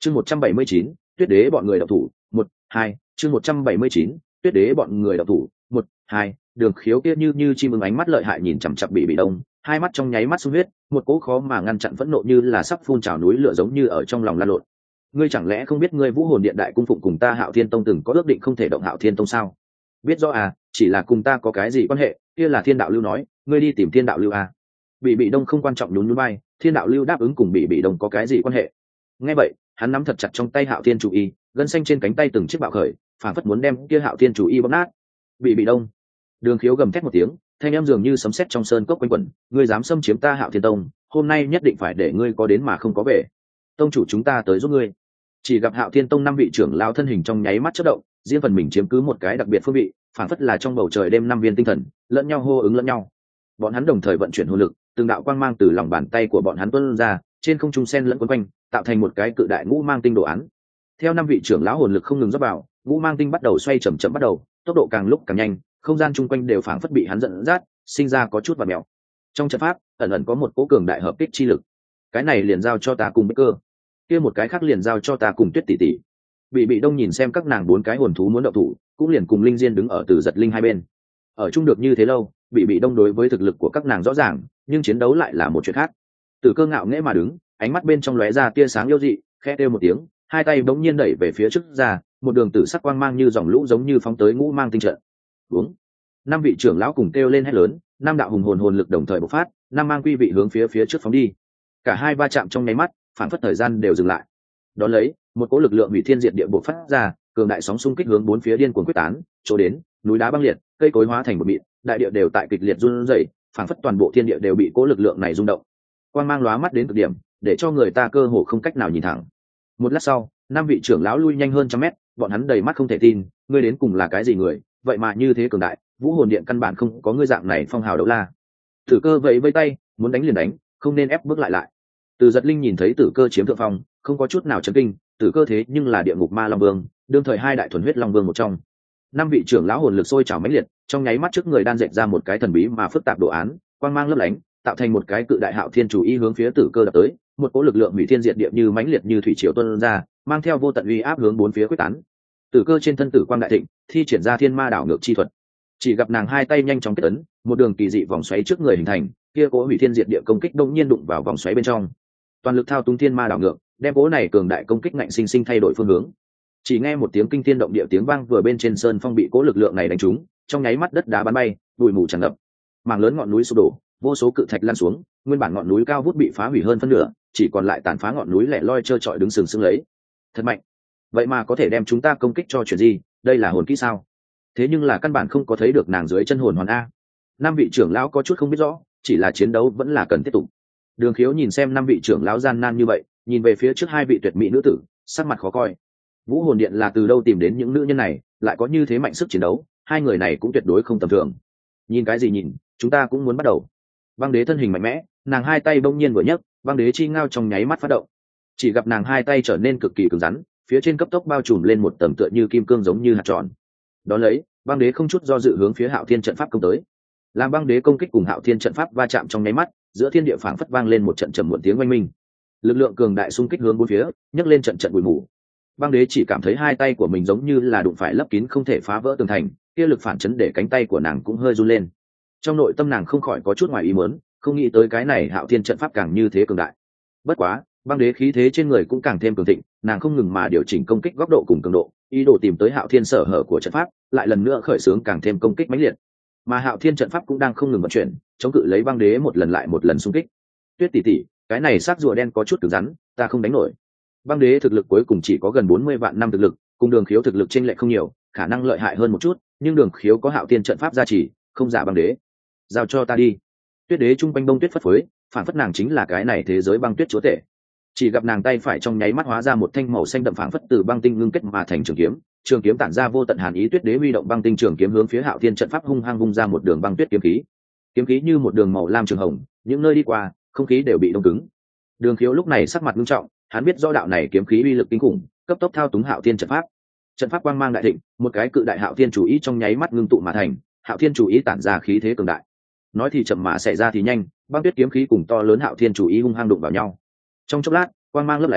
chương 179, tuyết đế bọn người đậu thủ 1-2. chương 179, tuyết đế bọn người đậu thủ 1-2. Đường Khiếu kia như chim ưng ánh mắt lợi hại nhìn chằm chằm Bị Đông, hai mắt trong nháy mắt sung huyết, một cỗ khó mà ngăn chặn phẫn nộ như là sắp phun trào núi lửa giống như ở trong lòng lan lộn. Ngươi chẳng lẽ không biết ngươi Vũ Hồn Điện đại cung phụng cùng ta Hạo Thiên Tông từng có ước định không thể động Hạo Thiên Tông sao? Biết rõ à, chỉ là cùng ta có cái gì quan hệ, kia là Thiên Đạo Lưu nói, ngươi đi tìm Thiên Đạo Lưu à? Bị Đông không quan trọng nhún nhún vai, Thiên Đạo Lưu đáp ứng cùng Bị Đông có cái gì quan hệ? Nghe vậy, hắn nắm thật chặt trong tay Hạo Thiên chủ y, gân xanh trên cánh tay từng chiếc bạo khởi, phản phất muốn đem kia Hạo Thiên chủ y bóp nát. Bị Đông. Đường Khiếu gầm thét một tiếng, thanh âm dường như sấm sét trong sơn cốc quanh quẩn, ngươi dám xâm chiếm ta Hạo Thiên Tông, hôm nay nhất định phải để ngươi có đến mà không có về. Tông chủ chúng ta tới giúp ngươi. Chỉ gặp Hạo Thiên Tông năm vị trưởng lão thân hình trong nháy mắt chớp động, riêng phần mình chiếm cứ một cái đặc biệt phương vị, phản phất là trong bầu trời đêm năm viên tinh thần, lẫn nhau hô ứng lẫn nhau. Bọn hắn đồng thời vận chuyển hồn lực, từng đạo quang mang từ lòng bàn tay của bọn hắn tuôn ra, trên không trung xen lẫn quấn quanh, tạo thành một cái cự đại ngũ mang tinh đồ án. Theo năm vị trưởng lão hồn lực không ngừng rót vào, ngũ mang tinh bắt đầu xoay chậm chậm bắt đầu, tốc độ càng lúc càng nhanh, không gian chung quanh đều phảng phất bị hắn dẫn dắt, sinh ra có chút vặn mèo. Trong trận pháp, ẩn ẩn có một cỗ cường đại hợp kích chi lực. Cái này liền giao cho ta cùng Bích Cơ, kia một cái khác liền giao cho ta cùng Tuyết tỷ tỷ. Bị Đông nhìn xem các nàng bốn cái hồn thú muốn động thủ, cũng liền cùng Linh Diên đứng ở Từ Giật Linh hai bên. Ở chung được như thế lâu, Bị Đông đối với thực lực của các nàng rõ ràng, nhưng chiến đấu lại là một chuyện khác. Tử Cơ ngạo nghễ mà đứng, ánh mắt bên trong lóe ra tia sáng yêu dị, khẽ kêu một tiếng, hai tay bỗng nhiên đẩy về phía trước ra, một đường tử sắc quang mang như dòng lũ giống như phóng tới ngũ mang tinh trận. Uống. Năm vị trưởng lão cùng kêu lên hét lớn, năm đạo hùng hồn lực đồng thời bộc phát, năm mang quy vị hướng phía trước phóng đi. Cả hai va chạm trong nháy mắt, phản phất thời gian đều dừng lại. Đón lấy, một cỗ lực lượng hủy thiên diệt địa bộc phát ra, cường đại sóng xung kích hướng bốn phía điên cuồng quyết tán, chỗ đến, núi đá băng liệt, cây cối hóa thành một mịn, đại địa đều tại kịch liệt run rẩy, phản phất toàn bộ thiên địa đều bị cỗ lực lượng này rung động. Quang mang lóa mắt đến cực điểm, để cho người ta cơ hồ không cách nào nhìn thẳng. Một lát sau, năm vị trưởng lão lui nhanh hơn trăm mét, bọn hắn đầy mắt không thể tin, ngươi đến cùng là cái gì người, vậy mà như thế cường đại, Vũ Hồn Điện căn bản không có ngươi dạng này phong hào đấu la. Tử Cơ vẫy vây tay, muốn đánh liền đánh, không nên ép bước lại. Từ Giật Linh nhìn thấy Tử Cơ chiếm thượng phong, không có chút nào chấn kinh, Tử Cơ thế nhưng là địa ngục ma long vương, đương thời hai đại thuần huyết long vương một trong. Năm vị trưởng lão hồn lực sôi trào mãnh liệt, trong nháy mắt trước người đan dệt ra một cái thần bí mà phức tạp đồ án, quang mang lấp lánh, tạo thành một cái cự đại Hạo Thiên chủ y hướng phía Tử Cơ đập tới, một cỗ lực lượng hủy thiên diệt địa như mãnh liệt như thủy triều tuôn ra, mang theo vô tận uy áp hướng bốn phía quyết tán. Tử Cơ trên thân tử quang đại thịnh, thi triển ra thiên ma đảo ngược chi thuật. Chỉ gặp nàng hai tay nhanh chóng kết ấn, một đường kỳ dị vòng xoáy trước người hình thành, kia cỗ hủy thiên diệt địa công kích đông nhiên đụng vào vòng xoáy bên trong. Toàn lực thao túng thiên ma đảo ngược, đem cỗ này cường đại công kích ngạnh sinh sinh thay đổi phương hướng. Chỉ nghe một tiếng kinh thiên động địa tiếng vang vừa bên trên sơn phong bị cỗ lực lượng này đánh trúng, trong nháy mắt đất đá bắn bay, bụi mù tràn ngập. Mảng lớn ngọn núi sụp đổ, vô số cự thạch lăn xuống, nguyên bản ngọn núi cao vút bị phá hủy hơn phân nửa, chỉ còn lại tàn phá ngọn núi lẻ loi trơ trọi đứng sừng sững lấy. Thật mạnh, vậy mà có thể đem chúng ta công kích cho chuyện gì, đây là hồn kỹ sao? Thế nhưng là căn bản không có thấy được nàng dưới chân hồn hoàn a. Năm vị trưởng lão có chút không biết rõ, chỉ là chiến đấu vẫn là cần tiếp tục. Đường Khiếu nhìn xem năm vị trưởng lão gian nan như vậy, nhìn về phía trước hai vị tuyệt mỹ nữ tử, sắc mặt khó coi. Vũ Hồn Điện là từ đâu tìm đến những nữ nhân này, lại có như thế mạnh sức chiến đấu, hai người này cũng tuyệt đối không tầm thường. Nhìn cái gì nhìn, chúng ta cũng muốn bắt đầu. Băng Đế thân hình mạnh mẽ, nàng hai tay bỗng nhiên vừa nhấc, Băng Đế chi ngao trong nháy mắt phát động. Chỉ gặp nàng hai tay trở nên cực kỳ cứng rắn, phía trên cấp tốc bao trùm lên một tầng tựa như kim cương giống như hạt tròn. Đón lấy, Băng Đế không chút do dự hướng phía Hạo Thiên trận pháp công tới. Làm Băng Đế công kích cùng Hạo Thiên trận pháp va chạm trong nháy mắt, giữa thiên địa phảng phất vang lên một trận trầm muộn tiếng oanh minh. Lực lượng cường đại xung kích hướng bốn phía, nhấc lên trận trận bụi mù. Băng Đế chỉ cảm thấy hai tay của mình giống như là đụng phải lấp kín không thể phá vỡ tường thành, kia lực phản chấn để cánh tay của nàng cũng hơi run lên. Trong nội tâm nàng không khỏi có chút ngoài ý muốn, không nghĩ tới cái này Hạo Thiên trận pháp càng như thế cường đại. Bất quá, Băng Đế khí thế trên người cũng càng thêm cường thịnh, nàng không ngừng mà điều chỉnh công kích góc độ cùng cường độ, ý đồ tìm tới Hạo Thiên sở hở của trận pháp, lại lần nữa khởi xướng càng thêm công kích mãnh liệt. Mà Hạo Thiên trận pháp cũng đang không ngừng vận chuyển, chống cự lấy Băng Đế một lần lại một lần xung kích. Tuyết tỷ tỷ, cái này xác rùa đen có chút cứng rắn, ta không đánh nổi. Băng Đế thực lực cuối cùng chỉ có gần 40 vạn năm thực lực, cùng Đường Khiếu thực lực chênh lệch không nhiều, khả năng lợi hại hơn một chút, nhưng Đường Khiếu có Hạo Thiên trận pháp gia trì, không giả Băng Đế. Giao cho ta đi. Tuyết Đế trung quanh bông tuyết phất phới, phản phất nàng chính là cái này thế giới băng tuyết chúa tể. Chỉ gặp nàng tay phải trong nháy mắt hóa ra một thanh màu xanh đậm phảng phất từ băng tinh ngưng kết mà thành trường kiếm tản ra vô tận hàn ý. Tuyết Đế huy động băng tinh trường kiếm hướng phía Hạo Thiên trận pháp hung hăng vung ra một đường băng tuyết kiếm khí như một đường màu lam trường hồng, những nơi đi qua không khí đều bị đông cứng. Đường Khiếu lúc này sắc mặt nghiêm trọng, hắn biết rõ đạo này kiếm khí uy lực kinh khủng, cấp tốc thao túng Hạo Thiên trận pháp. Trận pháp quang mang đại thịnh, một cái cự đại Hạo Thiên chủ ý trong nháy mắt ngưng tụ mà thành, Hạo Thiên chủ ý tản ra khí thế cường đại. Nói thì chậm mà xảy ra thì nhanh, băng tuyết kiếm khí cùng to lớn Hạo Thiên chủ ý hung hăng đụng vào nhau. Trong chốc lát, quang mang lấp lánh,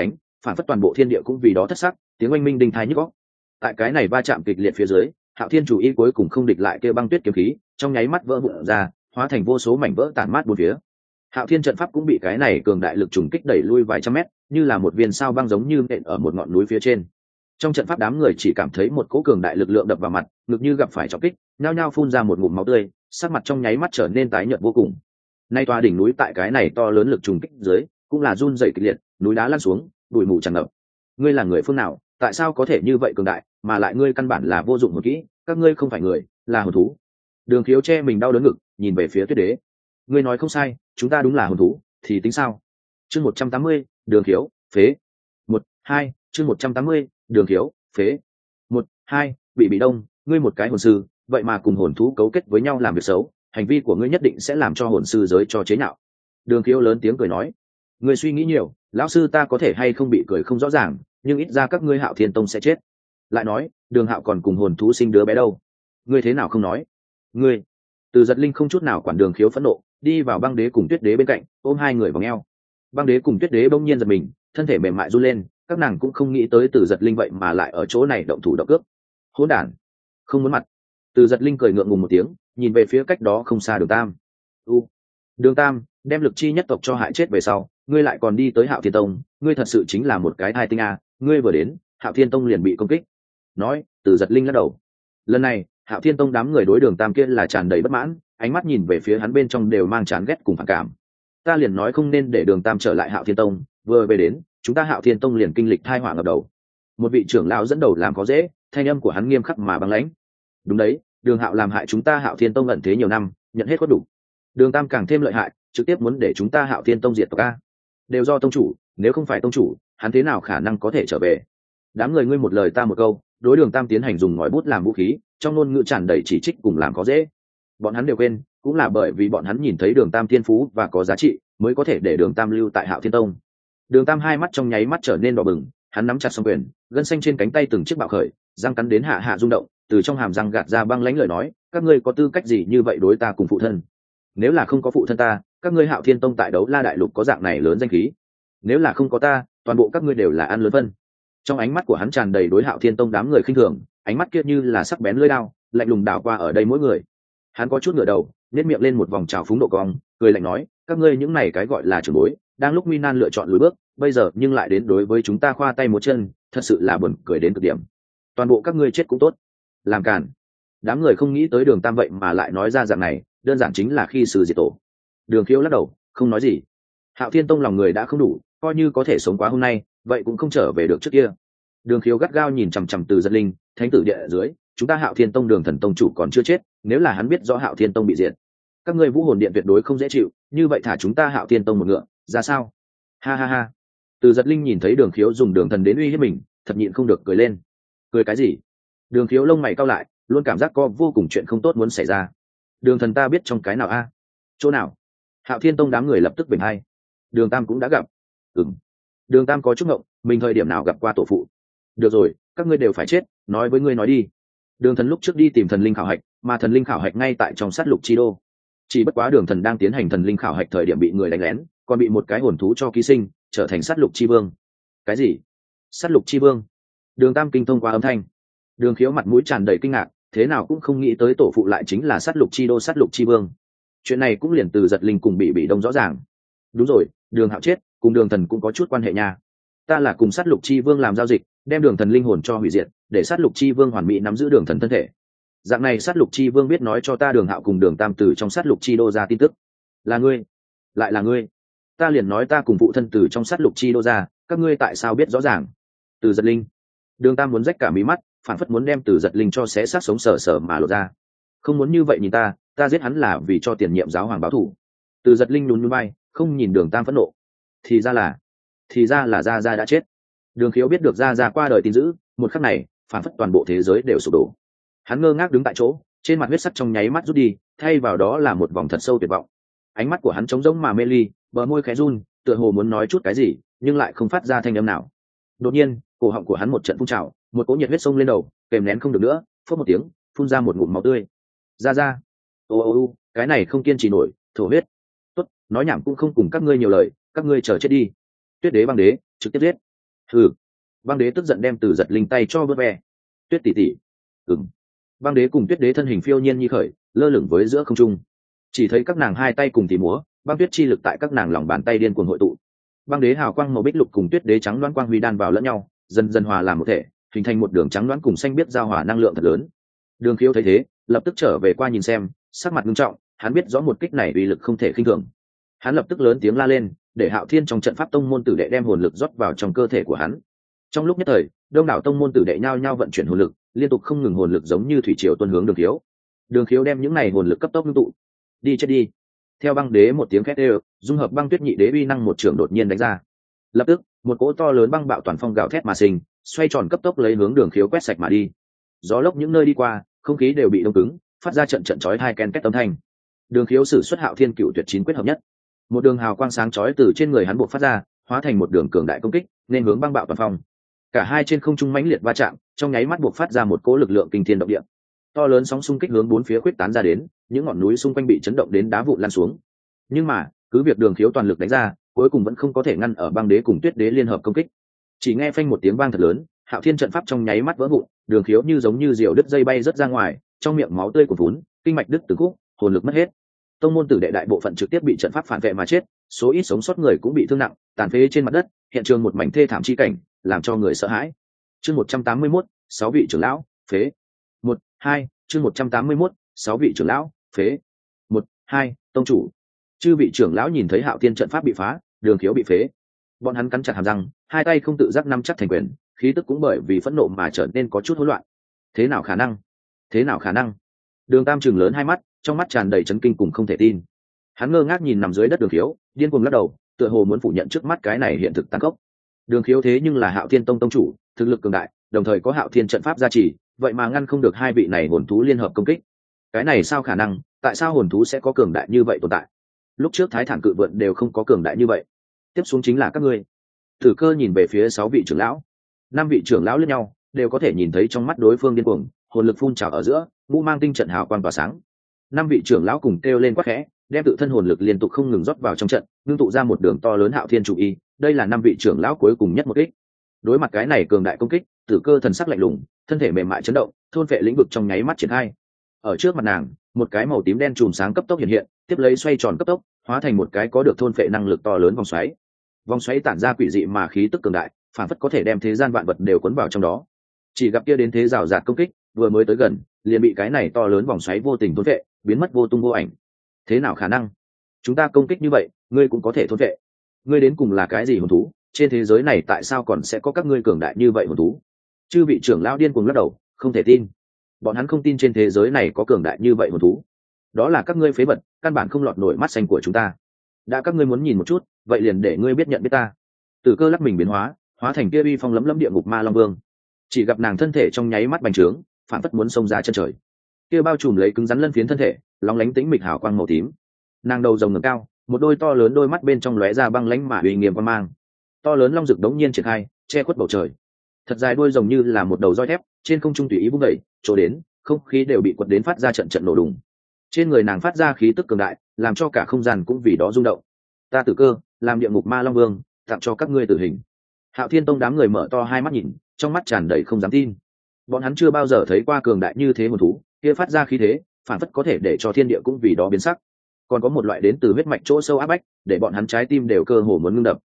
phản phất toàn bộ thiên địa cũng vì đó thất sắc, tiếng oanh minh đinh thái nhức óc. Tại cái này va chạm kịch liệt phía dưới, Hạo Thiên chủ ý cuối cùng không địch lại kêu băng tuyết kiếm khí, trong nháy mắt vỡ vụn ra, hóa thành vô số mảnh vỡ tản mát bốn phía. Hạo Thiên trận pháp cũng bị cái này cường đại lực trùng kích đẩy lui vài trăm mét, như là một viên sao băng giống như nện ở một ngọn núi phía trên. Trong trận pháp đám người chỉ cảm thấy một cỗ cường đại lực lượng đập vào mặt, ngực như gặp phải trọng kích, nhao nhao phun ra một ngụm máu tươi, sắc mặt trong nháy mắt trở nên tái nhợt vô cùng. Nay tòa đỉnh núi tại cái này to lớn lực trùng kích dưới, cũng là run rẩy kịch liệt, núi đá lăn xuống, bụi mù tràn ngập. Ngươi là người phương nào, tại sao có thể như vậy cường đại, mà lại ngươi căn bản là vô dụng một kỹ, các ngươi không phải người, là hồn thú. Đường Khiếu che mình đau đớn ngực, nhìn về phía Tuyết Đế. Ngươi nói không sai, chúng ta đúng là hồn thú, thì tính sao? Chương 180, Đường Khiếu, phế. 1, 2, chương 180, Đường Khiếu, phế. 1, 2, bị đông, ngươi một cái hồn sư, vậy mà cùng hồn thú cấu kết với nhau làm việc xấu, hành vi của ngươi nhất định sẽ làm cho hồn sư giới cho chế nhạo. Đường Khiếu lớn tiếng cười nói, ngươi suy nghĩ nhiều, lão sư ta có thể hay không bị cười không rõ ràng, nhưng ít ra các ngươi Hạo Thiên Tông sẽ chết. Lại nói, Đường Hạo còn cùng hồn thú sinh đứa bé đâu, ngươi thế nào không nói? Ngươi. Từ Giật Linh không chút nào quản Đường Khiếu phẫn nộ, đi vào Băng Đế cùng Tuyết Đế bên cạnh, ôm hai người vào eo. Băng Đế cùng Tuyết Đế bỗng nhiên giật mình, thân thể mềm mại run lên, các nàng cũng không nghĩ tới Từ Giật Linh vậy mà lại ở chỗ này động thủ động cướp. Hỗn đản, không muốn mặt. Từ Giật Linh cười ngượng ngùng một tiếng, nhìn về phía cách đó không xa Đường Tam. Đường Tam, đem Lực Chi nhất tộc cho hại chết về sau, ngươi lại còn đi tới Hạo Thiên Tông, ngươi thật sự chính là một cái thai tinh a, ngươi vừa đến, Hạo Thiên Tông liền bị công kích. Nói, Từ Giật Linh lắc đầu. Lần này, Hạo Thiên Tông đám người đối Đường Tam kia là tràn đầy bất mãn, ánh mắt nhìn về phía hắn bên trong đều mang chán ghét cùng phản cảm. Ta liền nói không nên để Đường Tam trở lại Hạo Thiên Tông, vừa về đến, chúng ta Hạo Thiên Tông liền kinh lịch tai họa ngập đầu. Một vị trưởng lão dẫn đầu làm có dễ, thanh âm của hắn nghiêm khắc mà băng lãnh. Đúng đấy, Đường Hạo làm hại chúng ta Hạo Thiên Tông ẩn thế nhiều năm, nhận hết có đủ. Đường Tam càng thêm lợi hại, trực tiếp muốn để chúng ta Hạo Thiên Tông diệt tộc a. Đều do tông chủ, nếu không phải tông chủ, hắn thế nào khả năng có thể trở về? Đám người ngươi một lời ta một câu, đối Đường Tam tiến hành dùng ngòi bút làm vũ khí, trong ngôn ngữ tràn đầy chỉ trích cùng làm có dễ. Bọn hắn đều quên, cũng là bởi vì bọn hắn nhìn thấy Đường Tam thiên phú và có giá trị, mới có thể để Đường Tam lưu tại Hạo Thiên Tông. Đường Tam hai mắt trong nháy mắt trở nên đỏ bừng, hắn nắm chặt song quyền, gân xanh trên cánh tay từng chiếc bạo khởi, răng cắn đến hạ hạ rung động, từ trong hàm răng gạt ra băng lãnh lời nói, các ngươi có tư cách gì như vậy đối ta cùng phụ thân? Nếu là không có phụ thân ta, các ngươi Hạo Thiên Tông tại Đấu La Đại Lục có dạng này lớn danh khí. Nếu là không có ta, toàn bộ các ngươi đều là ăn lớn phân. Trong ánh mắt của hắn tràn đầy đối Hạo Thiên Tông đám người khinh thường, ánh mắt kia như là sắc bén lưỡi dao, lạnh lùng đảo qua ở đây mỗi người. Hắn có chút ngửa đầu, nhếch miệng lên một vòng trào phúng độ cong, cười lạnh nói, các ngươi những này cái gọi là trưởng bối, đang lúc nguy nan lựa chọn lùi bước, bây giờ nhưng lại đến đối với chúng ta khoa tay một chân, thật sự là buồn cười đến cực điểm. Toàn bộ các ngươi chết cũng tốt. Làm càn. Đám người không nghĩ tới Đường Tam vậy mà lại nói ra dạng này, đơn giản chính là khi sư diệt tổ. Đường Khiếu lắc đầu, không nói gì. Hạo Thiên Tông lòng người đã không đủ, coi như có thể sống quá hôm nay, vậy cũng không trở về được trước kia. Đường Khiếu gắt gao nhìn chằm chằm Từ Giật Linh, thánh tử địa ở dưới, chúng ta Hạo Thiên Tông Đường Thần Tông chủ còn chưa chết, nếu là hắn biết rõ Hạo Thiên Tông bị diệt, các ngươi Vũ Hồn Điện tuyệt đối không dễ chịu, như vậy thả chúng ta Hạo Thiên Tông một ngựa, ra sao? Ha ha ha. Từ Giật Linh nhìn thấy Đường Khiếu dùng Đường Thần đến uy hiếp mình, thật nhịn không được cười lên. Cười cái gì? Đường Khiếu lông mày cau lại, luôn cảm giác có vô cùng chuyện không tốt muốn xảy ra. Đường Thần ta biết trong cái nào a? Chỗ nào? Hạo Thiên Tông đám người lập tức bình hai. Đường Tam cũng đã gặp. Đường Tam có chút ngộng, mình thời điểm nào gặp qua tổ phụ? Được rồi, các ngươi đều phải chết, nói với ngươi nói đi. Đường Thần lúc trước đi tìm thần linh khảo hạch, mà thần linh khảo hạch ngay tại trong sát lục chi đô. Chỉ bất quá Đường Thần đang tiến hành thần linh khảo hạch thời điểm bị người đánh lén, còn bị một cái hồn thú cho ký sinh, trở thành sát lục chi vương. Cái gì? Sát lục chi vương? Đường Tam kinh thông qua âm thanh. Đường Khiếu mặt mũi tràn đầy kinh ngạc, thế nào cũng không nghĩ tới tổ phụ lại chính là sát lục chi đô sát lục chi vương. Chuyện này cũng liền Từ Giật Linh cùng bị đông rõ ràng. Đúng rồi, Đường Hạo chết, cùng Đường Thần cũng có chút quan hệ nha. Ta là cùng sát lục chi vương làm giao dịch, đem Đường Thần linh hồn cho hủy diệt, để sát lục chi vương hoàn mỹ nắm giữ Đường Thần thân thể. Dạng này sát lục chi vương biết nói cho ta Đường Hạo cùng Đường Tam từ trong sát lục chi đô ra tin tức. Là ngươi? Lại là ngươi? Ta liền nói ta cùng phụ thân từ trong sát lục chi đô ra, các ngươi tại sao biết rõ ràng? Từ Giật Linh. Đường Tam muốn rách cả mí mắt, phản phất muốn đem Từ Giật Linh cho xé xác sống sờ sờ mà lộ ra. Không muốn như vậy nhìn ta giết hắn là vì cho tiền nhiệm giáo hoàng báo thù. Từ Giật Linh nhún nhún vai, không nhìn Đường Tam phẫn nộ. Thì ra là Gia Gia đã chết. Đường Khiếu biết được Gia Gia qua đời tin dữ, một khắc này, phản phất toàn bộ thế giới đều sụp đổ. Hắn ngơ ngác đứng tại chỗ, trên mặt huyết sắc trong nháy mắt rút đi, thay vào đó là một vòng thật sâu tuyệt vọng. Ánh mắt của hắn trống rỗng mà mê ly, bờ môi khẽ run, tựa hồ muốn nói chút cái gì, nhưng lại không phát ra thanh âm nào. Đột nhiên, cổ họng của hắn một trận phun trào, một cỗ nhiệt huyết sông lên đầu, kèm nén không được nữa, phốc một tiếng, phun ra một ngụm máu tươi. Gia Gia. Ô, cái này không kiên trì nổi, thổ huyết. Tốt, nói nhảm cũng không cùng các ngươi nhiều lời, các ngươi chờ chết đi. Tuyết Đế Băng Đế trực tiếp giết. Ừ. Băng đế tức giận đem Từ Giật Linh tay cho vớt ve. Tuyết tỷ tỷ. Ừm. Băng đế cùng Tuyết đế thân hình phiêu nhiên như khởi, lơ lửng với giữa không trung. Chỉ thấy các nàng hai tay cùng tỉ múa, băng tuyết chi lực tại các nàng lòng bàn tay điên cuồng hội tụ. Băng đế hào quang màu bích lục cùng Tuyết đế trắng đoán quang huy đan vào lẫn nhau, dần dần hòa làm một thể, hình thành một đường trắng đoán cùng xanh biết giao hòa năng lượng thật lớn. Đường Khiếu thấy thế, lập tức trở về qua nhìn xem, sắc mặt nghiêm trọng, hắn biết rõ một kích này uy lực không thể khinh thường. Hắn lập tức lớn tiếng la lên, để Hạo Thiên trong trận pháp tông môn tử đệ đem hồn lực rót vào trong cơ thể của hắn. Trong lúc nhất thời, đông đảo tông môn tử đệ nhao nhao vận chuyển hồn lực, liên tục không ngừng hồn lực giống như thủy triều tuôn hướng Đường Khiếu. Đường Khiếu đem những này hồn lực cấp tốc ngưng tụ. Đi chết đi. Theo băng đế một tiếng khét đều, dung hợp băng tuyết nhị đế uy năng một trường đột nhiên đánh ra. Lập tức, một cỗ to lớn băng bạo toàn phong gào thét mà sinh, xoay tròn cấp tốc lấy hướng Đường Khiếu quét sạch mà đi. Gió lốc những nơi đi qua, không khí đều bị đông cứng, phát ra trận trận chói hai ken két âm thanh. Đường Khiếu sử xuất Hạo Thiên Cựu Tuyệt chín quyết hợp nhất, một đường hào quang sáng chói từ trên người hắn buộc phát ra, hóa thành một đường cường đại công kích, nên hướng băng bạo toàn phong. Cả hai trên không trung mãnh liệt va chạm, trong nháy mắt buộc phát ra một cỗ lực lượng kinh thiên động địa. To lớn sóng xung kích hướng bốn phía quyết tán ra đến, những ngọn núi xung quanh bị chấn động đến đá vụn lan xuống. Nhưng mà, cứ việc Đường Khiếu toàn lực đánh ra, cuối cùng vẫn không có thể ngăn ở băng đế cùng Tuyết đế liên hợp công kích. Chỉ nghe phanh một tiếng vang thật lớn, Hạo Thiên trận pháp trong nháy mắt vỡ vụn, Đường Khiếu như giống như diều đứt dây bay rất ra ngoài, trong miệng máu tươi cuồn vốn, kinh mạch đứt từng khúc, hồn lực mất hết. Tông môn tử đệ đại bộ phận trực tiếp bị trận pháp phản vệ mà chết, số ít sống sót người cũng bị thương nặng, tàn phế trên mặt đất, hiện trường một mảnh thê thảm chi cảnh, làm cho người sợ hãi. Chương 181, 6 vị trưởng lão, phế. 1, 2, chương 181, 6 vị trưởng lão, phế. 1, 2, tông chủ. Chư vị trưởng lão nhìn thấy Hạo Thiên trận pháp bị phá, Đường Khiếu bị phế. Bọn hắn cắn chặt hàm răng, hai tay không tự giác nắm chắc thành quyền, khí tức cũng bởi vì phẫn nộ mà trở nên có chút hỗn loạn. Thế nào khả năng? Thế nào khả năng? Đường Tam trừng lớn hai mắt, trong mắt tràn đầy chấn kinh cùng không thể tin. Hắn ngơ ngác nhìn nằm dưới đất Đường Khiếu, điên cuồng lắc đầu, tựa hồ muốn phủ nhận trước mắt cái này hiện thực tăng cốc. Đường Khiếu thế nhưng là Hạo Thiên tông tông chủ, thực lực cường đại, đồng thời có Hạo Thiên trận pháp gia trì, vậy mà ngăn không được hai vị này hồn thú liên hợp công kích. Cái này sao khả năng? Tại sao hồn thú sẽ có cường đại như vậy tồn tại? Lúc trước Thái Thản cự vượn đều không có cường đại như vậy. Tiếp xuống chính là các ngươi. Tử Cơ nhìn về phía 6 vị trưởng lão, 5 vị trưởng lão lẫn nhau, đều có thể nhìn thấy trong mắt đối phương điên cuồng, hồn lực phun trào ở giữa, ngũ mang tinh trận hào quang tỏa sáng. 5 vị trưởng lão cùng kêu lên quát khẽ, đem tự thân hồn lực liên tục không ngừng rót vào trong trận, ngưng tụ ra một đường to lớn Hạo Thiên chủ y. Đây là 5 vị trưởng lão cuối cùng nhất một kích. Đối mặt cái này cường đại công kích, Tử Cơ thần sắc lạnh lùng, thân thể mềm mại chấn động, thôn phệ lĩnh vực trong nháy mắt triển khai. Ở trước mặt nàng, một cái màu tím đen chùm sáng cấp tốc hiện hiện, tiếp lấy xoay tròn cấp tốc, hóa thành một cái có được thôn phệ năng lực to lớn vòng xoáy. Vòng xoáy tản ra quỷ dị mà khí tức cường đại, phản phất có thể đem thế gian vạn vật đều cuốn vào trong đó. Chỉ gặp kia đến thế rào rạt công kích, vừa mới tới gần, liền bị cái này to lớn vòng xoáy vô tình thôn phệ, biến mất vô tung vô ảnh. Thế nào khả năng? Chúng ta công kích như vậy, ngươi cũng có thể thôn phệ? Ngươi đến cùng là cái gì hồn thú? Trên thế giới này tại sao còn sẽ có các ngươi cường đại như vậy hồn thú? Chư vị trưởng lão điên cuồng lắc đầu, không thể tin. Bọn hắn không tin trên thế giới này có cường đại như vậy hồn thú. Đó là các ngươi phế vật, căn bản không lọt nổi mắt xanh của chúng ta. Đã các ngươi muốn nhìn một chút, vậy liền để ngươi biết nhận biết ta. Tử Cơ lắc mình biến hóa, hóa thành kia uy phong lấm lấm địa ngục ma long vương. Chỉ gặp nàng thân thể trong nháy mắt bành trướng, phản phất muốn xông ra chân trời. Kia bao trùm lấy cứng rắn lân phiến thân thể, lóng lánh tĩnh mịch hào quang màu tím. Nàng đầu rồng ngẩng cao, một đôi to lớn đôi mắt bên trong lóe ra băng lãnh mà uy nghiêm quang mang. To lớn long rực đống nhiên triển khai, che khuất bầu trời. Thật dài đuôi rồng như là một đầu roi thép, trên không trung tùy ý vung đẩy, chỗ đến, không khí đều bị quật đến phát ra trận trận nổ đùng. Trên người nàng phát ra khí tức cường đại, làm cho cả không gian cũng vì đó rung động. Ta Tử Cơ, làm địa ngục ma long vương, tặng cho các ngươi tử hình. Hạo Thiên tông đám người mở to hai mắt nhìn, trong mắt tràn đầy không dám tin. Bọn hắn chưa bao giờ thấy qua cường đại như thế hồn thú, kia phát ra khí thế, phản phất có thể để cho thiên địa cũng vì đó biến sắc. Còn có một loại đến từ huyết mạch chỗ sâu áp bách, để bọn hắn trái tim đều cơ hồ muốn ngưng đập.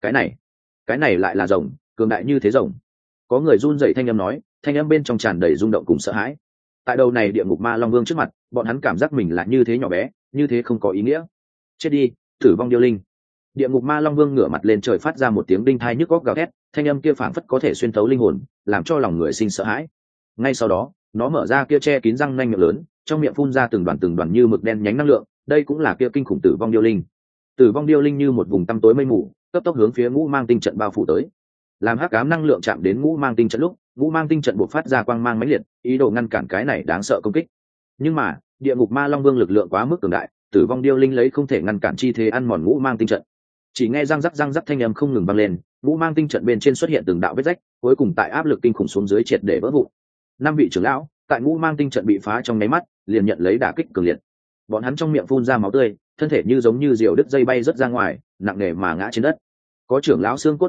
Cái này lại là rồng, cường đại như thế rồng. Có người run rẩy thanh âm nói, thanh âm bên trong tràn đầy rung động cùng sợ hãi. Tại đầu này địa ngục ma long vương trước mặt, bọn hắn cảm giác mình là như thế nhỏ bé, như thế không có ý nghĩa. Chết đi, tử vong điêu linh. Địa ngục ma long vương ngửa mặt lên trời phát ra một tiếng đinh thai nhức góc gào thét, thanh âm kia phảng phất có thể xuyên thấu linh hồn, làm cho lòng người sinh sợ hãi. Ngay sau đó, nó mở ra kia che kín răng nanh miệng lớn, trong miệng phun ra từng đoàn như mực đen nhánh năng lượng, đây cũng là kia kinh khủng tử vong điêu linh. Tử vong điêu linh như một vùng tăm tối mây mù, cấp tốc hướng phía ngũ mang tinh trận bao phủ tới. Làm hắc ám năng lượng chạm đến ngũ mang tinh trận lúc, ngũ mang tinh trận buộc phát ra quang mang mãnh liệt, ý đồ ngăn cản cái này đáng sợ công kích. Nhưng mà, địa ngục ma long vương lực lượng quá mức cường đại, tử vong điêu linh lấy không thể ngăn cản chi thế ăn mòn ngũ mang tinh trận. Chỉ nghe răng rắc thanh âm không ngừng vang lên, ngũ mang tinh trận bên trên xuất hiện từng đạo vết rách, cuối cùng tại áp lực kinh khủng xuống dưới triệt để vỡ vụn. 5 vị trưởng lão tại ngũ mang tinh trận bị phá trong nháy mắt, liền nhận lấy đả kích cường liệt. Bọn hắn trong miệng phun ra máu tươi, thân thể như giống như diều đứt dây bay rất ra ngoài, nặng nề mà ngã trên đất. Có trưởng lão xương cốt đứt đoạn,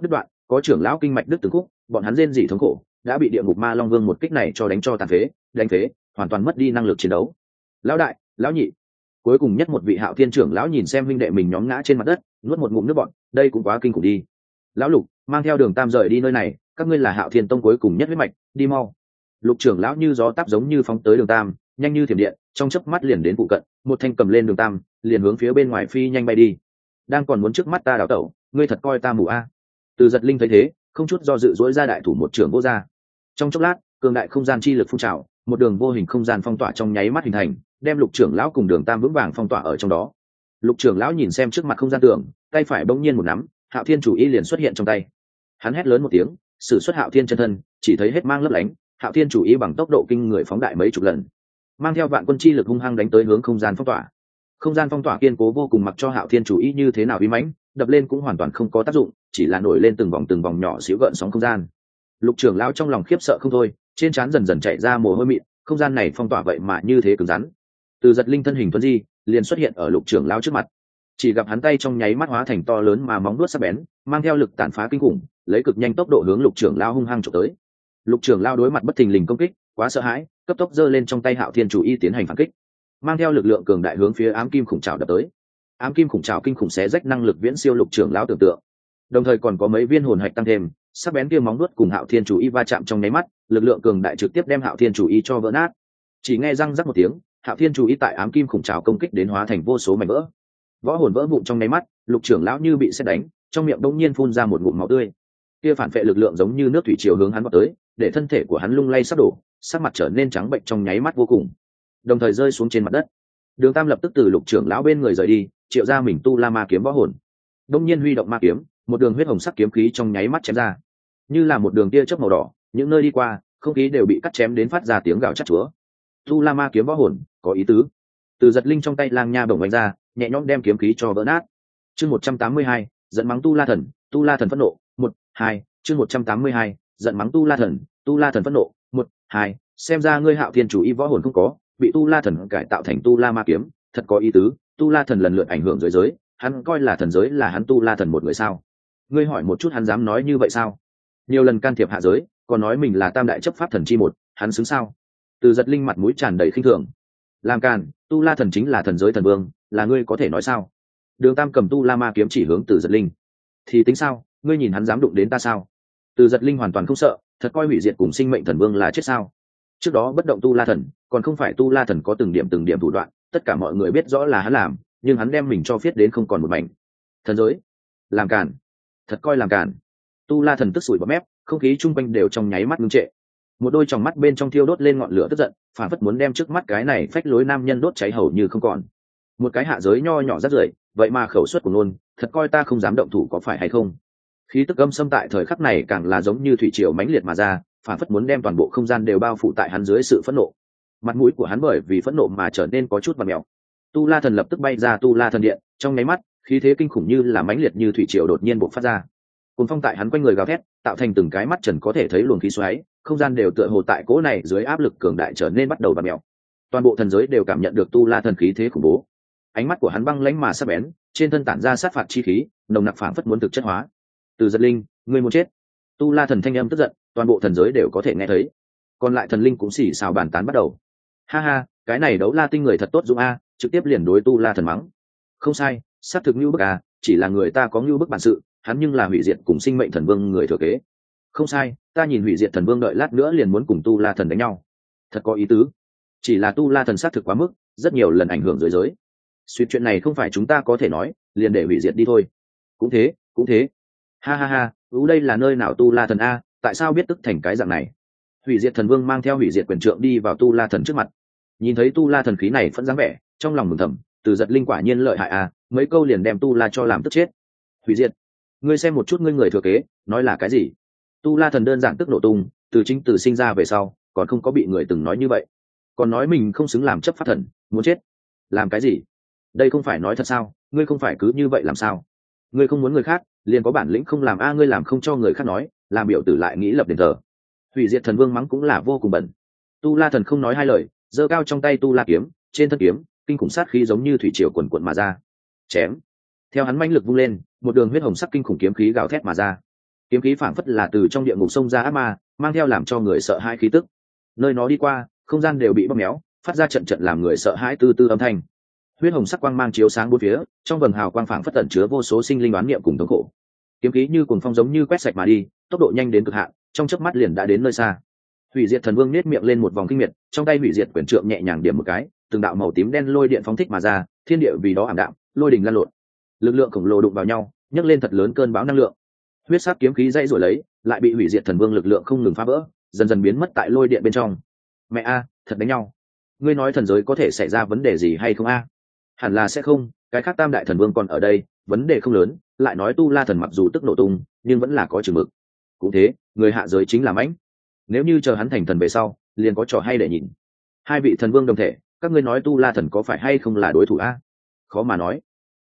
có trưởng lão kinh mạch đứt từng khúc, bọn hắn rên rỉ thống khổ, đã bị địa ngục ma long vương một kích này cho đánh cho tàn phế, đánh phế, hoàn toàn mất đi năng lực chiến đấu. Lão đại, lão nhị, cuối cùng nhất một vị Hạo Thiên trưởng lão nhìn xem huynh đệ mình nhóm ngã trên mặt đất, nuốt một ngụm nước bọt, đây cũng quá kinh khủng đi. Lão Lục, mang theo Đường Tam rời đi nơi này, các ngươi là Hạo Thiên tông cuối cùng nhất huyết mạch, đi mau. Lục trưởng lão như gió táp giống như phóng tới Đường Tam, nhanh như thiểm điện, trong chớp mắt liền đến phụ cận, một thanh cầm lên Đường Tam, liền hướng phía bên ngoài phi nhanh bay đi. Đang còn muốn trước mắt ta đảo tẩu, ngươi thật coi ta mù a? Từ Giật Linh thấy thế, không chút do dự dỗi ra đại thủ một trường vô ra. Trong chốc lát, cường đại không gian chi lực phun trào, một đường vô hình không gian phong tỏa trong nháy mắt hình thành, đem Lục trưởng lão cùng Đường Tam vững vàng phong tỏa ở trong đó. Lục trưởng lão nhìn xem trước mặt không gian tường, tay phải bỗng nhiên một nắm, Hạo Thiên chủ y liền xuất hiện trong tay. Hắn hét lớn một tiếng, sử xuất Hạo Thiên chân thân, chỉ thấy hết mang lấp lánh, Hạo Thiên chủ y bằng tốc độ kinh người phóng đại mấy chục lần, mang theo vạn quân chi lực hung hăng đánh tới hướng không gian phong tỏa. Không gian phong tỏa kiên cố vô cùng, mặc cho Hạo Thiên chủ y như thế nào uy mãnh, đập lên cũng hoàn toàn không có tác dụng, chỉ là nổi lên từng vòng nhỏ xíu gợn sóng không gian. Lục trưởng lão trong lòng khiếp sợ không thôi, trên trán dần dần chảy ra mồ hôi mịn, không gian này phong tỏa vậy mà như thế cứng rắn. Từ Giật Linh thân hình tuấn di, liền xuất hiện ở Lục trưởng lão trước mặt. Chỉ gặp hắn tay trong nháy mắt hóa thành to lớn mà móng vuốt sắc bén, mang theo lực tàn phá kinh khủng, lấy cực nhanh tốc độ hướng Lục trưởng lão hung hăng chụp tới. Lục trưởng lão đối mặt bất thình lình công kích, quá sợ hãi, cấp tốc giơ lên trong tay Hạo Thiên chủ y tiến hành phản kích, mang theo lực lượng cường đại hướng phía ám kim khủng trảo đập tới. Ám kim khủng trảo kinh khủng xé rách năng lực viễn siêu Lục trưởng lão tưởng tượng, đồng thời còn có mấy viên hồn hạch tăng thêm, sắc bén kia móng vuốt cùng Hạo Thiên chủ y va chạm trong nháy mắt, lực lượng cường đại trực tiếp đem Hạo Thiên chủ y cho vỡ nát. Chỉ nghe răng rắc một tiếng, Hạo Thiên chủ y tại ám kim khủng trảo công kích đến hóa thành vô số mảnh vỡ, võ hồn vỡ vụn trong nháy mắt. Lục trưởng lão như bị sét đánh, trong miệng đông nhiên phun ra một ngụm máu tươi. Kia phản vệ lực lượng giống như nước thủy triều hướng hắn vọt tới, để thân thể của hắn lung lay sắp đổ, sắc mặt trở nên trắng bệnh trong nháy mắt vô cùng, đồng thời rơi xuống trên mặt đất. Đường Tam lập tức từ Lục trưởng lão bên người rời đi, triệu ra mình tu la ma kiếm võ hồn, đông nhiên huy động ma kiếm, một đường huyết hồng sắc kiếm khí trong nháy mắt chém ra, như là một đường tia chớp màu đỏ, những nơi đi qua không khí đều bị cắt chém đến phát ra tiếng gào chát chúa. Tu la ma kiếm võ hồn có ý tứ. Từ Giật Linh trong tay lang nha bổng đánh ra, nhẹ nhõm đem kiếm khí cho vỡ nát. Chương 182, giận mắng tu la thần phẫn nộ, 1-2, chương 182, giận mắng tu la thần phẫn nộ, 1-2, xem ra ngươi Hạo Thiên chủ y võ hồn không có, bị tu la thần cải tạo thành tu la ma kiếm, thật có ý tứ. Tu la thần lần lượt ảnh hưởng giới, hắn coi là thần giới là hắn tu la thần một người sao? Ngươi hỏi một chút hắn dám nói như vậy sao? Nhiều lần can thiệp hạ giới, còn nói mình là tam đại chấp pháp thần chi một, hắn xứng sao? Từ Giật Linh mặt mũi tràn đầy khinh thường. Làm càn, tu la thần chính là thần giới thần vương, là ngươi có thể nói sao? Đường Tam cầm tu la ma kiếm chỉ hướng Từ Giật Linh. Thì tính sao, ngươi nhìn hắn dám đụng đến ta sao? Từ Giật Linh hoàn toàn không sợ, thật coi hủy diệt cùng sinh mệnh thần vương là chết sao? Trước đó bất động tu la thần, còn không phải tu la thần có từng điểm thủ đoạn, tất cả mọi người biết rõ là hắn làm, nhưng hắn đem mình cho phiết đến không còn một mảnh. Thần giới, làm càn, thật coi làm càn. Tu la thần tức sủi bọt mép, không khí chung quanh đều trong nháy mắt ngưng trệ. Một đôi tròng mắt bên trong thiêu đốt lên ngọn lửa tức giận, phản phất muốn đem trước mắt cái này phách lối nam nhân đốt cháy hầu như không còn. Một cái hạ giới nho nhỏ rất rưởi, vậy mà khẩu suất của nôn, thật coi ta không dám động thủ có phải hay không? Khí tức âm xâm tại thời khắc này càng là giống như thủy triều mãnh liệt mà ra, phản phất muốn đem toàn bộ không gian đều bao phủ tại hắn dưới sự phẫn nộ. Mặt mũi của hắn bởi vì phẫn nộ mà trở nên có chút vặn mèo. Tu la thần lập tức bay ra tu la thần điện, trong nháy mắt khí thế kinh khủng như là mãnh liệt như thủy triều đột nhiên bộc phát ra. Cuồng phong tại hắn quanh người gào thét, tạo thành từng cái mắt trần có thể thấy luồng khí xoáy, không gian đều tựa hồ tại cỗ này dưới áp lực cường đại trở nên bắt đầu vặn mèo. Toàn bộ thần giới đều cảm nhận được tu la thần khí thế khủng bố. Ánh mắt của hắn băng lãnh mà sắc bén, trên thân tản ra sát phạt chi khí, nồng nặc phảng phất muốn thực chất hóa. Từ Giật Linh, ngươi muốn chết. Tu la thần thanh âm tức giận, toàn bộ thần giới đều có thể nghe thấy. Còn lại thần linh cũng xì xào bàn tán bắt đầu. Ha ha, cái này đấu la tinh người thật tốt dũng a, trực tiếp liền đối tu la thần mắng. Không sai, xác thực như bức a, chỉ là người ta có như bức bản sự, hắn nhưng là hủy diệt cùng sinh mệnh thần vương người thừa kế. Không sai, ta nhìn hủy diệt thần vương đợi lát nữa liền muốn cùng tu la thần đánh nhau. Thật có ý tứ. Chỉ là tu la thần xác thực quá mức, rất nhiều lần ảnh hưởng giới. Suýt chuyện này không phải chúng ta có thể nói, liền để hủy diệt đi thôi. Cũng thế. Ha ha ha, đây là nơi nào tu la thần a, tại sao biết tức thành cái dạng này? Hủy diệt thần vương mang theo hủy diệt quyền trượng đi vào tu la thần trước mặt. Nhìn thấy tu la thần khí này phẫn dáng vẻ, trong lòng mừng thầm, Từ Giật Linh quả nhiên lợi hại a, mấy câu liền đem tu la cho làm tức chết. Hủy diệt, ngươi xem một chút ngươi người thừa kế nói là cái gì? Tu la thần đơn giản tức nổ tung, từ chính từ sinh ra về sau còn không có bị người từng nói như vậy, còn nói mình không xứng làm chấp pháp thần, muốn chết. Làm cái gì? Đây không phải nói thật sao? Ngươi không phải cứ như vậy làm sao? Ngươi không muốn người khác liền có bản lĩnh không làm a, ngươi làm không cho người khác nói, làm biểu tử lại nghĩ lập đền thờ. Hủy diệt thần vương mắng cũng là vô cùng bẩn. Tu la thần không nói hai lời, giơ cao trong tay tu la kiếm, trên thân kiếm kinh khủng sát khí giống như thủy triều cuồn cuộn mà ra. Chém. Theo hắn mãnh lực vung lên, một đường huyết hồng sắc kinh khủng kiếm khí gào thét mà ra. kiếm khí phảng phất là từ trong địa ngục sông ra ác ma, mang theo làm cho người sợ hãi khí tức. Nơi nó đi qua, không gian đều bị bóp méo, phát ra trận trận làm người sợ hãi tư tư âm thanh. Huyết hồng sắc quang mang chiếu sáng bốn phía, trong vầng hào quang phảng phất tẩn chứa vô số sinh linh đoán niệm cùng thống khổ. Kiếm khí như cuồng phong giống như quét sạch mà đi, tốc độ nhanh đến cực hạn, trong chớp mắt liền đã đến nơi xa. Hủy diệt thần vương nét miệng lên một vòng kinh miệt, trong tay hủy diệt quyển trượng nhẹ nhàng điểm một cái, từng đạo màu tím đen lôi điện phóng thích mà ra, thiên địa vì đó ảm đạm, lôi đình lan lộn. Lực lượng khổng lồ đụng vào nhau, nhấc lên thật lớn cơn bão năng lượng. Huyết sắc kiếm khí dãy rồi lấy, lại bị hủy diệt thần vương lực lượng không ngừng phá vỡ, dần dần biến mất tại lôi điện bên trong. Mẹ a, thật đánh nhau. Ngươi nói thần giới có thể xảy ra vấn đề gì hay không a? Hẳn là sẽ không, cái khác tam đại thần vương còn ở đây, vấn đề không lớn, lại nói tu la thần mặc dù tức nổ tung, nhưng vẫn là có chừng mực. Cũng thế, người hạ giới chính là mãnh. Nếu như chờ hắn thành thần về sau, liền có trò hay để nhìn. Hai vị thần vương đồng thể, các ngươi nói tu la thần có phải hay không là đối thủ a? Khó mà nói.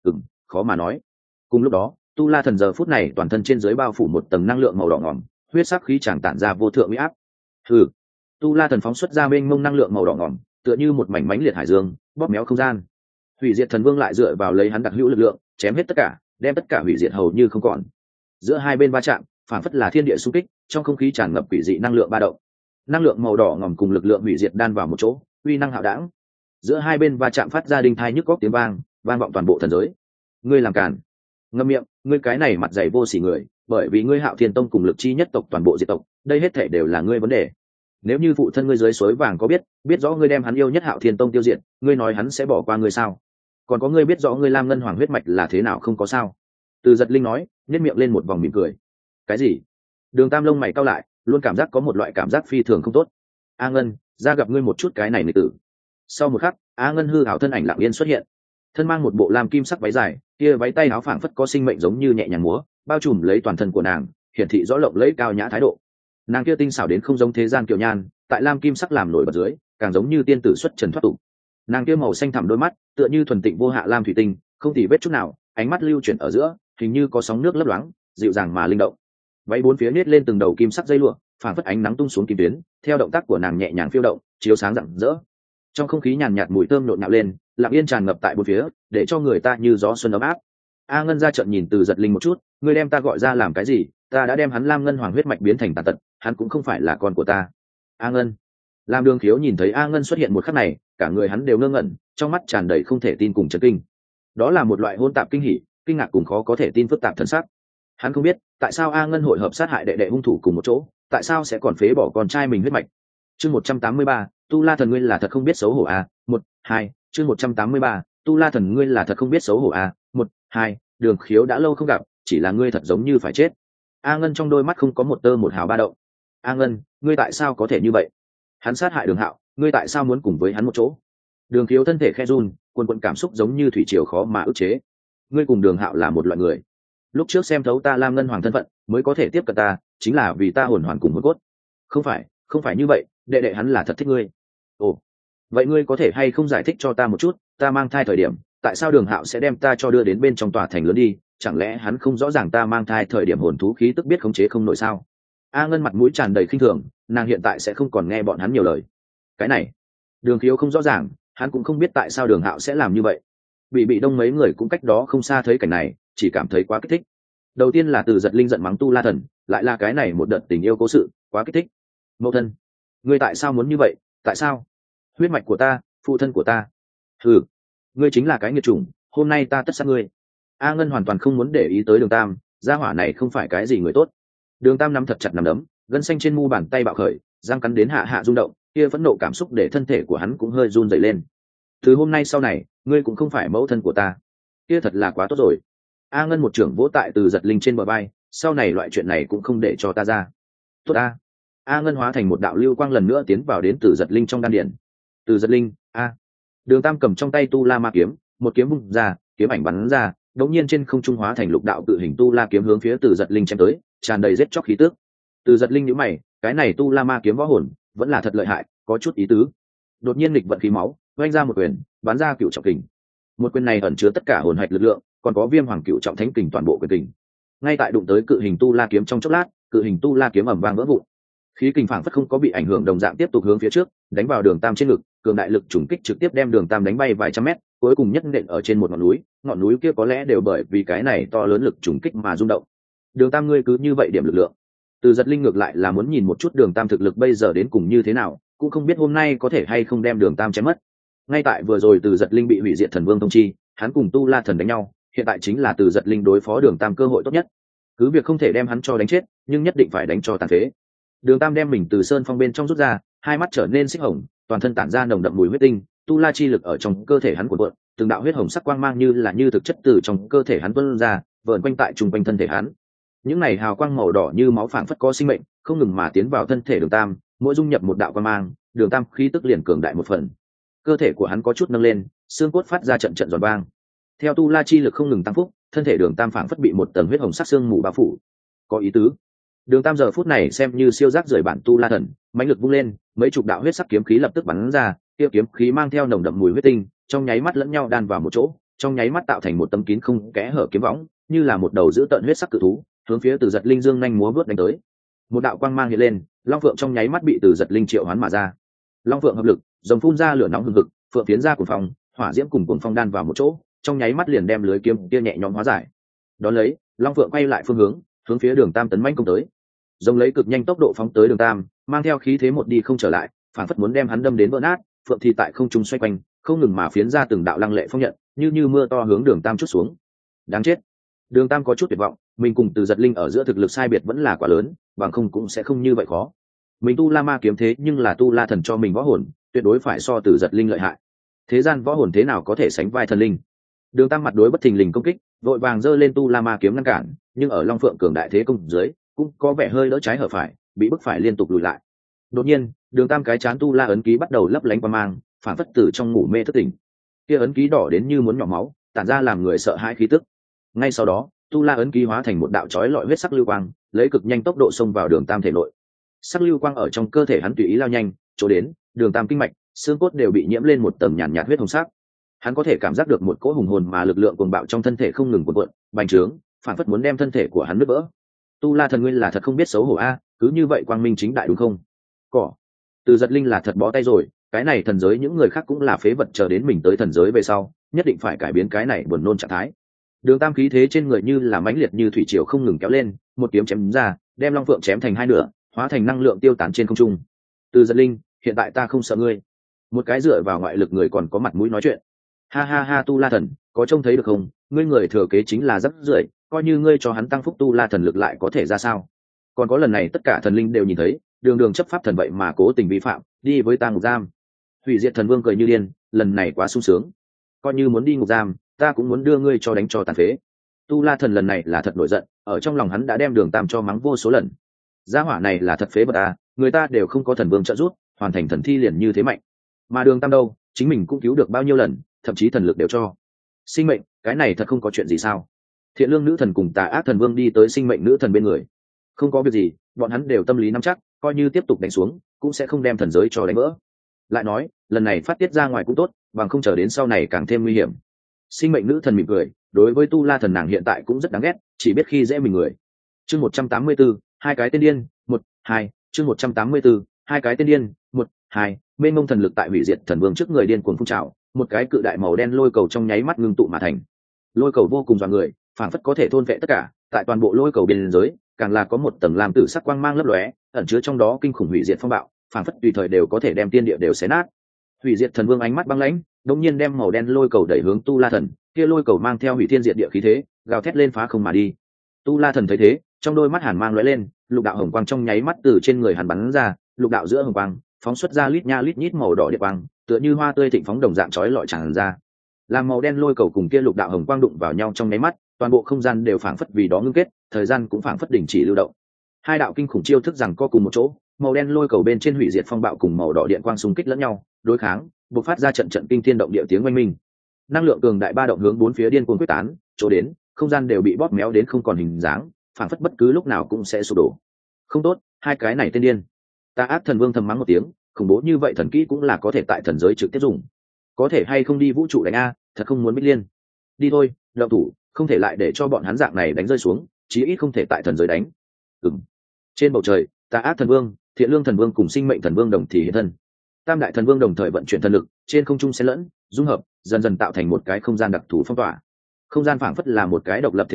Khó mà nói. Cùng lúc đó, tu la thần giờ phút này toàn thân trên dưới bao phủ một tầng năng lượng màu đỏ ngỏm, huyết sắc khí tràng tản ra vô thượng uy áp. Hừ. Tu la thần phóng xuất ra mênh mông năng lượng màu đỏ ngỏm, tựa như một mảnh mánh liệt hải dương, bóp méo không gian. Hủy diệt thần vương lại dựa vào lấy hắn đặc hữu lực lượng, chém hết tất cả, đem tất cả hủy diệt hầu như không còn. Giữa hai bên va chạm, phản phất là thiên địa xung kích, trong không khí tràn ngập quỷ dị năng lượng ba động. Năng lượng màu đỏ ngỏm cùng lực lượng hủy diệt đan vào một chỗ, uy năng hạo đẳng. Giữa hai bên va chạm phát ra đinh thai nhức góc tiếng vang, vang vọng toàn bộ thần giới. Ngươi làm càn, ngậm miệng, ngươi cái này mặt dày vô sỉ người, bởi vì ngươi Hạo Thiên Tông cùng lực chi nhất tộc toàn bộ diệt tộc, đây hết thảy đều là ngươi vấn đề. Nếu như phụ thân ngươi dưới suối vàng có biết rõ ngươi đem hắn yêu nhất Hạo Thiên Tông tiêu diệt, ngươi nói hắn sẽ bỏ qua ngươi sao? Còn có ngươi biết rõ ngươi Lam Ngân Hoàng huyết mạch là thế nào không có sao? Từ Giật Linh nói, nhếch miệng lên một vòng mỉm cười. Cái gì? Đường Tam lông mày cau lại, luôn cảm giác có một loại cảm giác phi thường không tốt. A Ngân, ra gặp ngươi một chút cái này nữ tử. Sau một khắc, A Ngân hư ảo thân ảnh lặng yên xuất hiện, thân mang một bộ lam kim sắc váy dài, kia váy tay áo phảng phất có sinh mệnh giống như nhẹ nhàng múa, bao trùm lấy toàn thân của nàng, hiển thị rõ lộng lẫy cao nhã thái độ. Nàng kia tinh xảo đến không giống thế gian kiều nhan, tại lam kim sắc làm nổi bật dưới, càng giống như tiên tử xuất trần thoát tục. Nàng kia màu xanh thẳm đôi mắt, tựa như thuần tịnh vô hạ lam thủy tinh, không tì vết chút nào, ánh mắt lưu chuyển ở giữa, hình như có sóng nước lấp loáng, dịu dàng mà linh động. Váy bốn phía nết lên từng đầu kim sắc dây lụa, phảng phất ánh nắng tung xuống kim tuyến, theo động tác của nàng nhẹ nhàng phiêu động, chiếu sáng rạng rỡ. Trong không khí nhàn nhạt mùi thơm nhộn nhạo lên, lặng yên tràn ngập tại bốn phía, để cho người ta như gió xuân ấm áp. A Ngân ra trận nhìn Từ Giật Linh một chút, ngươi đem ta gọi ra làm cái gì? Ta đã đem hắn Lam Ngân Hoàng huyết mạch biến thành tàn tật, hắn cũng không phải là con của ta. A Ngân. Lam Đường Khiếu nhìn thấy A Ngân xuất hiện một khắc này, cả người hắn đều ngơ ngẩn, trong mắt tràn đầy không thể tin cùng chấn kinh. Đó là một loại hỗn tạp kinh hỉ, kinh ngạc cùng khó có thể tin phức tạp thần sắc. Hắn không biết, tại sao A Ngân hội hợp sát hại đệ đệ hung thủ cùng một chỗ, tại sao sẽ còn phế bỏ con trai mình huyết mạch. Chương 183, Tu La thần ngươi là thật không biết xấu hổ a. 1, 2, chương 183, Tu La thần ngươi là thật không biết xấu hổ a. 1, 2, Đường Khiếu đã lâu không gặp, chỉ là ngươi thật giống như phải chết. A Ngân trong đôi mắt không có một tơ một hào ba động. A Ngân, ngươi tại sao có thể như vậy? Hắn sát hại Đường Hạo, ngươi tại sao muốn cùng với hắn một chỗ? Đường Khiếu thân thể khe run, cuồn cuộn cảm xúc giống như thủy triều khó mà ức chế. Ngươi cùng Đường Hạo là một loại người. Lúc trước xem thấu ta Lam Ngân Hoàng thân phận, mới có thể tiếp cận ta, chính là vì ta hồn hoàn cùng hồn cốt. Không phải như vậy, đệ đệ hắn là thật thích ngươi. Ồ, vậy ngươi có thể hay không giải thích cho ta một chút, ta mang thai thời điểm, tại sao Đường Hạo sẽ đem ta cho đưa đến bên trong tòa thành lớn đi, chẳng lẽ hắn không rõ ràng ta mang thai thời điểm hồn thú khí tức biết khống chế không nổi sao? A Ngân mặt mũi tràn đầy khinh thường, nàng hiện tại sẽ không còn nghe bọn hắn nhiều lời. Cái này, Đường Khiếu không rõ ràng, hắn cũng không biết tại sao Đường Hạo sẽ làm như vậy. Bị đông mấy người cũng cách đó không xa thấy cảnh này, chỉ cảm thấy quá kích thích. Đầu tiên là Từ Giật Linh giận mắng Tu La thần, lại là cái này một đợt tình yêu cố sự, quá kích thích. Mẫu thân, ngươi tại sao muốn như vậy? Tại sao? Huyết mạch của ta, phụ thân của ta. Ừ, ngươi chính là cái nghiệt chủng, hôm nay ta tất sát ngươi. A Ngân hoàn toàn không muốn để ý tới Đường Tam, gia hỏa này không phải cái gì người tốt. Đường Tam nắm thật chặt nắm đấm, gân xanh trên mu bàn tay bạo khởi, răng cắn đến hạ hạ rung động, kia phẫn nộ cảm xúc để thân thể của hắn cũng hơi run rẩy lên. Từ hôm nay sau này, ngươi cũng không phải mẫu thân của ta. Kia thật là quá tốt rồi. A Ngân một trưởng vỗ tại Từ Giật Linh trên bờ vai, sau này loại chuyện này cũng không để cho ta ra. Tốt a. A Ngân hóa thành một đạo lưu quang lần nữa tiến vào đến Từ Giật Linh trong đan điển. Từ Giật Linh, a. Đường Tam cầm trong tay Tu La Ma kiếm, một kiếm vung ra, kiếm ảnh bắn ra, đột nhiên trên không trung hóa thành lục đạo tự hình Tu La kiếm hướng phía Từ Giật Linh chém tới, tràn đầy giết chóc khí tức. Từ Giật Linh nhíu mày, cái này Tu La Ma kiếm võ hồn, vẫn là thật lợi hại, có chút ý tứ. Đột nhiên nghịch vận khí máu, vung ra một quyền, bắn ra cựu trọng kình. Một quyền này ẩn chứa tất cả hồn hạch lực lượng, còn có Viêm Hoàng cựu trọng thánh kình toàn bộ quyền kình. Ngay tại đụng tới cự hình Tu La kiếm trong chốc lát, cự hình Tu La kiếm ầm vang vỡ vụn. Khí kình phảng phất không có bị ảnh hưởng đồng dạng tiếp tục hướng phía trước, đánh vào Đường Tam trên ngực, cường đại lực trùng kích trực tiếp đem Đường Tam đánh bay vài trăm mét, cuối cùng nhất nện ở trên một ngọn núi kia có lẽ đều bởi vì cái này to lớn lực trùng kích mà rung động. Đường Tam ngươi cứ như vậy điểm lực lượng. Từ Giật Linh ngược lại là muốn nhìn một chút Đường Tam thực lực bây giờ đến cùng như thế nào, cũng không biết hôm nay có thể hay không đem Đường Tam chém mất. Ngay tại vừa rồi Từ Giật Linh bị hủy diệt thần vương thông chi, hắn cùng Tu La thần đánh nhau, hiện tại chính là Từ Giật Linh đối phó Đường Tam cơ hội tốt nhất. Cứ việc không thể đem hắn cho đánh chết, nhưng nhất định phải đánh cho tàn phế. Đường Tam đem mình từ sơn phong bên trong rút ra, hai mắt trở nên xích hồng, toàn thân tản ra nồng đậm mùi huyết tinh, tu la chi lực ở trong cơ thể hắn cuộn cuộn, từng đạo huyết hồng sắc quang mang như thực chất từ trong cơ thể hắn tuôn ra, vờn quanh tại trung quanh thân thể hắn. Những này hào quang màu đỏ như máu phảng phất có sinh mệnh, không ngừng mà tiến vào thân thể Đường Tam, mỗi dung nhập một đạo quang mang, Đường Tam khí tức liền cường đại một phần. Cơ thể của hắn có chút nâng lên, xương cốt phát ra trận trận giòn vang. Theo tu la chi lực không ngừng tăng phúc, thân thể Đường Tam phảng phất bị một tầng huyết hồng sắc xương mù bao phủ. Có ý tứ. Đường Tam giờ phút này xem như siêu giác rời bản tu la thần, mãnh lực vung lên, mấy chục đạo huyết sắc kiếm khí lập tức bắn ra, kia kiếm khí mang theo nồng đậm mùi huyết tinh, trong nháy mắt lẫn nhau đan vào một chỗ, trong nháy mắt tạo thành một tấm kín không kẽ hở kiếm võng, như là một đầu dữ tợn huyết sắc cự thú, hướng phía Từ Giật Linh dương nhanh múa vớt đánh tới. Một đạo quang mang hiện lên, long phượng trong nháy mắt bị Từ Giật Linh triệu hoán mà ra. Long phượng hợp lực, rồng phun ra lửa nóng hừng hực, phượng tiến ra cuồng phong, hỏa diễm cùng cuồng phong đan vào một chỗ, trong nháy mắt liền đem lưới kiếm kia nhẹ nhõm hóa giải. Đón lấy, long phượng quay lại phương hướng, hướng phía Đường Tam tấn mãnh công tới. Rồng lấy cực nhanh tốc độ phóng tới Đường Tam, mang theo khí thế một đi không trở lại, phản phất muốn đem hắn đâm đến vỡ nát. Phượng thì tại không trung xoay quanh, không ngừng mà phiến ra từng đạo lăng lệ phong nhận, như mưa to hướng Đường Tam chút xuống. Đáng chết! Đường Tam có chút tuyệt vọng, mình cùng Từ Giật Linh ở giữa thực lực sai biệt vẫn là quá lớn, bằng không cũng sẽ không như vậy khó. Mình tu la ma kiếm thế nhưng là tu la thần cho mình võ hồn, tuyệt đối phải so Từ Giật Linh lợi hại. Thế gian võ hồn thế nào có thể sánh vai thần linh? Đường Tam mặt đối bất thình lình công kích, vội vàng giơ lên tu la ma kiếm ngăn cản, nhưng ở Long Phượng cường đại thế công dưới, cũng có vẻ hơi đỡ trái hở phải, bị bức phải liên tục lùi lại. Đột nhiên, Đường Tam cái chán tu la ấn ký bắt đầu lấp lánh qua mang, phản phất từ trong ngủ mê thức tỉnh. Kia ấn ký đỏ đến như muốn nhỏ máu, tản ra làm người sợ hãi khí tức. Ngay sau đó, tu la ấn ký hóa thành một đạo chói lọi huyết sắc lưu quang, lấy cực nhanh tốc độ xông vào Đường Tam thể nội. Sắc lưu quang ở trong cơ thể hắn tùy ý lao nhanh, chỗ đến, Đường Tam kinh mạch, xương cốt đều bị nhiễm lên một tầng nhàn nhạt huyết hồng sắc. Hắn có thể cảm giác được một cỗ hùng hồn mà lực lượng cuồng bạo trong thân thể không ngừng cuộn cuộn, bành trướng, phản phất muốn đem thân thể của hắn nứt vỡ. Tu la thần nguyên là thật không biết xấu hổ a, cứ như vậy quang minh chính đại đúng không? Cỏ. Từ Giật Linh là thật bó tay rồi, cái này thần giới những người khác cũng là phế vật, chờ đến mình tới thần giới về sau, nhất định phải cải biến cái này buồn nôn trạng thái. Đường Tam khí thế trên người như là mãnh liệt như thủy triều không ngừng kéo lên, một kiếm chém ra, đem long phượng chém thành hai nửa, hóa thành năng lượng tiêu tán trên không trung. Từ Giật Linh, hiện tại ta không sợ ngươi. Một cái dựa vào ngoại lực người còn có mặt mũi nói chuyện. Ha ha ha, tu la thần, có trông thấy được không? Ngươi người thừa kế chính là rắc rưởi, coi như ngươi cho hắn tăng phúc tu la thần lực lại có thể ra sao? Còn có lần này tất cả thần linh đều nhìn thấy, đường đường chấp pháp thần vậy mà cố tình vi phạm, đi với ta ngục giam. Hủy diệt thần vương cười như điên, lần này quá sung sướng, coi như muốn đi ngục giam, ta cũng muốn đưa ngươi cho đánh cho tàn phế. Tu la thần lần này là thật nổi giận, ở trong lòng hắn đã đem Đường Tam cho mắng vô số lần. Gia hỏa này là thật phế vật à, người ta đều không có thần vương trợ giúp, hoàn thành thần thi liền như thế mạnh, mà Đường Tam đâu, chính mình cũng cứu được bao nhiêu lần, thậm chí thần lực đều cho. Sinh mệnh, cái này thật không có chuyện gì sao? Thiện lương nữ thần cùng tà ác thần vương đi tới sinh mệnh nữ thần bên người. Không có việc gì, bọn hắn đều tâm lý nắm chắc, coi như tiếp tục đánh xuống, cũng sẽ không đem thần giới cho đánh vỡ. Lại nói, lần này phát tiết ra ngoài cũng tốt, bằng không chờ đến sau này càng thêm nguy hiểm. Sinh mệnh nữ thần mỉm cười, đối với tu la thần nàng hiện tại cũng rất đáng ghét, chỉ biết khi dễ mình người. Chương 184, hai cái tên điên, 1, 2, chương 184, hai cái tên điên, 1, 2, mênh mông thần lực tại hủy diệt thần vương trước người điên cuồng phun trào, một cái cự đại màu đen lôi cầu trong nháy mắt ngưng tụ mà thành. Lôi cầu vô cùng dọa người, phảng phất có thể thôn vệ tất cả, tại toàn bộ lôi cầu biên giới, càng là có một tầng làm tử sắc quang mang lấp lóe, ẩn chứa trong đó kinh khủng hủy diệt phong bạo, phảng phất tùy thời đều có thể đem tiên địa đều xé nát. Hủy diệt thần vương ánh mắt băng lãnh, đột nhiên đem màu đen lôi cầu đẩy hướng tu la thần, kia lôi cầu mang theo hủy thiên diệt địa khí thế, gào thét lên phá không mà đi. Tu la thần thấy thế, trong đôi mắt hàn mang lóe lên, lục đạo hồng quang trong nháy mắt từ trên người hắn bắn ra, lục đạo giữa hồng quang phóng xuất ra lít nha lít nhít màu đỏ địa quang, tựa như hoa tươi thịnh phóng đồng dạng chói lọi tràn ra. Làm màu đen lôi cầu cùng kia lục đạo hồng quang đụng vào nhau trong nháy mắt, toàn bộ không gian đều phảng phất vì đó ngưng kết, thời gian cũng phảng phất đình chỉ lưu động. Hai đạo kinh khủng chiêu thức rằng co cùng một chỗ, màu đen lôi cầu bên trên hủy diệt phong bạo cùng màu đỏ điện quang xung kích lẫn nhau, đối kháng, bộc phát ra trận trận kinh thiên động địa tiếng oanh minh. Năng lượng cường đại ba động hướng bốn phía điên cuồng quyết tán, chỗ đến, không gian đều bị bóp méo đến không còn hình dáng, phảng phất bất cứ lúc nào cũng sẽ sụp đổ. Không tốt, hai cái này tên điên. Tà ác thần vương thầm mắng một tiếng, khủng bố như vậy thần kỹ cũng là có thể tại thần giới trực tiếp dùng. Có thể hay không đi vũ trụ đánh a, thật không muốn Bích Liên. Đi thôi, động thủ, không thể lại để cho bọn hắn dạng này đánh rơi xuống, chí ít không thể tại thần giới đánh. Trên bầu trời, tà ác thần vương, thiện lương thần vương cùng sinh mệnh thần vương đồng thì hiện thân. Tam đại thần vương đồng thời vận chuyển thần lực, trên không trung xen lẫn, dung hợp, dần dần tạo thành một cái không gian đặc thù phong tỏa. Không gian phảng phất là một cái độc lập thế giới,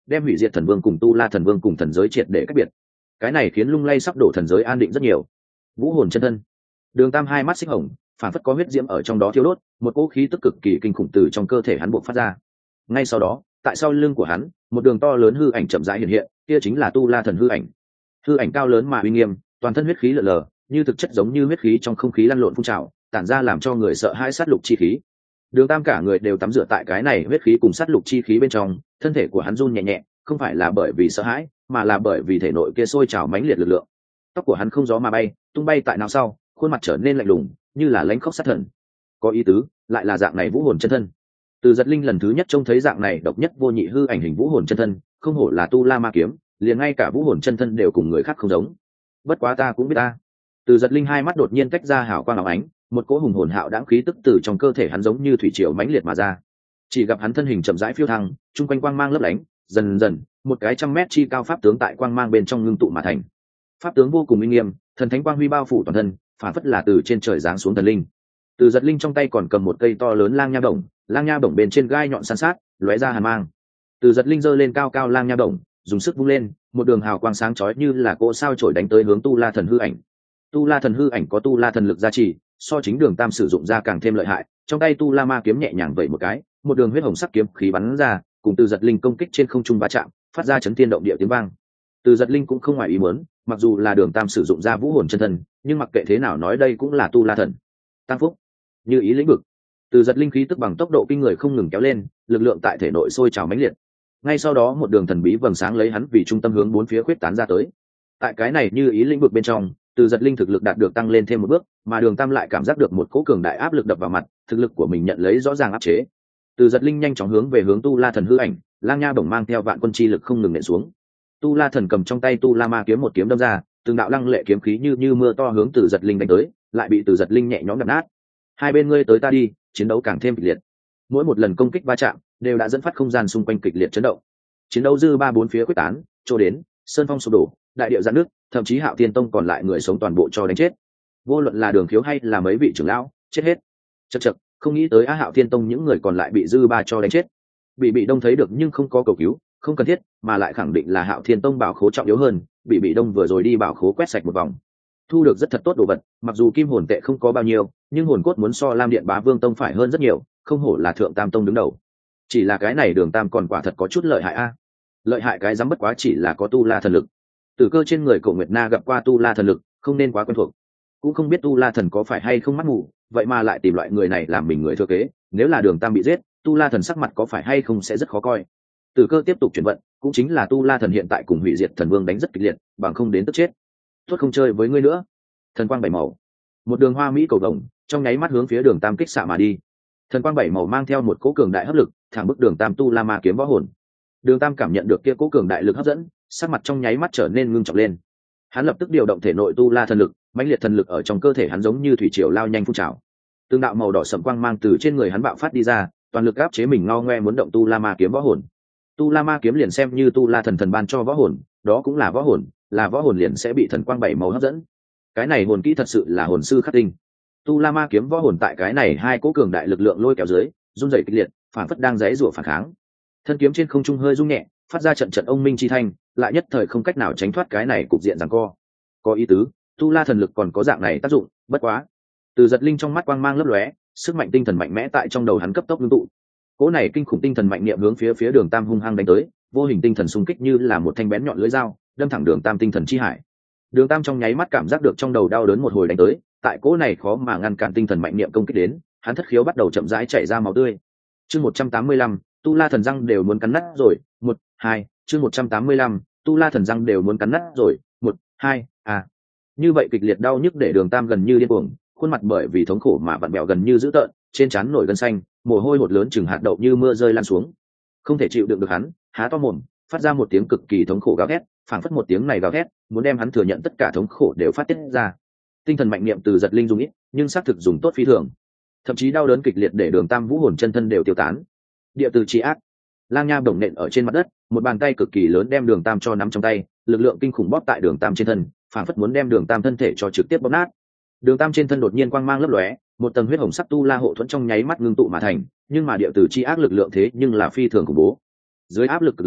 đem hủy diệt thần vương cùng tu la thần vương cùng thần giới triệt để cách biệt. Cái này khiến lung lay sắp đổ thần giới an định rất nhiều. Vũ hồn chân thân. Đường Tam hai mắt xích hồng, phản phất có huyết diễm ở trong đó thiêu đốt, một cỗ khí tức cực kỳ kinh khủng từ trong cơ thể hắn bộc phát ra. Ngay sau đó, tại sau lưng của hắn, một đường to lớn hư ảnh chậm rãi hiện hiện, kia chính là tu la thần hư ảnh. Hư ảnh cao lớn mà uy nghiêm, toàn thân huyết khí lờ lờ, như thực chất giống như huyết khí trong không khí lăn lộn phun trào, tản ra làm cho người sợ hãi sát lục chi khí. Đường Tam cả người đều tắm rửa tại cái này huyết khí cùng sát lục chi khí bên trong, thân thể của hắn run nhẹ nhẹ, không phải là bởi vì sợ hãi, mà là bởi vì thể nội kia sôi trào mãnh liệt lực lượng. Tóc của hắn không gió mà bay, tung bay tại nào sau, khuôn mặt trở nên lạnh lùng, như là lãnh khốc sát thần. Có ý tứ, lại là dạng này vũ hồn chân thân. Từ Giật Linh lần thứ nhất trông thấy dạng này độc nhất vô nhị hư ảnh hình vũ hồn chân thân, không hổ là tu la ma kiếm, liền ngay cả vũ hồn chân thân đều cùng người khác không giống. Bất quá ta cũng biết ta. Từ Giật Linh hai mắt đột nhiên tách ra hào quang óng ánh, một cỗ hùng hồn hạo đãng khí tức từ trong cơ thể hắn giống như thủy triều mãnh liệt mà ra. Chỉ gặp hắn thân hình chậm rãi phiêu thăng, trung quanh quang mang lấp lánh, dần dần, một cái 100 mét chi cao pháp tướng tại quang mang bên trong ngưng tụ mà thành. Pháp tướng vô cùng uy nghiêm, thần thánh quang huy bao phủ toàn thân, phản phất là từ trên trời giáng xuống thần linh. Từ Giật Linh trong tay còn cầm một cây to lớn lang nha bổng, lang nha bổng bên trên gai nhọn san sát, lóe ra hàn mang. Từ Giật Linh giơ lên cao cao lang nha bổng, dùng sức vung lên, một đường hào quang sáng chói như là cỗ sao chổi đánh tới hướng tu la thần hư ảnh. Tu la thần hư ảnh có tu la thần lực gia trì, so chính Đường Tam sử dụng ra càng thêm lợi hại. Trong tay tu la ma kiếm nhẹ nhàng vẩy một cái, một đường huyết hồng sắc kiếm khí bắn ra, cùng Từ Giật Linh công kích trên không trung va chạm, phát ra chấn thiên động địa tiếng vang. Từ Giật Linh cũng không ngoài ý muốn, mặc dù là Đường Tam sử dụng ra vũ hồn chân thân, nhưng mặc kệ thế nào nói đây cũng là tu la thần. Tăng phúc, như ý lĩnh vực. Từ Giật Linh khí tức bằng tốc độ kinh người không ngừng kéo lên, lực lượng tại thể nội sôi trào mãnh liệt. Ngay sau đó một đường thần bí vầng sáng lấy hắn vì trung tâm hướng bốn phía khuyết tán ra tới. Tại cái này như ý lĩnh vực bên trong, Từ Giật Linh thực lực đạt được tăng lên thêm một bước, mà Đường Tam lại cảm giác được một cỗ cường đại áp lực đập vào mặt, thực lực của mình nhận lấy rõ ràng áp chế. Từ Giật Linh nhanh chóng hướng về hướng tu la thần hư ảnh, lang nha bổng mang theo vạn quân chi lực không ngừng nện xuống. Tu la thần cầm trong tay tu la ma kiếm một kiếm đâm ra, từng đạo lăng lệ kiếm khí như mưa to hướng Từ Giật Linh đánh tới, lại bị Từ Giật Linh nhẹ nhõm đập nát. Hai bên ngươi tới ta đi, chiến đấu càng thêm kịch liệt. Mỗi một lần công kích va chạm đều đã dẫn phát không gian xung quanh kịch liệt chấn động. Chiến đấu dư ba bốn phía quyết tán, trôi đến sơn phong sụp đổ, đại địa giãn nước, thậm chí Hạo Thiên Tông còn lại người sống toàn bộ cho đánh chết. Vô luận là Đường Khiếu hay là mấy vị trưởng lão, chết hết. Chậc, không nghĩ tới Hạo Thiên Tông những người còn lại bị dư ba cho đánh chết. Bị Đông thấy được nhưng không có cầu cứu, không cần thiết, mà lại khẳng định là Hạo Thiên Tông bảo khố trọng yếu hơn. Bị Đông vừa rồi đi bảo khố quét sạch một vòng, thu được rất thật tốt đồ vật, mặc dù kim hồn tệ không có bao nhiêu, nhưng hồn cốt muốn so Lam Điện Bá Vương Tông phải hơn rất nhiều, không hổ là Thượng Tam Tông đứng đầu. Chỉ là cái này Đường Tam còn quả thật có chút lợi hại a. Lợi hại cái dám bất quá chỉ là có tu la thần lực. Tử Cơ trên người Cổ Nguyệt Na gặp qua tu la thần lực, không nên quá quen thuộc. Cũng không biết tu la thần có phải hay không mắt mù, vậy mà lại tìm loại người này làm mình người thừa kế, nếu là Đường Tam bị giết, tu la thần sắc mặt có phải hay không sẽ rất khó coi. Tử Cơ tiếp tục chuyển vận, cũng chính là tu la thần hiện tại cùng hủy diệt thần vương đánh rất kịch liệt, bằng không đến tức chết. Tốt không chơi với ngươi nữa. Thần quang bảy màu, một đường hoa mỹ cầu vồng trong nháy mắt hướng phía Đường Tam kích xạ mà đi. Thần quang bảy màu mang theo một cỗ cường đại hấp lực, thẳng bức Đường Tam tu la ma kiếm võ hồn. Đường Tam cảm nhận được kia cỗ cường đại lực hấp dẫn, sắc mặt trong nháy mắt trở nên ngưng trọng lên. Hắn lập tức điều động thể nội tu la thần lực, mãnh liệt thần lực ở trong cơ thể hắn giống như thủy triều lao nhanh phun trào. Từng đạo màu đỏ sẫm quang mang từ trên người hắn bạo phát đi ra, toàn lực áp chế mình ngao ngoe muốn động tu la ma kiếm võ hồn. Tu la ma kiếm liền xem như tu la thần ban cho võ hồn, đó cũng là võ hồn, là võ hồn liền sẽ bị thần quang bảy màu hấp dẫn. Cái này hồn kỹ thật sự là hồn sư khắc tinh. Tu la ma kiếm võ hồn tại cái này hai cỗ cường đại lực lượng lôi kéo dưới, run rẩy kịch liệt, phản phất đang giãy giụa phản kháng. Thân kiếm trên không trung hơi rung nhẹ, phát ra trận trận ông minh chi thanh, lại nhất thời không cách nào tránh thoát cái này cục diện giằng co. Có ý tứ, tu la thần lực còn có dạng này tác dụng, bất quá. Từ Giật Linh trong mắt quang mang lấp lóe, sức mạnh tinh thần mạnh mẽ tại trong đầu hắn cấp tốc ngưng tụ. Cỗ này kinh khủng tinh thần mạnh niệm hướng phía Đường Tam hung hăng đánh tới, vô hình tinh thần xung kích như là một thanh bén nhọn lưỡi dao, đâm thẳng Đường Tam tinh thần chi hải. Đường Tam trong nháy mắt cảm giác được trong đầu đau đớn một hồi đánh tới, tại cỗ này khó mà ngăn cản tinh thần mạnh niệm công kích đến, hắn thất khiếu bắt đầu chậm rãi chảy ra máu tươi. Chương 185, tu la thần răng đều muốn cắn nát rồi, 1, 2, chương 185, tu la thần răng đều muốn cắn nát rồi, 1, 2, à. Như vậy kịch liệt đau nhức để Đường Tam gần như điên cuồng, khuôn mặt bởi vì thống khổ mà vặn vẹo gần như dữ tợn, trên trán nổi gân xanh, mồ hôi hột lớn chừng hạt đậu như mưa rơi lan xuống. Không thể chịu đựng được hắn, há to mồm, phát ra một tiếng cực kỳ thống khổ gào thét, phảng phất một tiếng này gào thét, muốn đem hắn thừa nhận tất cả thống khổ đều phát tiết ra. Tinh thần mạnh niệm Từ Giật Linh dùng ít, nhưng xác thực dùng tốt phi thường. Thậm chí đau đớn kịch liệt để Đường Tam vũ hồn chân thân đều tiêu tán. Địa từ chi ác, lang nha bổng nện ở trên mặt đất, một bàn tay cực kỳ lớn đem Đường Tam cho nắm trong tay, lực lượng kinh khủng bóp tại Đường Tam trên thân, phảng phất muốn đem Đường Tam thân thể cho trực tiếp bóp nát. Đường Tam trên thân đột nhiên quang mang lấp lóe, một tầng huyết hồng sắc tu la hộ thuẫn trong nháy mắt ngưng tụ mà thành, nhưng mà địa tử chi ác lực lượng thế nhưng là phi thường khủng bố. Dưới áp lực cực lớn,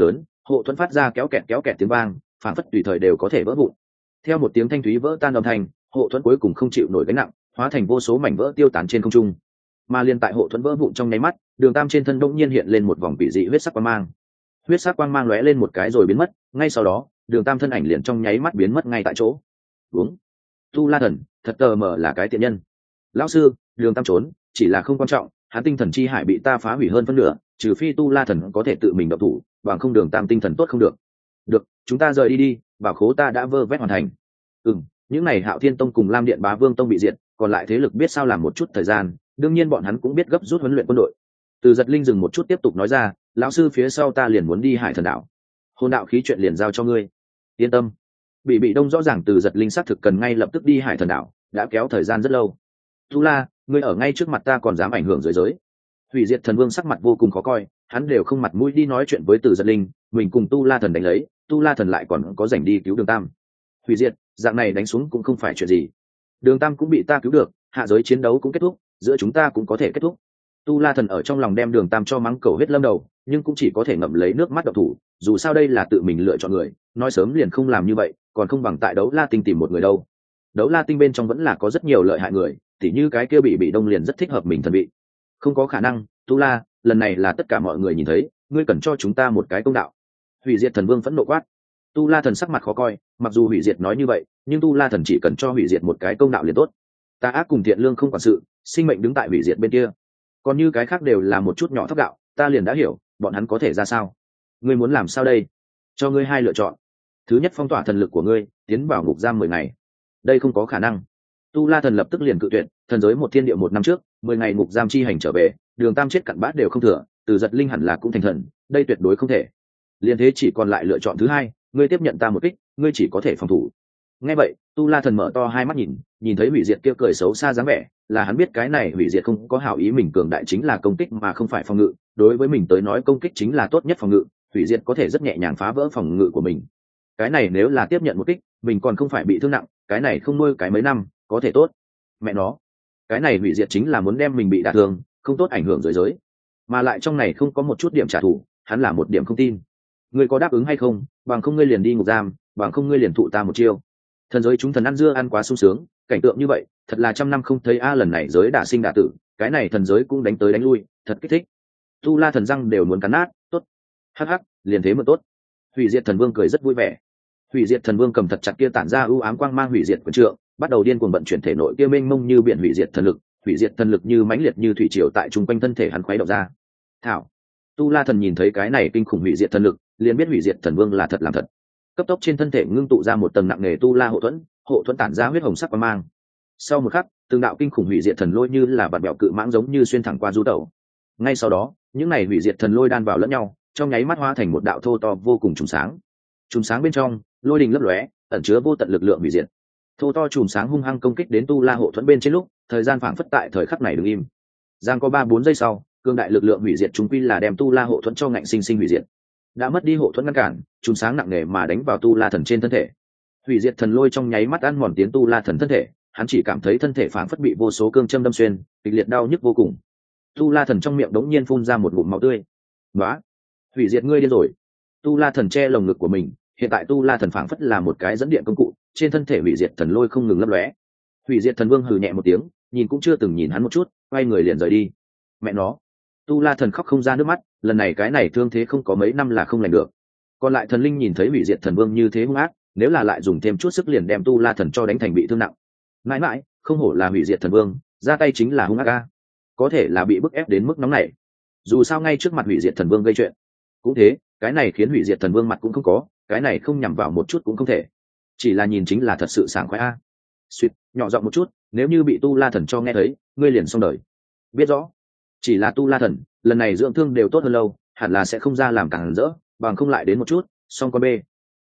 hộ thuẫn phát ra kéo kẹt tiếng vang, phản phất tùy thời đều có thể vỡ vụn. Theo một tiếng thanh thúy vỡ tan âm thanh, hộ thuẫn cuối cùng không chịu nổi gánh nặng, hóa thành vô số mảnh vỡ tiêu tán trên không trung. Mà liên tại hộ thuẫn vỡ vụn trong nháy mắt, Đường Tam trên thân bỗng nhiên hiện lên một vòng quỷ dị huyết sắc quang mang. Huyết sắc quang mang lóe lên một cái rồi biến mất, ngay sau đó, Đường Tam thân ảnh liền trong nháy mắt biến mất ngay tại chỗ. Uống. Tu La Thần, thật tờ mờ là cái tiện nhân. Lão sư, Đường Tam trốn, chỉ là không quan trọng, hắn tinh thần chi hải bị ta phá hủy hơn phân nửa, trừ phi Tu La Thần có thể tự mình động thủ, bằng không Đường Tam tinh thần tốt không được. Được, chúng ta rời đi đi, bảo khố ta đã vơ vét hoàn thành. Những này Hạo Thiên Tông cùng Lam Điện Bá Vương Tông bị diệt, còn lại thế lực biết sao làm một chút thời gian, đương nhiên bọn hắn cũng biết gấp rút huấn luyện quân đội. Từ Giật Linh dừng một chút tiếp tục nói ra, lão sư phía sau ta liền muốn đi Hải Thần đảo, hồn đạo khí chuyện liền giao cho ngươi. Yên tâm. Bị đông rõ ràng Từ Giật Linh xác thực cần ngay lập tức đi Hải Thần đảo, đã kéo thời gian rất lâu. Tu La, ngươi ở ngay trước mặt ta còn dám ảnh hưởng giới giới. Hủy Diệt Thần Vương sắc mặt vô cùng khó coi, hắn đều không mặt mũi đi nói chuyện với Từ Giật Linh, mình cùng Tu La Thần đánh lấy, Tu La Thần lại còn có rảnh đi cứu Đường Tam. Hủy Diệt, dạng này đánh xuống cũng không phải chuyện gì. Đường Tam cũng bị ta cứu được, hạ giới chiến đấu cũng kết thúc, giữa chúng ta cũng có thể kết thúc. Tu La Thần ở trong lòng đem Đường Tam cho mắng cầu huyết lâm đầu, nhưng cũng chỉ có thể ngậm lấy nước mắt độc thủ, dù sao đây là tự mình lựa chọn người, nói sớm liền không làm như vậy, còn không bằng tại Đấu La Tinh tìm một người đâu. Đấu La Tinh bên trong vẫn là có rất nhiều lợi hại người, tỉ như cái kia bị đông liền rất thích hợp mình thần bị. Không có khả năng, Tu La, lần này là tất cả mọi người nhìn thấy, ngươi cần cho chúng ta một cái công đạo. Hủy Diệt Thần Vương phẫn nộ quát. Tu La Thần sắc mặt khó coi, mặc dù Hủy Diệt nói như vậy, nhưng Tu La Thần chỉ cần cho Hủy Diệt một cái công đạo liền tốt. Tà ác cùng thiện lương không quản sự, sinh mệnh đứng tại Hủy Diệt bên kia. Còn như cái khác đều là một chút nhỏ thóc gạo, ta liền đã hiểu, bọn hắn có thể ra sao. Ngươi muốn làm sao đây? Cho ngươi hai lựa chọn. Thứ nhất, phong tỏa thần lực của ngươi, tiến vào ngục giam 10 ngày. Đây không có khả năng. Tu La Thần lập tức liền cự tuyệt, thần giới một thiên địa một năm trước, 10 ngày ngục giam chi hành trở về, Đường Tam chết cặn bát đều không thừa, Từ Giật Linh hẳn là cũng thành thần, đây tuyệt đối không thể. Liên thế chỉ còn lại lựa chọn thứ hai, ngươi tiếp nhận ta một kích, ngươi chỉ có thể phòng thủ. Nghe vậy, Tu La Thần mở to hai mắt nhìn thấy Hủy Diệt kia cười xấu xa dáng vẻ, là hắn biết cái này Hủy Diệt không có hảo ý, mình cường đại chính là công kích mà không phải phòng ngự, đối với mình tới nói công kích chính là tốt nhất phòng ngự, Hủy Diệt có thể rất nhẹ nhàng phá vỡ phòng ngự của mình. Cái này nếu là tiếp nhận một kích, mình còn không phải bị thương nặng, cái này không nuôi cái mấy năm, có thể tốt. Mẹ nó, cái này Hủy Diệt chính là muốn đem mình bị đả thương, không tốt ảnh hưởng giới, mà lại trong này không có một chút điểm trả thù, hắn là một điểm không tin. Ngươi có đáp ứng hay không, bằng không ngươi liền đi ngục giam, bằng không ngươi liền thụ ta một chiêu. Thần giới chúng thần ăn dưa ăn quá sung sướng, cảnh tượng như vậy thật là trăm năm không thấy a, lần này giới đả sinh đả tử, cái này thần giới cũng đánh tới đánh lui, thật kích thích. Tu La Thần răng đều muốn cắn nát. Tốt, hắc hắc, liền thế mà tốt. Hủy Diệt Thần Vương cười rất vui vẻ. Hủy Diệt Thần Vương cầm thật chặt kia tản ra ưu ám quang mang hủy diệt quyền trượng, bắt đầu điên cuồng vận chuyển thể nội kia mênh mông như biển hủy diệt thần lực, hủy diệt thần lực như mãnh liệt như thủy triều tại trung quanh thân thể hắn khuấy động ra. Thảo. Tu La Thần nhìn thấy cái này kinh khủng hủy diệt thần lực, liền biết Hủy Diệt Thần Vương là thật làm thật. Cấp tốc trên thân thể ngưng tụ ra một tầng nặng nề tu la hộ thuẫn tản ra huyết hồng sắc quang mang. Sau một khắc, từng đạo kinh khủng hủy diệt thần lôi như là vạt bẹo cự mãng giống như xuyên thẳng qua du tẩu. Ngay sau đó, những này hủy diệt thần lôi đan vào lẫn nhau, trong nháy mắt hóa thành một đạo thô to vô cùng trùng sáng. Trùng sáng bên trong, lôi đình lấp lóe, ẩn chứa vô tận lực lượng hủy diệt. Thô to trùng sáng hung hăng công kích đến tu la hộ thuẫn bên trên lúc, thời gian phảng phất tại thời khắc này đứng im. Giang có 3-4 giây sau, cương đại lực lượng hủy diệt chúng quy là đem tu la hộ thuẫn cho ngạnh sinh sinh hủy diệt. Đã mất đi hộ thuẫn ngăn cản, trùng sáng nặng nề mà đánh vào tu la thần trên thân thể. Hủy diệt thần lôi trong nháy mắt ăn mòn tiến tu la thần thân thể, hắn chỉ cảm thấy thân thể phảng phất bị vô số cương châm đâm xuyên, kịch liệt đau nhức vô cùng. Tu la thần trong miệng đống nhiên phun ra một ngụm máu tươi. "Nóa, hủy diệt ngươi điên rồi!" Tu la thần che lồng ngực của mình, hiện tại tu la thần phảng phất là một cái dẫn điện công cụ, trên thân thể hủy diệt thần lôi không ngừng lấp lóe. Hủy diệt thần vương hừ nhẹ một tiếng, nhìn cũng chưa từng nhìn hắn một chút, quay người liền rời đi. Mẹ nó, tu la thần khóc không ra nước mắt, lần này cái này thương thế không có mấy năm là không lành được. Còn lại thần linh nhìn thấy hủy diệt thần vương như thế hung ác, nếu là lại dùng thêm chút sức liền đem tu la thần cho đánh thành bị thương nặng. Mãi mãi, không hổ là hủy diệt thần vương, ra tay chính là hung ác a. Có thể là bị bức ép đến mức nóng này. Dù sao ngay trước mặt hủy diệt thần vương gây chuyện. Cũng thế, cái này khiến hủy diệt thần vương mặt cũng không có, cái này không nhằm vào một chút cũng không thể. Chỉ là nhìn chính là thật sự sảng khoái a. Suýt, nhỏ giọng một chút, nếu như bị tu la thần cho nghe thấy, ngươi liền xong đời. Biết rõ. Chỉ là tu la thần, lần này dưỡng thương đều tốt hơn lâu, hẳn là sẽ không ra làm càng rỡ, bằng không lại đến một chút, xong con bê.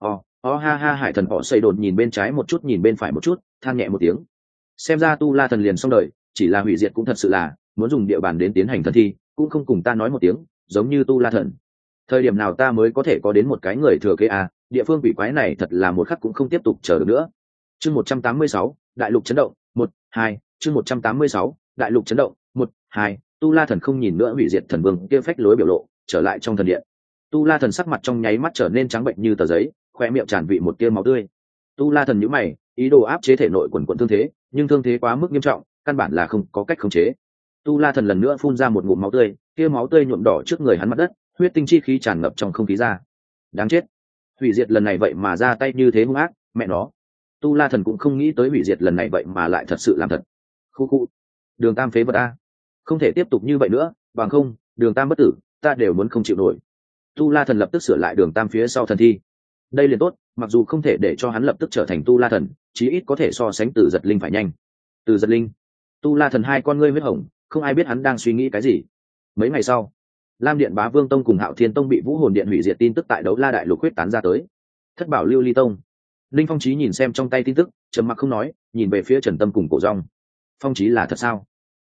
Ha ha, hải thần họ xây đột nhìn bên trái một chút nhìn bên phải một chút, than nhẹ một tiếng. Xem ra tu la thần liền xong đời, chỉ là hủy diệt cũng thật sự là, muốn dùng địa bàn đến tiến hành thần thi, cũng không cùng ta nói một tiếng, giống như tu la thần. Thời điểm nào ta mới có thể có đến một cái người thừa kế à, địa phương quỷ quái này thật là một khắc cũng không tiếp tục chờ được nữa. Chương 186, đại lục chấn động, 1-2, chương 186, đại lục chấn động, 1-2, tu la thần không nhìn nữa hủy diệt thần vương kia phách lối biểu lộ, trở lại trong thần điện. Tu La Thần sắc mặt trong nháy mắt trở nên trắng bệnh như tờ giấy, khoe miệng tràn vị một tia máu tươi. Tu La Thần nhíu mày, ý đồ áp chế thể nội quần quần thương thế, nhưng thương thế quá mức nghiêm trọng, căn bản là không có cách khống chế. Tu La Thần lần nữa phun ra một ngụm máu tươi, tia máu tươi nhuộm đỏ trước người hắn mặt đất, huyết tinh chi khí tràn ngập trong không khí ra. Đáng chết, hủy diệt lần này vậy mà ra tay như thế hung ác, mẹ nó. Tu La Thần cũng không nghĩ tới hủy diệt lần này vậy mà lại thật sự làm thật. Khu khu, Đường Tam phế vật a, không thể tiếp tục như vậy nữa, bằng không, Đường Tam bất tử, ta đều muốn không chịu nổi. Tu La Thần lập tức sửa lại Đường Tam phía sau thần thi. Đây liền tốt, mặc dù không thể để cho hắn lập tức trở thành Tu La Thần, chí ít có thể so sánh Từ Giật Linh phải nhanh. Từ Giật Linh, Tu La Thần hai con ngươi huyết hồng, không ai biết hắn đang suy nghĩ cái gì. Mấy ngày sau, Lam Điện Bá Vương Tông cùng Hạo Thiên Tông bị Vũ Hồn Điện hủy diệt tin tức tại Đấu La Đại Lục huyết tán ra tới. Thất Bảo Lưu Ly Tông, Linh Phong Chí nhìn xem trong tay tin tức, trầm mặc không nói, nhìn về phía Trần Tâm cùng Cổ Dung. Phong Chí là thật sao?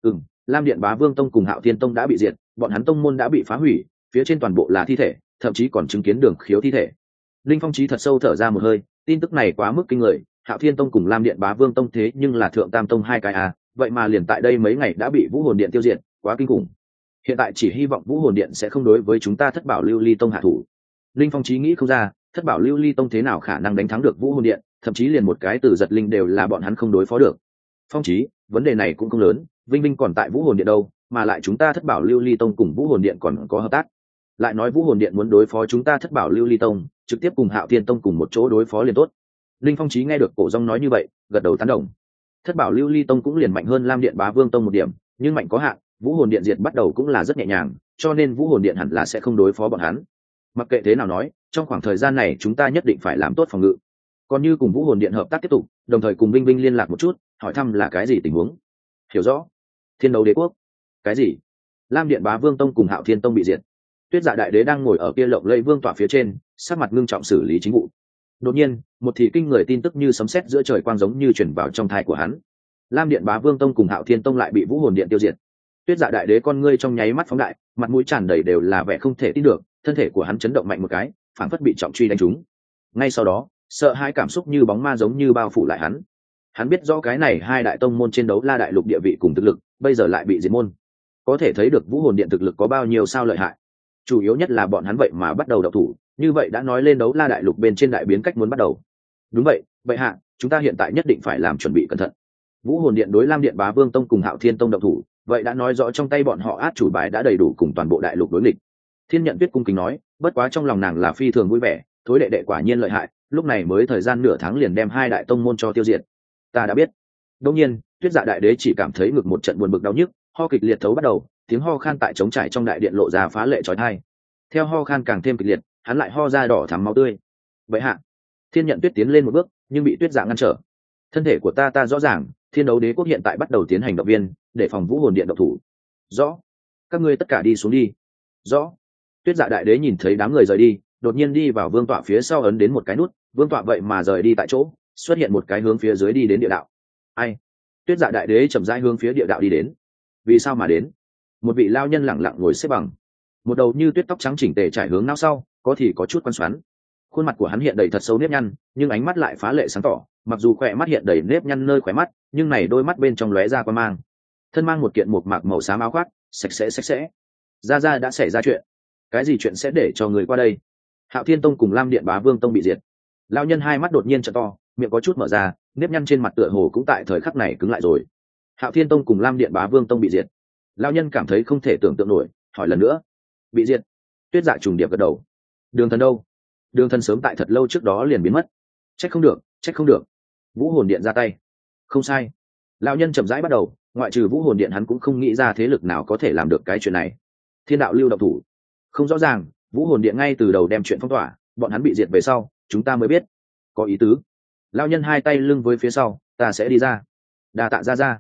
Lam Điện Bá Vương Tông cùng Hạo Thiên Tông đã bị diệt, bọn hắn tông môn đã bị phá hủy, phía trên toàn bộ là thi thể, thậm chí còn chứng kiến Đường Khiếu thi thể. Linh Phong Chí thật sâu thở ra một hơi, tin tức này quá mức kinh người, Hạo Thiên Tông cùng Lam Điện Bá Vương Tông thế nhưng là Thượng Tam Tông hai cái à, vậy mà liền tại đây mấy ngày đã bị Vũ Hồn Điện tiêu diệt, quá kinh khủng. Hiện tại chỉ hy vọng Vũ Hồn Điện sẽ không đối với chúng ta Thất Bảo Lưu Ly Tông hạ thủ. Linh Phong Chí nghĩ không ra, Thất Bảo Lưu Ly Tông thế nào khả năng đánh thắng được Vũ Hồn Điện, thậm chí liền một cái Từ Giật Linh đều là bọn hắn không đối phó được. Phong Chí, vấn đề này cũng không lớn, Vinh Vinh còn tại Vũ Hồn Điện đâu, mà lại chúng ta Thất Bảo Lưu Ly Tông cùng Vũ Hồn Điện còn có hợp tác. Lại nói Vũ Hồn Điện muốn đối phó chúng ta Thất Bảo Lưu Ly Tông, trực tiếp cùng Hạo Thiên Tông cùng một chỗ đối phó liền tốt. Linh Phong Chí nghe được Cổ Dung nói như vậy, gật đầu tán đồng. Thất Bảo Lưu Ly Tông cũng liền mạnh hơn Lam Điện Bá Vương Tông một điểm, nhưng mạnh có hạn, Vũ Hồn Điện diệt bắt đầu cũng là rất nhẹ nhàng, cho nên Vũ Hồn Điện hẳn là sẽ không đối phó bọn hắn. Mặc kệ thế nào nói, trong khoảng thời gian này chúng ta nhất định phải làm tốt phòng ngự. Còn như cùng Vũ Hồn Điện hợp tác tiếp tục, đồng thời cùng Vinh Vinh liên lạc một chút, hỏi thăm là cái gì tình huống. Hiểu rõ. Thiên Đấu Đế Quốc. Cái gì? Lam Điện Bá Vương Tông cùng Hạo Thiên Tông bị diệt. Tuyết Dạ Đại Đế đang ngồi ở kia lộng lẫy vương tọa phía trên, sắc mặt ngưng trọng xử lý chính vụ. Đột nhiên, một thị kinh người tin tức như sấm sét giữa trời quang giống như truyền vào trong thai của hắn. Lam Điện Bá Vương Tông cùng Hạo Thiên Tông lại bị Vũ Hồn Điện tiêu diệt. Tuyết Dạ Đại Đế con ngươi trong nháy mắt phóng đại, mặt mũi tràn đầy đều là vẻ không thể tin được, thân thể của hắn chấn động mạnh một cái, phảng phất bị trọng truy đánh trúng. Ngay sau đó, sợ hãi cảm xúc như bóng ma giống như bao phủ lại hắn. Hắn biết rõ cái này hai đại tông môn trên Đấu La Đại Lục địa vị cùng thực lực, bây giờ lại bị diệt môn. Có thể thấy được Vũ Hồn Điện thực lực có bao nhiêu sao lợi hại. Chủ yếu nhất là bọn hắn vậy mà bắt đầu động thủ, như vậy đã nói lên Đấu La Đại Lục bên trên đại biến cách muốn bắt đầu. Đúng vậy, vậy hạ, chúng ta hiện tại nhất định phải làm chuẩn bị cẩn thận. Vũ Hồn Điện đối Lam Điện Bá Vương Tông cùng Hạo Thiên Tông động thủ, vậy đã nói rõ trong tay bọn họ át chủ bài đã đầy đủ cùng toàn bộ đại lục đối nghịch. Thiên Nhận Tuyết cung kính nói, bất quá trong lòng nàng là phi thường vui vẻ, thối đệ đệ quả nhiên lợi hại, lúc này mới thời gian nửa tháng liền đem hai đại tông môn cho tiêu diệt. Ta đã biết. Đương nhiên, Tuyết Dạ Đại Đế chỉ cảm thấy ngực một trận buồn bực đau nhức, ho kịch liệt thấu bắt đầu, tiếng ho khan tại trống trải trong đại điện lộ ra phá lệ chói tai. Theo ho khan càng thêm kịch liệt, hắn lại ho ra đỏ thắm máu tươi. Vậy hạ, Thiên Nhận Tuyết tiến lên một bước, nhưng bị Tuyết Dạ ngăn trở. Thân thể của ta rõ ràng, Thiên Đấu Đế Quốc hiện tại bắt đầu tiến hành động viên, để phòng Vũ Hồn Điện động thủ. Rõ. Các ngươi tất cả đi xuống đi. Rõ. Tuyết Dạ Đại Đế nhìn thấy đám người rời đi, đột nhiên đi vào vương tọa phía sau ấn đến một cái nút, vương tọa vậy mà rời đi tại chỗ, xuất hiện một cái hướng phía dưới đi đến địa đạo. Ai? Tuyết Dạ Đại Đế chậm rãi hướng phía địa đạo đi đến. Vì sao mà đến? Một vị lao nhân lẳng lặng ngồi xếp bằng, một đầu như tuyết tóc trắng chỉnh tề trải hướng não sau, có thì có chút quan xoắn. Khuôn mặt của hắn hiện đầy thật sâu nếp nhăn, nhưng ánh mắt lại phá lệ sáng tỏ, mặc dù khỏe mắt hiện đầy nếp nhăn nơi khóe mắt, nhưng này đôi mắt bên trong lóe ra quan mang. Thân mang một kiện mộc mạc màu xám áo khoác, sạch sẽ. Ra đã xảy ra chuyện. Cái gì chuyện sẽ để cho người qua đây? Hạo Thiên Tông cùng Lam Điện Bá Vương Tông bị diệt. Lao nhân hai mắt đột nhiên trợ to, miệng có chút mở ra, nếp nhăn trên mặt tựa hồ cũng tại thời khắc này cứng lại rồi. Hạo Thiên Tông cùng Lam Điện Bá Vương Tông bị diệt. Lao nhân cảm thấy không thể tưởng tượng nổi, hỏi lần nữa. Bị diệt. Tuyết Dạ trùng điệp gật đầu. Đường Thần đâu? Đường Thần sớm tại thật lâu trước đó liền biến mất. Trách không được. Vũ Hồn Điện ra tay. Không sai. Lão nhân chậm rãi bắt đầu, ngoại trừ Vũ Hồn Điện hắn cũng không nghĩ ra thế lực nào có thể làm được cái chuyện này. Thiên đạo lưu động thủ. Không rõ ràng, Vũ Hồn Điện ngay từ đầu đem chuyện phong tỏa, bọn hắn bị diệt về sau, chúng ta mới biết. Có ý tứ. Lão nhân hai tay lưng với phía sau, ta sẽ đi ra. Đa tạ ra.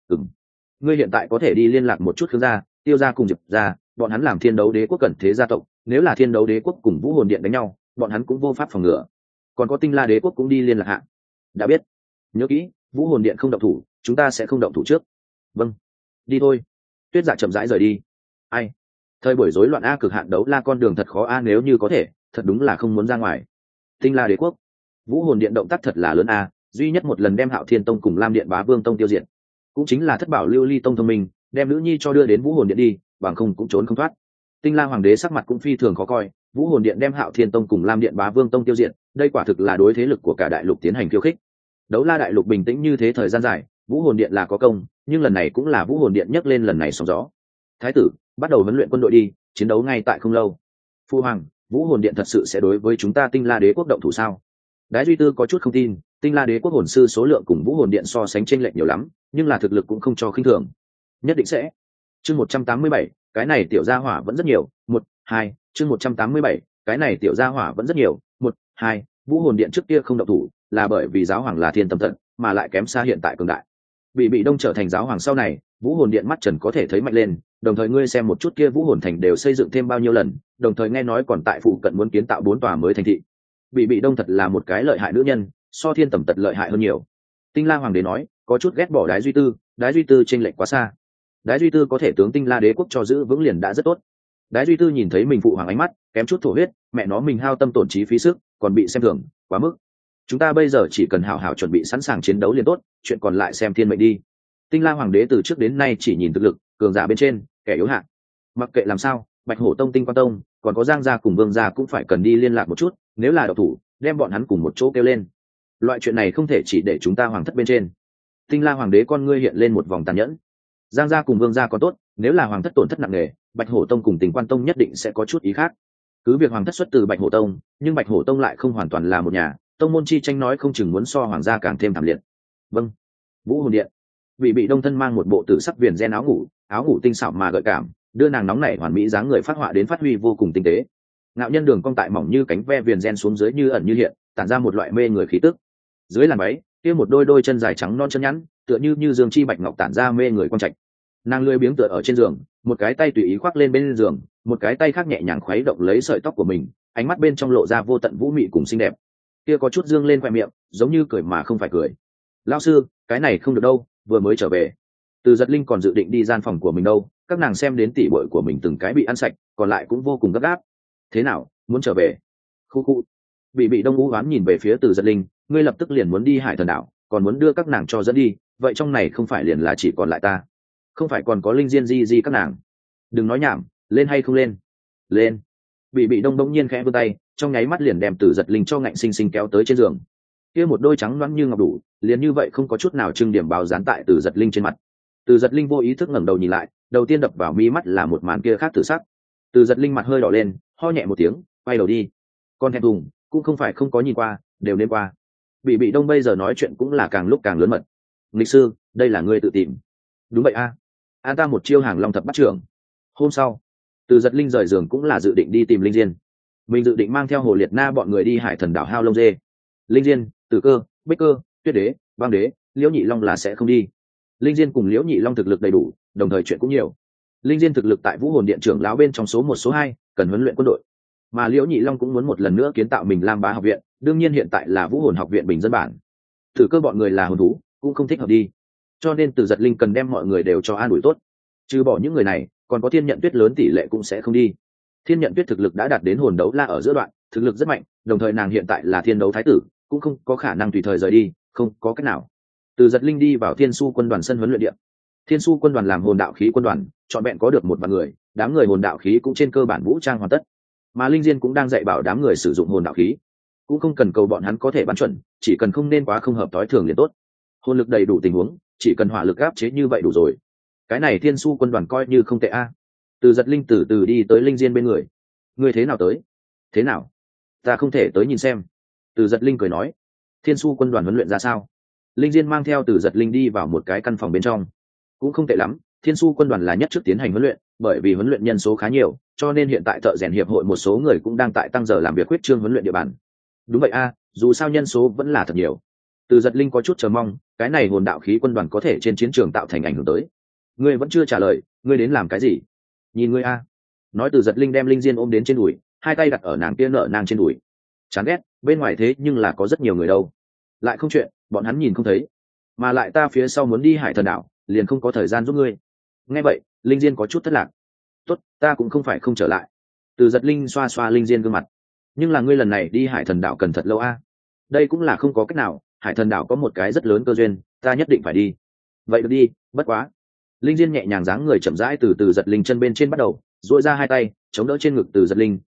Ngươi hiện tại có thể đi liên lạc một chút Khương gia, Tiêu gia cùng Diệp gia, bọn hắn làm Thiên Đấu Đế Quốc cẩn thế gia tộc, nếu là Thiên Đấu Đế Quốc cùng Vũ Hồn Điện đánh nhau, bọn hắn cũng vô pháp phòng ngừa. Còn có Tinh La Đế Quốc cũng đi liên lạc hạ. Đã biết. Nhớ kỹ, Vũ Hồn Điện không động thủ, chúng ta sẽ không động thủ trước. Vâng. Đi thôi. Tuyết Dạ chậm rãi rời đi. Ai? Thời buổi rối loạn a, cực hạn đấu la con đường thật khó a, nếu như có thể, thật đúng là không muốn ra ngoài. Tinh La Đế Quốc. Vũ Hồn Điện động tác thật là lớn a, duy nhất một lần đem Hạo Thiên Tông cùng Lam Điện Bá Vương Tông tiêu diệt. Cũng chính là Thất Bảo Lưu Ly Tông thông minh, đem nữ nhi cho đưa đến Vũ Hồn Điện đi, bằng không cũng trốn không thoát. Tinh La Hoàng đế sắc mặt cũng phi thường khó coi, Vũ Hồn Điện đem Hạo Thiên Tông cùng Lam Điện Bá Vương Tông tiêu diệt, đây quả thực là đối thế lực của cả đại lục tiến hành khiêu khích. Đấu La đại lục bình tĩnh như thế thời gian dài, Vũ Hồn Điện là có công, nhưng lần này cũng là Vũ Hồn Điện nhấc lên lần này sóng gió. Thái tử, bắt đầu huấn luyện quân đội đi, chiến đấu ngay tại không lâu. Phu hoàng, Vũ Hồn Điện thật sự sẽ đối với chúng ta Tinh La Đế quốc động thủ sao? Đái Duy Tư có chút không tin, Tinh La Đế quốc hồn sư số lượng cùng Vũ Hồn Điện so sánh chênh lệch nhiều lắm, nhưng là thực lực cũng không cho khinh thường. Nhất định sẽ. Chương 187, cái này tiểu gia hỏa vẫn rất nhiều, 1, 2, chương 187, cái này tiểu gia hỏa vẫn rất nhiều, 1, 2, Vũ Hồn Điện trước kia không động thủ, là bởi vì giáo hoàng là thiên tâm tận, mà lại kém xa hiện tại cường đại. Bị Đông trở thành giáo hoàng sau này, Vũ Hồn Điện mắt trần có thể thấy mạnh lên, đồng thời ngươi xem một chút kia Vũ Hồn thành đều xây dựng thêm bao nhiêu lần, đồng thời nghe nói còn tại phụ cận muốn kiến tạo 4 tòa mới thành thị. Bị Đông thật là một cái lợi hại nữ nhân, so thiên tầm tật lợi hại hơn nhiều. Tinh La hoàng đế nói, có chút ghét bỏ Đái Duy Tư chênh lệch quá xa. Đái Duy Tư có thể tướng Tinh La đế quốc cho giữ vững liền đã rất tốt. Đái Duy Tư nhìn thấy mình phụ hoàng ánh mắt, kém chút thổ huyết, mẹ nó mình hao tâm tổn trí phí sức, còn bị xem thường, quá mức. Chúng ta bây giờ chỉ cần hảo hảo chuẩn bị sẵn sàng chiến đấu liền tốt, chuyện còn lại xem thiên mệnh đi. Tinh La hoàng đế từ trước đến nay chỉ nhìn thực lực, cường giả bên trên, kẻ yếu hạng. Mặc kệ làm sao, Bạch Hổ Tông, Tinh Quan Tông, còn có Giang gia cùng Vương gia cũng phải cần đi liên lạc một chút, nếu là độc thủ, đem bọn hắn cùng một chỗ kêu lên. Loại chuyện này không thể chỉ để chúng ta hoàng thất bên trên. Tinh La hoàng đế con ngươi hiện lên một vòng tàn nhẫn. Giang gia cùng Vương gia còn tốt, nếu là hoàng thất tổn thất nặng nề, Bạch Hổ Tông cùng Tinh Quan Tông nhất định sẽ có chút ý khác. Cứ việc hoàng thất xuất từ Bạch Hổ Tông, nhưng Bạch Hổ Tông lại không hoàn toàn là một nhà, tông môn chi tranh nói không chừng muốn so hoàng gia càng thêm thảm liệt. Vâng. Vũ Hồn Điện. Bị Đông thân mang một bộ tử sắc viền ren áo ngủ tinh xảo mà gợi cảm, đưa nàng nóng nảy hoàn mỹ dáng người phát họa đến phát huy vô cùng tinh tế. Ngạo nhân đường cong tại mỏng như cánh ve viền ren xuống dưới như ẩn như hiện, tản ra một loại mê người khí tức. Dưới làn váy, kia một đôi chân dài trắng non chân nhẵn, tựa như dương chi bạch ngọc tản ra mê người quang trạch. Nàng lười biếng tựa ở trên giường, một cái tay tùy ý khoác lên bên giường, một cái tay khác nhẹ nhàng khuấy động lấy sợi tóc của mình, ánh mắt bên trong lộ ra vô tận vũ mị cùng xinh đẹp. Kia có chút dương lên khoe miệng, giống như cười mà không phải cười. Lão sư, cái này không được đâu, vừa mới trở về. Từ Giật Linh còn dự định đi gian phòng của mình đâu, các nàng xem đến tỉ bội của mình từng cái bị ăn sạch, còn lại cũng vô cùng gấp gáp. Thế nào, muốn trở về? Khu. Bị Đông u oán nhìn về phía Từ Giật Linh, ngươi lập tức liền muốn đi Hải Thần đảo, còn muốn đưa các nàng cho dẫn đi, vậy trong này không phải liền là chỉ còn lại ta? Không phải còn có Linh Diên Di các nàng? Đừng nói nhảm, lên hay không lên? Lên. Bị Đông bỗng nhiên khẽ vươn tay, trong nháy mắt liền đem Từ Giật Linh cho ngạnh sinh sinh kéo tới trên giường. Kia một đôi trắng loáng như ngọc đủ, liền như vậy không có chút nào trưng điểm báo dán tại Từ Giật Linh trên mặt. Từ Giật Linh vô ý thức ngẩng đầu nhìn lại, đầu tiên đập vào mi mắt là một màn kia khác tử sắc. Từ Giật Linh mặt hơi đỏ lên, ho nhẹ một tiếng, quay đầu đi. Con thẹn thùng, cũng không phải không có nhìn qua, đều nên qua. Bị Đông bây giờ nói chuyện cũng là càng lúc càng lớn mật. Lịch sư, đây là ngươi tự tìm. Đúng vậy a. An ta một chiêu hàng long thập bắt trưởng. Hôm sau, Từ Giật Linh rời giường cũng là dự định đi tìm Linh Diên. Mình dự định mang theo Hồ Liệt Na bọn người đi Hải Thần đảo hao lông dê. Linh Diên, Tử Cơ, Bích Cơ, Tuyết Đế, Băng Đế, Liễu Nhị Long là sẽ không đi. Linh Diên cùng Liễu Nhị Long thực lực đầy đủ, đồng thời chuyện cũng nhiều. Linh Diên thực lực tại Vũ Hồn Điện trưởng lão bên trong số 1 số 2, cần huấn luyện quân đội. Mà Liễu Nhị Long cũng muốn một lần nữa kiến tạo mình Lam Bá học viện, đương nhiên hiện tại là Vũ Hồn học viện bình dân bản. Tử Cơ bọn người là hồn thú, cũng không thích hợp đi. Cho nên Từ Giật Linh cần đem mọi người đều cho an ủi tốt. Trừ bỏ những người này, còn có Thiên Nhận Tuyết lớn tỷ lệ cũng sẽ không đi. Thiên Nhận Tuyết thực lực đã đạt đến hồn đấu la ở giữa đoạn, thực lực rất mạnh, đồng thời nàng hiện tại là thiên đấu thái tử, cũng không có khả năng tùy thời rời đi, không có cách nào. Từ Giật Linh đi vào Thiên Su quân đoàn sân huấn luyện điện. Thiên Su quân đoàn làm hồn đạo khí quân đoàn, chọn vẹn có được 1 vạn người, đám người hồn đạo khí cũng trên cơ bản vũ trang hoàn tất. Mà Linh Diên cũng đang dạy bảo đám người sử dụng hồn đạo khí, cũng không cần cầu bọn hắn có thể bắn chuẩn, chỉ cần không nên quá không hợp tối thường liền tốt. Hồn lực đầy đủ tình huống, chỉ cần hỏa lực áp chế như vậy đủ rồi. Cái này Thiên Su quân đoàn coi như không tệ a. Từ Giật Linh từ từ đi tới Linh Diên bên người. Ngươi thế nào tới? Thế nào? Ta không thể tới nhìn xem. Từ Giật Linh cười nói. Thiên Su quân đoàn huấn luyện ra sao? Linh Diên mang theo Từ Giật Linh đi vào một cái căn phòng bên trong. Cũng không tệ lắm, Thiên Su quân đoàn là nhất trước tiến hành huấn luyện, bởi vì huấn luyện nhân số khá nhiều, cho nên hiện tại thợ rèn hiệp hội một số người cũng đang tại tăng giờ làm việc huyết trương huấn luyện địa bàn. Đúng vậy a, dù sao nhân số vẫn là thật nhiều. Từ Giật Linh có chút chờ mong, cái này hồn đạo khí quân đoàn có thể trên chiến trường tạo thành ảnh hưởng tới. Ngươi vẫn chưa trả lời, ngươi đến làm cái gì? Nhìn ngươi a. Nói Từ Giật Linh đem Linh Diên ôm đến trên đùi, hai tay đặt ở nàng kia nợ nàng trên đùi. Chán ghét, bên ngoài thế nhưng là có rất nhiều người đâu. Lại không chuyện, bọn hắn nhìn không thấy. Mà lại ta phía sau muốn đi Hải Thần đảo, liền không có thời gian giúp ngươi. Nghe vậy, Linh Diên có chút thất lạc. Tốt, ta cũng không phải không trở lại. Từ Giật Linh xoa xoa Linh Diên gương mặt. Nhưng là ngươi lần này đi Hải Thần đảo cần thật lâu a. Đây cũng là không có cách nào, Hải Thần đảo có một cái rất lớn cơ duyên, ta nhất định phải đi. Vậy được đi, bất quá. Linh Diên nhẹ nhàng dáng người chậm rãi từ Từ Giật Linh chân bên trên bắt đầu, duỗi ra hai tay chống đỡ trên ngực Từ Giật Linh,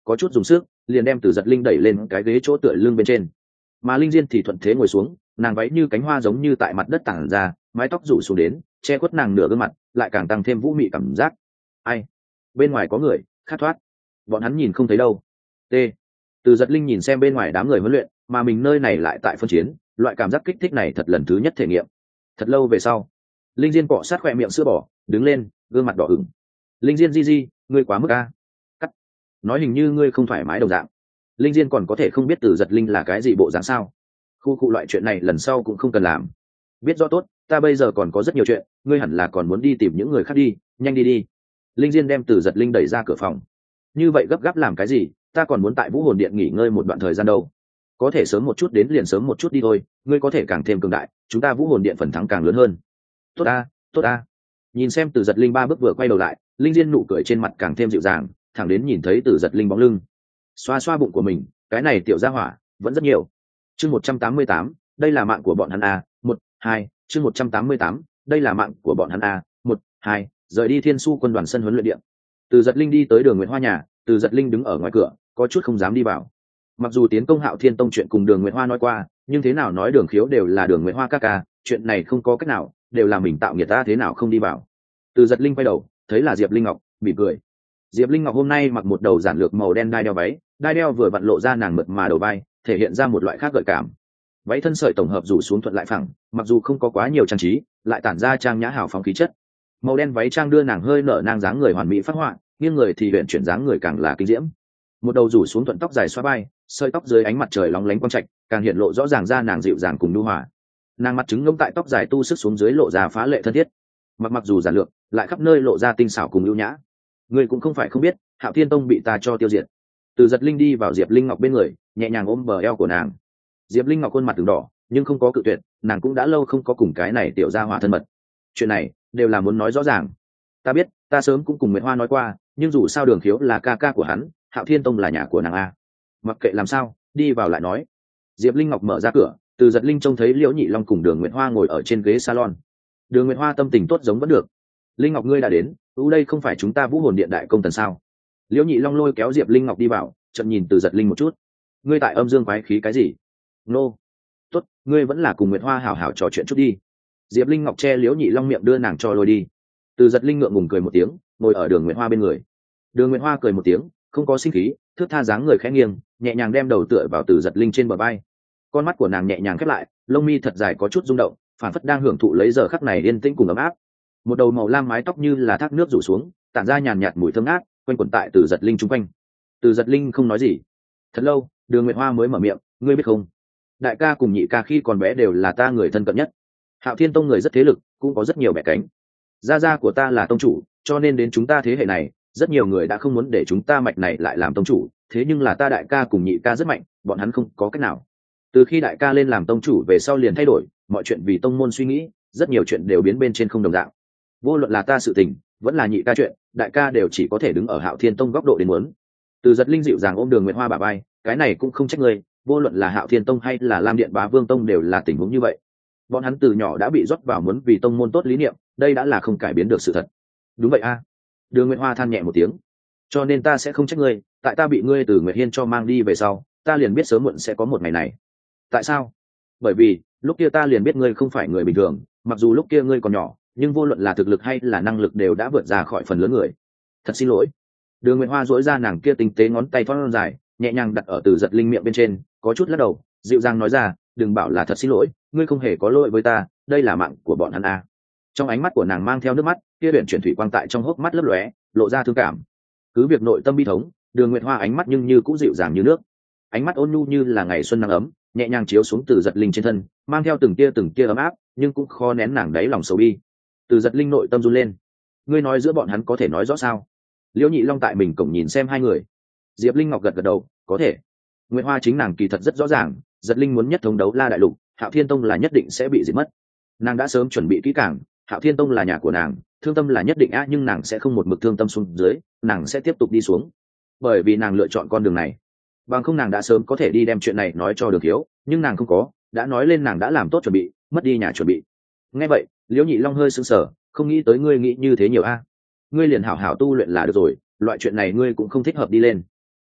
có chút dùng sức liền đem Từ Giật Linh đẩy lên cái ghế chỗ tựa lưng bên trên, mà Linh Diên thì thuận thế ngồi xuống, nàng váy như cánh hoa giống như tại mặt đất tản ra, mái tóc rủ xuống đến che khuất nàng nửa gương mặt, lại càng tăng thêm vũ mị cảm giác. Ai? Bên ngoài có người khát thoát, bọn hắn nhìn không thấy đâu. T. Từ Giật Linh nhìn xem bên ngoài đám người huấn luyện, mà mình nơi này lại tại phân chiến, loại cảm giác kích thích này thật lần thứ nhất thể nghiệm. Thật lâu về sau, Linh Diên cọ sát khỏe miệng sữa bỏ, đứng lên, gương mặt đỏ ửng. Linh Diên di, ngươi quá mức a. Cắt. Nói hình như ngươi không thoải mái đồng dạng. Linh Diên còn có thể không biết Từ Giật Linh là cái gì bộ dáng sao? Khu loại chuyện này lần sau cũng không cần làm. Biết rõ tốt, ta bây giờ còn có rất nhiều chuyện, ngươi hẳn là còn muốn đi tìm những người khác đi, nhanh đi đi. Linh Diên đem Từ Giật Linh đẩy ra cửa phòng. Như vậy gấp gáp làm cái gì, ta còn muốn tại Vũ Hồn Điện nghỉ ngơi một đoạn thời gian đâu. Có thể sớm một chút đến liền sớm một chút đi thôi, ngươi có thể càng thêm cường đại, chúng ta Vũ Hồn Điện phần thắng càng lớn hơn. Tốt a, tốt a. Nhìn xem Từ Giật Linh ba bước vừa quay đầu lại, Linh Diên nụ cười trên mặt càng thêm dịu dàng, thẳng đến nhìn thấy Từ Giật Linh bóng lưng, xoa xoa bụng của mình, cái này tiểu gia hỏa vẫn rất nhiều. Chương 188, đây là mạng của bọn hắn a. 1-2, chương 188, đây là mạng của bọn hắn a. 1-2, rời đi Thiên Su quân đoàn sân huấn luyện điện. Từ Giật Linh đi tới Đường Nguyệt Hoa nhà, Từ Giật Linh đứng ở ngoài cửa, có chút không dám đi vào. Mặc dù tiến công Hạo Thiên Tông chuyện cùng Đường Nguyệt Hoa nói qua, nhưng thế nào nói Đường Khiếu đều là Đường Nguyệt Hoa ca ca, chuyện này không có cách nào, đều là mình tạo nghiệt ta, thế nào không đi vào. Từ Giật Linh quay đầu, thấy là Diệp Linh Ngọc, mỉm cười. Diệp Linh Ngọc hôm nay mặc một đầu giản lược màu đen đai đeo váy, đai đeo vừa vặn lộ ra nàng mượt mà đầu vai, thể hiện ra một loại khác gợi cảm. Váy thân sợi tổng hợp rủ xuống thuận lại phẳng, mặc dù không có quá nhiều trang trí, lại tản ra trang nhã hào phóng khí chất. Màu đen váy trang đưa nàng hơi nở nang dáng người hoàn mỹ phát họa, nghiêng người thì luyện chuyển dáng người càng là kinh diễm. Một đầu rủ xuống thuận tóc dài xóa vai, sợi tóc dưới ánh mặt trời lóng lánh quang trạch, càng hiện lộ rõ ràng ra nàng dịu dàng cùng nhu hòa. Nàng mặt trứng ngỗng tại tóc dài tu sức xuống dưới lộ ra phá lệ thân thiết. Mặc dù giản lược, lại khắp nơi lộ ra tinh xảo cùng ưu nhã. Người cũng không phải không biết, Hạo Thiên Tông bị ta cho tiêu diệt. Từ Giật Linh đi vào Diệp Linh Ngọc bên người, nhẹ nhàng ôm bờ eo của nàng. Diệp Linh Ngọc khuôn mặt từng đỏ, nhưng không có cự tuyệt, nàng cũng đã lâu không có cùng cái này tiểu gia hỏa thân mật. Chuyện này đều là muốn nói rõ ràng. Ta biết, ta sớm cũng cùng Nguyệt Hoa nói qua, nhưng dù sao Đường Khiếu là ca ca của hắn, Hạo Thiên Tông là nhà của nàng a. Mặc kệ làm sao, đi vào lại nói. Diệp Linh Ngọc mở ra cửa, Từ Giật Linh trông thấy Liễu Nhị Long cùng Đường Nguyệt Hoa ngồi ở trên ghế salon. Đường Nguyệt Hoa tâm tình tốt giống vẫn được. Linh Ngọc ngươi đã đến, đây không phải chúng ta Vũ Hồn Điện đại công tần sao? Liễu Nhị Long lôi kéo Diệp Linh Ngọc đi vào, chợt nhìn Từ Giật Linh một chút. Ngươi tại âm dương quái khí cái gì? Nô. Tốt, ngươi vẫn là cùng Nguyệt Hoa hảo hảo trò chuyện chút đi. Diệp Linh Ngọc che Liễu Nhị Long miệng đưa nàng cho lôi đi. Từ Giật Linh ngượng ngùng cười một tiếng, ngồi ở Đường Nguyệt Hoa bên người. Đường Nguyệt Hoa cười một tiếng, không có sinh khí, thước tha dáng người khẽ nghiêng, nhẹ nhàng đem đầu tựa vào Từ Giật Linh trên bờ vai. Con mắt của nàng nhẹ nhàng khép lại, lông mi thật dài có chút rung động, phản phất đang hưởng thụ lấy giờ khắc này yên tĩnh cùng ấm áp. Một đầu màu lam mái tóc như là thác nước rủ xuống, tản ra nhàn nhạt mùi thơm ngát, quanh quẩn tại Từ Giật Linh chung quanh. Từ Giật Linh không nói gì. Thật lâu, Đường Nguyệt Hoa mới mở miệng, ngươi biết không, đại ca cùng nhị ca khi còn bé đều là ta người thân cận nhất. Hạo Thiên Tông người rất thế lực, cũng có rất nhiều bẻ cánh. Gia gia của ta là tông chủ, cho nên đến chúng ta thế hệ này, rất nhiều người đã không muốn để chúng ta mạch này lại làm tông chủ, thế nhưng là ta đại ca cùng nhị ca rất mạnh, bọn hắn không có cách nào. Từ khi đại ca lên làm tông chủ về sau liền thay đổi, mọi chuyện vì tông môn suy nghĩ, rất nhiều chuyện đều biến bên trên không đồng dạng. Vô luận là ta sự tình, vẫn là nhị ca chuyện, đại ca đều chỉ có thể đứng ở Hạo Thiên Tông góc độ đến muốn. Từ Giật Linh dịu dàng ôm Đường Nguyệt Hoa bả vai, cái này cũng không trách ngươi, vô luận là Hạo Thiên Tông hay là Lam Điện Bá Vương Tông đều là tình huống như vậy. Bọn hắn từ nhỏ đã bị rót vào muốn vì tông môn tốt lý niệm, đây đã là không cải biến được sự thật. Đúng vậy a. Đường Nguyệt Hoa than nhẹ một tiếng. Cho nên ta sẽ không trách ngươi, tại ta bị ngươi từ Nguyệt Hiên cho mang đi về sau, ta liền biết sớm muộn sẽ có một ngày này. Tại sao? Bởi vì lúc kia ta liền biết ngươi không phải người bình thường, mặc dù lúc kia ngươi còn nhỏ, nhưng vô luận là thực lực hay là năng lực đều đã vượt ra khỏi phần lớn người. Thật xin lỗi. Đường Nguyệt Hoa duỗi ra nàng kia tinh tế ngón tay thon dài, nhẹ nhàng đặt ở Từ Giật Linh miệng bên trên, có chút lắc đầu, dịu dàng nói ra, đừng bảo là thật xin lỗi, ngươi không hề có lỗi với ta, đây là mạng của bọn hắn a. Trong ánh mắt của nàng mang theo nước mắt, kia biển chuyển thủy quang tại trong hốc mắt lấp lóe, lộ ra thương cảm. Cứ việc nội tâm bi thống, Đường Nguyệt Hoa ánh mắt nhưng như cũng dịu dàng như nước, ánh mắt ôn nhu như là ngày xuân nắng ấm, nhẹ nhàng chiếu xuống Từ Giật Linh trên thân, mang theo từng tia ấm áp, nhưng cũng khó nén nàng đáy lòng sầu bi. Từ Giật Linh nội tâm run lên. Ngươi nói giữa bọn hắn có thể nói rõ sao? Liễu Nhị Long tại mình cổng nhìn xem hai người. Diệp Linh Ngọc gật gật đầu, có thể. Nguyệt Hoa chính nàng kỳ thật rất rõ ràng, Giật Linh muốn nhất thống đấu La đại lục, Hạo Thiên Tông là nhất định sẽ bị diệt mất. Nàng đã sớm chuẩn bị kỹ càng, Hạo Thiên Tông là nhà của nàng, thương tâm là nhất định nhưng nàng sẽ không một mực thương tâm xuống dưới, nàng sẽ tiếp tục đi xuống. Bởi vì nàng lựa chọn con đường này. Bằng không nàng đã sớm có thể đi đem chuyện này nói cho Đường Khiếu, nhưng nàng không có, đã nói lên nàng đã làm tốt chuẩn bị, mất đi nhà chuẩn bị. Nghe vậy, Liễu Nhị Long hơi sững sờ, không nghĩ tới ngươi nghĩ như thế nhiều a. Ngươi liền hảo hảo tu luyện là được rồi, loại chuyện này ngươi cũng không thích hợp đi lên.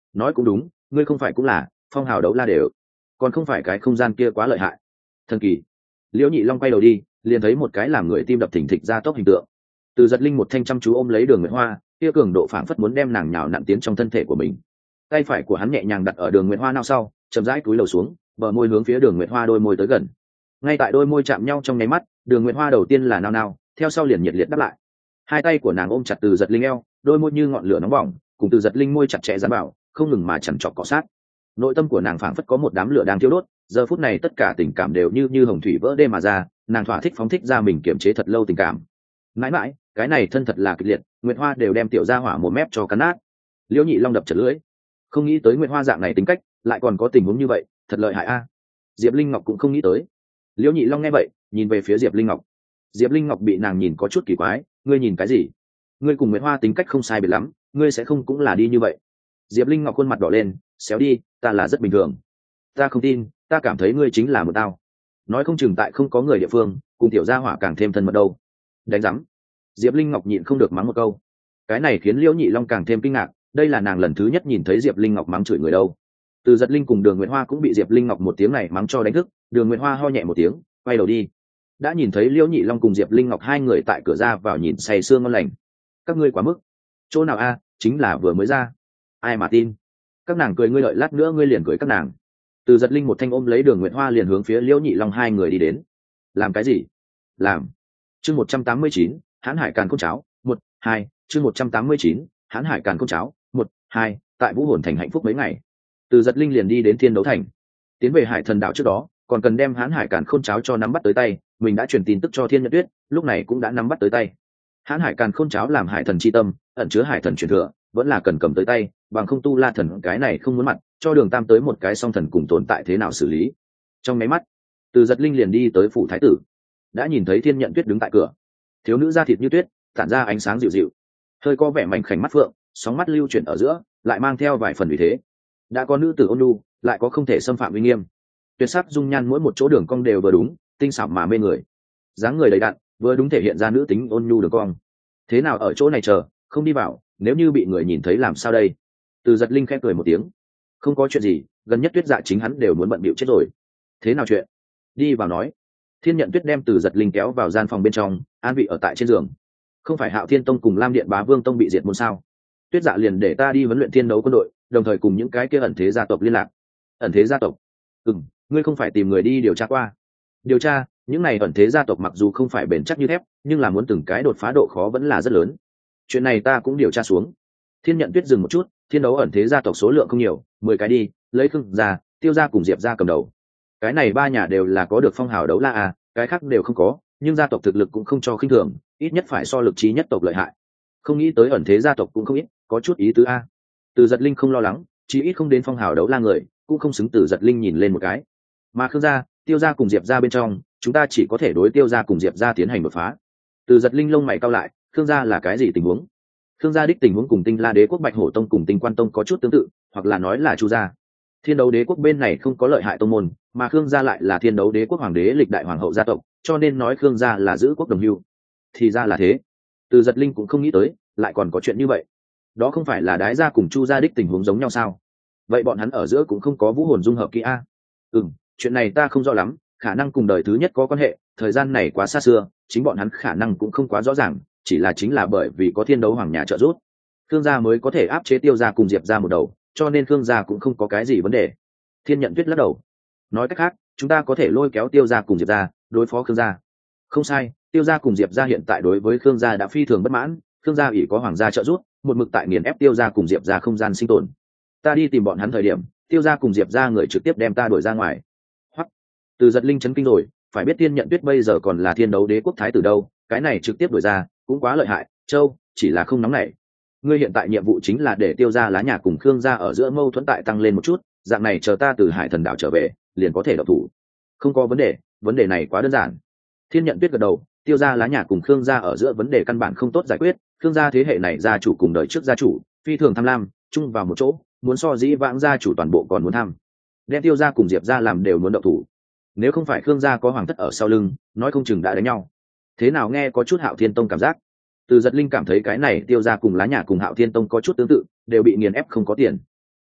nói cũng đúng, ngươi không phải cũng là phong hào đấu la đều, còn không phải cái không gian kia quá lợi hại. Thần kỳ. Liễu Nhị Long quay đầu đi, liền thấy một cái làm người tim đập thình thịch ra tốc hình tượng. Từ Giật Linh một thanh chăm chú ôm lấy Đường Nguyệt Hoa, kia cường độ phảng phất muốn đem nàng nhào nặn tiến trong thân thể của mình. Tay phải của hắn nhẹ nhàng đặt ở Đường Nguyệt Hoa nao sau, chậm rãi cúi đầu xuống, bờ môi hướng phía Đường Nguyệt Hoa đôi môi tới gần. Ngay tại đôi môi chạm nhau trong nháy mắt, Đường Nguyệt Hoa đầu tiên là nao nao, theo sau liền nhiệt liệt đáp lại. Hai tay của nàng ôm chặt Từ Giật Linh eo, đôi môi như ngọn lửa nóng bỏng, cùng Từ Giật Linh môi chặt chẽ dán vào, không ngừng mà chằn trọc cọ sát. Nội tâm của nàng phảng phất có một đám lửa đang thiêu đốt, giờ phút này tất cả tình cảm đều như hồng thủy vỡ đê mà ra, nàng thỏa thích phóng thích ra mình kiềm chế thật lâu tình cảm. Mãi mãi, cái này thân thật là kịch liệt, Nguyệt Hoa đều đem tiểu gia hỏa một mép cho cắn nát. Liễu Nhị Long đập chật lưỡi, không nghĩ tới Nguyệt Hoa dạng này tính cách, lại còn có tình huống như vậy, thật lợi hại a. Diệp Linh Ngọc cũng không nghĩ tới. Liễu Nhị Long nghe vậy, nhìn về phía Diệp Linh Ngọc. Diệp Linh Ngọc bị nàng nhìn có chút kỳ quái, ngươi nhìn cái gì? Ngươi cùng Nguyệt Hoa tính cách không sai biệt lắm, ngươi sẽ không cũng là đi như vậy? Diệp Linh Ngọc khuôn mặt đỏ lên, xéo đi, ta là rất bình thường. Ta không tin, ta cảm thấy ngươi chính là một tao. Nói không chừng tại không có người địa phương, cùng tiểu gia hỏa càng thêm thân mật đâu. Đánh rắm. Diệp Linh Ngọc nhịn không được mắng một câu. Cái này khiến Liễu Nhị Long càng thêm kinh ngạc, đây là nàng lần thứ nhất nhìn thấy Diệp Linh Ngọc mắng chửi người đâu. Từ Giật Linh cùng Đường Nguyệt Hoa cũng bị Diệp Linh Ngọc một tiếng này mắng cho đánh thức, Đường Nguyệt Hoa ho nhẹ một tiếng, quay đầu đi. Đã nhìn thấy Liễu Nhị Long cùng Diệp Linh Ngọc hai người tại cửa ra vào nhìn say sưa ngon lành. Các ngươi quá mức. Chỗ nào a, chính là vừa mới ra. Ai mà tin. Các nàng cười ngươi lợi lát nữa ngươi liền cười các nàng. Từ Giật Linh một thanh ôm lấy Đường Nguyệt Hoa liền hướng phía Liễu Nhị Long hai người đi đến. Làm cái gì? Làm. Chương 189, Hán Hải Càn Khôn Cháo, 1-2, chương 189, Hán Hải Càn Khôn Cháo, 1-2, tại Vũ Hồn Thành hạnh phúc mấy ngày. Từ Giật Linh liền đi đến Thiên Đấu Thành. Tiến về Hải Thần Đạo trước đó, còn cần đem Hán Hải Càn Khôn Cháo cho nắm bắt tới tay, mình đã truyền tin tức cho Thiên Nhật Tuyết, lúc này cũng đã nắm bắt tới tay. Hán Hải Càn Khôn Cháo làm Hải Thần chi tâm, ẩn chứa Hải Thần truyền thừa, vẫn là cần cầm tới tay, bằng không Tu La Thần cái này không muốn mặt, cho Đường Tam tới một cái song thần cùng tồn tại thế nào xử lý. Trong mấy mắt, Từ Giật Linh liền đi tới phủ thái tử, đã nhìn thấy Thiên Nhận Tuyết đứng tại cửa. Thiếu nữ da thịt như tuyết, tản ra ánh sáng dịu dịu, hơi có vẻ mảnh khảnh mắt phượng, sóng mắt lưu chuyển ở giữa, lại mang theo vài phần uy thế. Đã có nữ tử ôn nhu, lại có không thể xâm phạm uy nghiêm. Tuyệt sắc dung nhan mỗi một chỗ đường cong đều vừa đúng, tinh xảo mà mê người. Dáng người đầy đặn, vừa đúng thể hiện ra nữ tính ôn nhu đường cong. Thế nào ở chỗ này chờ, không đi vào, nếu như bị người nhìn thấy làm sao đây? Từ Giật Linh khẽ cười một tiếng. Không có chuyện gì, gần nhất Tuyết Dạ chính hắn đều muốn bận bịu chết rồi. Thế nào chuyện? Đi vào nói. Thiên Nhận Tuyết đem Từ Giật Linh kéo vào gian phòng bên trong, an vị ở tại trên giường. Không phải Hạo Thiên Tông cùng Lam Điện Bá Vương Tông bị diệt môn sao? Tuyết Dạ liền để ta đi huấn luyện thiên đấu quân đội, đồng thời cùng những cái kia ẩn thế gia tộc liên lạc. Ẩn thế gia tộc? Ngươi không phải tìm người đi điều tra qua? Điều tra, những này ẩn thế gia tộc mặc dù không phải bền chắc như thép, nhưng là muốn từng cái đột phá độ khó vẫn là rất lớn. Chuyện này ta cũng điều tra xuống. Thiên Nhận Tuyết dừng một chút, thiên đấu ẩn thế gia tộc số lượng không nhiều, 10 cái đi, lấy Khương gia, Tiêu gia cùng Diệp gia cầm đầu. Cái này ba nhà đều là có được phong hào đấu la à, cái khác đều không có, nhưng gia tộc thực lực cũng không cho khinh thường, ít nhất phải so lực trí nhất tộc lợi hại. Không nghĩ tới ẩn thế gia tộc cũng không ít, có chút ý tứ a. Từ Giật Linh không lo lắng, chí ít không đến phong hào đấu la người, cũng không xứng. Từ Giật Linh nhìn lên một cái. Mà Khương gia, Tiêu gia cùng Diệp gia bên trong, chúng ta chỉ có thể đối Tiêu gia cùng Diệp gia tiến hành đột phá. Từ Giật Linh lông mày cau lại, Khương gia là cái gì tình huống? Khương gia đích tình huống cùng Tinh La Đế quốc Bạch Hổ Tông cùng Tinh Quan Tông có chút tương tự, hoặc là nói là Chu gia. Thiên Đấu Đế quốc bên này không có lợi hại tông môn, mà Khương gia lại là Thiên Đấu Đế quốc hoàng đế lịch đại hoàng hậu gia tộc, cho nên nói Khương gia là giữ quốc đồng hưu. Thì ra là thế. Từ Giật Linh cũng không nghĩ tới, lại còn có chuyện như vậy. Đó không phải là Đái gia cùng Chu gia đích tình huống giống nhau sao? Vậy bọn hắn ở giữa cũng không có vũ hồn dung hợp kỹ a? Chuyện này ta không rõ lắm, khả năng cùng đời thứ nhất có quan hệ, thời gian này quá xa xưa, chính bọn hắn khả năng cũng không quá rõ ràng, chính là bởi vì có Thiên Đấu hoàng nhà trợ giúp, Khương gia mới có thể áp chế Tiêu gia cùng Diệp gia một đầu, cho nên Khương gia cũng không có cái gì vấn đề. Thiên Nhận Tuyết lắc đầu. Nói cách khác, chúng ta có thể lôi kéo Tiêu gia cùng Diệp gia đối phó Khương gia. Không sai, Tiêu gia cùng Diệp gia hiện tại đối với Khương gia đã phi thường bất mãn, Khương gia ỷ có hoàng gia trợ giúp, một mực tại nghiền ép Tiêu gia cùng Diệp gia không gian sinh tồn. Ta đi tìm bọn hắn thời điểm, Tiêu gia cùng Diệp gia người trực tiếp đem ta đuổi ra ngoài. Hoặc, Từ Giật Linh chấn kinh rồi, phải biết Thiên Nhận Tuyết bây giờ còn là Thiên Đấu Đế quốc thái tử đâu, cái này trực tiếp đuổi ra, cũng quá lợi hại. Châu, chỉ là không nóng nảy. Ngươi hiện tại nhiệm vụ chính là để Tiêu gia lá nhà cùng Khương gia ở giữa mâu thuẫn tại tăng lên một chút, dạng này chờ ta từ Hải Thần Đảo trở về, liền có thể độc thủ. Không có vấn đề này quá đơn giản. Thiên Nhận Tuyết gật đầu, Tiêu gia lá nhà cùng Khương gia ở giữa vấn đề căn bản không tốt giải quyết, Khương gia thế hệ này gia chủ cùng đời trước gia chủ, phi thường tham lam, chung vào một chỗ, muốn so dĩ vãng gia chủ toàn bộ còn muốn tham. Đem Tiêu gia cùng Diệp gia làm đều muốn động thủ. Nếu không phải Khương gia có hoàng thất ở sau lưng, nói không chừng đã đánh nhau. Thế nào nghe có chút Hạo Thiên Tông cảm giác. Từ Giật Linh cảm thấy cái này Tiêu gia cùng lá nhà cùng Hạo Thiên Tông có chút tương tự, đều bị nghiền ép không có tiền.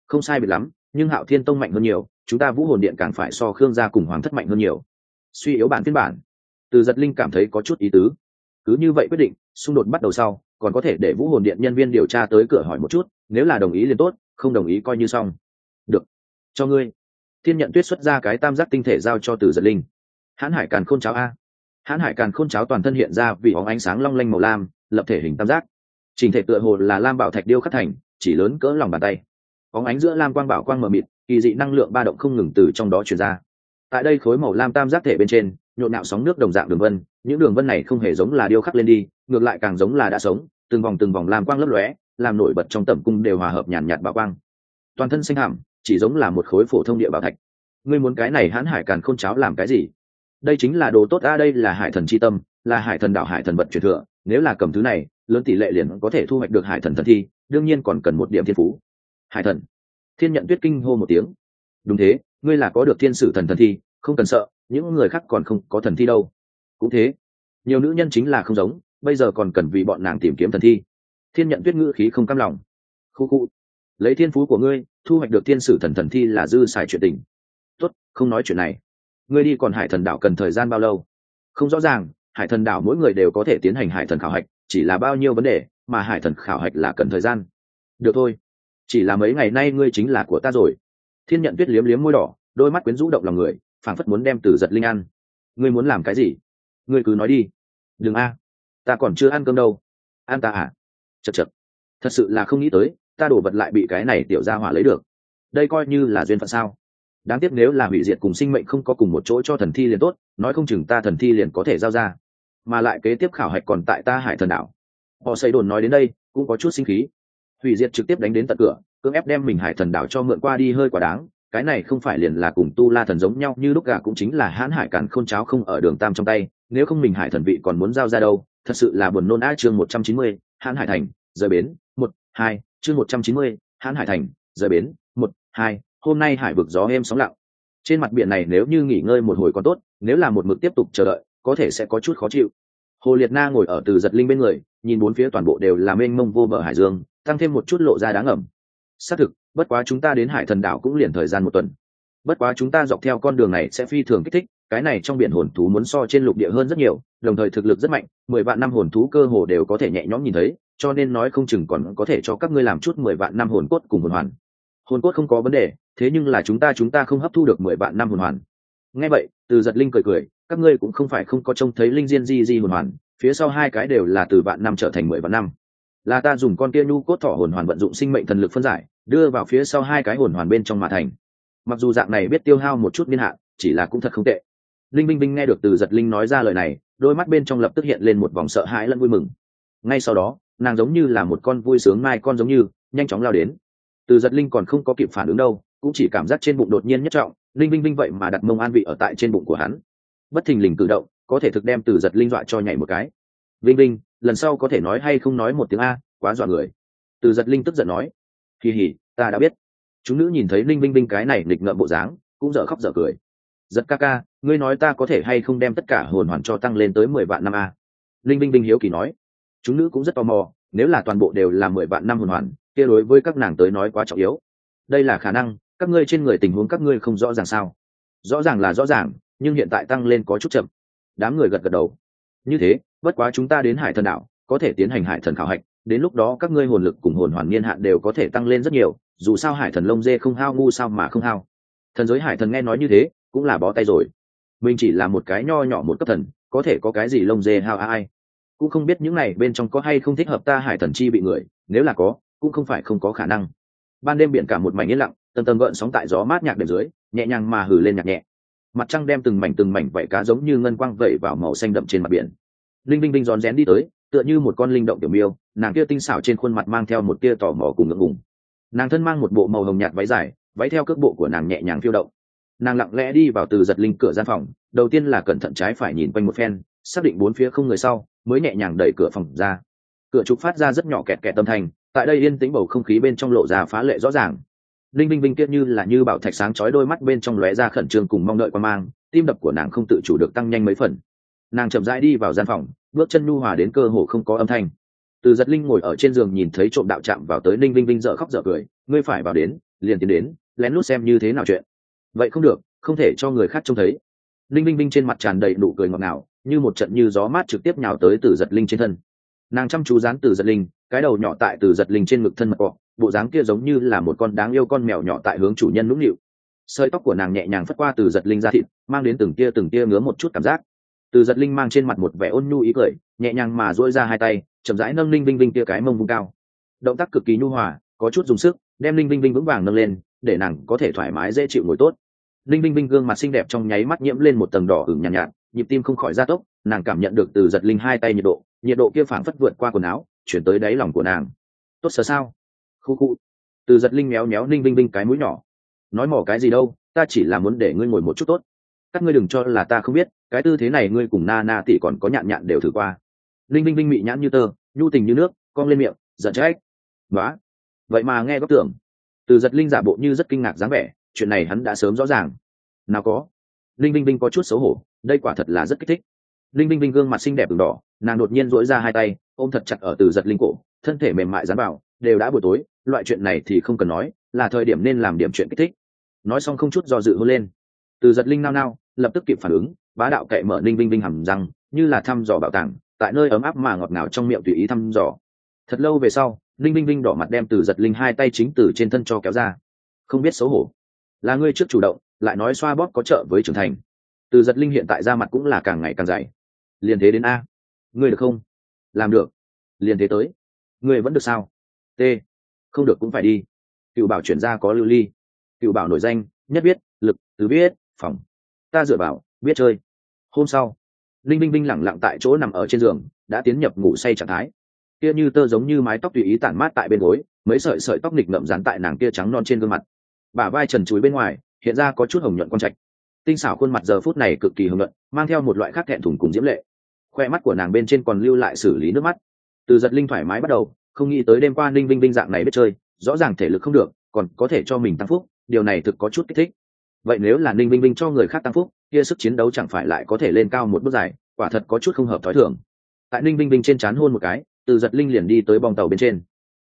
không sai biệt lắm, nhưng Hạo Thiên Tông mạnh hơn nhiều, chúng ta Vũ Hồn Điện càng phải so Khương gia cùng Hoàng thất mạnh hơn nhiều. Suy yếu bản phiên bản. Từ Giật Linh cảm thấy có chút ý tứ. Cứ như vậy quyết định, xung đột bắt đầu sau, còn có thể để Vũ Hồn Điện nhân viên điều tra tới cửa hỏi một chút, nếu là đồng ý liền tốt, không đồng ý coi như xong. Được, cho ngươi. Thiên Nhận Tuyết xuất ra cái tam giác tinh thể giao cho Từ Giật Linh. Hãn Hải Càn Khôn cháo a. Hãn Hải Càn Khôn cháo toàn thân hiện ra vì bóng ánh sáng long lanh màu lam, lập thể hình tam giác. Trình thể tựa hồ là lam bảo thạch điêu khắc thành, chỉ lớn cỡ lòng bàn tay. Bóng ánh giữa lam quang bảo quang mờ mịt, kỳ dị năng lượng ba động không ngừng từ trong đó truyền ra. Tại đây khối màu lam tam giác thể bên trên, nhộn nhạo sóng nước đồng dạng đường vân, những đường vân này không hề giống là điêu khắc lên đi, ngược lại càng giống là đã sống, từng vòng lam quang lấp lóe, làm nổi bật trong tẩm cung đều hòa hợp nhàn nhạt bảo quang. Toàn thân xanh hẳm, chỉ giống là một khối phổ thông địa bảo thạch. Ngươi muốn cái này Hãn Hải Càn Khôn cháo làm cái gì? Đây chính là đồ tốt a, đây là Hải Thần chi tâm, là Hải Thần đạo Hải Thần vật truyền thừa, nếu là cầm thứ này, lớn tỷ lệ liền có thể thu hoạch được Hải Thần thần thi, đương nhiên còn cần một điểm thiên phú. Hải Thần. Thiên Nhận Tuyết kinh hô một tiếng. Đúng thế, ngươi là có được thiên sử thần thần thi, không cần sợ, những người khác còn không có thần thi đâu. Cũng thế, nhiều nữ nhân chính là không giống, bây giờ còn cần vì bọn nàng tìm kiếm thần thi. Thiên Nhận Tuyết ngữ khí không cam lòng. Khu khu, lấy thiên phú của ngươi, thu hoạch được thiên sử thần thần thi là dư xài chuyện tình. Tốt, không nói chuyện này. Ngươi đi còn Hải Thần đảo cần thời gian bao lâu? Không rõ ràng, Hải Thần đảo mỗi người đều có thể tiến hành Hải Thần khảo hạch, chỉ là bao nhiêu vấn đề, mà Hải Thần khảo hạch là cần thời gian. Được thôi, chỉ là mấy ngày nay ngươi chính là của ta rồi. Thiên Nhận Tuyết liếm liếm môi đỏ, đôi mắt quyến rũ động lòng người, phảng phất muốn đem Từ Giật Linh ăn. Ngươi muốn làm cái gì? Ngươi cứ nói đi. Đừng a, ta còn chưa ăn cơm đâu. Ăn ta à? Chậc chậc, thật sự là không nghĩ tới, ta đổ vật lại bị cái này tiểu gia hỏa lấy được. Đây coi như là duyên phận sao? Đáng tiếc nếu là hủy diệt cùng sinh mệnh không có cùng một chỗ cho thần thi liền tốt, nói không chừng ta thần thi liền có thể giao ra. Mà lại kế tiếp khảo hạch còn tại ta Hải Thần đảo. Họ xây đồn nói đến đây, cũng có chút sinh khí. Hủy diệt trực tiếp đánh đến tận cửa, cưỡng ép đem mình Hải Thần đảo cho mượn qua đi hơi quá đáng. Cái này không phải liền là cùng Tu La thần giống nhau như lúc gà, cũng chính là Hãn Hải Càn Khôn cháo không ở Đường Tam trong tay, nếu không mình Hải Thần vị còn muốn giao ra đâu, thật sự là buồn nôn á. Chương 190, Hãn Hải thành, rời bến, 1-2, chương 190, Hãn Hải thành, rời bến, 1-2. Hôm nay hải vực gió êm sóng lặng. Trên mặt biển này nếu như nghỉ ngơi một hồi còn tốt, nếu là một mực tiếp tục chờ đợi, có thể sẽ có chút khó chịu. Hồ Liệt Na ngồi ở Từ Giật Linh bên người, nhìn bốn phía toàn bộ đều là mênh mông vô bờ hải dương, tăng thêm một chút lộ ra đáng ngầm. Xác thực, bất quá chúng ta đến Hải Thần đảo cũng liền thời gian một tuần. Bất quá chúng ta dọc theo con đường này sẽ phi thường kích thích, cái này trong biển hồn thú muốn so trên lục địa hơn rất nhiều, đồng thời thực lực rất mạnh, 10 vạn năm hồn thú cơ hồ đều có thể nhẹ nhõm nhìn thấy, cho nên nói không chừng còn có thể cho các ngươi làm chút 10 vạn năm hồn cốt cùng hồn hoàn. Hồn cốt không có vấn đề, thế nhưng là chúng ta không hấp thu được 10 vạn năm hồn hoàn. Nghe vậy, Từ Giật Linh cười cười, các ngươi cũng không phải không có trông thấy linh diên di hồn hoàn, phía sau hai cái đều là từ vạn năm trở thành 10 vạn năm. Là ta dùng con kia nhu cốt thỏ hồn hoàn vận dụng sinh mệnh thần lực phân giải, đưa vào phía sau hai cái hồn hoàn bên trong mà thành. Mặc dù dạng này biết tiêu hao một chút niên hạn, chỉ là cũng thật không tệ. Linh Binh Binh nghe được Từ Giật Linh nói ra lời này, đôi mắt bên trong lập tức hiện lên một vòng sợ hãi lẫn vui mừng. Ngay sau đó, nàng giống như là một con vui sướng mai con giống như, nhanh chóng lao đến. Từ Giật Linh còn không có kịp phản ứng đâu, cũng chỉ cảm giác trên bụng đột nhiên nhất trọng, Linh Binh Binh vậy mà đặt mông an vị ở tại trên bụng của hắn. Bất thình lình cử động, có thể thực đem Từ Giật Linh dọa cho nhảy một cái. Vinh Vinh, lần sau có thể nói hay không nói một tiếng a, quá dọa người. Từ Giật Linh tức giận nói. Kỳ hỉ, ta đã biết. Chúng nữ nhìn thấy Linh Binh Binh cái này nghịch ngợm bộ dáng, cũng dở khóc dở cười. Giật ca ca, ngươi nói ta có thể hay không đem tất cả hồn hoàn cho tăng lên tới 10 vạn năm a? Linh Binh Binh hiếu kỳ nói. Chúng nữ cũng rất tò mò, nếu là toàn bộ đều là 10 vạn năm hồn hoàn, kia đối với các nàng tới nói quá trọng yếu. Đây là khả năng, các ngươi trên người tình huống các ngươi không rõ ràng sao? Rõ ràng là rõ ràng, nhưng hiện tại tăng lên có chút chậm. Đám người gật gật đầu. Như thế, bất quá chúng ta đến Hải Thần đảo, có thể tiến hành Hải Thần khảo hạch, đến lúc đó các ngươi hồn lực cùng hồn hoàn niên hạn đều có thể tăng lên rất nhiều, dù sao Hải Thần lông dê không hao ngu sao mà không hao. Thần giới Hải Thần nghe nói như thế, cũng là bó tay rồi. Mình chỉ là một cái nho nhỏ một cấp thần, có thể có cái gì lông dê hao ai? Cũng không biết những này bên trong có hay không thích hợp ta Hải Thần chi bị người, nếu là có, cũng không phải không có khả năng. Ban đêm biển cả một mảnh yên lặng, tầng tầng gợn sóng tại gió mát nhạc đệm dưới, nhẹ nhàng mà hừ lên nhạc nhẹ. Mặt trăng đem từng mảnh vảy cá giống như ngân quang vẩy vào màu xanh đậm trên mặt biển. Linh Binh Binh rón rén đi tới, tựa như một con linh động tiểu miêu, nàng kia tinh xảo trên khuôn mặt mang theo một tia tò mò cùng ngượng ngùng. Nàng thân mang một bộ màu hồng nhạt váy dài, váy theo cước bộ của nàng nhẹ nhàng phiêu động. Nàng lặng lẽ đi vào Từ Giật Linh cửa gian phòng, đầu tiên là cẩn thận trái phải nhìn quanh một phen, xác định bốn phía không người sau, mới nhẹ nhàng đẩy cửa phòng ra. Cửa trục phát ra rất nhỏ kẹt kẹt âm thanh, tại đây yên tĩnh bầu không khí bên trong lộ ra phá lệ rõ ràng. Linh Binh Binh kia như là như bảo thạch sáng chói, đôi mắt bên trong lóe ra khẩn trương cùng mong đợi quan mang, tim đập của nàng không tự chủ được tăng nhanh mấy phần. Nàng chậm rãi đi vào gian phòng, bước chân nhu hòa đến cơ hồ không có âm thanh. Từ Giật Linh ngồi ở trên giường nhìn thấy trộm đạo chạm vào tới Linh Binh Binh dở khóc dở cười, ngươi phải vào đến, liền tiến đến lén lút xem như thế nào chuyện. Vậy không được, không thể cho người khác trông thấy. Linh Binh Binh trên mặt tràn đầy nụ cười ngọt ngào, như một trận như gió mát trực tiếp nhào tới Từ Giật Linh trên thân. Nàng chăm chú dán Từ Giật Linh, cái đầu nhỏ tại Từ Giật Linh trên ngực thân mật cọ, bộ dáng kia giống như là một con đáng yêu con mèo nhỏ tại hướng chủ nhân nũng nịu. Sợi tóc của nàng nhẹ nhàng phất qua Từ Giật Linh da thịt, mang đến từng tia ngứa một chút cảm giác. Từ Giật Linh mang trên mặt một vẻ ôn nhu ý cười, nhẹ nhàng mà duỗi ra hai tay, chậm rãi nâng Linh Binh Binh kia cái mông vung cao. Động tác cực kỳ nhu hòa, có chút dùng sức, đem Linh Binh Binh vững vàng nâng lên, để nàng có thể thoải mái dễ chịu ngồi tốt. Linh Binh Binh gương mặt xinh đẹp trong nháy mắt nhiễm lên một tầng đỏ ửng nhàn nhạt, nhịp tim không khỏi gia tốc, nàng cảm nhận được Từ Giật Linh hai tay nhiệt độ kia phảng phất vượt qua quần áo, chuyển tới đáy lòng của nàng. Tốt sợ sao? Khu khu. Từ Giật Linh méo méo Linh Binh Binh cái mũi nhỏ. Nói mỏ cái gì đâu, ta chỉ là muốn để ngươi ngồi một chút tốt. Các ngươi đừng cho là ta không biết, cái tư thế này ngươi cùng Na tỷ còn có nhạn nhạn đều thử qua. Linh Binh Binh mị nhãn như tơ, nhu tình như nước, cong lên miệng, giận trách. Nóa. Vậy mà nghe góc tưởng. Từ Giật Linh giả bộ như rất kinh ngạc dáng vẻ, chuyện này hắn đã sớm rõ ràng. Nào có. Linh Binh Binh có chút xấu hổ, đây quả thật là rất kích thích. Linh Binh Binh gương mặt xinh đẹp ửng đỏ, nàng đột nhiên duỗi ra hai tay, ôm thật chặt ở Từ Giật Linh cổ, thân thể mềm mại dán vào, đều đã buổi tối, loại chuyện này thì không cần nói, là thời điểm nên làm điểm chuyện kích thích. Nói xong không chút do dự hôn lên. Từ Giật Linh nao nao, lập tức kịp phản ứng, bá đạo cậy mở Linh Binh Binh hầm răng, như là thăm dò bảo tàng, tại nơi ấm áp mà ngọt ngào trong miệng tùy ý thăm dò. Thật lâu về sau, Linh Binh Binh đỏ mặt đem Từ Giật Linh hai tay chính từ trên thân cho kéo ra. Không biết xấu hổ, là ngươi trước chủ động, lại nói xoa bóp có trợ với trưởng thành. Từ Giật Linh hiện tại da mặt cũng là càng ngày càng dày. Liền thế đến a. Ngươi được không? Làm được. Liền thế tới. Ngươi vẫn được sao? T. Không được cũng phải đi. Cựu bảo chuyển ra có lưu ly. Cựu bảo nổi danh nhất biết lực tứ biết phòng. Ta dựa vào biết chơi. Hôm sau, Linh Binh Binh lẳng lặng tại chỗ nằm ở trên giường, đã tiến nhập ngủ say trạng thái. Kia như tơ giống như mái tóc tùy ý tản mát tại bên gối, mấy sợi sợi tóc nghịch ngợm dán tại nàng kia trắng non trên gương mặt. Bả vai trần trụi bên ngoài hiện ra có chút hồng nhuận quang trạch, tinh xảo khuôn mặt giờ phút này cực kỳ hồng nhuận, mang theo một loại khác thẹn thùng cùng diễm lệ. Khoe mắt của nàng bên trên còn lưu lại xử lý nước mắt. Từ Giật Linh thoải mái bắt đầu, không nghĩ tới đêm qua Linh Binh Binh dạng này biết chơi, rõ ràng thể lực không được, còn có thể cho mình tăng phúc, điều này thực có chút kích thích. Vậy nếu là Linh Binh Binh cho người khác tăng phúc, kia sức chiến đấu chẳng phải lại có thể lên cao một bước dài, quả thật có chút không hợp thói thường. Tại Linh Binh Binh trên trán hôn một cái, Từ Giật Linh liền đi tới bong tàu bên trên.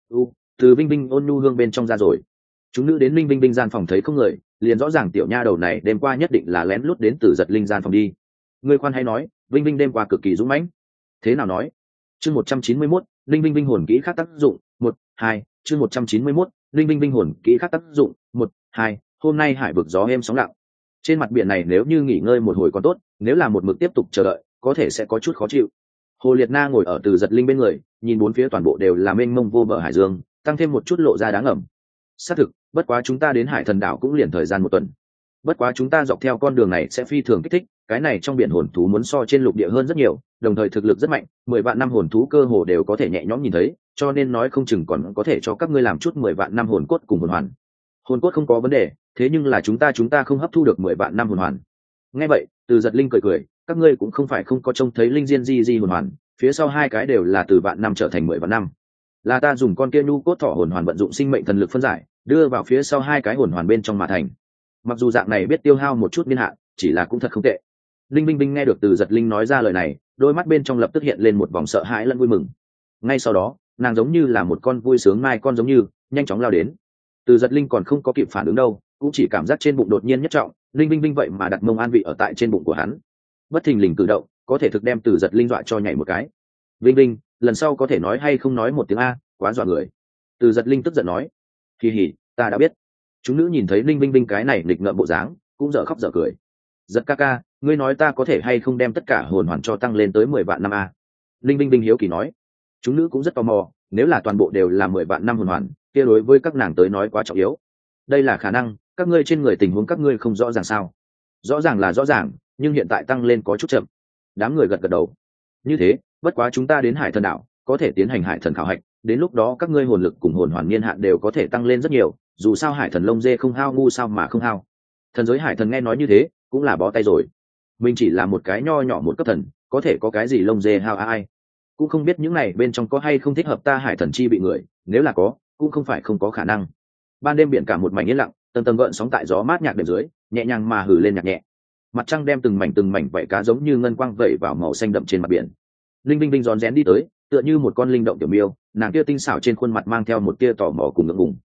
Từ Binh Binh ôn nhu hương bên trong ra rồi. Chúng nữ đến Linh Binh Binh gian phòng thấy không người, liền rõ ràng tiểu nha đầu này đêm qua nhất định là lén lút đến Từ Giật Linh gian phòng đi. Ngươi khoan hay nói, Binh Binh đêm qua cực kỳ dũng mãnh. Thế nào nói? Chương 191, Linh Binh Binh hồn kỹ khác tác dụng, 1, 2, chương 191, Linh Binh Binh hồn kỹ khác tác dụng, 1, 2, hôm nay hải vực gió êm sóng lặng. Trên mặt biển này nếu như nghỉ ngơi một hồi còn tốt, nếu là một mực tiếp tục chờ đợi, có thể sẽ có chút khó chịu. Hồ Liệt Na ngồi ở Từ Giật Linh bên người, nhìn bốn phía toàn bộ đều là mênh mông vô bờ hải dương, tăng thêm một chút lộ ra đáng ngầm. Xác thực, bất quá chúng ta đến Hải Thần đảo cũng liền thời gian một tuần. Bất quá chúng ta dọc theo con đường này sẽ phi thường kích thích, cái này trong biển hồn thú muốn so trên lục địa hơn rất nhiều, đồng thời thực lực rất mạnh, 10 vạn năm hồn thú cơ hồ đều có thể nhẹ nhõm nhìn thấy, cho nên nói không chừng còn có thể cho các ngươi làm chút 10 vạn năm hồn cốt cùng hồn hoàn. Hồn cốt không có vấn đề, thế nhưng là chúng ta không hấp thu được 10 vạn năm hồn hoàn. Nghe vậy, Từ Giật Linh cười cười, các ngươi cũng không phải không có trông thấy linh diên di hồn hoàn, phía sau hai cái đều là từ vạn năm trở thành 10 vạn năm. Là ta dùng con kia nhu cốt thỏ hồn hoàn vận dụng sinh mệnh thần lực phân giải, đưa vào phía sau hai cái hồn hoàn bên trong mà thành. Mặc dù dạng này biết tiêu hao một chút niên hạn, chỉ là cũng thật không tệ. Linh Binh Binh nghe được Từ Giật Linh nói ra lời này, đôi mắt bên trong lập tức hiện lên một vòng sợ hãi lẫn vui mừng. Ngay sau đó, nàng giống như là một con vui sướng mai con giống như nhanh chóng lao đến. Từ Giật Linh còn không có kịp phản ứng đâu, cũng chỉ cảm giác trên bụng đột nhiên nhất trọng, Linh Binh Binh vậy mà đặt mông an vị ở tại trên bụng của hắn. Bất thình lình cử động, có thể thực đem Từ Giật Linh dọa cho nhảy một cái. Vinh Vinh, lần sau có thể nói hay không nói một tiếng a, quá dọa người. Từ Giật Linh tức giận nói. Kỳ hỉ, ta đã biết. Chúng nữ nhìn thấy Linh Binh Binh cái này nghịch ngợm bộ dáng, cũng dở khóc dở cười. Giật ca ca, ngươi nói ta có thể hay không đem tất cả hồn hoàn cho tăng lên tới 10 vạn năm a? Linh Binh Binh hiếu kỳ nói. Chúng nữ cũng rất tò mò, nếu là toàn bộ đều là 10 vạn năm hồn hoàn, kia đối với các nàng tới nói quá trọng yếu. Đây là khả năng, các ngươi trên người tình huống các ngươi không rõ ràng sao? Rõ ràng là rõ ràng, nhưng hiện tại tăng lên có chút chậm. Đám người gật gật đầu. Như thế, bất quá chúng ta đến Hải Thần đảo, có thể tiến hành Hải Thần khảo hạch, đến lúc đó các ngươi hồn lực cùng hồn hoàn niên hạn đều có thể tăng lên rất nhiều, dù sao Hải Thần lông dê không hao ngu sao mà không hao. Thần giới Hải Thần nghe nói như thế, cũng là bó tay rồi. Mình chỉ là một cái nho nhỏ một cấp thần, có thể có cái gì lông dê hao ai? Cũng không biết những này bên trong có hay không thích hợp ta Hải Thần chi bị người, nếu là có, cũng không phải không có khả năng. Ban đêm biển cả một mảnh yên lặng, tầng tầng gợn sóng tại gió mát nhạc đệm dưới, nhẹ nhàng mà hử lên nhạc nhẹ. Mặt trăng đem từng mảnh vảy cá giống như ngân quang vẩy vào màu xanh đậm trên mặt biển. Linh Binh Binh rón rén đi tới, tựa như một con linh động tiểu miêu, nàng kia tinh xảo trên khuôn mặt mang theo một tia tò mò cùng ngượng ngùng.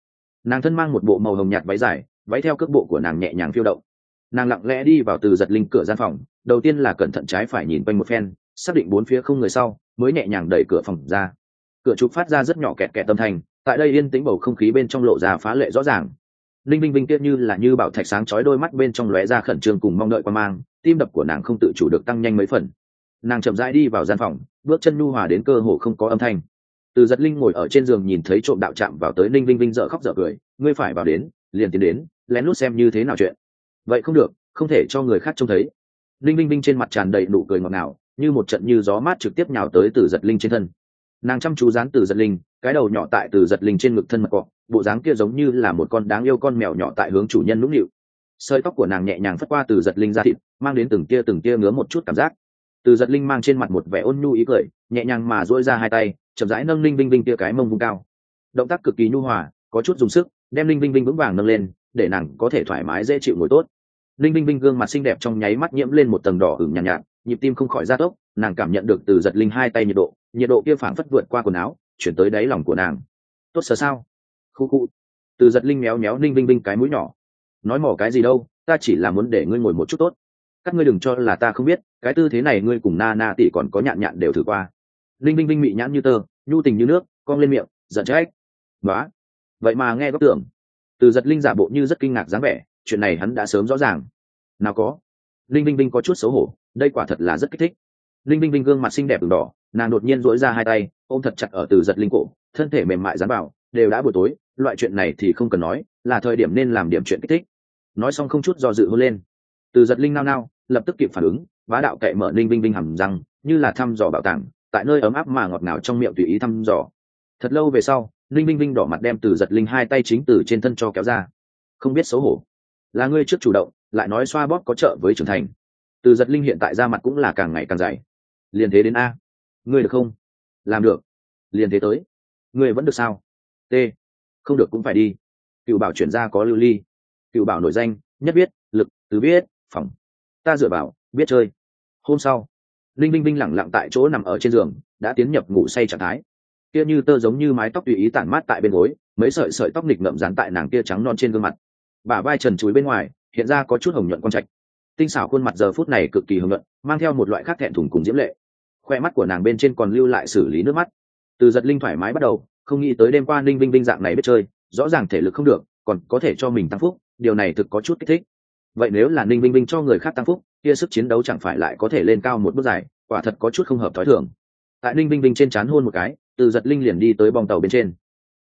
Nàng thân mang một bộ màu hồng nhạt váy dài, váy theo cước bộ của nàng nhẹ nhàng phiêu động. Nàng lặng lẽ đi vào Từ Giật Linh cửa gian phòng, đầu tiên là cẩn thận trái phải nhìn quanh một phen, xác định bốn phía không người sau, mới nhẹ nhàng đẩy cửa phòng ra. Cửa trục phát ra rất nhỏ kẹt kẹt âm thanh, tại đây yên tĩnh bầu không khí bên trong lộ ra phá lệ rõ ràng. Linh Vinh Vinh kia như là như bảo thạch sáng chói đôi mắt bên trong lóe ra khẩn trương cùng mong đợi quan mang, tim đập của nàng không tự chủ được tăng nhanh mấy phần. Nàng chậm rãi đi vào gian phòng, bước chân nhu hòa đến cơ hồ không có âm thanh. Từ Giật Linh ngồi ở trên giường nhìn thấy trộm đạo chạm vào tới Linh Vinh Vinh dở khóc dở cười, ngươi phải vào đến, liền tiến đến, lén lút xem như thế nào chuyện. Vậy không được, không thể cho người khác trông thấy. Linh Vinh Vinh trên mặt tràn đầy nụ cười ngọt ngào, như một trận như gió mát trực tiếp nhào tới Từ Giật Linh trên thân. Nàng chăm chú dán Từ Giật Linh, cái đầu nhỏ tại Từ Giật Linh trên ngực thân mật cọ, bộ dáng kia giống như là một con đáng yêu con mèo nhỏ tại hướng chủ nhân nũng nịu. Sợi tóc của nàng nhẹ nhàng phất qua Từ Giật Linh ra thịt, mang đến từng tia ngứa một chút cảm giác. Từ Giật Linh mang trên mặt một vẻ ôn nhu ý cười, nhẹ nhàng mà duỗi ra hai tay, chậm rãi nâng Linh Vinh Vinh kia cái mông vung cao. Động tác cực kỳ nhu hòa, có chút dùng sức, đem Linh Vinh Vinh vững vàng nâng lên, để nàng có thể thoải mái dễ chịu ngồi tốt. Linh Vinh Vinh gương mặt xinh đẹp trong nháy mắt nhiễm lên một tầng đỏ ửng nhàn nhạt, nhịp tim không khỏi gia tốc, nàng cảm nhận được Từ Giật Linh hai tay nhiệt độ kia phảng phất vượt qua quần áo, chuyển tới đáy lòng của nàng. Tốt sợ sao? Khu khu. Từ Giật Linh méo méo Linh Vinh Vinh cái mũi nhỏ. Nói mỏ cái gì đâu, ta chỉ là muốn để ngươi ngồi một chút tốt. Các ngươi đừng cho là ta không biết, cái tư thế này ngươi cùng Na tỷ còn có nhạn nhạn đều thử qua. Linh Vinh Vinh mị nhãn như tơ, nhu tình như nước, cong lên miệng, giận trách. Bá. Vậy mà nghe góc tưởng. Từ Giật Linh giả bộ như rất kinh ngạc dáng vẻ, chuyện này hắn đã sớm rõ ràng. Nào có. Linh Vinh Vinh có chút xấu hổ, đây quả thật là rất kích thích. Linh Vinh Vinh gương mặt xinh đẹp ửng đỏ, nàng đột nhiên duỗi ra hai tay, ôm thật chặt ở Từ Giật Linh cổ, thân thể mềm mại dán vào, đều đã buổi tối, loại chuyện này thì không cần nói, là thời điểm nên làm điểm chuyện kích thích. Nói xong không chút do dự hôn lên. Từ Giật Linh nao nao, lập tức kịp phản ứng, bá đạo cậy mở Linh Vinh Vinh hầm răng, như là thăm dò bảo tàng, tại nơi ấm áp mà ngọt ngào trong miệng tùy ý thăm dò. Thật lâu về sau, Linh Vinh Vinh đỏ mặt đem Từ Giật Linh hai tay chính từ trên thân cho kéo ra. Không biết xấu hổ, là ngươi trước chủ động, lại nói xoa bóp có trợ với trưởng thành. Từ Giật Linh hiện tại da mặt cũng là càng ngày càng dày. Liền thế đến a. Ngươi được không? Làm được. Liền thế tới. Ngươi vẫn được sao? T. Không được cũng phải đi. Cựu bảo chuyển ra có lưu ly. Cựu bảo nổi danh, nhất biết, lực, tứ biết, phòng. Ta dựa vào, biết chơi. Hôm sau, Linh Vinh Vinh lẳng lặng tại chỗ nằm ở trên giường, đã tiến nhập ngủ say trạng thái. Kia như tơ giống như mái tóc tùy ý tản mát tại bên gối, mấy sợi tóc nghịch ngợm dán tại nàng kia trắng non trên gương mặt. Bả vai trần trúi bên ngoài, hiện ra có chút hồng nhuận quang trạch. Tinh xảo khuôn mặt giờ phút này cực kỳ hồng nhuận, mang theo một loại khác thẹn thùng cùng diễm lệ. Khoe mắt của nàng bên trên còn lưu lại xử lý nước mắt. Từ Giật Linh thoải mái bắt đầu, không nghĩ tới đêm qua Linh Vinh Vinh dạng này biết chơi, rõ ràng thể lực không được, còn có thể cho mình tăng phúc, điều này thực có chút kích thích. Vậy nếu là Linh Vinh Vinh cho người khác tăng phúc, kia sức chiến đấu chẳng phải lại có thể lên cao một bước dài, quả thật có chút không hợp thói thường. Tại Linh Vinh Vinh trên trán hôn một cái, Từ Giật Linh liền đi tới bong tàu bên trên.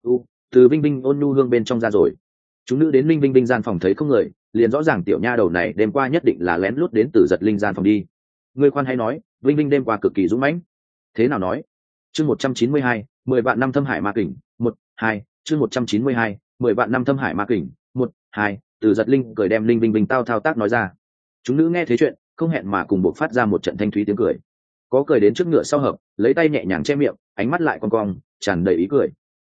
Từ Vinh Vinh ôn nhu hương bên trong ra rồi. Chúng nữ đến Linh Vinh Vinh gian phòng thấy không người, liền rõ ràng tiểu nha đầu này đêm qua nhất định là lén lút đến Từ Giật Linh gian phòng đi. Ngươi khoan hay nói, Vinh Vinh đêm qua cực kỳ dũng mãnh. Thế nào nói? Chương 192, 10 vạn năm thâm hải ma kình, 1-2, chương 192, 10 vạn năm thâm hải ma kình, 1-2, Từ Giật Linh cười đem Linh Vinh Vinh thao tác nói ra. Chúng nữ nghe thế chuyện, không hẹn mà cùng buộc phát ra một trận thanh thúy tiếng cười. Có cười đến trước ngựa sau hợp, lấy tay nhẹ nhàng che miệng, ánh mắt lại cong cong, tràn đầy ý cười.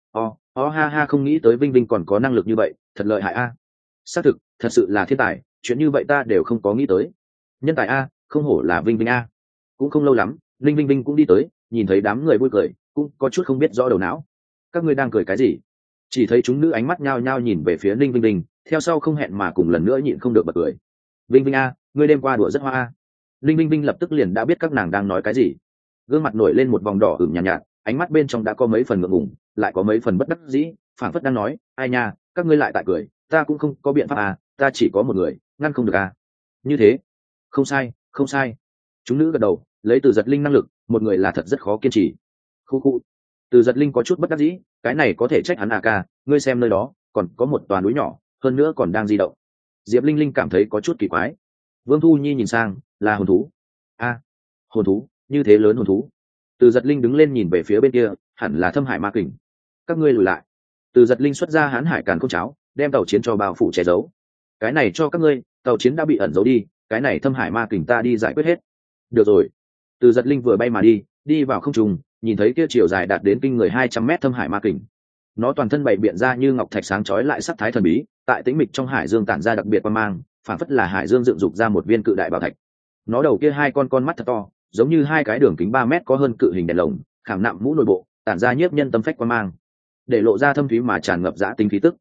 Ha ha, không nghĩ tới Vinh Vinh còn có năng lực như vậy, thật lợi hại a. Xác thực, thật sự là thiên tài, chuyện như vậy ta đều không có nghĩ tới. Nhân tài a, không hổ là Vinh Vinh a. Cũng không lâu lắm, Linh Vinh Vinh cũng đi tới, nhìn thấy đám người vui cười, cũng có chút không biết rõ đầu não. Các ngươi đang cười cái gì? Chỉ thấy chúng nữ ánh mắt nhao nhao nhìn về phía Linh Vinh Vinh, theo sau không hẹn mà cùng lần nữa nhịn không được bật cười. Vinh Vinh a, ngươi đêm qua đùa rất hoa a. Linh Vinh Vinh lập tức liền đã biết các nàng đang nói cái gì. Gương mặt nổi lên một vòng đỏ ửng nhàn nhạt, ánh mắt bên trong đã có mấy phần ngượng ngùng, lại có mấy phần bất đắc dĩ, phảng phất đang nói, ai nha, các ngươi lại tại cười, ta cũng không có biện pháp à, ta chỉ có một người, ngăn không được à. Như thế, không sai, không sai. Chúng nữ gật đầu, lấy Từ Giật Linh năng lực, một người là thật rất khó kiên trì. Khu. Từ Giật Linh có chút bất đắc dĩ, cái này có thể trách hắn à ca, ngươi xem nơi đó, còn có một tòa núi nhỏ, hơn nữa còn đang di động. Diệp Linh Linh cảm thấy có chút kỳ quái. Vương Thu Nhi nhìn sang, là hồn thú. Hồn thú, như thế lớn hồn thú. Từ Giật Linh đứng lên nhìn về phía bên kia, hẳn là thâm hải ma kình. Các ngươi lùi lại. Từ Giật Linh xuất ra hán hải càn khôn cháo, đem tàu chiến cho bao phủ che giấu. Cái này cho các ngươi, tàu chiến đã bị ẩn giấu đi, cái này thâm hải ma kình ta đi giải quyết hết. Được rồi. Từ Giật Linh vừa bay mà đi vào không trung, nhìn thấy kia chiều dài đạt đến kinh người 200 mét thâm hải ma kình. Nó toàn thân bày biện ra như ngọc thạch sáng chói lại sắc thái thần bí, tại tĩnh mịch trong hải dương tản ra đặc biệt quang mang, phản phất là hải dương dựng dục ra một viên cự đại bảo thạch. Nó đầu kia hai con mắt thật to, giống như hai cái đường kính 3 mét có hơn cự hình đèn lồng, khảm nạm mũ nội bộ, tản ra nhiếp nhân tâm phách quang mang, để lộ ra thâm thúy mà tràn ngập dã tính khí tức.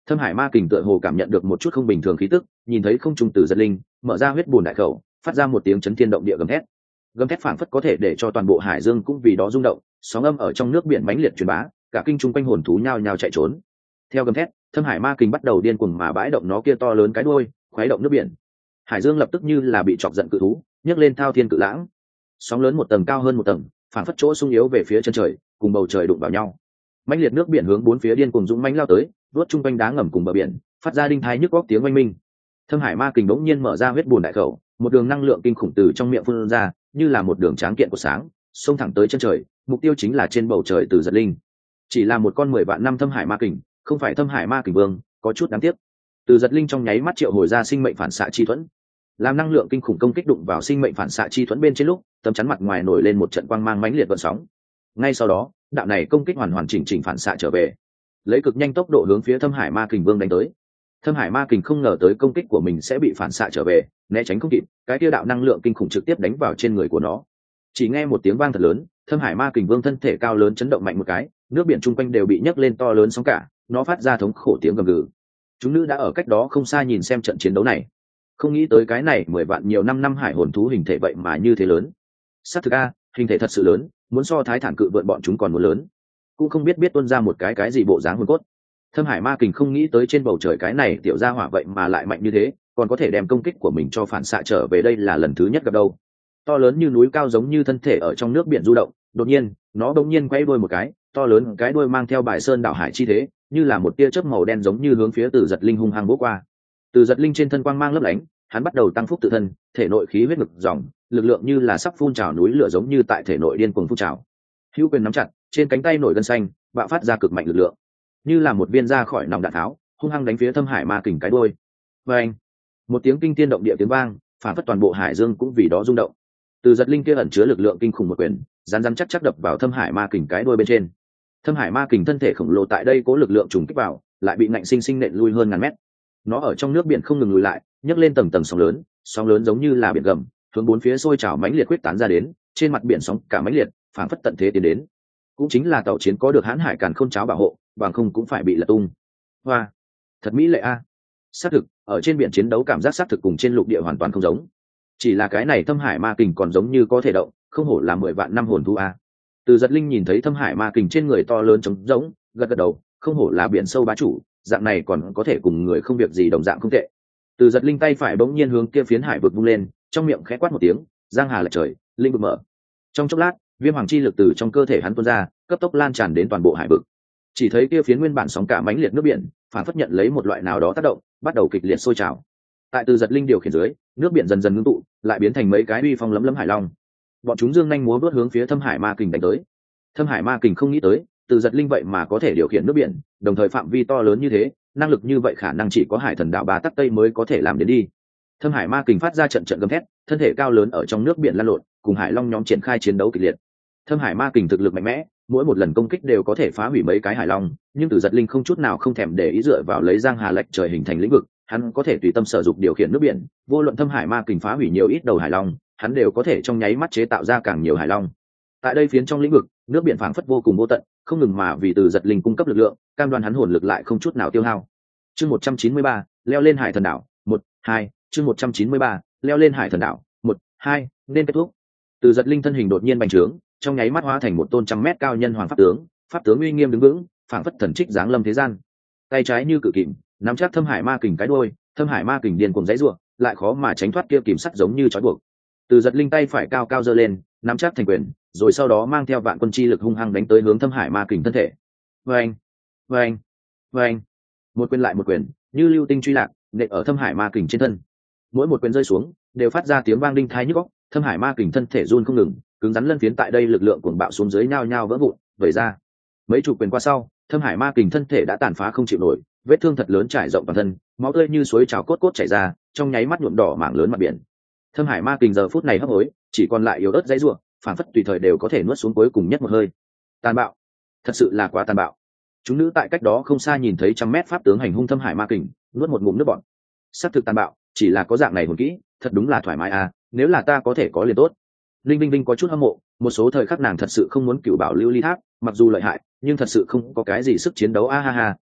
Thâm Hải Ma Kình tựa hồ cảm nhận được một chút không bình thường khí tức, nhìn thấy không trung Từ Giật Linh, mở ra huyết bùn đại khẩu, phát ra một tiếng chấn thiên động địa gầm thét. Gầm thét phảng phất có thể để cho toàn bộ hải dương cũng vì đó rung động, sóng âm ở trong nước biển mãnh liệt truyền bá, cả kinh trung quanh hồn thú nhao nhao chạy trốn. Theo gầm thét, Thâm Hải Ma Kình bắt đầu điên cuồng mà bãi động nó kia to lớn cái đuôi, khuấy động nước biển. Hải dương lập tức như là bị chọc giận cự thú, nhấc lên thao thiên cự lãng. Sóng lớn một tầng cao hơn một tầng, phảng phất chỗ sung yếu về phía chân trời, cùng bầu trời đụng vào nhau. Mãnh liệt nước biển hướng bốn phía điên cuồng dũng mãnh lao tới, vớt trung quanh đá ngầm cùng bờ biển, phát ra đinh thái nhức góc tiếng oanh minh. Thâm Hải Ma Kình bỗng nhiên mở ra huyết bùn đại khẩu, một đường năng lượng kinh khủng từ trong miệng phun ra, như là một đường tráng kiện của sáng, xông thẳng tới chân trời, mục tiêu chính là trên bầu trời Từ Giật Linh. Chỉ là một con 10 vạn năm Thâm Hải Ma Kình, không phải Thâm Hải Ma Kình Vương, có chút đáng tiếc. Từ Giật Linh trong nháy mắt triệu hồi ra sinh mệnh phản xạ chi thuẫn, làm năng lượng kinh khủng công kích đụng vào sinh mệnh phản xạ chi thuẫn bên trên lúc, tấm chắn mặt ngoài nổi lên một trận quang mang mãnh liệt gợn sóng. Ngay sau đó, đạo này công kích hoàn chỉnh phản xạ trở về, lấy cực nhanh tốc độ hướng phía Thâm Hải Ma Kình Vương đánh tới. Thâm Hải Ma Kình không ngờ tới công kích của mình sẽ bị phản xạ trở về, né tránh không kịp, cái kia đạo năng lượng kinh khủng trực tiếp đánh vào trên người của nó. Chỉ nghe một tiếng vang thật lớn, Thâm Hải Ma Kình Vương thân thể cao lớn chấn động mạnh một cái, nước biển chung quanh đều bị nhấc lên to lớn sóng cả, nó phát ra thống khổ tiếng gầm gừ. Chúng nữ đã ở cách đó không xa nhìn xem trận chiến đấu này, không nghĩ tới cái này 10 vạn nhiều năm hải hồn thú hình thể vậy mà như thế lớn. Sát thực a, hình thể thật sự lớn, muốn so Thái Thản cự vượn bọn chúng còn muốn lớn. Cũng không biết tuôn ra một cái gì bộ dáng hồn cốt. Thâm Hải Ma Kình không nghĩ tới trên bầu trời cái này tiểu gia hỏa vậy mà lại mạnh như thế, còn có thể đem công kích của mình cho phản xạ trở về, đây là lần thứ nhất gặp đâu. To lớn như núi cao giống như thân thể ở trong nước biển du động, đột nhiên, nó bỗng nhiên quay đuôi một cái, to lớn cái đuôi mang theo bài sơn đảo hải chi thế, như là một tia chớp màu đen giống như hướng phía Từ Giật Linh hung hăng bổ qua. Từ Giật Linh trên thân quang mang lấp lánh, hắn bắt đầu tăng phúc tự thân, thể nội khí huyết ngực dòng, lực lượng như là sắp phun trào núi lửa giống như tại thể nội điên cuồng phun trào. Hữu quyền nắm chặt, trên cánh tay nổi gân xanh, bạo phát ra cực mạnh lực lượng, như là một viên ra khỏi nòng đạn tháo, hung hăng đánh phía Thâm Hải Ma Kình cái đuôi. Và anh, một tiếng kinh thiên động địa tiếng vang, phản phất toàn bộ hải dương cũng vì đó rung động. Từ Giật Linh kia ẩn chứa lực lượng kinh khủng một quyền, rắn chắc đập vào Thâm Hải Ma Kình cái đuôi bên trên. Thâm Hải Ma Kình thân thể khổng lồ tại đây cố lực lượng trùng kích vào, lại bị ngạnh sinh nện lui hơn ngàn mét. Nó ở trong nước biển không ngừng lùi lại, nhấc lên tầng tầng sóng lớn giống như là biển gầm, hướng bốn phía sôi trào mãnh liệt quyết tán ra đến, trên mặt biển sóng cả mãnh liệt, phảng phất tận thế tiến đến. Cũng chính là tàu chiến có được Hán Hải Càn Khôn Cháo bảo hộ, bằng không cũng phải bị lật tung. Hoa, thật mỹ lệ a. Xác thực, ở trên biển chiến đấu cảm giác xác thực cùng trên lục địa hoàn toàn không giống. Chỉ là cái này Thâm Hải Ma Kình còn giống như có thể động, không hổ là 10 vạn năm hồn thú a. Từ Giật Linh nhìn thấy Thâm Hải Ma Kình trên người to lớn trống rỗng, gật đầu, không hổ là biển sâu bá chủ, dạng này còn có thể cùng người không việc gì đồng dạng không tệ. Từ Giật Linh tay phải bỗng nhiên hướng kia phiến hải vực vung lên, trong miệng khẽ quát một tiếng, giang hà lệch trời, linh vực mở. Trong chốc lát, viêm hoàng chi lực từ trong cơ thể hắn tuôn ra, cấp tốc lan tràn đến toàn bộ hải vực. Chỉ thấy kia phiến nguyên bản sóng cả mãnh liệt nước biển, phản phất nhận lấy một loại nào đó tác động, bắt đầu kịch liệt sôi trào. Tại Từ Giật Linh điều khiển dưới, nước biển dần dần ngưng tụ, lại biến thành mấy cái uy phong lấm lấm hải long. Bọn chúng dương nhanh múa vớt hướng phía Thâm Hải Ma Kình đánh tới. Thâm Hải Ma Kình không nghĩ tới, Từ Giật Linh vậy mà có thể điều khiển nước biển, đồng thời phạm vi to lớn như thế, năng lực như vậy khả năng chỉ có Hải Thần Đạo Ba Tắc Tây mới có thể làm đến đi. Thâm Hải Ma Kình phát ra trận gầm thét, thân thể cao lớn ở trong nước biển lăn lộn, cùng hải long nhóm triển khai chiến đấu kịch liệt. Thâm Hải Ma Kình thực lực mạnh mẽ, mỗi một lần công kích đều có thể phá hủy mấy cái hải long, nhưng Từ Giật Linh không chút nào không thèm để ý, dựa vào lấy giang hà lệch trời hình thành lĩnh vực, hắn có thể tùy tâm sở dụng điều khiển nước biển, vô luận Thâm Hải Ma Kình phá hủy nhiều ít đầu hải long, hắn đều có thể trong nháy mắt chế tạo ra càng nhiều hải long. Tại đây phiến trong lĩnh vực, nước biển phảng phất vô cùng vô tận, không ngừng mà vì Từ Giật Linh cung cấp lực lượng, cam đoan hắn hồn lực lại không chút nào tiêu hao. Chương 193, leo lên Hải Thần Đảo, 1-2, chương 193, leo lên Hải Thần Đảo, 1-2, nên kết thúc. Từ Giật Linh thân hình đột nhiên bành trướng, trong nháy mắt hóa thành một tôn 100 mét cao nhân hoàng pháp tướng uy nghiêm đứng vững, phảng phất thần trích giáng lâm thế gian. Tay trái như cự kìm, nắm chắc Thâm Hải Ma Kình cái đuôi, Thâm Hải Ma Kình điên cuồng giãy giụa, lại khó mà tránh thoát kia kìm sắt giống như trói buộc. Từ Giật Linh tay phải cao cao giơ lên, nắm chắc thành quyền, rồi sau đó mang theo vạn quân chi lực hung hăng đánh tới hướng Thâm Hải Ma Kình thân thể. Vâng, vâng, vâng, một quyền lại một quyền, như lưu tinh truy lạc, nện ở Thâm Hải Ma Kình trên thân. Mỗi một quyền rơi xuống, đều phát ra tiếng vang đinh tai nhức óc. Thâm Hải Ma Kình thân thể run không ngừng, cứng rắn lân phiến tại đây lực lượng cuồng bạo xuống dưới nhao nhao vỡ vụn, vẩy ra. Mấy chục quyền qua sau, Thâm Hải Ma Kình thân thể đã tàn phá không chịu nổi, vết thương thật lớn trải rộng toàn thân, máu tươi như suối trào cốt chảy ra, trong nháy mắt nhuộm đỏ mảng lớn mặt biển. Thâm Hải Ma Kình giờ phút này hấp hối, chỉ còn lại yếu ớt dãy rủa, phản phất tùy thời đều có thể nuốt xuống cuối cùng nhất một hơi. Tàn bạo, thật sự là quá tàn bạo. Chúng nữ tại cách đó không xa nhìn thấy 100 mét pháp tướng hành hung Thâm Hải Ma Kình, nuốt một ngụm nước bọt. Sắc thực tàn bạo, chỉ là có dạng này hồn kỹ, thật đúng là thoải mái à, nếu là ta có thể có liền tốt. Linh Vinh Vinh có chút hâm mộ, một số thời khắc nàng thật sự không muốn cửu bảo lưu ly tháp, mặc dù lợi hại, nhưng thật sự không có cái gì sức chiến đấu a ha ha,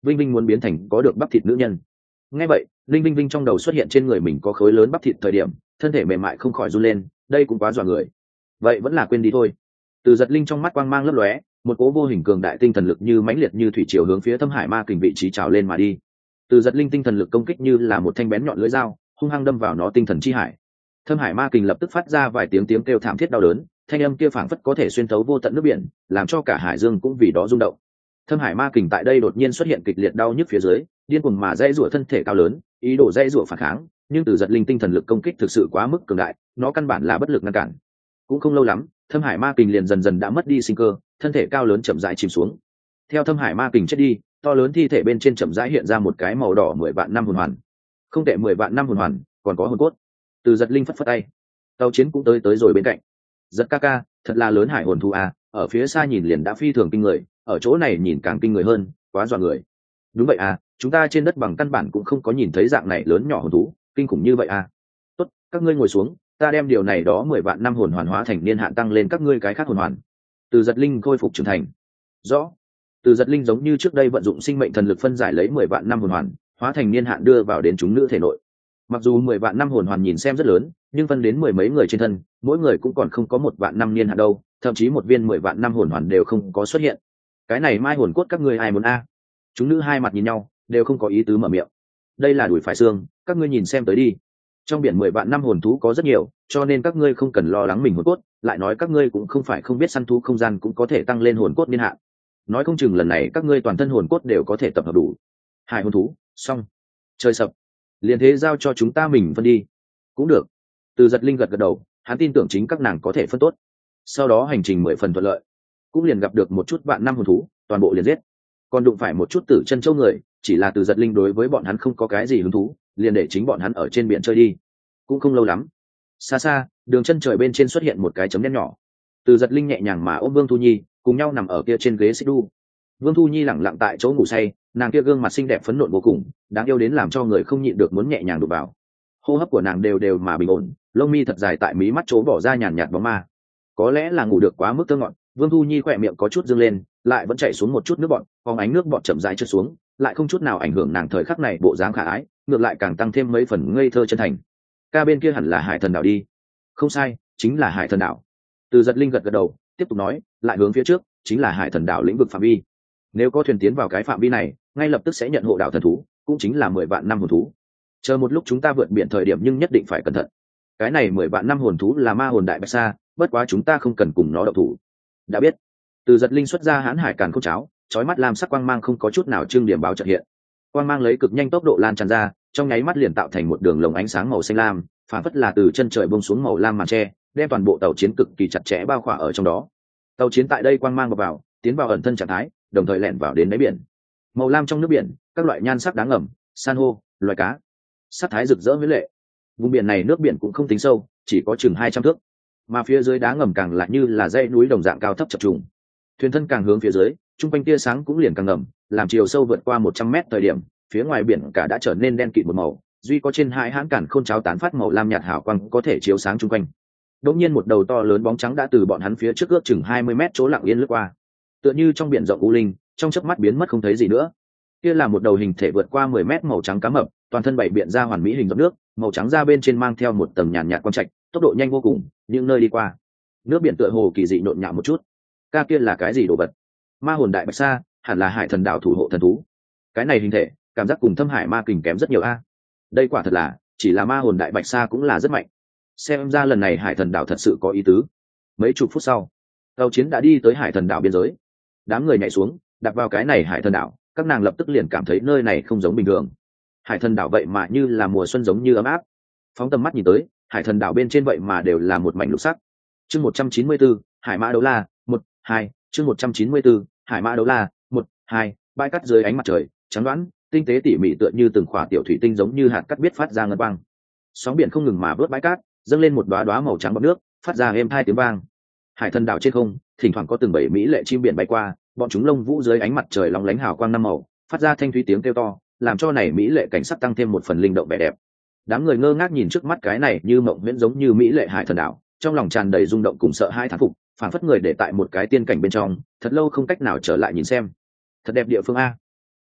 Vinh Vinh muốn biến thành có được bắp thịt nữ nhân. Nghe vậy, Linh Vinh Vinh trong đầu xuất hiện trên người mình có khối lớn bắp thịt thời điểm, thân thể mềm mại không khỏi run lên, đây cũng quá dọa người. Vậy vẫn là quên đi thôi. Từ Giật Linh trong mắt quang mang lấp lóe, một cỗ vô hình cường đại tinh thần lực như mãnh liệt như thủy triều hướng phía Thâm Hải Ma Kình vị trí trào lên mà đi. Từ Giật Linh tinh thần lực công kích như là một thanh bén nhọn lưỡi dao, hung hăng đâm vào nó tinh thần chi hải. Thâm Hải Ma Kình lập tức phát ra vài tiếng tiếng kêu thảm thiết đau đớn, thanh âm kia phảng phất có thể xuyên thấu vô tận nước biển, làm cho cả hải dương cũng vì đó rung động. Thâm Hải Ma Kình tại đây đột nhiên xuất hiện kịch liệt đau nhức phía dưới, điên cuồng mà dãy rủa thân thể cao lớn, ý đồ dãy rủa phản kháng, nhưng Từ Giật Linh tinh thần lực công kích thực sự quá mức cường đại, nó căn bản là bất lực ngăn cản. Cũng không lâu lắm, Thâm Hải Ma Kình liền dần dần đã mất đi sinh cơ, thân thể cao lớn chậm rãi chìm xuống. Theo Thâm Hải Ma Kình chết đi, to lớn thi thể bên trên chậm rãi hiện ra một cái màu đỏ 10 vạn năm hồn hoàn. Không tệ, 10 vạn năm hồn hoàn, còn có hồn cốt. Từ Giật Linh phất phất tay, tàu chiến cũng tới rồi bên cạnh. Giật ca ca, thật là lớn hải hồn thú à, ở phía xa nhìn liền đã phi thường kinh người, ở chỗ này nhìn càng kinh người hơn, quá dọa người. Đúng vậy à, chúng ta trên đất bằng căn bản cũng không có nhìn thấy dạng này lớn nhỏ hồn thú, kinh khủng như vậy à. Tốt, các ngươi ngồi xuống, ta đem điều này đó 10 vạn năm hồn hoàn hóa thành niên hạn tăng lên các ngươi cái khác hồn hoàn. Từ Giật Linh khôi phục trưởng thành. Rõ. Từ Giật Linh giống như trước đây vận dụng sinh mệnh thần lực phân giải lấy 10 vạn năm hồn hoàn, hóa thành niên hạn đưa vào đến chúng nữ thể nội. Mặc dù 10 vạn năm hồn hoàn nhìn xem rất lớn, nhưng phân đến mười mấy người trên thân, mỗi người cũng còn không có 1 vạn năm niên hạn đâu, thậm chí một viên 10 vạn năm hồn hoàn đều không có xuất hiện. Cái này mai hồn cốt các ngươi ai muốn a? Chúng nữ hai mặt nhìn nhau, đều không có ý tứ mở miệng. Đây là đùi phải xương, các ngươi nhìn xem tới đi. Trong biển 10 vạn năm hồn thú có rất nhiều, cho nên các ngươi không cần lo lắng mình hồn cốt, lại nói các ngươi cũng không phải không biết săn thú không gian cũng có thể tăng lên hồn cốt niên hạn. Nói không chừng lần này các ngươi toàn thân hồn cốt đều có thể tập hợp đủ. Hải hồn thú, xong. Trời sập. Liền thế giao cho chúng ta mình phân đi. Cũng được. Từ Giật Linh gật gật đầu, hắn tin tưởng chính các nàng có thể phân tốt. Sau đó hành trình 10 phần thuận lợi, cũng liền gặp được một chút vạn năm hồn thú, toàn bộ liền giết. Còn đụng phải một chút tử chân châu người, chỉ là Từ Giật Linh đối với bọn hắn không có cái gì hứng thú, liền để chính bọn hắn ở trên biển chơi đi. Cũng không lâu lắm, xa xa đường chân trời bên trên xuất hiện một cái chấm đen nhỏ. Từ Giật Linh nhẹ nhàng mà ôm Vương Thu Nhi cùng nhau nằm ở kia trên ghế xích đu. Vương Thu Nhi lẳng lặng tại chỗ ngủ say, nàng kia gương mặt xinh đẹp phấn nộn vô cùng, đáng yêu đến làm cho người không nhịn được muốn nhẹ nhàng đụng vào. Hô hấp của nàng đều đều mà bình ổn, lông mi thật dài tại mí mắt chỗ bỏ ra nhàn nhạt bóng ma. Có lẽ là ngủ được quá mức thơ ngọt, Vương Thu Nhi khỏe miệng có chút dương lên, lại vẫn chảy xuống một chút nước bọt, phóng ánh nước bọt chậm rãi trượt xuống, lại không chút nào ảnh hưởng nàng thời khắc này bộ dáng khả ái, ngược lại càng tăng thêm mấy phần ngây thơ chân thành. Ca bên kia hẳn là Hải Thần đảo đi. Không sai, chính là Hải Thần đảo. Từ Giật Linh gật gật đầu, tiếp tục nói, lại hướng phía trước, chính là Hải Thần đảo lĩnh vực phạm vi. Nếu có thuyền tiến vào cái phạm vi này, ngay lập tức sẽ nhận hộ đảo thần thú, cũng chính là 10 vạn năm hồn thú. Chờ một lúc chúng ta vượt biển thời điểm nhưng nhất định phải cẩn thận. Cái này 10 vạn năm hồn thú là ma hồn đại bạch sa, bất quá chúng ta không cần cùng nó động thủ. Đã biết. Từ Giật Linh xuất ra hãn hải càn khôn cháo, chói mắt lam sắc quang mang không có chút nào trương điểm báo chợt hiện. Quang mang lấy cực nhanh tốc độ lan tràn ra, trong nháy mắt liền tạo thành một đường lồng ánh sáng màu xanh lam, phản phất là từ chân trời bông xuống màu lam màn tre, đem toàn bộ tàu chiến cực kỳ chặt chẽ bao khỏa ở trong đó. Tàu chiến tại đây quang mang vào, tiến vào ẩn thân trạng thái, đồng thời lẻn vào đến đáy biển. Màu lam trong nước biển, các loại nhan sắc đáng ngầm, san hô, loài cá, sắc thái rực rỡ mỹ lệ. Vùng biển này nước biển cũng không tính sâu, chỉ có chừng 200 thước, mà phía dưới đá ngầm càng lại như là dãy núi đồng dạng cao thấp chập trùng. Thuyền thân càng hướng phía dưới, trung quanh tia sáng cũng liền càng ngầm, làm chiều sâu vượt qua 100 mét thời điểm, phía ngoài biển cả đã trở nên đen kịt một màu, duy có trên hai hãn cản khôn cháo tán phát màu lam nhạt hào quang có thể chiếu sáng trung quanh. Đột nhiên một đầu to lớn bóng trắng đã từ bọn hắn phía trước ước chừng 20 mét chỗ lặng yên lướt qua, tựa như trong biển rộng u linh, trong chớp mắt biến mất không thấy gì nữa. Kia là một đầu hình thể vượt qua 10 mét màu trắng cá mập, toàn thân bảy biện ra hoàn mỹ hình giọt nước, màu trắng da bên trên mang theo một tầng nhàn nhạt quang trạch, tốc độ nhanh vô cùng, những nơi đi qua, nước biển tựa hồ kỳ dị nhộn nhạo một chút. Ca kia là cái gì đồ vật? Ma hồn đại bạch sa, hẳn là Hải Thần đảo thủ hộ thần thú. Cái này hình thể, cảm giác cùng Thâm Hải Ma Kình kém rất nhiều a. Đây quả thật là, chỉ là ma hồn đại bạch sa cũng là rất mạnh. Xem ra lần này Hải Thần đảo thật sự có ý tứ. Mấy chục phút sau, tàu chiến đã đi tới Hải Thần đảo biên giới. Đám người nhảy xuống, đặt vào cái này Hải Thần đảo, các nàng lập tức liền cảm thấy nơi này không giống bình thường. Hải Thần đảo vậy mà như là mùa xuân giống như ấm áp. Phóng tầm mắt nhìn tới, Hải Thần đảo bên trên vậy mà đều là một mảnh lục sắc. Chương 194, Hải Mã Đấu La, 1, 2, chương 194, Hải Mã Đấu La, 1, 2, bãi cát dưới ánh mặt trời, trắng đoán, tinh tế tỉ mỉ tựa như từng khỏa tiểu thủy tinh giống như hạt cát biết phát ra ngân quang. Sóng biển không ngừng mà vớt bãi cát, dâng lên một đóa đóa màu trắng bọt nước, phát ra êm hai tiếng vang. Hải Thần đảo trên không, thỉnh thoảng có từng bảy mỹ lệ chim biển bay qua, bọn chúng lông vũ dưới ánh mặt trời lóng lánh hào quang năm màu, phát ra thanh thúy tiếng kêu to, làm cho này mỹ lệ cảnh sắc tăng thêm một phần linh động vẻ đẹp. Đám người ngơ ngác nhìn trước mắt cái này như mộng huyễn giống như mỹ lệ Hải Thần đảo, trong lòng tràn đầy rung động cùng sợ hãi thán phục, phảng phất người để tại một cái tiên cảnh bên trong, thật lâu không cách nào trở lại nhìn xem. Thật đẹp địa phương a.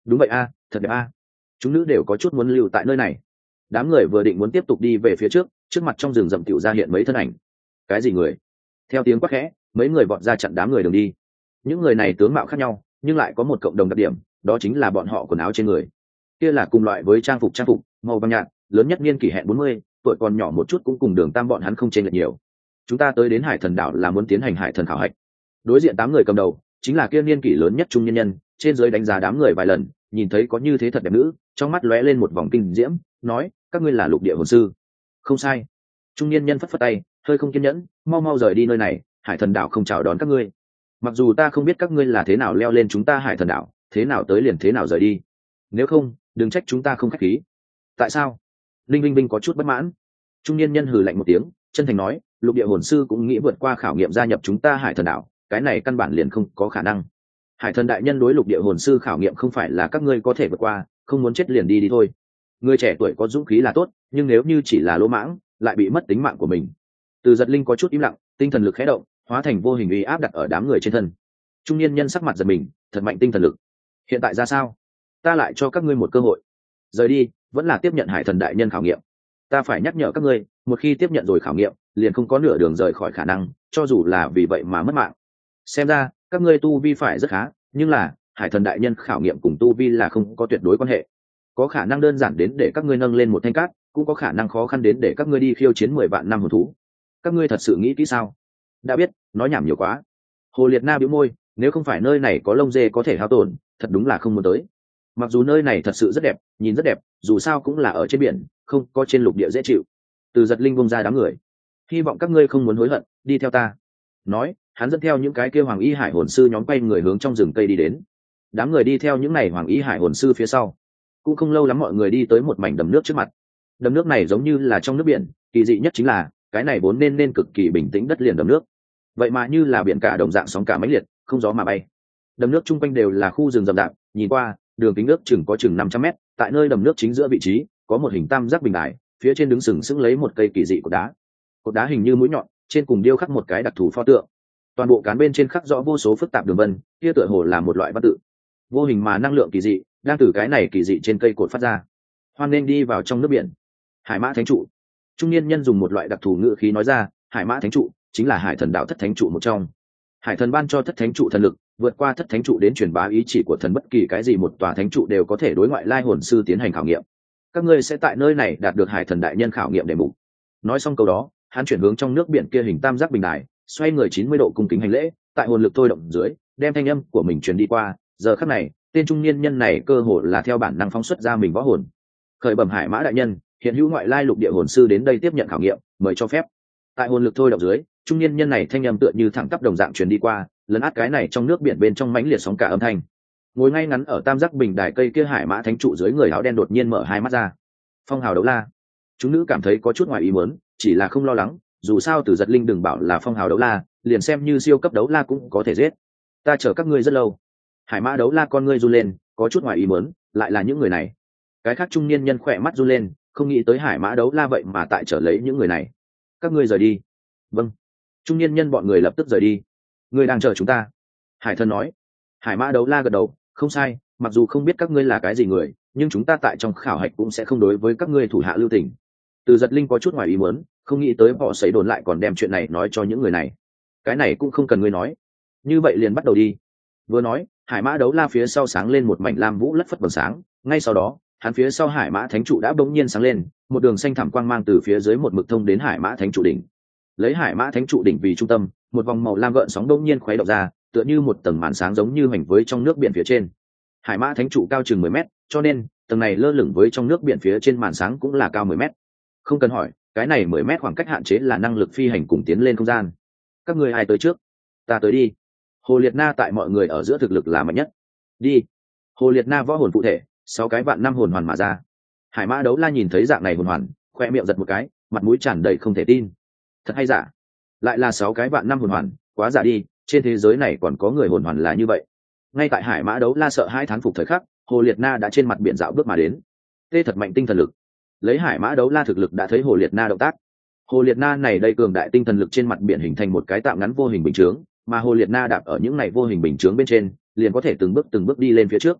đúng vậy a, thật đẹp a. Chúng nữ đều có chút muốn lưu tại nơi này. Đám người vừa định muốn tiếp tục đi về phía trước, trước mặt trong rừng rậm tiểu ra hiện mấy thân ảnh. Cái gì người? Theo tiếng quát khẽ, mấy người vọt ra chặn đám người đường đi. Những người này tướng mạo khác nhau, nhưng lại có một cộng đồng đặc điểm, đó chính là bọn họ quần áo trên người kia là cùng loại với trang phục màu vàng nhạt, lớn nhất niên kỷ hẹn 40, tuổi còn nhỏ một chút cũng cùng Đường Tam bọn hắn không chênh lệch nhiều. Chúng ta tới đến Hải Thần đảo là muốn tiến hành Hải Thần khảo hạch. Đối diện 8 người cầm đầu chính là kia niên kỷ lớn nhất trung nhân nhân, trên dưới đánh giá đám người vài lần, nhìn thấy có như thế thật đẹp nữ, trong mắt lóe lên một vòng kinh diễm, nói: các ngươi là Lục Địa hồn sư. Không sai. Trung niên nhân phất phất tay, hơi không kiên nhẫn, mau mau rời đi nơi này, Hải Thần đảo không chào đón các ngươi. Mặc dù ta không biết các ngươi là thế nào leo lên chúng ta Hải Thần đảo, thế nào tới liền thế nào rời đi, nếu không đừng trách chúng ta không khách khí. Tại sao? Linh Vinh Vinh có chút bất mãn. Trung niên nhân hừ lạnh một tiếng, chân thành nói: Lục Địa hồn sư cũng nghĩ vượt qua khảo nghiệm gia nhập chúng ta Hải Thần đảo, cái này căn bản liền không có khả năng. Hải Thần đại nhân đối Lục Địa hồn sư khảo nghiệm không phải là các ngươi có thể vượt qua, không muốn chết liền đi đi thôi. Người trẻ tuổi có dũng khí là tốt, nhưng nếu như chỉ là lỗ mãng, lại bị mất tính mạng của mình. Từ Giật Linh có chút im lặng, tinh thần lực khẽ động, hóa thành vô hình uy áp đặt ở đám người trên thân. Trung niên nhân sắc mặt giật mình, thật mạnh tinh thần lực. Hiện tại ra sao? Ta lại cho các ngươi một cơ hội. Rời đi, vẫn là tiếp nhận Hải Thần đại nhân khảo nghiệm. Ta phải nhắc nhở các ngươi, một khi tiếp nhận rồi khảo nghiệm, liền không có nửa đường rời khỏi khả năng, cho dù là vì vậy mà mất mạng. Xem ra, các ngươi tu vi phải rất khá, nhưng là Hải Thần đại nhân khảo nghiệm cùng tu vi là không có tuyệt đối quan hệ. Có khả năng đơn giản đến để các ngươi nâng lên một thanh cát, cũng có khả năng khó khăn đến để các ngươi đi khiêu chiến 10 vạn năm hồn thú. Các ngươi thật sự nghĩ kỹ sao? Đã biết, nói nhảm nhiều quá. Hồ Liệt Na bĩu môi, nếu không phải nơi này có lông dê có thể hao tổn, thật đúng là không muốn tới. Mặc dù nơi này thật sự rất đẹp, nhìn rất đẹp, dù sao cũng là ở trên biển, không có trên lục địa dễ chịu. Từ Giật Linh vung ra đám người, hy vọng các ngươi không muốn hối hận, đi theo ta. Nói, hắn dẫn theo những cái kia Hoàng Y Hải hồn sư nhóm quay người hướng trong rừng cây đi đến. Đám người đi theo những này Hoàng Y Hải hồn sư phía sau. Cũng không lâu lắm mọi người đi tới một mảnh đầm nước trước mặt. Đầm nước này giống như là trong nước biển, kỳ dị nhất chính là cái này vốn nên cực kỳ bình tĩnh đất liền đầm nước, vậy mà như là biển cả đồng dạng sóng cả mãnh liệt, không gió mà bay. Đầm nước chung quanh đều là khu rừng rậm rạp, nhìn qua đường kính nước có chừng 500 mét. Tại nơi đầm nước chính giữa vị trí có một hình tam giác bình đài, phía trên đứng sừng sững lấy một cây kỳ dị cột đá hình như mũi nhọn, trên cùng điêu khắc một cái đặc thù pho tượng. Toàn bộ cán bên trên khắc rõ vô số phức tạp đường vân, kia tựa hồ là một loại văn tự vô hình mà năng lượng kỳ dị đang từ cái này kỳ dị trên cây cột phát ra. Hoan nên đi vào trong nước biển. Hải Mã Thánh trụ. Trung niên nhân dùng một loại đặc thù ngữ khí nói ra, Hải Mã Thánh trụ chính là Hải Thần đạo thất thánh trụ một trong. Hải Thần ban cho thất thánh trụ thần lực, vượt qua thất thánh trụ đến truyền bá ý chỉ của thần, bất kỳ cái gì một tòa thánh trụ đều có thể đối ngoại lai hồn sư tiến hành khảo nghiệm. Các ngươi sẽ tại nơi này đạt được Hải Thần đại nhân khảo nghiệm đề mục. Nói xong câu đó, hắn chuyển hướng trong nước biển kia hình tam giác bình đài, xoay người 90 độ cung kính hành lễ, tại hồn lực thôi động dưới, đem thanh âm của mình truyền đi qua. Giờ khắc này, tên trung niên nhân này cơ hồ là theo bản năng phóng xuất ra mình võ hồn. Khởi bẩm Hải Mã đại nhân, hiện hữu ngoại lai lục địa hồn sư đến đây tiếp nhận khảo nghiệm, mời cho phép. Tại hồn lực thôi động dưới, trung niên nhân này thanh âm tựa như thẳng tắp đồng dạng truyền đi qua, lấn át cái này trong nước biển bên trong mãnh liệt sóng cả âm thanh. Ngồi ngay ngắn ở tam giác bình đài cây kia Hải Mã Thánh trụ dưới, người áo đen đột nhiên mở hai mắt ra. Phong hào đấu la. Chúng nữ cảm thấy có chút ngoài ý muốn, chỉ là không lo lắng, dù sao Từ Giật Linh đừng bảo là phong hào đấu la, liền xem như siêu cấp đấu la cũng có thể giết. Ta chờ các ngươi rất lâu. Hải Mã đấu la con ngươi run lên, có chút ngoài ý muốn, lại là những người này. Cái khác trung niên nhân khỏe mắt run lên, không nghĩ tới Hải Mã đấu la vậy mà tại trở lấy những người này. Các ngươi rời đi. Vâng. Trung niên nhân bọn người lập tức rời đi. Ngươi đang chờ chúng ta. Hải Thần nói. Hải Mã đấu la gật đầu, không sai, mặc dù không biết các ngươi là cái gì người, nhưng chúng ta tại trong khảo hạch cũng sẽ không đối với các ngươi thủ hạ lưu tình. Từ Giật Linh có chút ngoài ý muốn, không nghĩ tới họ xảy đồn lại còn đem chuyện này nói cho những người này. Cái này cũng không cần ngươi nói. Như vậy liền bắt đầu đi. Vừa nói, Hải Mã đấu la phía sau sáng lên một mảnh lam vũ lất phất vầng sáng, ngay sau đó, hắn phía sau Hải Mã Thánh trụ đã bỗng nhiên sáng lên, một đường xanh thẳm quang mang từ phía dưới một mực thông đến Hải Mã Thánh trụ đỉnh. Lấy Hải Mã Thánh trụ đỉnh vì trung tâm, một vòng màu lam gợn sóng bỗng nhiên khuấy động ra, tựa như một tầng màn sáng giống như hoành với trong nước biển phía trên. Hải Mã Thánh trụ cao chừng 10 mét, cho nên tầng này lơ lửng với trong nước biển phía trên màn sáng cũng là cao 10 mét. Không cần hỏi, cái này 10 mét khoảng cách hạn chế là năng lực phi hành cùng tiến lên không gian. Các ngươi ai tới trước? Ta tới đi. Hồ Liệt Na tại mọi người ở giữa thực lực là mạnh nhất. Đi. Hồ Liệt Na võ hồn phụ thể, 6 cái vạn năm hồn hoàn mà ra. Hải Mã đấu la nhìn thấy dạng này hồn hoàn, khoe miệng giật một cái, mặt mũi tràn đầy không thể tin. Thật hay giả? Lại là 6 cái vạn năm hồn hoàn, quá giả đi, trên thế giới này còn có người hồn hoàn là như vậy. Ngay tại Hải Mã đấu la sợ hai thán phục thời khắc, Hồ Liệt Na đã trên mặt biển dạo bước mà đến. Tê thật mạnh tinh thần lực. Lấy Hải Mã đấu la thực lực đã thấy Hồ Liệt Na động tác. Hồ Liệt Na này đây cường đại tinh thần lực trên mặt biển hình thành một cái tạm ngắn vô hình bình chướng, mà Hồ Liệt Na đạp ở những này vô hình bình chướng bên trên, liền có thể từng bước đi lên phía trước.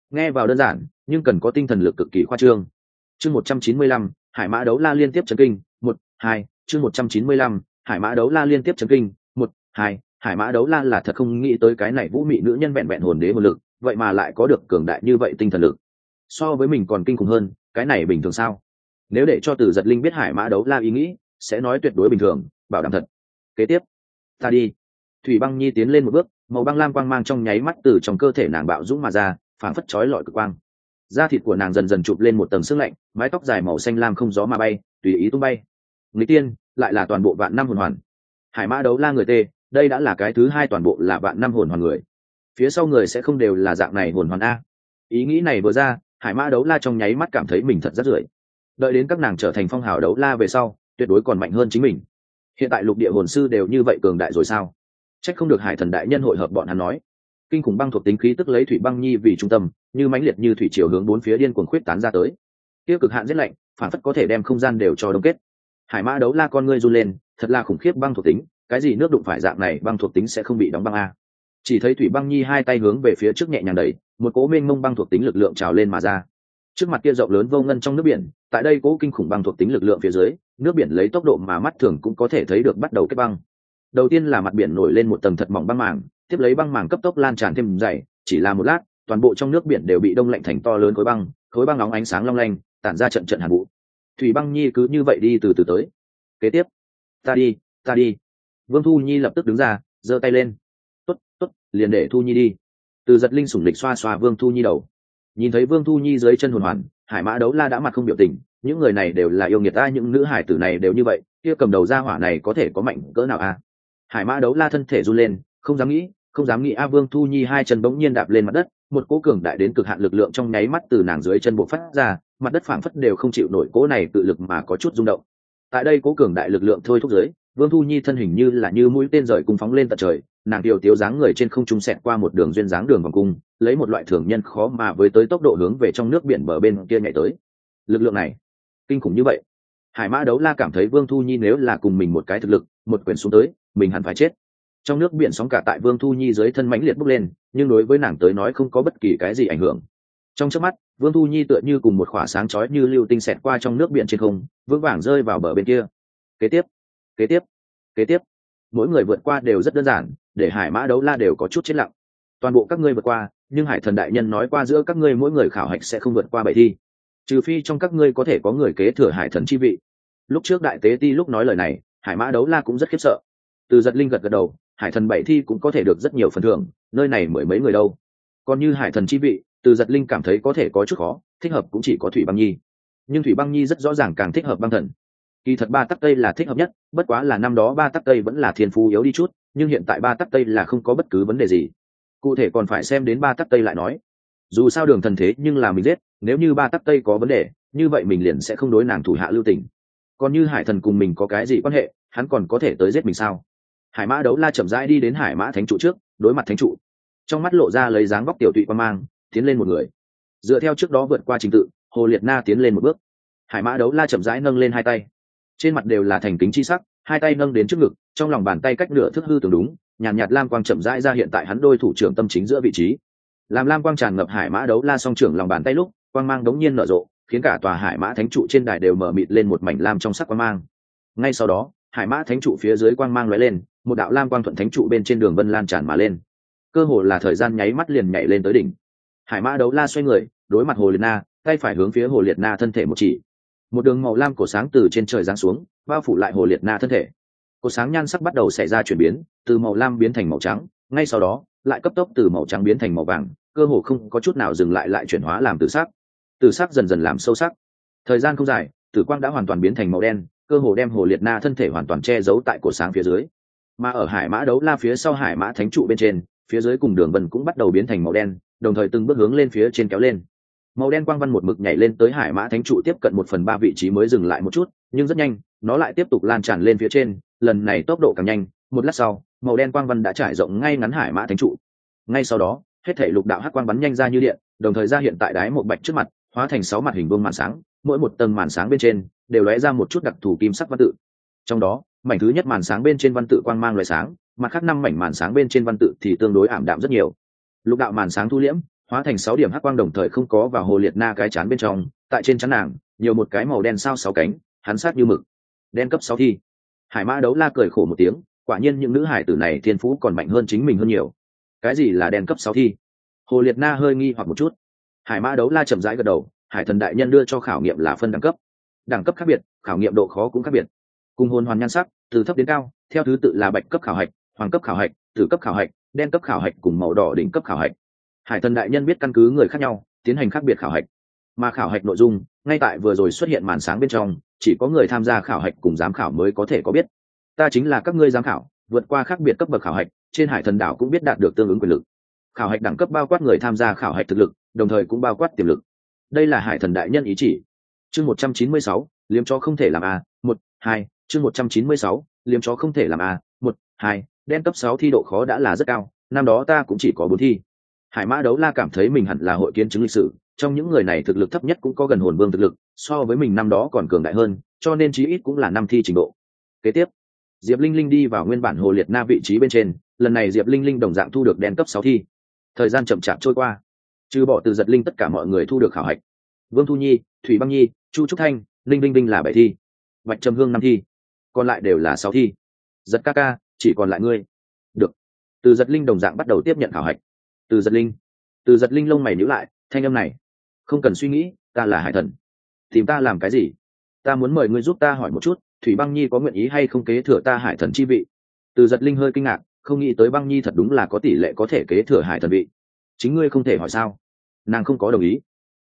nghe vào đơn giản nhưng cần có tinh thần lực cực kỳ khoa trương. Chương 195, Hải Mã Đấu La liên tiếp chấn kinh, 1-2, chương 195, Hải Mã Đấu La liên tiếp chấn kinh, 1-2, Hải Mã Đấu La là thật không nghĩ tới cái này vũ mị nữ nhân vẹn vẹn hồn đế hồn lực, vậy mà lại có được cường đại như vậy tinh thần lực. So với mình còn kinh khủng hơn, cái này bình thường sao? Nếu để cho Từ Giật Linh biết Hải Mã Đấu La ý nghĩ, sẽ nói tuyệt đối bình thường, bảo đảm thật. Kế tiếp, ta đi. Thủy Băng Nhi tiến lên một bước, màu băng lam quang mang trong nháy mắt từ trong cơ thể nàng bạo dũng mà ra, phảng phất chói lọi cực quang. Da thịt của nàng dần dần chụp lên một tầng sương lạnh, mái tóc dài màu xanh lam không gió mà bay, tùy ý tung bay. Người tiên, lại là toàn bộ vạn năm hồn hoàn. Hải Mã Đấu La người tê, đây đã là cái thứ hai toàn bộ là vạn năm hồn hoàn người. Phía sau người sẽ không đều là dạng này hồn hoàn a. Ý nghĩ này vừa ra, Hải Mã Đấu La trong nháy mắt cảm thấy mình thật rất rưởi. Đợi đến các nàng trở thành phong hào đấu la về sau, tuyệt đối còn mạnh hơn chính mình. Hiện tại lục địa hồn sư đều như vậy cường đại rồi sao? Trách không được Hải Thần đại nhân hội hợp bọn hắn nói. Kinh khủng băng thuộc tính khí tức lấy Thủy Băng Nhi vì trung tâm, như mãnh liệt như thủy triều hướng bốn phía điên cuồng khuyết tán ra tới. Tiêu cực hạn rất lạnh, phản phất có thể đem không gian đều cho đông kết. Hải Mã Đấu La con ngươi run lên, thật là khủng khiếp băng thuộc tính, cái gì nước đụng phải dạng này băng thuộc tính sẽ không bị đóng băng a. Chỉ thấy Thủy Băng Nhi hai tay hướng về phía trước nhẹ nhàng đẩy, một cỗ mênh mông băng thuộc tính lực lượng trào lên mà ra. Trước mặt kia rộng lớn vô ngân trong nước biển, tại đây cỗ kinh khủng băng thuộc tính lực lượng phía dưới, nước biển lấy tốc độ mà mắt thường cũng có thể thấy được bắt đầu kết băng. Đầu tiên là mặt biển nổi lên một tầng thật mỏng băng màng, tiếp lấy băng màng cấp tốc lan tràn thêm dày, chỉ là một lát, toàn bộ trong nước biển đều bị đông lạnh thành to lớn khối băng nóng ánh sáng long lanh, tản ra trận trận hàn vụ. Thủy Băng Nhi cứ như vậy đi từ từ tới. Kế tiếp, ta đi. Vương Thu Nhi lập tức đứng ra, giơ tay lên. Tốt, liền để Thu Nhi đi. Từ Giật Linh sủng lịch xoa xoa Vương Thu Nhi đầu. Nhìn thấy Vương Thu Nhi dưới chân hồn hoàn, Hải Mã Đấu La đã mặt không biểu tình, những người này đều là yêu nghiệt ta, những nữ hải tử này đều như vậy, kia cầm đầu gia hỏa này có thể có mạnh cỡ nào a? Hải Mã Đấu La thân thể run lên, không dám nghĩ a. Vương Thu Nhi hai chân bỗng nhiên đạp lên mặt đất, một cỗ cường đại đến cực hạn lực lượng trong nháy mắt từ nàng dưới chân bộc phát ra, mặt đất phảng phất đều không chịu nổi cỗ này tự lực mà có chút rung động. Tại đây cỗ cường đại lực lượng thôi thúc dưới, Vương Thu Nhi thân hình như mũi tên rời cung phóng lên tận trời, nàng tiểu tiếu dáng người trên không trung xẹt qua một đường duyên dáng đường vòng cung, lấy một loại thường nhân khó mà với tới tốc độ hướng về trong nước biển bờ bên kia nhảy tới. Lực lượng này kinh khủng như vậy, Hải Mã Đấu La cảm thấy Vương Thu Nhi nếu là cùng mình một cái thực lực, một quyền xuống tới, mình hẳn phải chết. Trong nước biển sóng cả tại Vương Thu Nhi dưới thân mãnh liệt bốc lên, nhưng đối với nàng tới nói không có bất kỳ cái gì ảnh hưởng. Trong chớp mắt, Vương Thu Nhi tựa như cùng một khỏa sáng chói như lưu tinh xẹt qua trong nước biển trên không, vững vàng rơi vào bờ bên kia. Kế tiếp, mỗi người vượt qua đều rất đơn giản, để Hải Mã Đấu La đều có chút chết lặng. Toàn bộ các ngươi vượt qua, nhưng Hải Thần đại nhân nói qua giữa các ngươi mỗi người khảo hạch sẽ không vượt qua 7 thi, trừ phi trong các ngươi có thể có người kế thừa Hải Thần chi vị. Lúc trước đại tế ti lúc nói lời này, Hải Mã Đấu La cũng rất khiếp sợ. Từ Giật Linh gật đầu, Hải Thần 7 thi cũng có thể được rất nhiều phần thưởng, nơi này mười mấy người đâu. Còn như Hải Thần chi vị, Từ Giật Linh cảm thấy có thể có chút khó, thích hợp cũng chỉ có Thủy Băng Nhi. Nhưng Thủy Băng Nhi rất rõ ràng càng thích hợp băng thần. Kỳ thật 3 tắc Tây là thích hợp nhất, bất quá là năm đó 3 tắc Tây vẫn là thiên phú yếu đi chút, nhưng hiện tại 3 tắc Tây là không có bất cứ vấn đề gì. Cụ thể còn phải xem đến 3 tắc Tây lại nói. Dù sao đường thần thế nhưng là mình giết, nếu như 3 tắc Tây có vấn đề, như vậy mình liền sẽ không đối nàng thủ hạ lưu tình. Còn như Hải Thần cùng mình có cái gì quan hệ, hắn còn có thể tới giết mình sao? Hải Mã Đấu La chậm rãi đi đến Hải Mã Thánh trụ trước, đối mặt Thánh trụ, trong mắt lộ ra lấy dáng vóc tiểu tụy quan mang, tiến lên một người. Dựa theo trước đó vượt qua trình tự, Hồ Liệt Na tiến lên một bước. Hải Mã Đấu La chậm rãi nâng lên hai tay, trên mặt đều là thành kính chi sắc, hai tay nâng đến trước ngực, trong lòng bàn tay cách nửa thước hư tưởng đúng, nhàn nhạt lam quang chậm rãi ra hiện tại hắn đôi thủ trưởng tâm chính giữa vị trí. Làm lam quang tràn ngập Hải Mã Đấu La song trưởng lòng bàn tay lúc, quang mang đống nhiên nở rộ, khiến cả tòa Hải Mã Thánh trụ trên đài đều mở mịt lên một mảnh lam trong sắc quang mang. Ngay sau đó, Hải Mã Thánh trụ phía dưới quang mang lóe lên, một đạo lam quang thuận thánh trụ bên trên đường vân lan tràn mà lên, cơ hồ là thời gian nháy mắt liền nhảy lên tới đỉnh. Hải Mã Đấu La xoay người, đối mặt Hồ Liệt Na, tay phải hướng phía Hồ Liệt Na thân thể một chỉ, một đường màu lam cổ sáng từ trên trời giáng xuống, bao phủ lại Hồ Liệt Na thân thể. Cổ sáng nhan sắc bắt đầu xảy ra chuyển biến, từ màu lam biến thành màu trắng, ngay sau đó lại cấp tốc từ màu trắng biến thành màu vàng, cơ hồ không có chút nào dừng lại chuyển hóa làm tử sắc. Tử sắc dần dần làm sâu sắc. Thời gian không dài, tử quang đã hoàn toàn biến thành màu đen, cơ hồ đem Hồ Liệt Na thân thể hoàn toàn che giấu tại cổ sáng phía dưới. Mà ở Hải Mã Đấu La phía sau Hải Mã Thánh trụ bên trên, phía dưới cùng đường vân cũng bắt đầu biến thành màu đen, đồng thời từng bước hướng lên phía trên kéo lên. Màu đen quang văn một mực nhảy lên tới Hải Mã Thánh trụ tiếp cận 1/3 vị trí mới dừng lại một chút, nhưng rất nhanh, nó lại tiếp tục lan tràn lên phía trên, lần này tốc độ càng nhanh, một lát sau, màu đen quang văn đã trải rộng ngay ngắn Hải Mã Thánh trụ. Ngay sau đó, hết thảy lục đạo hắc quang bắn nhanh ra như điện, đồng thời ra hiện tại đáy một bạch trước mặt, hóa thành 6 mặt hình vuông màn sáng, mỗi một tầng màn sáng bên trên đều lóe ra một chút đặc thù kim sắc văn tự. Trong đó, mảnh thứ nhất màn sáng bên trên văn tự quang mang lóe sáng, mặt khác 5 mảnh màn sáng bên trên văn tự thì tương đối ảm đạm rất nhiều. Lục đạo màn sáng thu liễm, hóa thành 6 điểm hắc quang đồng thời không có vào Hồ Liệt Na cái chán bên trong, tại trên chắn nàng nhiều một cái màu đen sao 6 cánh, hắn sát như mực. Đen cấp 6 thi. Hải Mã Đấu La cười khổ một tiếng, quả nhiên những nữ hải tử này thiên phú còn mạnh hơn chính mình hơn nhiều. Cái gì là đen cấp 6 thi? Hồ Liệt Na hơi nghi hoặc một chút. Hải Mã Đấu La chậm rãi gật đầu, Hải Thần đại nhân đưa cho khảo nghiệm là phân đẳng cấp khác biệt, khảo nghiệm độ khó cũng khác biệt. Cùng hồn hoàn nhan sắc, từ thấp đến cao, theo thứ tự là bạch cấp khảo hạch, hoàng cấp khảo hạch, tử cấp khảo hạch, đen cấp khảo hạch cùng màu đỏ đỉnh cấp khảo hạch. Hải Thần đại nhân biết căn cứ người khác nhau tiến hành khác biệt khảo hạch, mà khảo hạch nội dung ngay tại vừa rồi xuất hiện màn sáng bên trong, chỉ có người tham gia khảo hạch cùng giám khảo mới có thể có biết. Ta chính là các ngươi giám khảo, vượt qua khác biệt cấp bậc khảo hạch, trên Hải Thần đảo cũng biết đạt được tương ứng quyền lực. Khảo hạch đẳng cấp bao quát người tham gia khảo hạch thực lực, đồng thời cũng bao quát tiềm lực. Đây là Hải Thần đại nhân ý chỉ. Chương 196, liếm chó không thể làm a, 1, 2, chương 196, liếm chó không thể làm a, 1, 2, đen cấp 6 thi độ khó đã là rất cao, năm đó ta cũng chỉ có 4 thi. Hải Mã Đấu La cảm thấy mình hẳn là hội kiến chứng lịch sử, trong những người này thực lực thấp nhất cũng có gần hồn vương thực lực, so với mình năm đó còn cường đại hơn, cho nên chí ít cũng là 5 thi trình độ. Kế tiếp, Diệp Linh Linh đi vào nguyên bản Hồ Liệt Na vị trí bên trên, lần này Diệp Linh Linh đồng dạng thu được đen cấp 6 thi. Thời gian chậm chạp trôi qua, trừ bỏ Từ Giật Linh tất cả mọi người thu được khảo hạch. Vương Thu Nhi, Thủy Băng Nhi, Chu Trúc Thanh, Linh Vinh Vinh là 7 thi, Bạch Trầm Hương 5 thi, còn lại đều là 6 thi. Giật ca ca, chỉ còn lại ngươi. Được. Từ Giật Linh đồng dạng bắt đầu tiếp nhận khảo hạch. Từ Giật Linh lông mày nhíu lại, thanh âm này, không cần suy nghĩ, ta là Hải Thần. Tìm ta làm cái gì? Ta muốn mời ngươi giúp ta hỏi một chút, Thủy Băng Nhi có nguyện ý hay không kế thừa ta Hải Thần chi vị? Từ Giật Linh hơi kinh ngạc, không nghĩ tới Băng Nhi thật đúng là có tỷ lệ có thể kế thừa Hải Thần vị. Chính ngươi không thể hỏi sao? Nàng không có đồng ý.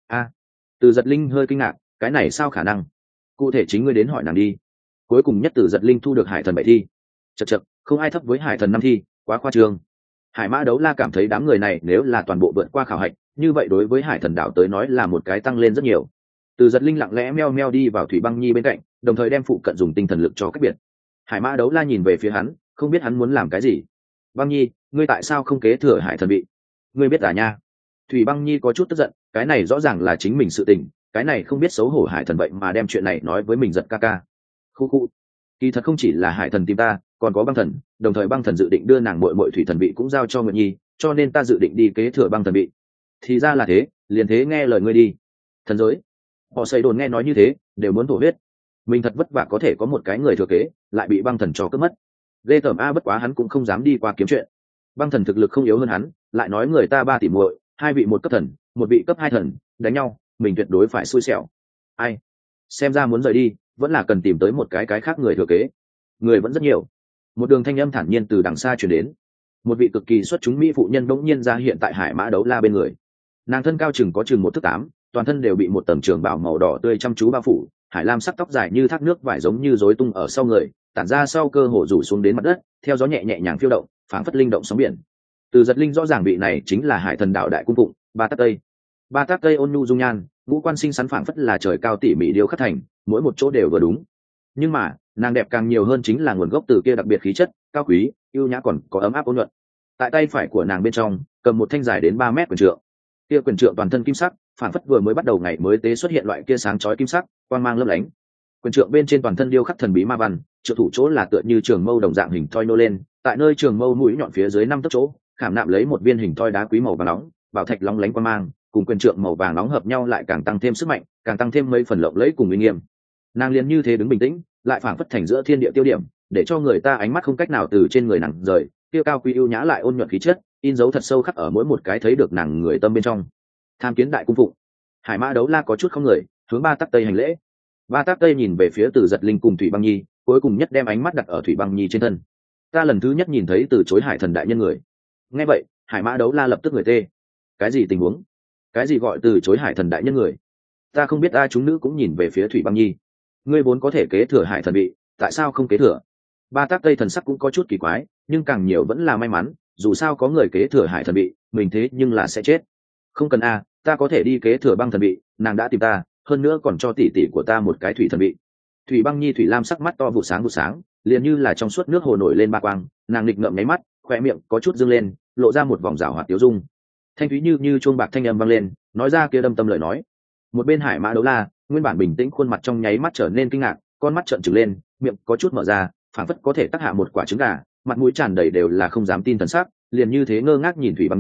Từ Giật Linh hơi kinh ngạc, cái này sao khả năng? Cụ thể chính ngươi đến hỏi nàng đi. Cuối cùng nhất Từ Giật Linh thu được Hải Thần 7 thi. Chậc, không ai thấp với Hải Thần 5 thi, quá khoa trương. Hải Mã Đấu La cảm thấy đám người này nếu là toàn bộ vượt qua khảo hạch, như vậy đối với Hải Thần đảo tới nói là một cái tăng lên rất nhiều. Từ Giật Linh lặng lẽ meo meo đi vào Thủy Băng Nhi bên cạnh, đồng thời đem phụ cận dùng tinh thần lực cho cách biệt. Hải Mã Đấu La nhìn về phía hắn, không biết hắn muốn làm cái gì. Băng Nhi, ngươi tại sao không kế thừa Hải Thần vị? Ngươi biết à nha? Thủy Băng Nhi có chút tức giận, cái này rõ ràng là chính mình sự tình, cái này không biết xấu hổ Hải Thần vậy mà đem chuyện này nói với mình. Giật ca ca. Khu. Kỳ thật không chỉ là Hải Thần tìm ta, còn có Băng Thần, đồng thời Băng Thần dự định đưa nàng muội Thủy Thần vị cũng giao cho Nguyệt Nhi, cho nên ta dự định đi kế thừa Băng Thần vị. Thì ra là thế, liền thế nghe lời ngươi đi. Thần giới. Họ xây đồn nghe nói như thế, đều muốn thổ huyết. Mình thật vất vả có thể có một cái người thừa kế, lại bị Băng Thần cho cướp mất. Ghê tởm a, bất quá hắn cũng không dám đi qua kiếm chuyện. Băng Thần thực lực không yếu hơn hắn, lại nói người ta 3 tỷ muội, 2 vị 1 cấp thần, 1 vị cấp 2 thần, đánh nhau, mình tuyệt đối phải xui xẻo. Ai? Xem ra muốn rời đi, vẫn là cần tìm tới một cái khác người thừa kế. Người vẫn rất nhiều. Một đường thanh âm thản nhiên từ đằng xa truyền đến. Một vị cực kỳ xuất chúng mỹ phụ nhân bỗng nhiên ra hiện tại Hải Mã Đấu La bên người. Nàng thân cao chừng có chừng 1 thước 8, toàn thân đều bị một tầng trường bào màu đỏ tươi chăm chú bao phủ, hải lam sắc tóc dài như thác nước vải giống như rối tung ở sau người, tản ra sau cơ hồ rủ xuống đến mặt đất, theo gió nhẹ nhàng phiêu động, phảng phất linh động sóng biển. Từ Giật Linh rõ ràng vị này chính là Hải Thần đạo đại cung phụng Ba Tắc Tây. Ba Tắc Tây ôn nhu dung nhan, ngũ quan xinh xắn phảng phất là trời cao tỉ mỉ điêu khắc thành, mỗi một chỗ đều vừa đúng. Nhưng mà nàng đẹp càng nhiều hơn chính là nguồn gốc từ kia đặc biệt khí chất cao quý, yêu nhã, còn có ấm áp ôn nhuận. Tại tay phải của nàng bên trong cầm một thanh dài đến 3 mét quyền trượng. Kia quyền trượng toàn thân kim sắc, phảng phất vừa mới bắt đầu ngày mới tế xuất hiện loại kia sáng chói kim sắc, quang mang lấp lánh. Quyền trượng bên trên toàn thân điêu khắc thần bí ma văn, trượng thủ chỗ là tựa như trường mâu đồng dạng hình thoi nô lên, tại nơi trường mâu mũi nhọn phía dưới 5 tấc chỗ, khảm nạm lấy một viên hình thoi đá quý màu vàng nóng, bảo thạch long lánh quang mang, cùng quyền trượng màu vàng nóng hợp nhau lại càng tăng thêm sức mạnh, càng tăng thêm mấy phần lộng lẫy cùng uy nghiêm. Nàng liền như thế đứng bình tĩnh, lại phảng phất thành giữa thiên địa tiêu điểm, để cho người ta ánh mắt không cách nào từ trên người nàng rời, kia cao quý ưu nhã lại ôn nhuận khí chất, in dấu thật sâu khắc ở mỗi một cái thấy được nàng người tâm bên trong. Tham kiến đại cung phụng. Hải Mã Đấu La có chút không người, hướng Ba Tắc Tây hành lễ. Ba Tắc Tây nhìn về phía Từ Giật Linh cùng Thủy Băng Nhi, cuối cùng nhất đem ánh mắt đặt ở Thủy Băng Nhi trên thân. Ta lần thứ nhất nhìn thấy từ chối Hải Thần đại nhân người. Nghe vậy, Hải Mã Đấu La lập tức người tê. Cái gì tình huống? Cái gì gọi từ chối Hải Thần đại nhân người? Ta không biết. Chúng nữ cũng nhìn về phía Thủy Băng Nhi. Ngươi vốn có thể kế thừa Hải Thần vị, tại sao không kế thừa? Ba Tắc Tây thần sắc cũng có chút kỳ quái, nhưng càng nhiều vẫn là may mắn, dù sao có người kế thừa Hải Thần vị, mình thế nhưng là sẽ chết. Không cần ta có thể đi kế thừa Băng Thần vị, nàng đã tìm ta, hơn nữa còn cho tỷ tỷ của ta một cái Thủy Thần vị. Thủy Băng Nhi thủy lam sắc mắt to vụ sáng, liền như là trong suốt nước hồ nổi lên ba quang, nàng nghịch ngợm nháy mắt, khóe miệng có chút dương lên, lộ ra một vòng rảo hoạt tiêu dung. Thanh thúy như chuông bạc thanh âm vang lên, nói ra kia đâm tâm lời nói. Một bên Hải Mã Đấu La, nguyên bản bình tĩnh khuôn mặt trong nháy mắt trở nên kinh ngạc, con mắt trợn trừng lên, miệng có chút mở ra, phảng phất có thể tác hạ một quả trứng gà, mặt mũi tràn đầy đều là không dám tin thần sắc, liền như thế ngơ ngác nhìn Thủy Băng Nhi,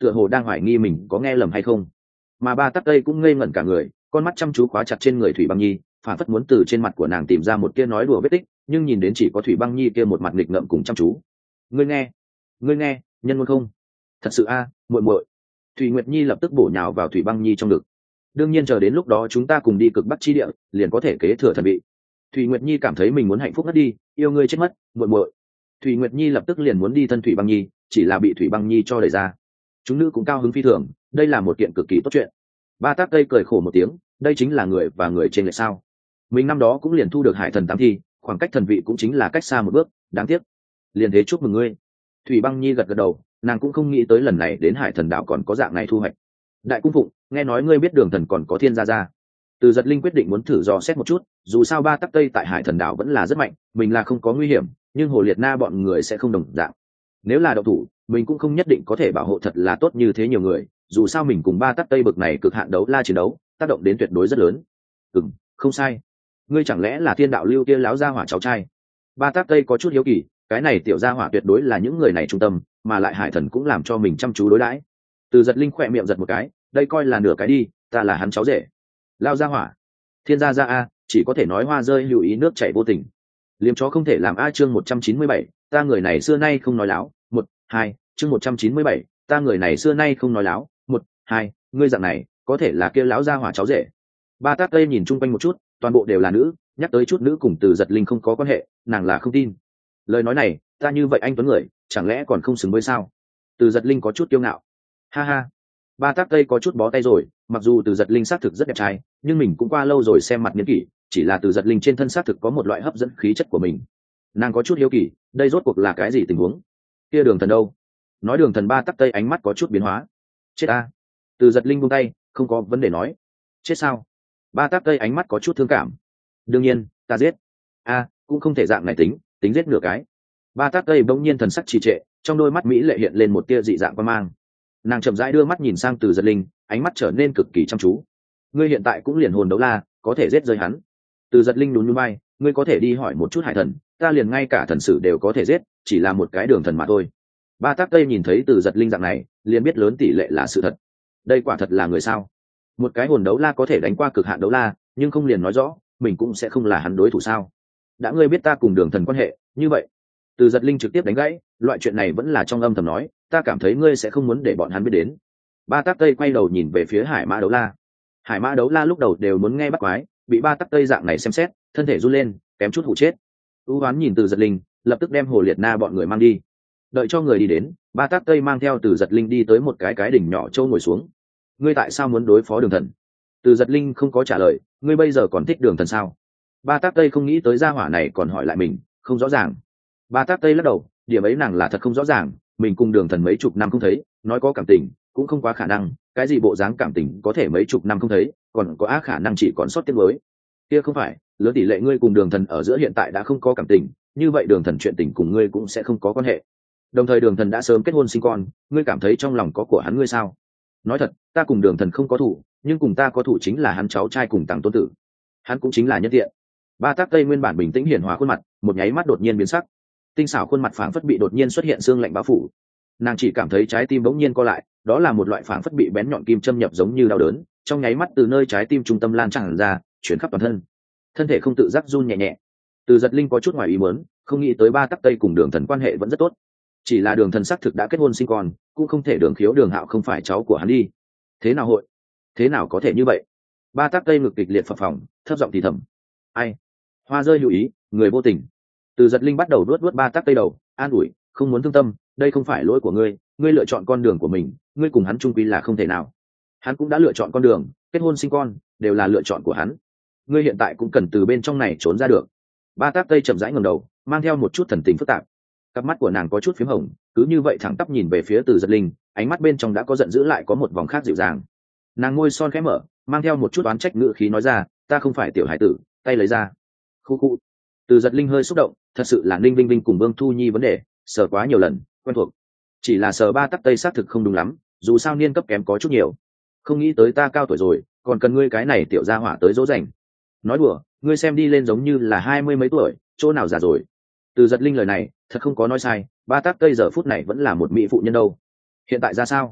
tựa hồ đang hoài nghi mình có nghe lầm hay không. Mà ba tắc tây cũng ngây ngẩn cả người, con mắt chăm chú khóa chặt trên người thủy băng nhi, phản phất muốn từ trên mặt của nàng tìm ra một kia nói đùa vết tích, nhưng nhìn đến chỉ có thủy băng nhi kia một mặt nghịch ngợm cùng chăm chú. Ngươi nghe nhân ngôn không? Thật sự a, muội muội. Thủy Nguyệt Nhi lập tức bổ nhào vào thủy băng nhi trong ngực. Đương nhiên chờ đến lúc đó chúng ta cùng đi cực bắc chi địa, liền có thể kế thừa thần vị. Thủy Nguyệt Nhi cảm thấy mình muốn hạnh phúc ngất đi, yêu ngươi chết mất, muội muội. Thủy Nguyệt Nhi lập tức liền muốn đi thân thủy băng nhi, chỉ là bị thủy băng nhi cho đẩy ra. Chúng nữ cũng cao hứng phi thường, đây là một kiện cực kỳ tốt chuyện. Ba Tác Tây cười khổ một tiếng, đây chính là người và người trên lệch sao? Mình năm đó cũng liền thu được hải thần tám thi, khoảng cách thần vị cũng chính là cách xa một bước, đáng tiếc. Liền thế chúc mừng ngươi. Thủy băng nhi gật gật đầu, nàng cũng không nghĩ tới lần này đến hải thần đảo còn có dạng này thu hoạch. Đại cung phụng, nghe nói ngươi biết đường thần còn có thiên gia gia. Từ Giật Linh quyết định muốn thử dò xét một chút, dù sao ba tắc tây tại hải thần đảo vẫn là rất mạnh, mình là không có nguy hiểm, nhưng hồ liệt na bọn người sẽ không đồng dạng. Nếu là độc thủ, mình cũng không nhất định có thể bảo hộ thật là tốt như thế nhiều người, dù sao mình cùng ba tắc tây bực này cực hạn đấu la chiến đấu, tác động đến tuyệt đối rất lớn. Không sai. Ngươi chẳng lẽ là thiên đạo lưu kia láo gia hỏa cháu trai? Ba tắc tây có chút hiếu kỳ, cái này tiểu gia hỏa tuyệt đối là những người này trung tâm, mà lại hải thần cũng làm cho mình chăm chú đối đãi. Từ Giật Linh khỏe miệng giật một cái, đây coi là nửa cái đi, ta là hắn cháu rể. Lao gia hỏa, thiên gia gia a, chỉ có thể nói hoa rơi lưu ý nước chảy vô tình. Liếm chó không thể làm a. Chương 197, ta người này xưa nay không nói láo. 1-2, chương 197, ta người này xưa nay không nói láo. 1-2, ngươi dạng này có thể là kia lão gia hỏa cháu rể. Ba Tát Tây nhìn chung quanh một chút, toàn bộ đều là nữ, nhắc tới chút nữ cùng Từ Giật Linh không có quan hệ, nàng là không tin. Lời nói này, ta như vậy anh tuấn người, chẳng lẽ còn không xứng với sao? Từ Giật Linh có chút kiêu ngạo. Ha ha. Ba Tát Tây có chút bó tay rồi, mặc dù Từ Giật Linh xác thực rất đẹp trai, nhưng mình cũng qua lâu rồi xem mặt niên kỷ, chỉ là Từ Giật Linh trên thân xác thực có một loại hấp dẫn khí chất của mình. Nàng có chút hiếu kỳ, đây rốt cuộc là cái gì tình huống? Kia đường thần đâu? Nói đường thần ba Tát Tây ánh mắt có chút biến hóa. Chết a. Từ Giật Linh buông tay, không có vấn đề nói. Chết sao? Ba Tát Tây ánh mắt có chút thương cảm. Đương nhiên, ta giết. A, cũng không thể dạng này tính giết nửa cái. Ba Tát Tây bỗng nhiên thần sắc trì trệ, trong đôi mắt mỹ lệ hiện lên một tia dị dạng quan mang. Nàng chậm rãi đưa mắt nhìn sang Từ Giật Linh, ánh mắt trở nên cực kỳ chăm chú. Ngươi hiện tại cũng liền hồn đấu la, có thể giết rơi hắn. Từ Giật Linh nhún nhún vai, ngươi có thể đi hỏi một chút hải thần, ta liền ngay cả thần sử đều có thể giết, chỉ là một cái đường thần mà thôi. Ba Tát Tây nhìn thấy Từ Giật Linh dạng này, liền biết lớn tỷ lệ là sự thật. Đây quả thật là người sao? Một cái hồn đấu la có thể đánh qua cực hạn đấu la, nhưng không liền nói rõ mình cũng sẽ không là hắn đối thủ sao? Đã ngươi biết ta cùng đường thần quan hệ, như vậy. Từ Giật Linh trực tiếp đánh gãy, loại chuyện này vẫn là trong âm thầm nói, ta cảm thấy ngươi sẽ không muốn để bọn hắn biết đến. Ba Tát Tây quay đầu nhìn về phía Hải Mã Đấu La. Hải Mã Đấu La lúc đầu đều muốn nghe bắt quái, bị ba Tát Tây dạng này xem xét, thân thể run lên, kém chút hụ chết. U Hoán nhìn Từ Giật Linh, lập tức đem Hồ Liệt Na bọn người mang đi. Đợi cho người đi đến, ba Tát Tây mang theo Từ Giật Linh đi tới một cái đỉnh nhỏ châu ngồi xuống. Ngươi tại sao muốn đối phó đường thần? Từ Giật Linh không có trả lời, ngươi bây giờ còn thích đường thần sao? Ba Tát Tây không nghĩ tới gia hỏa này còn hỏi lại mình, không rõ ràng. Ba Tát Tây lắc đầu, điểm ấy nàng là thật không rõ ràng, mình cùng đường thần mấy chục năm không thấy, nói có cảm tình cũng không quá khả năng, cái gì bộ dáng cảm tình có thể mấy chục năm không thấy, còn có khả năng chỉ còn sót tiếng mới. Kia không phải, lớn tỷ lệ ngươi cùng đường thần ở giữa hiện tại đã không có cảm tình, như vậy đường thần chuyện tình cùng ngươi cũng sẽ không có quan hệ. Đồng thời đường thần đã sớm kết hôn sinh con, ngươi cảm thấy trong lòng có của hắn ngươi sao? Nói thật, ta cùng đường thần không có thủ, nhưng cùng ta có thủ chính là hắn cháu trai cùng Tằng Tôn Tử, hắn cũng chính là nhân tiện. Ba Tát Tây nguyên bản bình tĩnh hiển hòa khuôn mặt, một nháy mắt đột nhiên biến sắc, tinh xảo khuôn mặt phảng phất bị đột nhiên xuất hiện xương lạnh bao phủ. Nàng chỉ cảm thấy trái tim bỗng nhiên co lại, đó là một loại phảng phất bị bén nhọn kim châm nhập giống như đau đớn, trong nháy mắt từ nơi trái tim trung tâm lan tràn ra, chuyển khắp toàn thân. Thân thể không tự giác run nhẹ nhẹ. Từ Giật Linh có chút ngoài ý muốn, không nghĩ tới ba Tát Tây cùng đường thần quan hệ vẫn rất tốt. Chỉ là đường thần xác thực đã kết hôn sinh con, cũng không thể đường khiếu đường hạo không phải cháu của hắn đi. Thế nào hội? Thế nào có thể như vậy? Ba Tát Tây ngực kịch liệt phập phồng, thấp giọng thì thầm. Ai? Hoa rơi lưu ý, người vô tình. Từ Giật Linh bắt đầu vuốt ba Tát Tây đầu, an ủi, không muốn thương tâm, đây không phải lỗi của ngươi, ngươi lựa chọn con đường của mình, ngươi cùng hắn chung quy là không thể nào. Hắn cũng đã lựa chọn con đường, kết hôn sinh con, đều là lựa chọn của hắn. Ngươi hiện tại cũng cần từ bên trong này trốn ra được. Ba Tát Tây chậm rãi ngẩng đầu, mang theo một chút thần tình phức tạp. Cặp mắt của nàng có chút phím hồng, cứ như vậy thẳng tắp nhìn về phía Từ Giật Linh, ánh mắt bên trong đã có giận dữ lại có một vòng khác dịu dàng. Nàng môi son khẽ mở, mang theo một chút oán trách ngữ khí nói ra, ta không phải tiểu hải tử, tay lấy ra. Khu khu. Từ Giật Linh hơi xúc động, thật sự là Ninh Vinh Vinh cùng Vương Thu Nhi vấn đề, sờ quá nhiều lần, quen thuộc. Chỉ là sờ ba Tát Tây xác thực không đúng lắm, dù sao niên cấp kém có chút nhiều. Không nghĩ tới ta cao tuổi rồi, còn cần ngươi cái này tiểu gia hỏa tới dỗ dành. Nói đùa, ngươi xem đi lên giống như là 20 mấy tuổi, chỗ nào già rồi. Từ Giật Linh lời này, thật không có nói sai, ba Tát Tây giờ phút này vẫn là một mỹ phụ nhân đâu. Hiện tại ra sao?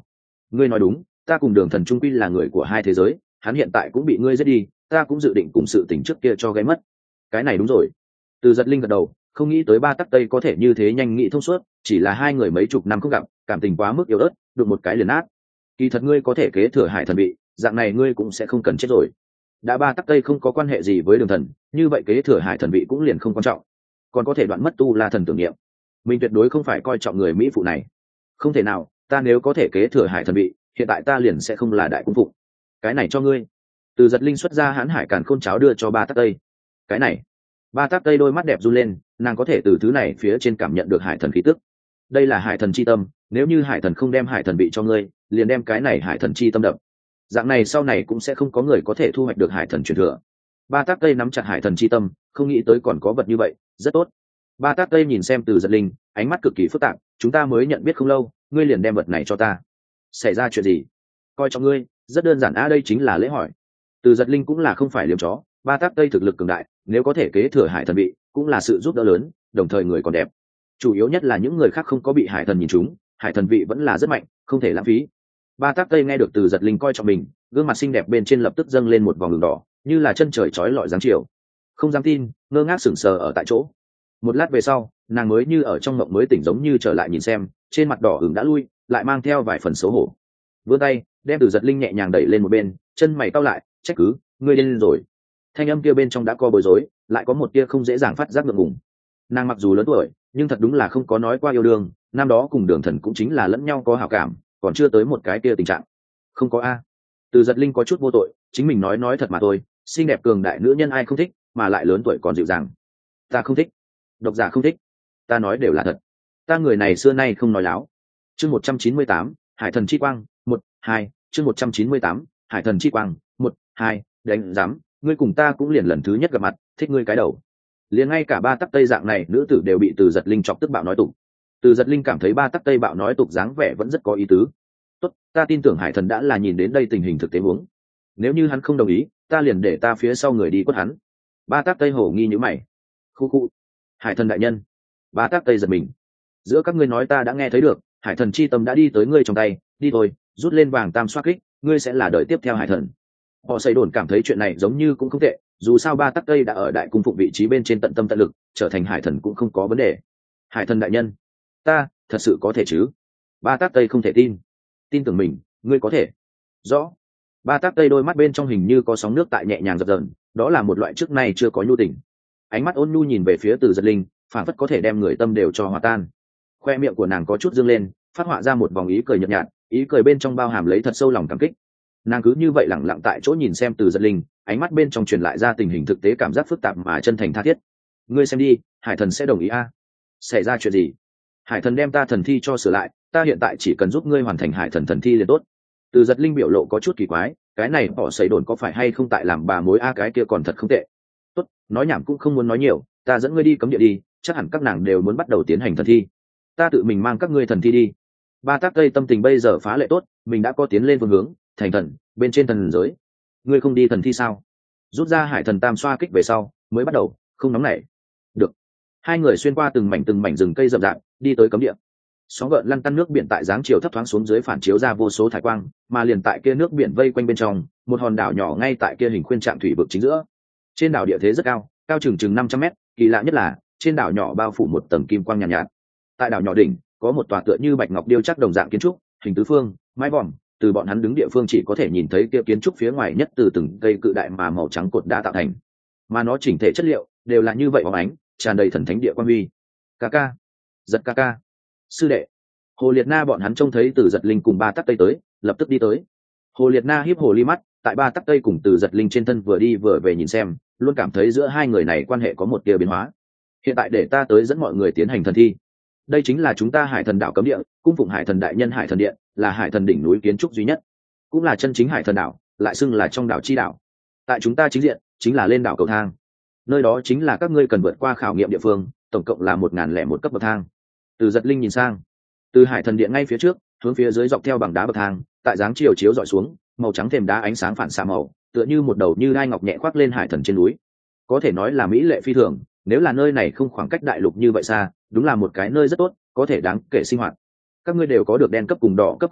ngươi nói đúng, ta cùng đường thần trung quy là người của hai thế giới, hắn hiện tại cũng bị ngươi giết đi, ta cũng dự định cùng sự tình trước kia cho gáy mất. Cái này đúng rồi. Từ Giật Linh gật đầu, không nghĩ tới ba tắc tây có thể như thế nhanh nghĩ thông suốt, chỉ là hai người mấy chục năm không gặp, cảm tình quá mức yếu ớt, đụng một cái liền nát. Kỳ thật ngươi có thể kế thừa hải thần vị, dạng này ngươi cũng sẽ không cần chết rồi. Đã ba tắc tây không có quan hệ gì với đường thần, như vậy kế thừa hải thần vị cũng liền không quan trọng, còn có thể đoạn mất tu la thần tưởng niệm. Mình tuyệt đối không phải coi trọng người mỹ phụ này. Không thể nào, ta nếu có thể kế thừa hải thần vị, hiện tại ta liền sẽ không là đại cung phụng. Cái này cho ngươi. Từ Giật Linh xuất ra hãn hải càn khôn cháo đưa cho ba tắc tây. Cái này. Ba tắc tây đôi mắt đẹp run lên, nàng có thể từ thứ này phía trên cảm nhận được hải thần khí tức. Đây là hải thần chi tâm, nếu như hải thần không đem hải thần vị cho ngươi, liền đem cái này hải thần chi tâm đập. Dạng này sau này cũng sẽ không có người có thể thu hoạch được hải thần truyền thừa. Ba tắc tây nắm chặt hải thần chi tâm, không nghĩ tới còn có vật như vậy, rất tốt. Ba tắc tây nhìn xem Từ Giật Linh, ánh mắt cực kỳ phức tạp, chúng ta mới nhận biết không lâu, ngươi liền đem vật này cho ta. Xảy ra chuyện gì? Coi trọng ngươi, rất đơn giản, đây chính là lễ hỏi. Từ Giật Linh cũng là không phải liếm chó, ba tắc tây thực lực cường đại, nếu có thể kế thừa hải thần vị, cũng là sự giúp đỡ lớn, đồng thời người còn đẹp. Chủ yếu nhất là những người khác không có bị hải thần nhìn trúng, hải thần vị vẫn là rất mạnh, không thể lãng phí. Ba tắc tây nghe được Từ Giật Linh coi trọng mình, gương mặt xinh đẹp bên trên lập tức dâng lên một vòng đường đỏ, như là chân trời chói lọi dáng chiều. Không dám tin, ngơ ngác sững sờ ở tại chỗ. Một lát về sau, nàng mới như ở trong mộng mới tỉnh, giống như trở lại nhìn xem, trên mặt đỏ ửng đã lui, lại mang theo vài phần xấu hổ. Vươn tay đem Từ Giật Linh nhẹ nhàng đẩy lên một bên, chân mày cau lại, trách cứ, ngươi điên rồi. Thanh âm kia bên trong đã có bối rối, lại có một tia không dễ dàng phát giác ngượng ngùng. Nàng mặc dù lớn tuổi, nhưng thật đúng là không có nói qua yêu đương, năm đó cùng đường thần cũng chính là lẫn nhau có hảo cảm, còn chưa tới một cái tia tình trạng. Không có a. Từ Giật Linh có chút vô tội, chính mình nói thật mà thôi, xinh đẹp cường đại nữ nhân ai không thích, mà lại lớn tuổi còn dịu dàng. Ta không thích, độc giả không thích, ta nói đều là thật, ta người này xưa nay không nói láo. Chương 198, Hải thần chi quang, 1-2, chương 198, Hải thần chi quang, 1-2, đánh giám, ngươi cùng ta cũng liền lần thứ nhất gặp mặt, thích ngươi cái đầu. Liền ngay cả ba tắc tây dạng này nữ tử đều bị Từ Giật Linh chọc tức bạo nói tục. Từ Giật Linh cảm thấy ba tắc tây bạo nói tục dáng vẻ vẫn rất có ý tứ. Tốt, ta tin tưởng hải thần đã là nhìn đến đây tình hình thực tế huống. Nếu như hắn không đồng ý, ta liền để ta phía sau người đi quất hắn. Ba tắc tây hổ nghi nhíu mày. Khu khu. Hải thần đại nhân. Ba tắc tây giật mình. Giữa các ngươi nói ta đã nghe thấy được, hải thần chi tâm đã đi tới ngươi trong tay, đi thôi, rút lên vàng tam xoát kích, ngươi sẽ là đời tiếp theo hải thần. Họ xây đồn cảm thấy chuyện này giống như cũng không tệ, dù sao ba tắc tây đã ở đại cung phụng vị trí bên trên tận tâm tận lực, trở thành hải thần cũng không có vấn đề. Hải thần đại nhân, ta thật sự có thể chứ? Ba tắc tây không thể tin tưởng mình, ngươi có thể. Rõ. Ba tắc tây đôi mắt bên trong hình như có sóng nước tại nhẹ nhàng dập dờn, đó là một loại trước nay chưa có nhu tình. Ánh mắt ôn nhu nhìn về phía Từ Giật Linh, phảng phất có thể đem người tâm đều cho hòa tan. Khoe miệng của nàng có chút dương lên, phát họa ra một vòng ý cười nhợt nhạt, ý cười bên trong bao hàm lấy thật sâu lòng cảm kích. Nàng cứ như vậy lẳng lặng tại chỗ nhìn xem Từ Giật Linh, ánh mắt bên trong truyền lại ra tình hình thực tế, cảm giác phức tạp mà chân thành tha thiết. Ngươi xem đi, hải thần sẽ đồng ý a? Xảy ra chuyện gì? Hải thần đem ta thần thi cho sửa lại, ta hiện tại chỉ cần giúp ngươi hoàn thành hải thần thần thi liền tốt. Từ Giật Linh biểu lộ có chút kỳ quái, cái này họ xảy đồn có phải hay không tại làm bà mối a? Cái kia còn thật không tệ. Tốt, nói nhảm cũng không muốn nói nhiều, ta dẫn ngươi đi cấm địa đi, chắc hẳn các nàng đều muốn bắt đầu tiến hành thần thi. Ta tự mình mang các ngươi thần thi đi. Ba tắc tây tâm tình bây giờ phá lệ tốt, mình đã có tiến lên phương hướng thành thần bên trên thần giới. Ngươi không đi thần thi sao? Rút ra hải thần tam xoa kích về sau mới bắt đầu, không nóng nảy. Được. Hai người xuyên qua từng mảnh rừng cây rậm rạp, đi tới cấm địa. Sóng gợn lăn tăn nước biển tại dáng chiều thấp thoáng xuống dưới phản chiếu ra vô số thải quang, mà liền tại kia nước biển vây quanh bên trong, một hòn đảo nhỏ ngay tại kia hình khuyên trạng thủy vực chính giữa. Trên đảo địa thế rất cao, cao chừng 500 mét, kỳ lạ nhất là trên đảo nhỏ bao phủ một tầng kim quang nhàn nhạt. Tại đảo nhỏ đỉnh có một tòa tựa như bạch ngọc điêu chắc đồng dạng kiến trúc, hình tứ phương, mái vòm, từ bọn hắn đứng địa phương chỉ có thể nhìn thấy kia kiến trúc phía ngoài nhất từ từng cây cự đại mà màu trắng cột đá tạo thành, mà nó chỉnh thể chất liệu đều là như vậy bóng ánh, tràn đầy thần thánh địa quan huy. Ca giật ca sư đệ. Hồ Liệt Na bọn hắn trông thấy Từ Giật Linh cùng ba tắc tây tới, lập tức đi tới. Hồ Liệt Na híp hồ ly mắt, tại ba tắc tây cùng Từ Giật Linh trên thân vừa đi vừa về nhìn xem, luôn cảm thấy giữa hai người này quan hệ có một tia biến hóa. Hiện tại để ta tới dẫn mọi người tiến hành thần thi. Đây chính là chúng ta hải thần đảo cấm địa, cung phụng hải thần đại nhân hải thần điện, là hải thần đỉnh núi kiến trúc duy nhất, cũng là chân chính hải thần đảo, lại xưng là trong đảo chi đảo. Tại chúng ta chính diện chính là lên đảo cầu thang, nơi đó chính là các ngươi cần vượt qua khảo nghiệm địa phương, tổng cộng là 1001 cấp bậc thang. Từ Giật Linh nhìn sang, từ hải thần điện ngay phía trước hướng phía dưới dọc theo bằng đá bậc thang, tại dáng chiều chiếu dọi xuống, màu trắng thềm đá ánh sáng phản xạ màu, tựa như một đầu như đai ngọc nhẹ khoác lên hải thần trên núi, có thể nói là mỹ lệ phi thường. Nếu là nơi này không khoảng cách đại lục như vậy xa, đúng là một cái nơi rất tốt, có thể đáng kể sinh hoạt. Các ngươi đều có được đen cấp cùng đỏ cấp khảo hạch,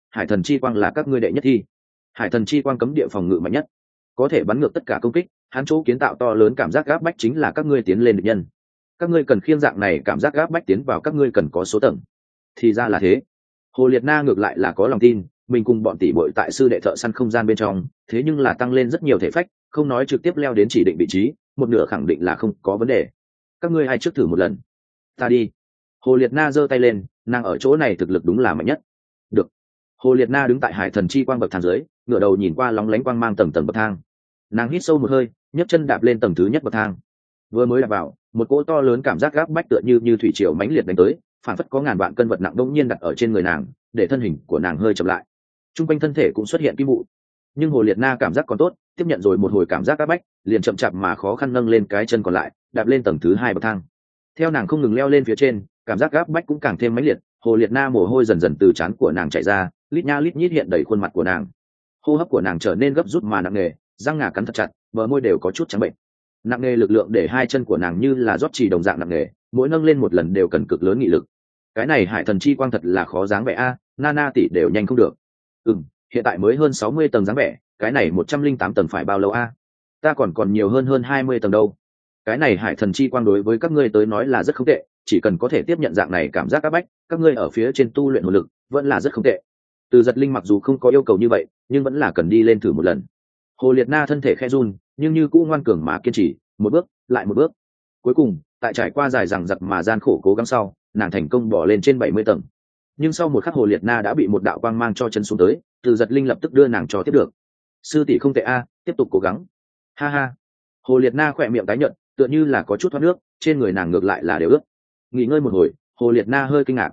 hải thần chi quang là các ngươi đệ nhất thi. Hải thần chi quang cấm địa phòng ngự mạnh nhất, có thể bắn ngược tất cả công kích, hắn chỗ kiến tạo to lớn cảm giác gáp bách chính là các ngươi tiến lên địch nhân. Các ngươi cần khiêng dạng này cảm giác gáp bách tiến vào, các ngươi cần có số tầng. Thì ra là thế. Hồ Liệt Na ngược lại là có lòng tin, mình cùng bọn tỷ muội tại sư đệ thợ săn không gian bên trong, thế nhưng là tăng lên rất nhiều thể phách, không nói trực tiếp leo đến chỉ định vị trí, một nửa khẳng định là không có vấn đề. Các ngươi ai trước thử một lần? Ta đi. Hồ Liệt Na giơ tay lên, nàng ở chỗ này thực lực đúng là mạnh nhất. Được. Hồ Liệt Na đứng tại hải thần chi quang bậc thang dưới, ngửa đầu nhìn qua lóng lánh quang mang tầng tầng bậc thang. Nàng hít sâu một hơi, nhấc chân đạp lên tầng thứ nhất bậc thang. Vừa mới đạp vào, một cỗ to lớn cảm giác gáp bách tựa như thủy triều mãnh liệt đánh tới, phản phất có ngàn vạn cân vật nặng đông nhiên đặt ở trên người nàng, để thân hình của nàng hơi chậm lại. Trung quanh thân thể cũng xuất hiện kim vụ, nhưng Hồ Liệt Na cảm giác còn tốt, tiếp nhận rồi một hồi cảm giác áp bách, liền chậm chạp mà khó khăn nâng lên cái chân còn lại, đạp lên tầng thứ hai bậc thang. Theo nàng không ngừng leo lên phía trên, cảm giác áp bách cũng càng thêm mãnh liệt, Hồ Liệt Na mồ hôi dần dần từ trán của nàng chảy ra, lít nha lít nhít hiện đầy khuôn mặt của nàng. Hô hấp của nàng trở nên gấp rút mà nặng nề, răng ngà cắn thật chặt, bờ môi đều có chút trắng bệnh. Nặng nề lực lượng để hai chân của nàng như là rót trì đồng dạng nặng nề, mỗi nâng lên một lần đều cần cực lớn nghị lực. Cái này hải thần chi quang thật là khó dáng vẻ a, Nana tỷ đều nhanh không được. Hiện tại mới hơn 60 tầng dáng vẻ, cái này 108 tầng phải bao lâu a? Ta còn nhiều hơn 20 tầng đâu. Cái này hải thần chi quang đối với các ngươi tới nói là rất không tệ, chỉ cần có thể tiếp nhận dạng này cảm giác áp bách, các ngươi ở phía trên tu luyện hồn lực vẫn là rất không tệ. Từ Giật Linh mặc dù không có yêu cầu như vậy, nhưng vẫn là cần đi lên thử một lần. Hồ Liệt Na thân thể khẽ run, nhưng như cũ ngoan cường mà kiên trì, một bước lại một bước. Cuối cùng, tại trải qua dài dằng dặc mà gian khổ cố gắng sau, nàng thành công bỏ lên trên 70 tầng. Nhưng sau một khắc Hồ Liệt Na đã bị một đạo quang mang cho chân xuống tới, Từ Giật Linh lập tức đưa nàng cho tiếp được. Sư tỷ không tệ a, tiếp tục cố gắng. Ha ha. Hồ Liệt Na khỏe miệng tái nhợt, tựa như là có chút thoát nước, trên người nàng ngược lại là đều ướt. Nghỉ ngơi một hồi, Hồ Liệt Na hơi kinh ngạc,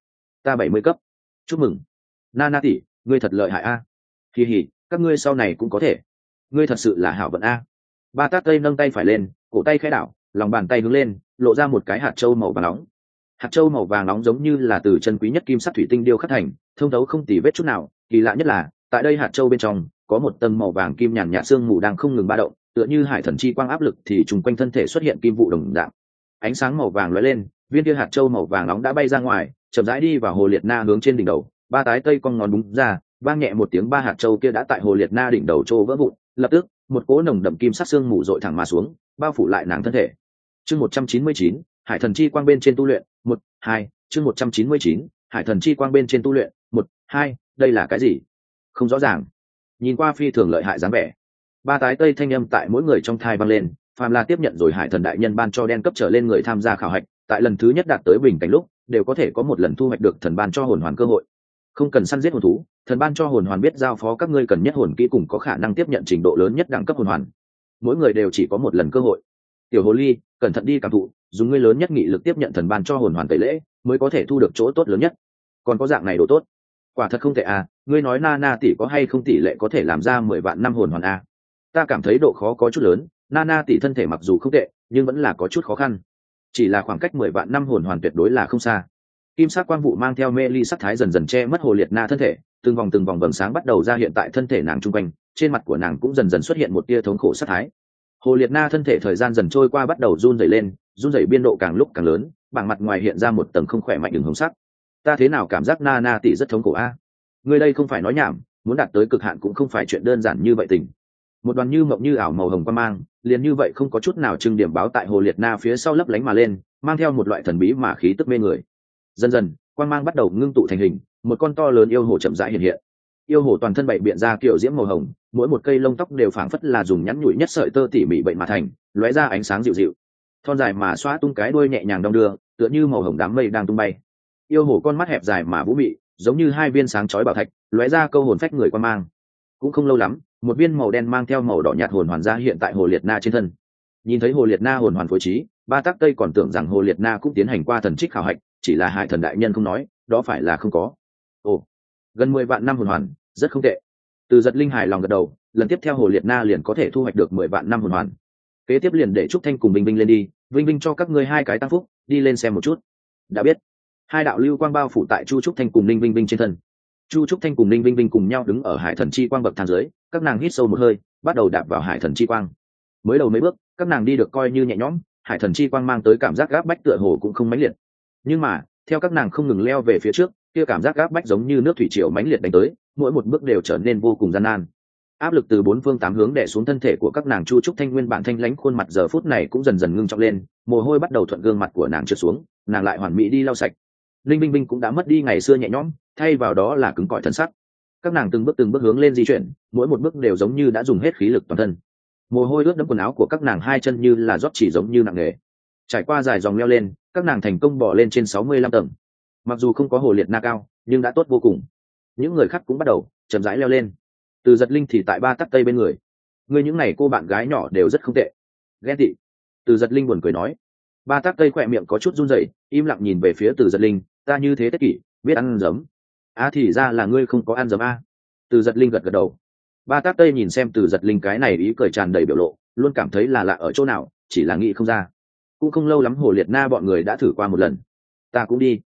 ta 70 cấp. Chúc mừng. Na tỷ, ngươi thật lợi hại a. Kỳ hỉ, các ngươi sau này cũng có thể. Ngươi thật sự là hảo vận a. Ba Tát Tây nâng tay phải lên, cổ tay khẽ đảo, lòng bàn tay hướng lên, lộ ra một cái hạt châu màu vàng nóng. Hạt châu màu vàng nóng giống như là từ chân quý nhất kim sắt thủy tinh điêu khắc thành, thông thấu không tì vết chút nào. Kỳ lạ nhất là, tại đây hạt châu bên trong có một tầng màu vàng kim nhàn nhạt sương mù đang không ngừng ba động, tựa như hải thần chi quang áp lực thì trùng quanh thân thể xuất hiện kim vụ đồng dạng. Ánh sáng màu vàng lóe lên, viên kia hạt châu màu vàng nóng đã bay ra ngoài, chậm rãi đi vào Hồ Liệt Na hướng trên đỉnh đầu. Ba tái tây con ngón búng ra, vang nhẹ một tiếng, ba hạt châu kia đã tại Hồ Liệt Na đỉnh đầu trô vỡ vụn, lập tức một cỗ nồng đậm kim sắc sương mù dội thẳng mà xuống, bao phủ lại nàng thân thể. Chương 199, hải thần chi quang bên trên tu luyện, 1-2, chương 199, hải thần chi quang bên trên tu luyện, 1-2, đây là cái gì? Không rõ ràng. Nhìn qua phi thường lợi hại dáng vẻ. Ba tái tây thanh âm tại mỗi người trong thai vang lên, phàm là tiếp nhận rồi hải thần đại nhân ban cho đen cấp trở lên người tham gia khảo hạch, tại lần thứ nhất đạt tới bình cảnh lúc, đều có thể có một lần thu hoạch được thần ban cho hồn hoàn cơ hội. Không cần săn giết hồn thú, thần ban cho hồn hoàn biết giao phó các ngươi cần nhất hồn kỹ cùng có khả năng tiếp nhận trình độ lớn nhất đẳng cấp hồn hoàn. Mỗi người đều chỉ có một lần cơ hội. Tiểu hồ ly, cẩn thận đi cảm thụ, dùng ngươi lớn nhất nghị lực tiếp nhận thần ban cho hồn hoàn tẩy lễ, mới có thể thu được chỗ tốt lớn nhất. Còn có dạng này đồ tốt, quả thật không tệ à. Ngươi nói Nana tỷ có hay không tỷ lệ có thể làm ra 10 vạn năm hồn hoàn a? Ta cảm thấy độ khó có chút lớn. Nana tỷ thân thể mặc dù không tệ, nhưng vẫn là có chút khó khăn. Chỉ là khoảng cách 10 vạn năm hồn hoàn tuyệt đối là không xa. Kim sắc quang vụ mang theo mê ly sắc thái dần dần che mất Hồ Liệt Na thân thể, từng vòng vầng sáng bắt đầu ra hiện tại thân thể nàng trung quanh, trên mặt của nàng cũng dần dần xuất hiện một tia thống khổ sắc thái. Hồ Liệt Na thân thể thời gian dần trôi qua bắt đầu run rẩy lên, run rẩy biên độ càng lúc càng lớn, bảng mặt ngoài hiện ra một tầng không khỏe mạnh đường hồng sắc. Ta thế nào cảm giác Nana tỷ rất thống khổ a? Ngươi đây không phải nói nhảm, muốn đạt tới cực hạn cũng không phải chuyện đơn giản như vậy tình. Một đoàn như mộng như ảo màu hồng quang mang, liền như vậy không có chút nào trưng điểm báo tại Hồ Liệt Na phía sau lấp lánh mà lên, mang theo một loại thần bí mà khí tức mê người. Dần dần, quang mang bắt đầu ngưng tụ thành hình, một con to lớn yêu hồ chậm rãi hiện hiện. Yêu hồ toàn thân bảy biện ra kiểu diễm màu hồng, mỗi một cây lông tóc đều phảng phất là dùng nhắn nhủi nhất sợi tơ tỉ mỉ bệnh mà thành, lóe ra ánh sáng dịu dịu. Thon dài mà xóa tung cái đuôi nhẹ nhàng đong đưa, tựa như màu hồng đám mây đang tung bay. Yêu hồ con mắt hẹp dài mà vũ mị, giống như hai viên sáng chói bảo thạch, lóe ra câu hồn phách người quan mang. Cũng không lâu lắm, một viên màu đen mang theo màu đỏ nhạt hồn hoàn ra hiện tại Hồ Liệt Na trên thân. Nhìn thấy Hồ Liệt Na hồn hoàn phối trí, Ba Tắc Tây còn tưởng rằng Hồ Liệt Na cũng tiến hành qua thần trích khảo hạch, chỉ là hải thần đại nhân không nói, đó phải là không có. Ồ, gần 10 vạn năm hồn hoàn, rất không tệ. Từ Giật Linh hài lòng gật đầu, lần tiếp theo Hồ Liệt Na liền có thể thu hoạch được 10 vạn năm hồn hoàn. Kế tiếp liền để Trúc Thanh cùng Vinh Vinh lên đi, Vinh Vinh cho các ngươi hai cái tăng phúc, đi lên xem một chút. Đã biết. Hai đạo lưu quang bao phủ tại Chu Trúc Thanh cùng Ninh Vinh Vinh trên thân. Chu Trúc Thanh cùng Ninh Vinh Vinh cùng nhau đứng ở hải thần chi quang bậc thang dưới, các nàng hít sâu một hơi, bắt đầu đạp vào hải thần chi quang. Mới đầu mấy bước, các nàng đi được coi như nhẹ nhõm, hải thần chi quang mang tới cảm giác gáp bách tựa hồ cũng không mãnh liệt. Nhưng mà, theo các nàng không ngừng leo về phía trước, kia cảm giác áp bách giống như nước thủy triều mãnh liệt đánh tới, mỗi một bước đều trở nên vô cùng gian nan. Áp lực từ bốn phương tám hướng đè xuống thân thể của các nàng. Chu Trúc Thanh nguyên bản thanh lãnh khuôn mặt giờ phút này cũng dần dần ngưng trọng lên, mồ hôi bắt đầu thuận gương mặt của nàng trượt xuống, nàng lại hoàn mỹ đi lau sạch. Linh Binh Binh cũng đã mất đi ngày xưa nhẹ nhõm, thay vào đó là cứng cỏi thân sắc. Các nàng từng bước hướng lên di chuyển, mỗi một bước đều giống như đã dùng hết khí lực toàn thân. Mồ hôi ướt đẫm quần áo của các nàng, hai chân như là rót chỉ giống như nặng nề. Trải qua dài dòng leo lên, các nàng thành công bò lên trên 65 tầng. Mặc dù không có Hồ Liệt Na cao, nhưng đã tốt vô cùng. Những người khác cũng bắt đầu chậm rãi leo lên. Từ Giật Linh thì tại ba tắc tây bên người. Người những này cô bạn gái nhỏ đều rất không tệ. Ghen tị. Từ Giật Linh buồn cười nói. Ba tắc tây khỏe miệng có chút run rẩy, im lặng nhìn về phía Từ Giật Linh. Ta như thế tất kỷ, biết ăn giấm. Thì ra là ngươi không có ăn giấm a. Từ Giật Linh gật gật đầu. Ba tắc tây nhìn xem Từ Giật Linh cái này ý cười tràn đầy biểu lộ, luôn cảm thấy là lạ ở chỗ nào, chỉ là nghĩ không ra. Cũng không lâu lắm Hồ Liệt Na bọn người đã thử qua một lần. Ta cũng đi.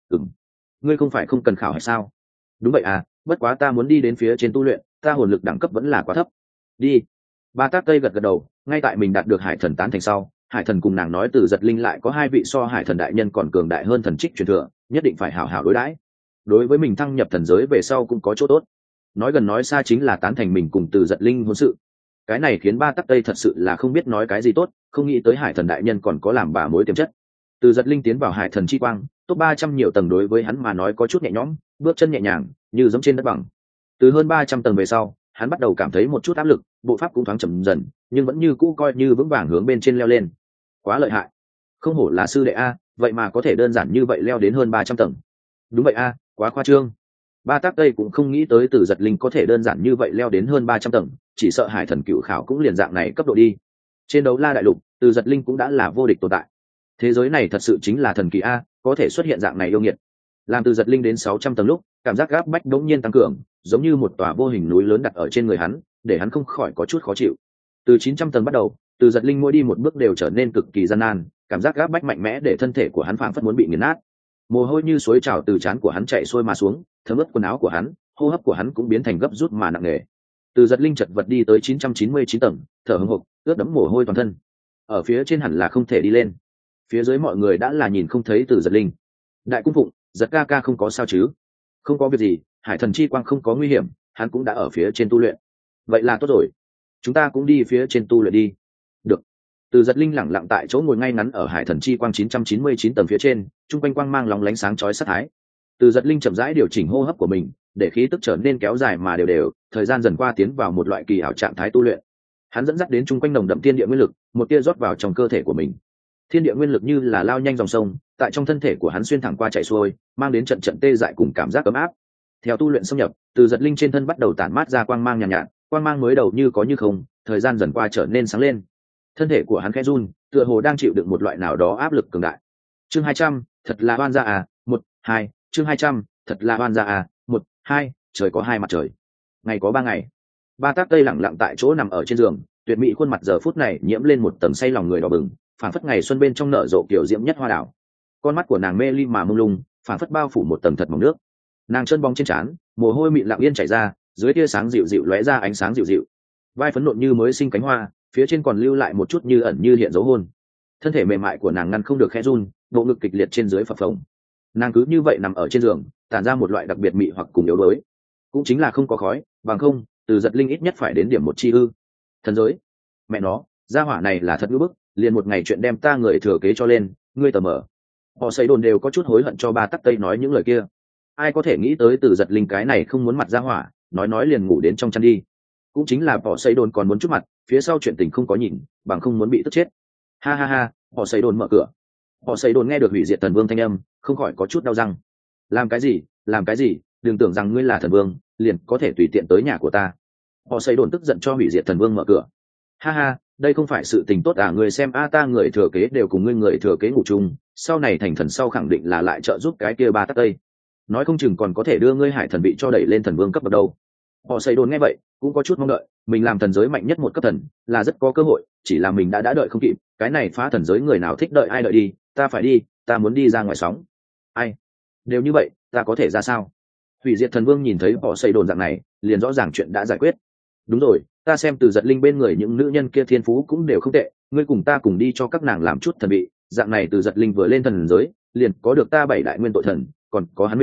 Ngươi không phải không cần khảo hay sao? Đúng vậy à, bất quá ta muốn đi đến phía trên tu luyện, ta hồn lực đẳng cấp vẫn là quá thấp. Đi. Ba tác tây gật gật đầu. Ngay tại mình đạt được hải thần tán thành sau, hải thần cùng nàng nói Từ Giật Linh lại có hai vị so hải thần đại nhân còn cường đại hơn thần trích truyền thừa, nhất định phải hảo hảo đối đãi. Đối với mình thăng nhập thần giới về sau cũng có chỗ tốt. Nói gần nói xa chính là tán thành mình cùng Từ Giật Linh hôn sự. Cái này khiến ba tắc tây thật sự là không biết nói cái gì tốt, không nghĩ tới hải thần đại nhân còn có làm bà mối tiềm chất. Từ Giật Linh tiến vào hải thần chi quang, top 300 nhiều tầng đối với hắn mà nói có chút nhẹ nhõm, bước chân nhẹ nhàng như giống trên đất bằng. Từ hơn 300 tầng về sau, hắn bắt đầu cảm thấy một chút áp lực, bộ pháp cũng thoáng chậm dần, nhưng vẫn như cũ coi như vững vàng hướng bên trên leo lên. Quá lợi hại, không hổ là sư đệ a, vậy mà có thể đơn giản như vậy leo đến hơn 300 tầng. Đúng vậy a, quá khoa trương. Ba tác tây cũng không nghĩ tới Từ Giật Linh có thể đơn giản như vậy leo đến hơn 300 tầng, chỉ sợ hải thần cựu khảo cũng liền dạng này cấp độ đi. Trên đấu la đại lục, Từ Giật Linh cũng đã là vô địch tồn tại. Thế giới này thật sự chính là thần kỳ a, có thể xuất hiện dạng này yêu nghiệt. Làm Từ Giật Linh đến 600 tầng lúc, cảm giác gáp bách đống nhiên tăng cường, giống như một tòa vô hình núi lớn đặt ở trên người hắn, để hắn không khỏi có chút khó chịu. Từ 900 tầng bắt đầu, Từ Giật Linh mỗi đi một bước đều trở nên cực kỳ gian nan, cảm giác gáp bách mạnh mẽ để thân thể của hắn phảng phất muốn bị nghiền nát. Mồ hôi như suối trào từ trán của hắn chạy xuôi mà xuống, thấm ướt quần áo của hắn, hô hấp của hắn cũng biến thành gấp rút mà nặng nề. Từ Giật Linh chật vật đi tới 999 tầng, thở hổn hộc, ướt đẫm mồ hôi toàn thân. Ở phía trên hẳn là không thể đi lên. Phía dưới mọi người đã là nhìn không thấy Từ Giật Linh. Đại cung phụng, Giật ca ca không có sao chứ? Không có việc gì, hải thần chi quang không có nguy hiểm, hắn cũng đã ở phía trên tu luyện. Vậy là tốt rồi, chúng ta cũng đi phía trên tu luyện đi. Được. Từ Giật Linh lẳng lặng tại chỗ ngồi ngay ngắn ở hải thần chi quang 999 tầng phía trên, trung quanh quang mang lóng lánh sáng chói sát thái. Từ Giật Linh chậm rãi điều chỉnh hô hấp của mình, để khí tức trở nên kéo dài mà đều đều, thời gian dần qua tiến vào một loại kỳ ảo trạng thái tu luyện. Hắn dẫn dắt đến trung quanh nồng đậm thiên địa nguyên lực, một tia rót vào trong cơ thể của mình. Thiên địa nguyên lực như là lao nhanh dòng sông, tại trong thân thể của hắn xuyên thẳng qua chạy xuôi, mang đến trận trận tê dại cùng cảm giác ấm áp. Theo tu luyện xâm nhập, Từ Giật Linh trên thân bắt đầu tản mát ra quang mang nhàn nhạt, quang mang mới đầu như có như không, thời gian dần qua trở nên sáng lên. Thân thể của hắn khẽ run, tựa hồ đang chịu đựng một loại nào đó áp lực cường đại. Chương 200, thật là oan gia à, 1, 2, chương 200, thật là oan gia à, 1, 2, trời có hai mặt trời. Ngày có 3 ngày. Ba tác tây lặng lặng tại chỗ nằm ở trên giường, tuyệt mỹ khuôn mặt giờ phút này nhiễm lên một tầng say lòng người đỏ bừng, phảng phất ngày xuân bên trong nở rộ kiểu diễm nhất hoa đảo. Con mắt của nàng mê ly mà mông lung, phảng phất bao phủ một tầng thật mỏng nước. Nàng chân bóng trên trán, mồ hôi mịn lặng yên chảy ra, dưới tia sáng dịu dịu lóe ra ánh sáng dịu dịu. Vai phấn nộn như mới sinh cánh hoa, phía trên còn lưu lại một chút như ẩn như hiện dấu hôn. Thân thể mềm mại của nàng ngăn không được khẽ run, bộ ngực kịch liệt trên dưới phập phồng. Nàng cứ như vậy nằm ở trên giường, tản ra một loại đặc biệt mị hoặc cùng yếu đuối. Cũng chính là không có khói, bằng không, Từ Giật Linh ít nhất phải đến điểm một chi ư. Thần giới, mẹ nó, gia hỏa này là thật ngữ bức, liền một ngày chuyện đem ta người thừa kế cho lên, ngươi tờ mờ. Họ xây đồn đều có chút hối hận cho ba tắc tây nói những lời kia. Ai có thể nghĩ tới Từ Giật Linh cái này không muốn mặt gia hỏa, nói liền ngủ đến trong chăn đi. Cũng chính là họ xây đồn còn muốn chút mặt, phía sau chuyện tình không có nhìn, bằng không muốn bị tức chết. Ha ha ha, họ xây đồn mở cửa. Họ xây đồn nghe được hủy diệt thần vương thanh âm, không khỏi có chút đau răng. Làm cái gì, đừng tưởng rằng ngươi là thần vương liền có thể tùy tiện tới nhà của ta. Họ xây đồn tức giận cho hủy diệt thần vương mở cửa. Ha ha, đây không phải sự tình tốt à, người xem a, ta người thừa kế đều cùng ngươi người thừa kế ngủ chung, sau này thành thần sau khẳng định là lại trợ giúp cái kia ba tắc tây, nói không chừng còn có thể đưa ngươi hải thần bị cho đẩy lên thần vương cấp bậc đâu. Họ xây đồn nghe vậy cũng có chút mong đợi, mình làm thần giới mạnh nhất một cấp thần là rất có cơ hội, chỉ là mình đã đợi không kịp, cái này phá thần giới người nào thích đợi ai đợi đi, ta phải đi, ta muốn đi ra ngoài sóng. Ai đều như vậy, ta có thể ra sao? Hủy diệt thần vương nhìn thấy họ xây đồn dạng này liền rõ ràng chuyện đã giải quyết. Đúng rồi, ta xem Từ Giật Linh bên người những nữ nhân kia thiên phú cũng đều không tệ, ngươi cùng ta cùng đi cho các nàng làm chút thần bị, dạng này Từ Giật Linh vừa lên thần giới liền có được ta 7 đại nguyên tội thần, còn có hắn mình,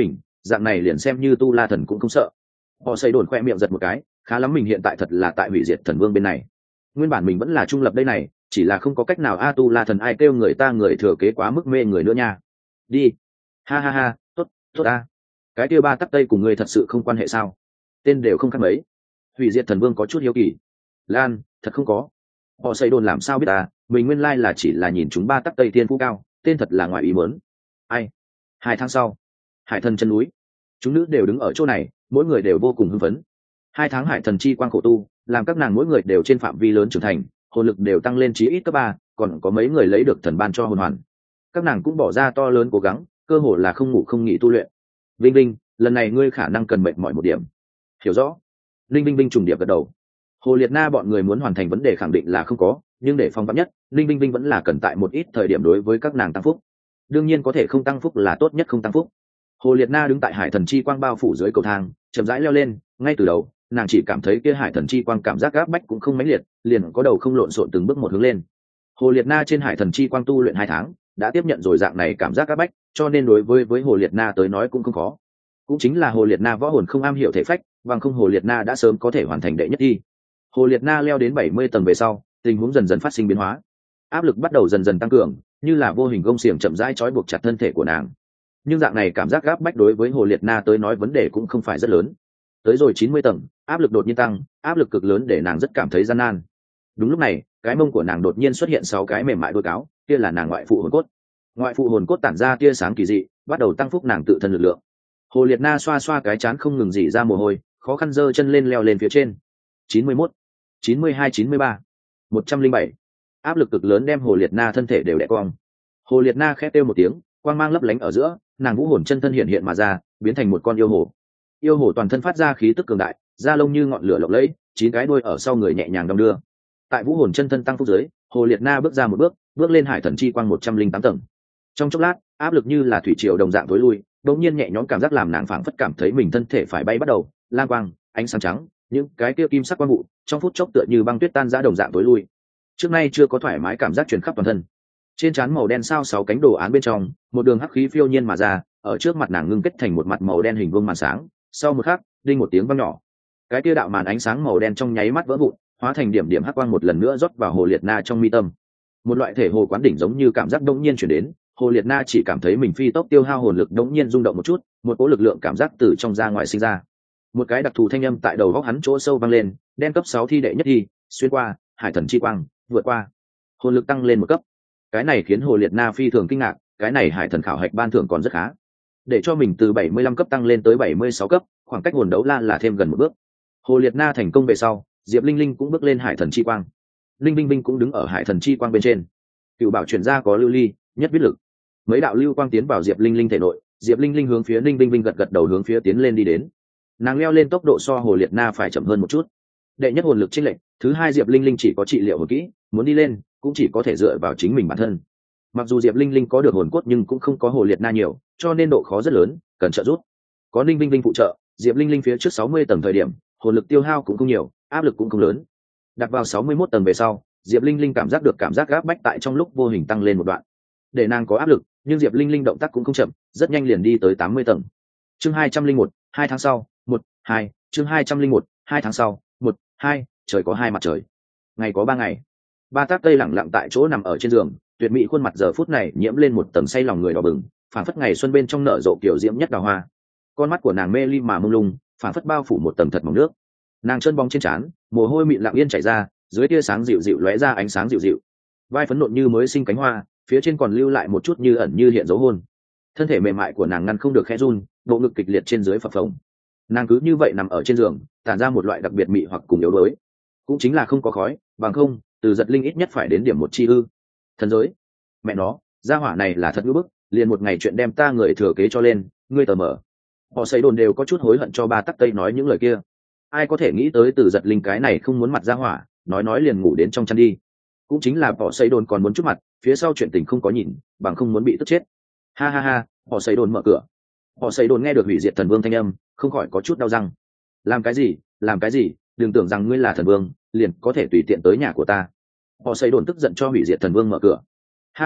dạng này liền xem như tu la thần cũng không sợ. Họ xây đồn khoe miệng giật một cái, khá lắm mình hiện tại thật là tại hủy diệt thần vương bên này. Nguyên bản mình vẫn là trung lập đây này, chỉ là không có cách nào. Tu la thần ai kêu người ta người thừa kế quá mức mê người nữa nha. Đi. Ha ha ha, tốt tốt a. Cái kia ba tắc tây cùng người thật sự không quan hệ sao? Tên đều không khác mấy. Hủy diệt thần vương có chút hiếu kỳ. Lan, thật không có. Họ xây đồn làm sao biết mình nguyên lai là chỉ là nhìn chúng ba tắc tây thiên phú cao, tên thật là ngoài ý muốn. Ai? 2 tháng sau, hải thần chân núi, chúng nữ đều đứng ở chỗ này, mỗi người đều vô cùng hưng phấn. 2 tháng hải thần chi quang khổ tu, làm các nàng mỗi người đều trên phạm vi lớn trưởng thành, hồn lực đều tăng lên chí ít cấp 3, còn có mấy người lấy được thần ban cho hồn hoàn. Các nàng cũng bỏ ra to lớn cố gắng, cơ hồ là không ngủ không nghỉ tu luyện. Vinh Vinh, lần này ngươi khả năng cần mệt mỏi một điểm. Hiểu rõ. Linh Vinh Vinh trùng điệp gật đầu. Hồ Liệt Na bọn người muốn hoàn thành vấn đề khẳng định là không có, nhưng để phòng vắn nhất, Linh Vinh Vinh vẫn là cần tại một ít thời điểm đối với các nàng tăng phúc. Đương nhiên có thể không tăng phúc là tốt nhất không tăng phúc. Hồ Liệt Na đứng tại hải thần chi quang bao phủ dưới cầu thang, chậm rãi leo lên. Ngay từ đầu, nàng chỉ cảm thấy kia hải thần chi quang cảm giác áp bách cũng không mãnh liệt, liền có đầu không lộn xộn từng bước một hướng lên. Hồ Liệt Na trên hải thần chi quang tu luyện 2 tháng, đã tiếp nhận rồi dạng này cảm giác áp bách, cho nên đối với Hồ Liệt Na tới nói cũng không khó. Cũng chính là Hồ Liệt Na võ hồn không am hiểu thể phách, bằng không Hồ Liệt Na đã sớm có thể hoàn thành đệ nhất thi. Hồ Liệt Na leo đến 70 tầng về sau, tình huống dần dần phát sinh biến hóa, áp lực bắt đầu dần dần tăng cường, như là vô hình gông xiềng chậm rãi trói buộc chặt thân thể của nàng. Nhưng dạng này cảm giác áp bách đối với Hồ Liệt Na tới nói vấn đề cũng không phải rất lớn. Tới rồi 90 tầng, áp lực đột nhiên tăng, áp lực cực lớn để nàng rất cảm thấy gian nan. Đúng lúc này, cái mông của nàng đột nhiên xuất hiện 6 cái mềm mại đôi cáo, kia là nàng ngoại phụ hồn cốt. Ngoại phụ hồn cốt tản ra tia sáng kỳ dị, bắt đầu tăng phúc nàng tự thân lực lượng. Hồ Liệt Na xoa xoa cái trán không ngừng rỉ ra mồ hôi, khó khăn giơ chân lên leo lên phía trên. 91, 92, 93, 107. Áp lực cực lớn đem Hồ Liệt Na thân thể đều đè cong. Hồ Liệt Na khẽ kêu một tiếng, quang mang lấp lánh ở giữa, nàng vũ hồn chân thân hiện hiện mà ra, biến thành một con yêu hồ. Yêu hồ toàn thân phát ra khí tức cường đại, da lông như ngọn lửa lộng lẫy, 9 cái đuôi ở sau người nhẹ nhàng đong đưa. Tại vũ hồn chân thân tăng phúc dưới, Hồ Liệt Na bước ra một bước, bước lên hải thần chi quang 108 tầng. Trong chốc lát, áp lực như là thủy triều đồng dạng tối lui, đột nhiên nhẹ nhõm cảm giác làm nàng phảng phất cảm thấy mình thân thể phải bay bắt đầu, lang quang, ánh sáng trắng, những cái kia kim sắc quang vụ, trong phút chốc tựa như băng tuyết tan rã đồng dạng tối lui. Trước nay chưa có thoải mái cảm giác truyền khắp toàn thân. Trên trán màu đen sao 6 cánh đồ án bên trong, một đường hắc khí phiêu nhiên mà ra, ở trước mặt nàng ngưng kết thành một mặt màu đen hình vuông màn sáng. Sau một khắc, đinh một tiếng vang nhỏ, cái kia đạo màn ánh sáng màu đen trong nháy mắt vỡ vụn, hóa thành điểm điểm hắc quang một lần nữa rót vào Hồ Liệt Na trong mi tâm. Một loại thể hồ quán đỉnh giống như cảm giác đột nhiên chuyển đến, Hồ Liệt Na chỉ cảm thấy mình phi tốc tiêu hao hồn lực đột nhiên rung động một chút, một cỗ lực lượng cảm giác từ trong ra ngoài sinh ra. Một cái đặc thù thanh âm tại đầu góc hắn chỗ sâu vang lên, đen cấp 6 thi đệ nhất thi, xuyên qua, hải thần chi quang, vượt qua. Hồn lực tăng lên một cấp. Cái này khiến Hồ Liệt Na phi thường kinh ngạc, cái này hải thần khảo hạch ban thưởng còn rất khá. Để cho mình từ 75 cấp tăng lên tới 76 cấp, khoảng cách hồn đấu la là thêm gần một bước. Hồ Liệt Na thành công về sau, Diệp Linh Linh cũng bước lên hải thần chi quang. Linh Binh Binh cũng đứng ở hải thần chi quang bên trên. Cựu bảo chuyển ra có lưu ly, nhất viết lực. Mấy đạo lưu quang tiến vào Diệp Linh Linh thể nội, Diệp Linh Linh hướng phía Linh Binh Binh gật gật đầu hướng phía tiến lên đi đến. Nàng leo lên tốc độ so Hồ Liệt Na phải chậm hơn một chút. Đệ nhất hồn lực chênh lệch, thứ hai Diệp Linh Linh chỉ có trị liệu hồn kỹ, muốn đi lên cũng chỉ có thể dựa vào chính mình bản thân. Mặc dù Diệp Linh Linh có được hồn cốt nhưng cũng không có Hồ Liệt Na nhiều, cho nên độ khó rất lớn, cần trợ giúp. Có Linh Binh Binh phụ trợ, Diệp Linh Linh phía trước 60 tầng thời điểm, hồn lực tiêu hao cũng không nhiều, áp lực cũng không lớn. Đặt vào 61 tầng về sau, Diệp Linh Linh cảm giác được cảm giác áp bách tại trong lúc vô hình tăng lên một đoạn. Để nàng có áp lực, nhưng Diệp Linh Linh động tác cũng không chậm, rất nhanh liền đi tới 80 tầng. Chương 201, 2 tháng sau, 1, 2, chương 201, 2 tháng sau, 1, 2, trời có hai mặt trời. Ngày có 3 ngày. Ba Tác Tây lẳng lặng tại chỗ nằm ở trên giường, tuyệt mỹ khuôn mặt giờ phút này nhiễm lên một tầng say lòng người đỏ bừng, phản phất ngày xuân bên trong nở rộ kiểu diễm nhất đào hoa. Con mắt của nàng mê ly mà mông lung, phản phất bao phủ một tầng thật mỏng nước. Nàng chân bóng trên trán, mồ hôi mịn lặng yên chảy ra, dưới tia sáng dịu dịu lóe ra ánh sáng dịu dịu. Vai phấn nộn như mới sinh cánh hoa, phía trên còn lưu lại một chút như ẩn như hiện dấu hôn. Thân thể mềm mại của nàng ngăn không được khẽ run, bộ ngực kịch liệt trên dưới phập phồng. Nàng cứ như vậy nằm ở trên giường, tản ra một loại đặc biệt mị hoặc cùng yếu đuối. Cũng chính là không có khói, bằng không, từ Giật Linh ít nhất phải đến điểm một chi ư. Thần giới, mẹ nó, gia hỏa này là thật ngữ bức, liền một ngày chuyện đem ta người thừa kế cho lên, ngươi tờ mở. Họ xây đồn đều có chút hối hận cho Ba Tắc Tây nói những lời kia. Ai có thể nghĩ tới từ Giật Linh cái này không muốn mặt gia hỏa, nói liền ngủ đến trong chăn đi. Cũng chính là họ xây đồn còn muốn chút mặt, phía sau chuyện tình không có nhìn, bằng không muốn bị tức chết. Ha ha ha, họ xây đồn mở cửa. Họ xây đồn nghe được hủy diệt thần vương thanh âm, không khỏi có chút đau răng. Làm cái gì, đừng tưởng rằng ngươi là thần vương liền có thể tùy tiện tới nhà của ta. Họ xây đồn tức giận cho hủy diệt thần vương mở cửa. Ha ha,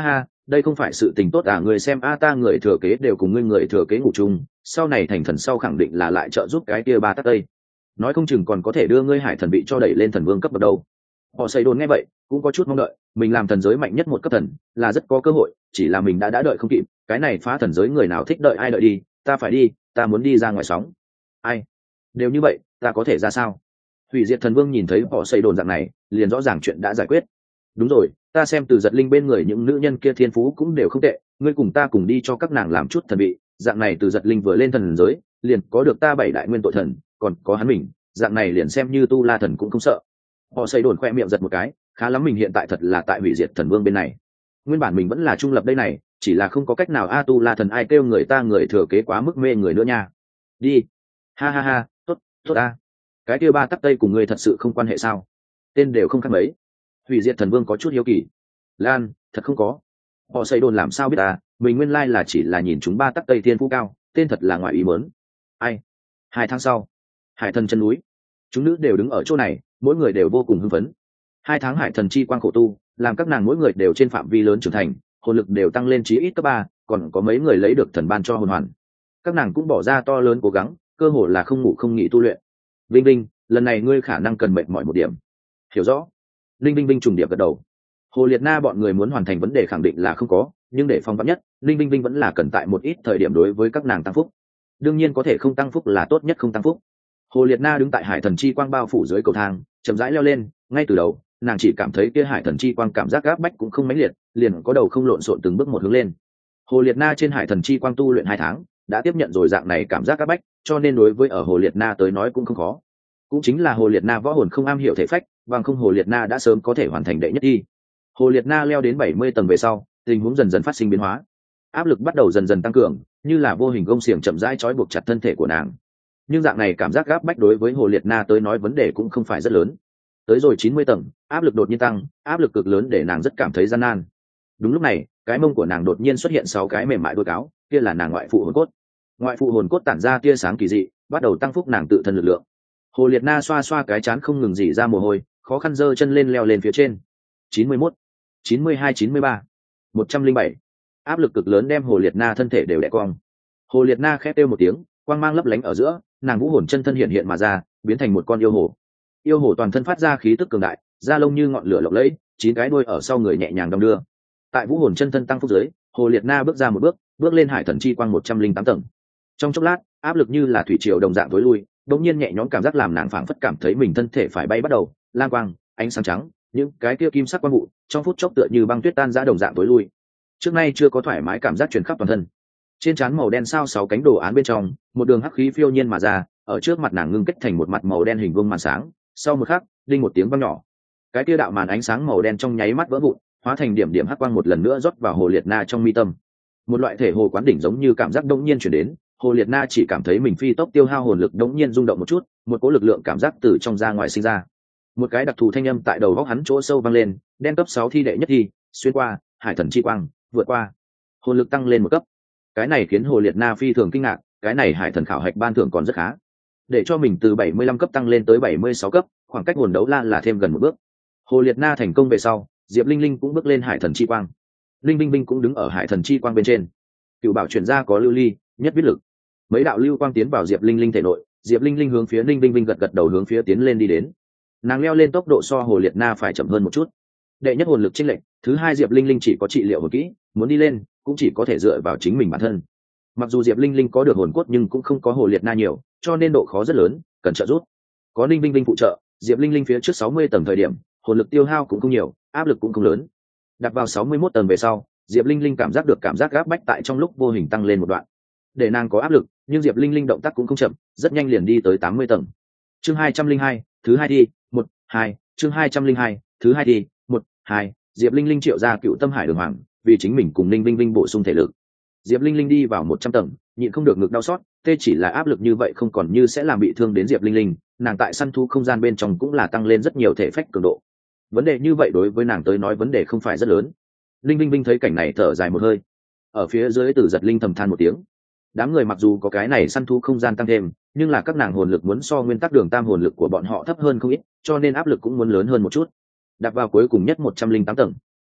đây không phải sự tình tốt à? Người xem a, ta người thừa kế đều cùng ngươi người thừa kế ngủ chung, sau này thành thần sau khẳng định là lại trợ giúp cái kia ba tắc tây, nói không chừng còn có thể đưa ngươi hải thần bị cho đẩy lên thần vương cấp bậc đâu. Họ xây đồn nghe vậy cũng có chút mong đợi, mình làm thần giới mạnh nhất một cấp thần là rất có cơ hội, chỉ là mình đã đợi không kịp, cái này phá thần giới người nào thích đợi ai đợi đi, ta phải đi, ta muốn đi ra ngoài sóng. Ai đều như vậy, ta có thể ra sao? Hủy diệt thần vương nhìn thấy họ xây đồn dạng này liền rõ ràng chuyện đã giải quyết. Đúng rồi, ta xem từ giật linh bên người những nữ nhân kia thiên phú cũng đều không tệ, ngươi cùng ta cùng đi cho các nàng làm chút thần vị, dạng này từ giật linh vừa lên thần giới liền có được ta 7 đại nguyên tội thần, còn có hắn mình, dạng này liền xem như tu la thần cũng không sợ. Họ xây đồn khoe miệng giật một cái, khá lắm, mình hiện tại thật là tại hủy diệt thần vương bên này, nguyên bản mình vẫn là trung lập đây này, chỉ là không có cách nào a, tu la thần ai kêu người ta người thừa kế quá mức mê người nữa nha. Đi, ha ha ha, tốt tốt a, cái kia ba tắc tây cùng ngươi thật sự không quan hệ sao? Tên đều không khác mấy. Hủy diệt thần vương có chút hiếu kỳ. Lan, thật không có. Họ xây đồn làm sao biết à, mình nguyên lai là chỉ là nhìn chúng ba tắc tây thiên phú cao, tên thật là ngoài ý mớn. Ai? 2 tháng sau, hải thần chân núi, chúng nữ đều đứng ở chỗ này, mỗi người đều vô cùng hưng phấn. 2 tháng hải thần chi quang khổ tu, làm các nàng mỗi người đều trên phạm vi lớn trưởng thành, hồn lực đều tăng lên chí ít cấp 3, còn có mấy người lấy được thần ban cho hồn hoàn. Các nàng cũng bỏ ra to lớn cố gắng, cơ hồ là không ngủ không nghỉ tu luyện. Vinh Vinh, lần này ngươi khả năng cần mệt mỏi một điểm. Hiểu rõ. Linh Vinh Vinh trùng điệp gật đầu. Hồ Liệt Na bọn người muốn hoàn thành vấn đề khẳng định là không có, nhưng để phong vắn nhất, Linh Vinh Vinh vẫn là cần tại một ít thời điểm đối với các nàng tăng phúc. Đương nhiên có thể không tăng phúc là tốt nhất không tăng phúc. Hồ Liệt Na đứng tại hải thần chi quang bao phủ dưới cầu thang, chậm rãi leo lên, ngay từ đầu, nàng chỉ cảm thấy kia hải thần chi quang cảm giác áp bách cũng không mãnh liệt, liền có đầu không lộn xộn từng bước một hướng lên. Hồ Liệt Na trên hải thần chi quang tu luyện 2 tháng, đã tiếp nhận rồi dạng này cảm giác áp bách, cho nên đối với ở Hồ Liệt Na tới nói cũng không khó. Cũng chính là Hồ Liệt Na võ hồn không am hiểu thể phách, bằng không Hồ Liệt Na đã sớm có thể hoàn thành đệ nhất thi. Hồ Liệt Na leo đến 70 tầng về sau, tình huống dần dần phát sinh biến hóa, áp lực bắt đầu dần dần tăng cường, như là vô hình gông xiềng chậm rãi trói buộc chặt thân thể của nàng. Nhưng dạng này cảm giác áp bách đối với Hồ Liệt Na tới nói vấn đề cũng không phải rất lớn. Tới rồi 90 tầng, áp lực đột nhiên tăng, áp lực cực lớn để nàng rất cảm thấy gian nan. Đúng lúc này, cái mông của nàng đột nhiên xuất hiện 6 cái mềm mại đuôi cáo, kia là nàng ngoại phụ hồn cốt. Ngoại phụ hồn cốt tản ra tia sáng kỳ dị, bắt đầu tăng phúc nàng tự thân lực lượng. Hồ Liệt Na xoa xoa cái trán không ngừng rỉ ra mồ hôi, khó khăn giơ chân lên leo lên phía trên. 91, 92, 93, 107. Áp lực cực lớn đem Hồ Liệt Na thân thể đều đè cong. Hồ Liệt Na khẽ kêu một tiếng, quang mang lấp lánh ở giữa, nàng vũ hồn chân thân hiện hiện mà ra, biến thành một con yêu hồ. Yêu hồ toàn thân phát ra khí tức cường đại, da lông như ngọn lửa lộng lẫy, 9 cái đuôi ở sau người nhẹ nhàng đong đưa. Tại vũ hồn chân thân tăng phúc dưới, Hồ Liệt Na bước ra một bước, bước lên hải thần chi quang 108 tầng. Trong chốc lát, áp lực như là thủy triều đồng dạng tối lui, đột nhiên nhẹ nhõm cảm giác làm nàng phảng phất cảm thấy mình thân thể phải bay bắt đầu, lang quang, ánh sáng trắng, những cái kia kim sắc quang vụ, trong phút chốc tựa như băng tuyết tan ra đồng dạng tối lui. Trước nay chưa có thoải mái cảm giác truyền khắp toàn thân. Trên trán màu đen sao 6 cánh đồ án bên trong, một đường hắc khí phiêu nhiên mà ra, ở trước mặt nàng ngưng kết thành một mặt màu đen hình vuông màn sáng, sau một khắc, đinh một tiếng vang nhỏ. Cái kia đạo màn ánh sáng màu đen trong nháy mắt vỡ vụn, hóa thành điểm điểm hắc quang một lần nữa rót vào Hồ Liệt Na trong mi tâm. Một loại thể hồ quán đỉnh giống như cảm giác đột nhiên truyền đến, Hồ Liệt Na chỉ cảm thấy mình phi tốc tiêu hao hồn lực đột nhiên rung động một chút, một cỗ lực lượng cảm giác từ trong ra ngoài sinh ra. Một cái đặc thù thanh âm tại đầu góc hắn chỗ sâu vang lên, đen cấp 6 thi đệ nhất thi, xuyên qua, hải thần chi quang, vượt qua. Hồn lực tăng lên một cấp. Cái này khiến Hồ Liệt Na phi thường kinh ngạc, cái này hải thần khảo hạch ban thưởng còn rất khá. Để cho mình từ 75 cấp tăng lên tới 76 cấp, khoảng cách nguồn đấu la là thêm gần một bước. Hồ Liệt Na thành công về sau, Diệp Linh Linh cũng bước lên hải thần chi quang. Linh Binh Binh cũng đứng ở hải thần chi quang bên trên. Cựu bảo chuyển ra có lưu ly, nhất viết lực. Mấy đạo lưu quang tiến vào Diệp Linh Linh thể nội, Diệp Linh Linh hướng phía Linh Binh Binh gật gật đầu hướng phía tiến lên đi đến. Nàng leo lên tốc độ so Hồ Liệt Na phải chậm hơn một chút. Đệ nhất hồn lực chênh lệch, thứ hai Diệp Linh Linh chỉ có trị liệu hồn kỹ, muốn đi lên cũng chỉ có thể dựa vào chính mình bản thân. Mặc dù Diệp Linh Linh có được hồn cốt nhưng cũng không có Hồ Liệt Na nhiều, cho nên độ khó rất lớn, cần trợ giúp. Có Linh Binh Binh phụ trợ, Diệp Linh Linh phía trước 60 tầng thời điểm, hồn lực tiêu hao cũng không nhiều, áp lực cũng không lớn. Đặt vào 61 tầng về sau, Diệp Linh Linh cảm giác được cảm giác gáp bách tại trong lúc vô hình tăng lên một đoạn. Để nàng có áp lực, nhưng Diệp Linh Linh động tác cũng không chậm, rất nhanh liền đi tới 80 tầng. Chương 202, thứ hai đi, 1, 2, chương 202, thứ hai đi, 1, 2, Diệp Linh Linh triệu ra Cựu Tâm Hải Đường Hoàng, vì chính mình cùng Linh Vinh Vinh bổ sung thể lực. Diệp Linh Linh đi vào 100 tầng, nhịn không được ngực đau xót, tê chỉ là áp lực như vậy không còn như sẽ làm bị thương đến Diệp Linh Linh, nàng tại săn thu không gian bên trong cũng là tăng lên rất nhiều thể phách cường độ. Vấn đề như vậy đối với nàng tới nói vấn đề không phải rất lớn. Linh Vinh Vinh thấy cảnh này thở dài một hơi. Ở phía dưới Tử Giật Linh thầm than một tiếng. Đám người mặc dù có cái này săn thu không gian tăng thêm, nhưng là các nàng hồn lực muốn so nguyên tắc Đường Tam hồn lực của bọn họ thấp hơn không ít, cho nên áp lực cũng muốn lớn hơn một chút. Đặt vào cuối cùng nhất 108 tầng.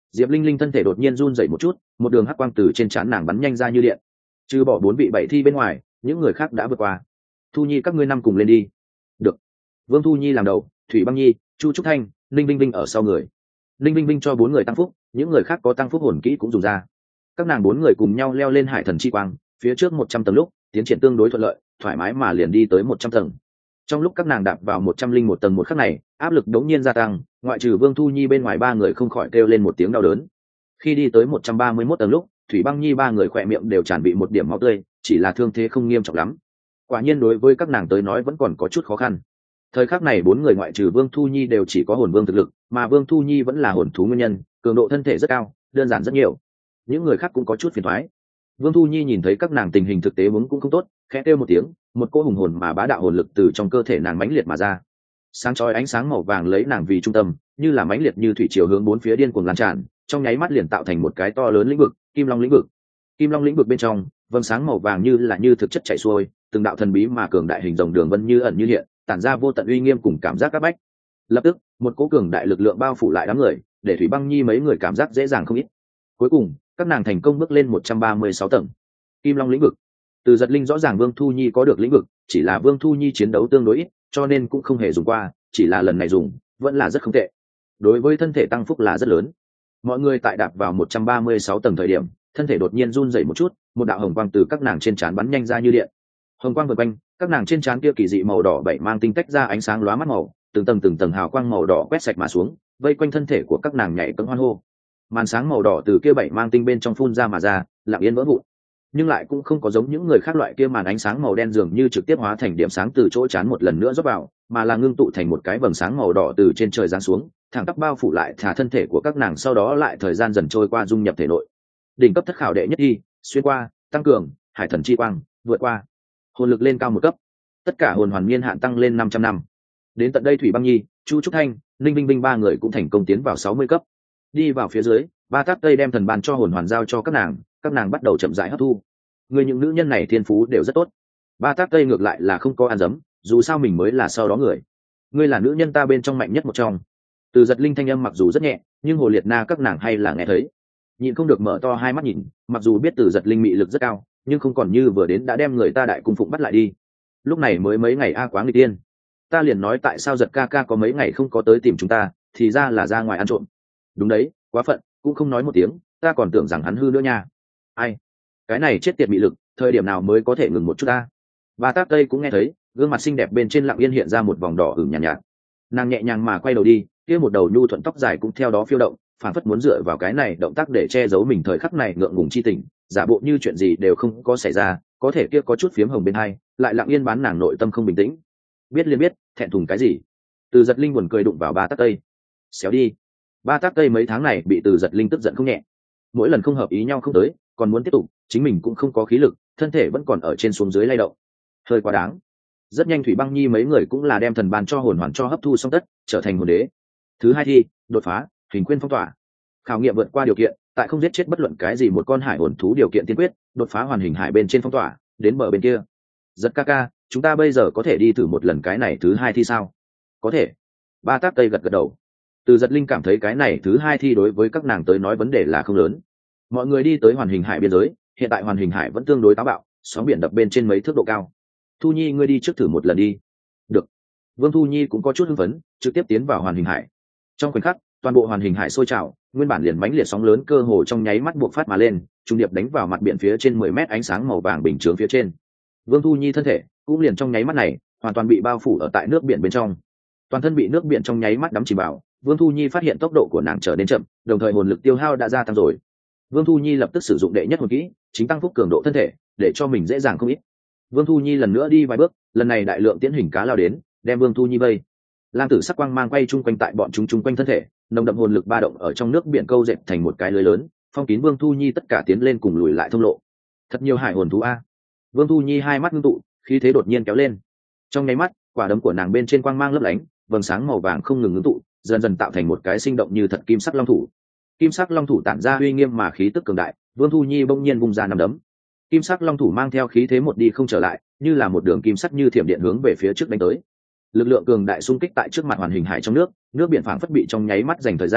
Diệp Linh Linh thân thể đột nhiên run rẩy một chút, một đường hắc quang từ trên trán nàng bắn nhanh ra như điện. Trừ bỏ 4 vị 7 thi bên ngoài, những người khác đã vượt qua. Thu Nhi các ngươi năm cùng lên đi. Được. Vương Thu Nhi làm đầu, Thủy Băng Nhi, Chu Trúc Thanh, Linh Vinh Vinh ở sau người. Linh Vinh Vinh cho 4 người tăng phúc, những người khác có tăng phúc hồn kỹ cũng dùng ra. Các nàng 4 người cùng nhau leo lên hải thần chi quang, phía trước 100 tầng lúc, tiến triển tương đối thuận lợi, thoải mái mà liền đi tới 100 tầng. Trong lúc các nàng đạp vào 101 tầng một khắc này, áp lực đống nhiên gia tăng, ngoại trừ Vương Thu Nhi bên ngoài 3 người không khỏi kêu lên một tiếng đau đớn. Khi đi tới 131 tầng lúc, Thủy Băng Nhi 3 người khỏe miệng đều tràn bị một điểm máu tươi, chỉ là thương thế không nghiêm trọng lắm. Quả nhiên đối với các nàng tới nói vẫn còn có chút khó khăn. Thời khắc này 4 người ngoại trừ Vương Thu Nhi đều chỉ có hồn vương thực lực, mà Vương Thu Nhi vẫn là hồn thú nguyên nhân, cường độ thân thể rất cao, đơn giản rất nhiều. Những người khác cũng có chút phiền toái. Vương Thu Nhi nhìn thấy các nàng tình hình thực tế vốn cũng không tốt, khẽ kêu một tiếng, một cỗ hùng hồn mà bá đạo hồn lực từ trong cơ thể nàng mãnh liệt mà ra. Sáng chói ánh sáng màu vàng lấy nàng vì trung tâm, như là mãnh liệt như thủy triều hướng 4 phía điên cuồng lan tràn, trong nháy mắt liền tạo thành một cái to lớn lĩnh vực, Kim Long lĩnh vực. Kim Long lĩnh vực bên trong, vầng sáng màu vàng như thực chất chảy xuôi, từng đạo thần bí mà cường đại hình rồng đường vân như ẩn như hiện, tản ra vô tận uy nghiêm cùng cảm giác áp bách. Lập tức, một cỗ cường đại lực lượng bao phủ lại đám người, để Thủy Băng Nhi mấy người cảm giác dễ dàng không ít. Cuối cùng, các nàng thành công bước lên 136 tầng. Kim Long lĩnh vực. Từ Giật Linh rõ ràng Vương Thu Nhi có được lĩnh vực, chỉ là Vương Thu Nhi chiến đấu tương đối ít, cho nên cũng không hề dùng qua, chỉ là lần này dùng, vẫn là rất không tệ. Đối với thân thể tăng phúc là rất lớn. Mọi người tại đạp vào 136 tầng thời điểm, thân thể đột nhiên run rẩy một chút, một đạo hồng quang từ các nàng trên trán bắn nhanh ra như điện. Hồng quang vần quanh, các nàng trên trán kia kỳ dị màu đỏ bảy mang tinh tách ra ánh sáng lóa mắt màu, từng tầng hào quang màu đỏ quét sạch mà xuống, vây quanh thân thể của các nàng nhảy cẫng hoan hô. Màn sáng màu đỏ từ kia bảy mang tinh bên trong phun ra mà ra, lặng yên vỡ vụn. Nhưng lại cũng không có giống những người khác loại kia màn ánh sáng màu đen dường như trực tiếp hóa thành điểm sáng từ chỗ chán một lần nữa rót vào, mà là ngưng tụ thành một cái vầng sáng màu đỏ từ trên trời giáng xuống, thẳng tắp bao phủ lại thả thân thể của các nàng, sau đó lại thời gian dần trôi qua dung nhập thể nội. Đỉnh cấp thất khảo đệ nhất y, xuyên qua, tăng cường, hải thần chi quang, vượt qua. Hồn lực lên cao một cấp. Tất cả hồn hoàn niên hạn tăng lên 500 năm. Đến tận đây Thủy Băng Nhi, Chu Trúc Thanh, Linh Vinh Vinh 3 người cũng thành công tiến vào 60 cấp. Đi vào phía dưới, Ba Tát Tây đem thần bàn cho hồn hoàn giao cho các nàng bắt đầu chậm rãi hấp thu. Người những nữ nhân này thiên phú đều rất tốt. Ba Tát Tây ngược lại là không có ăn dấm, dù sao mình mới là sau đó người. Ngươi là nữ nhân ta bên trong mạnh nhất một trong. Từ Giật Linh thanh âm mặc dù rất nhẹ, nhưng Hồ Liệt Na các nàng hay là nghe thấy. Nhịn không được mở to hai mắt nhìn, mặc dù biết Từ Giật Linh mị lực rất cao, nhưng không còn như vừa đến đã đem người ta đại cung phụng bắt lại đi. Lúc này mới mấy ngày quá nghịch tiên. Ta liền nói tại sao Giật ca ca có mấy ngày không có tới tìm chúng ta, thì ra là ra ngoài ăn trộm. Đúng đấy, quá phận, cũng không nói một tiếng, ta còn tưởng rằng hắn hư nữa nha. Ai? Cái này chết tiệt mị lực, thời điểm nào mới có thể ngừng một chút ta? Ba Tát Tây cũng nghe thấy, gương mặt xinh đẹp bên trên lặng yên hiện ra một vòng đỏ ửng nhàn nhạt. Nàng nhẹ nhàng mà quay đầu đi, kia một đầu nhu thuận tóc dài cũng theo đó phiêu động, phản phất muốn dựa vào cái này động tác để che giấu mình thời khắc này ngượng ngùng chi tình, giả bộ như chuyện gì đều không có xảy ra, có thể kia có chút phiếm hồng bên hai, lại lặng yên bán nàng nội tâm không bình tĩnh. Biết liền biết, thẹn thùng cái gì? Từ Giật Linh buồn cười đụng vào Ba Tát Tây. Xéo đi. Ba Tát Tây mấy tháng này bị Từ Giật Linh tức giận không nhẹ. Mỗi lần không hợp ý nhau không tới, còn muốn tiếp tục, chính mình cũng không có khí lực, thân thể vẫn còn ở trên xuống dưới lay động. Hơi quá đáng. Rất nhanh Thủy Băng Nhi mấy người cũng là đem thần ban cho hồn hoàn cho hấp thu xong tất, trở thành hồn đế. Thứ hai thi, đột phá, hình quyên phong tỏa. Khảo nghiệm vượt qua điều kiện, tại không giết chết bất luận cái gì một con hải hồn thú điều kiện tiên quyết, đột phá hoàn hình hải bên trên phong tỏa, đến bờ bên kia. Giật ca ca, chúng ta bây giờ có thể đi thử một lần cái này thứ hai thi sao? Có thể. Ba Tát Tây gật gật đầu. Từ Giật Linh cảm thấy cái này thứ hai thi đối với các nàng tới nói vấn đề là không lớn. Mọi người đi tới hoàn hình hải biên giới, hiện tại hoàn hình hải vẫn tương đối táo bạo, sóng biển đập bên trên mấy thước độ cao. Thu Nhi ngươi đi trước thử một lần đi. Được. Vương Thu Nhi cũng có chút hưng phấn, trực tiếp tiến vào hoàn hình hải. Trong khoảnh khắc, toàn bộ hoàn hình hải sôi trào, nguyên bản liền mãnh liệt sóng lớn cơ hồ trong nháy mắt buộc phát mà lên, trung điệp đánh vào mặt biển phía trên 10 mét ánh sáng màu vàng bình chướng phía trên. Vương Thu Nhi thân thể cũng liền trong nháy mắt này, hoàn toàn bị bao phủ ở tại nước biển bên trong. Toàn thân bị nước biển trong nháy mắt đắm chìm vào, Vương Thu Nhi phát hiện tốc độ của nàng trở nên chậm, đồng thời hồn lực tiêu hao đã gia tăng rồi. Vương Thu Nhi lập tức sử dụng đệ nhất hồn kỹ, chính tăng phúc cường độ thân thể, để cho mình dễ dàng không ít. Vương Thu Nhi lần nữa đi vài bước, lần này đại lượng tiễn hình cá lao đến, đem Vương Thu Nhi vây. Lam tử sắc quang mang quay chung quanh tại bọn chúng chung quanh thân thể, nồng đậm hồn lực ba động ở trong nước biển câu dệt thành một cái lưới lớn, phong kín Vương Thu Nhi tất cả tiến lên cùng lùi lại thông lộ. Thật nhiều hải hồn thú a. Vương Thu Nhi hai mắt ngưng tụ, khí thế đột nhiên kéo lên. Trong nháy mắt, quả đấm của nàng bên trên quang mang lấp lánh, vầng sáng màu vàng không ngừng ngưng tụ, dần dần tạo thành một cái sinh động như thật kim sắc long thủ. Kim sắc long thủ tản ra uy nghiêm mà khí tức cường đại, Vương Thu Nhi bỗng nhiên vung ra nắm đấm. Kim sắc long thủ mang theo khí thế một đi không trở lại, như là một đường kim sắc như thiểm điện hướng về phía trước đánh tới. Lực lượng cường đại xung kích tại trước mặt hoàn hình hải trong nước, nước biển phảng phất bị trong nháy mắt dành thời gian,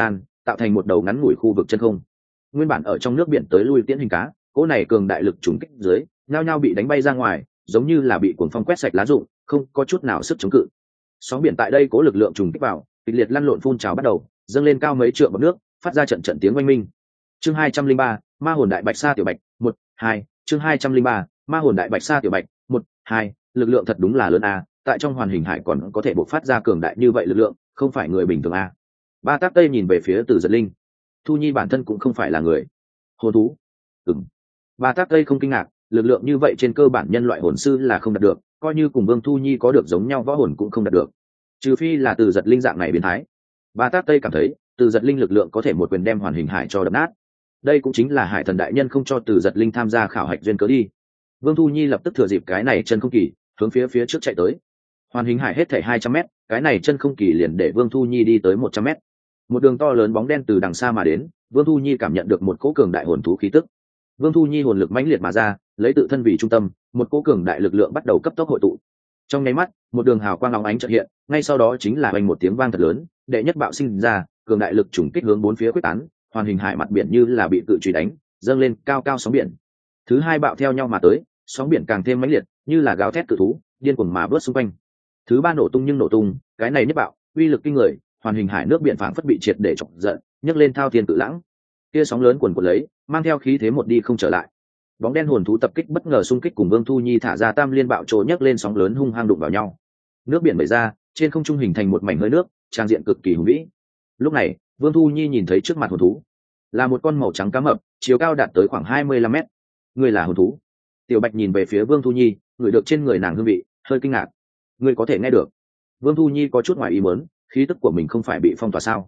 tạo thành một đầu ngắn ngủi khu vực chân không. Nguyên bản ở trong nước biển tới lui tiễn hình cá, cỗ này cường đại lực trùng kích dưới, nhao nhao bị đánh bay ra ngoài, giống như là bị cuồng phong quét sạch lá rụng, không có chút nào sức chống cự. Sóng biển tại đây cố lực lượng trùng kích vào, kịch liệt lăn lộn phun trào bắt đầu, dâng lên cao mấy trượng bọt nước, phát ra trận trận tiếng oanh minh. Chương 203, Ma hồn đại bạch sa tiểu bạch, 1, 2, chương 203, Ma hồn đại bạch sa tiểu bạch, 1, 2, lực lượng thật đúng là lớn a, tại trong hoàn hình hải còn có thể bộc phát ra cường đại như vậy lực lượng, không phải người bình thường a. Ba Tác Tây nhìn về phía Từ Giật Linh. Thu Nhi bản thân cũng không phải là người. Hồn thú. Ba Tác Tây không kinh ngạc, lực lượng như vậy trên cơ bản nhân loại hồn sư là không đạt được, coi như cùng Vương Thu Nhi có được giống nhau võ hồn cũng không đạt được. Trừ phi là Từ Giật Linh dạng này biến thái. Ba Tác Tây cảm thấy, Từ Giật Linh lực lượng có thể một quyền đem hoàn hình hải cho đập nát. Đây cũng chính là Hải Thần đại nhân không cho Từ Giật Linh tham gia khảo hạch duyên cớ đi. Vương Thu Nhi lập tức thừa dịp cái này chân không kỳ, hướng phía trước chạy tới. Hoàn hình hải hết thảy 200m, cái này chân không kỳ liền để Vương Thu Nhi đi tới 100m. Một đường to lớn bóng đen từ đằng xa mà đến, Vương Thu Nhi cảm nhận được một cỗ cường đại hồn thú khí tức. Vương Thu Nhi hồn lực mãnh liệt mà ra, lấy tự thân vì trung tâm, một cỗ cường đại lực lượng bắt đầu cấp tốc hội tụ. Trong nháy mắt, một đường hào quang óng ánh chợt hiện, ngay sau đó chính là oanh một tiếng vang thật lớn, đệ nhất bạo sinh ra, cường đại lực trùng kích hướng bốn phía quyết tán, hoàn hình hải mặt biển như là bị cự truy đánh, dâng lên cao cao sóng biển. Thứ hai bạo theo nhau mà tới, sóng biển càng thêm mãnh liệt, như là gào thét cự thú, điên cuồng mà vớt xung quanh. Thứ ba nổ tung nhưng nổ tung, cái này nhất bạo, uy lực kinh người, hoàn hình hải nước biển phảng phất bị triệt để chọc giận, nhấc lên thao thiên cự lãng. Kia sóng lớn cuồn cuộn lấy, mang theo khí thế một đi không trở lại. Bóng đen hồn thú tập kích bất ngờ xung kích cùng Vương Thu Nhi thả ra tam liên bạo trổ nhấc lên sóng lớn hung hăng đụng vào nhau. Nước biển bể ra, trên không trung hình thành một mảnh hơi nước, trang diện cực kỳ hùng vĩ. Lúc này, Vương Thu Nhi nhìn thấy trước mặt hồn thú là một con màu trắng cá mập, chiều cao đạt tới khoảng 25 mét. Người là hồn thú? Tiểu Bạch nhìn về phía Vương Thu Nhi, ngửi được trên người nàng hương vị, hơi kinh ngạc. Ngươi có thể nghe được? Vương Thu Nhi có chút ngoài ý muốn, khí tức của mình không phải bị phong tỏa sao?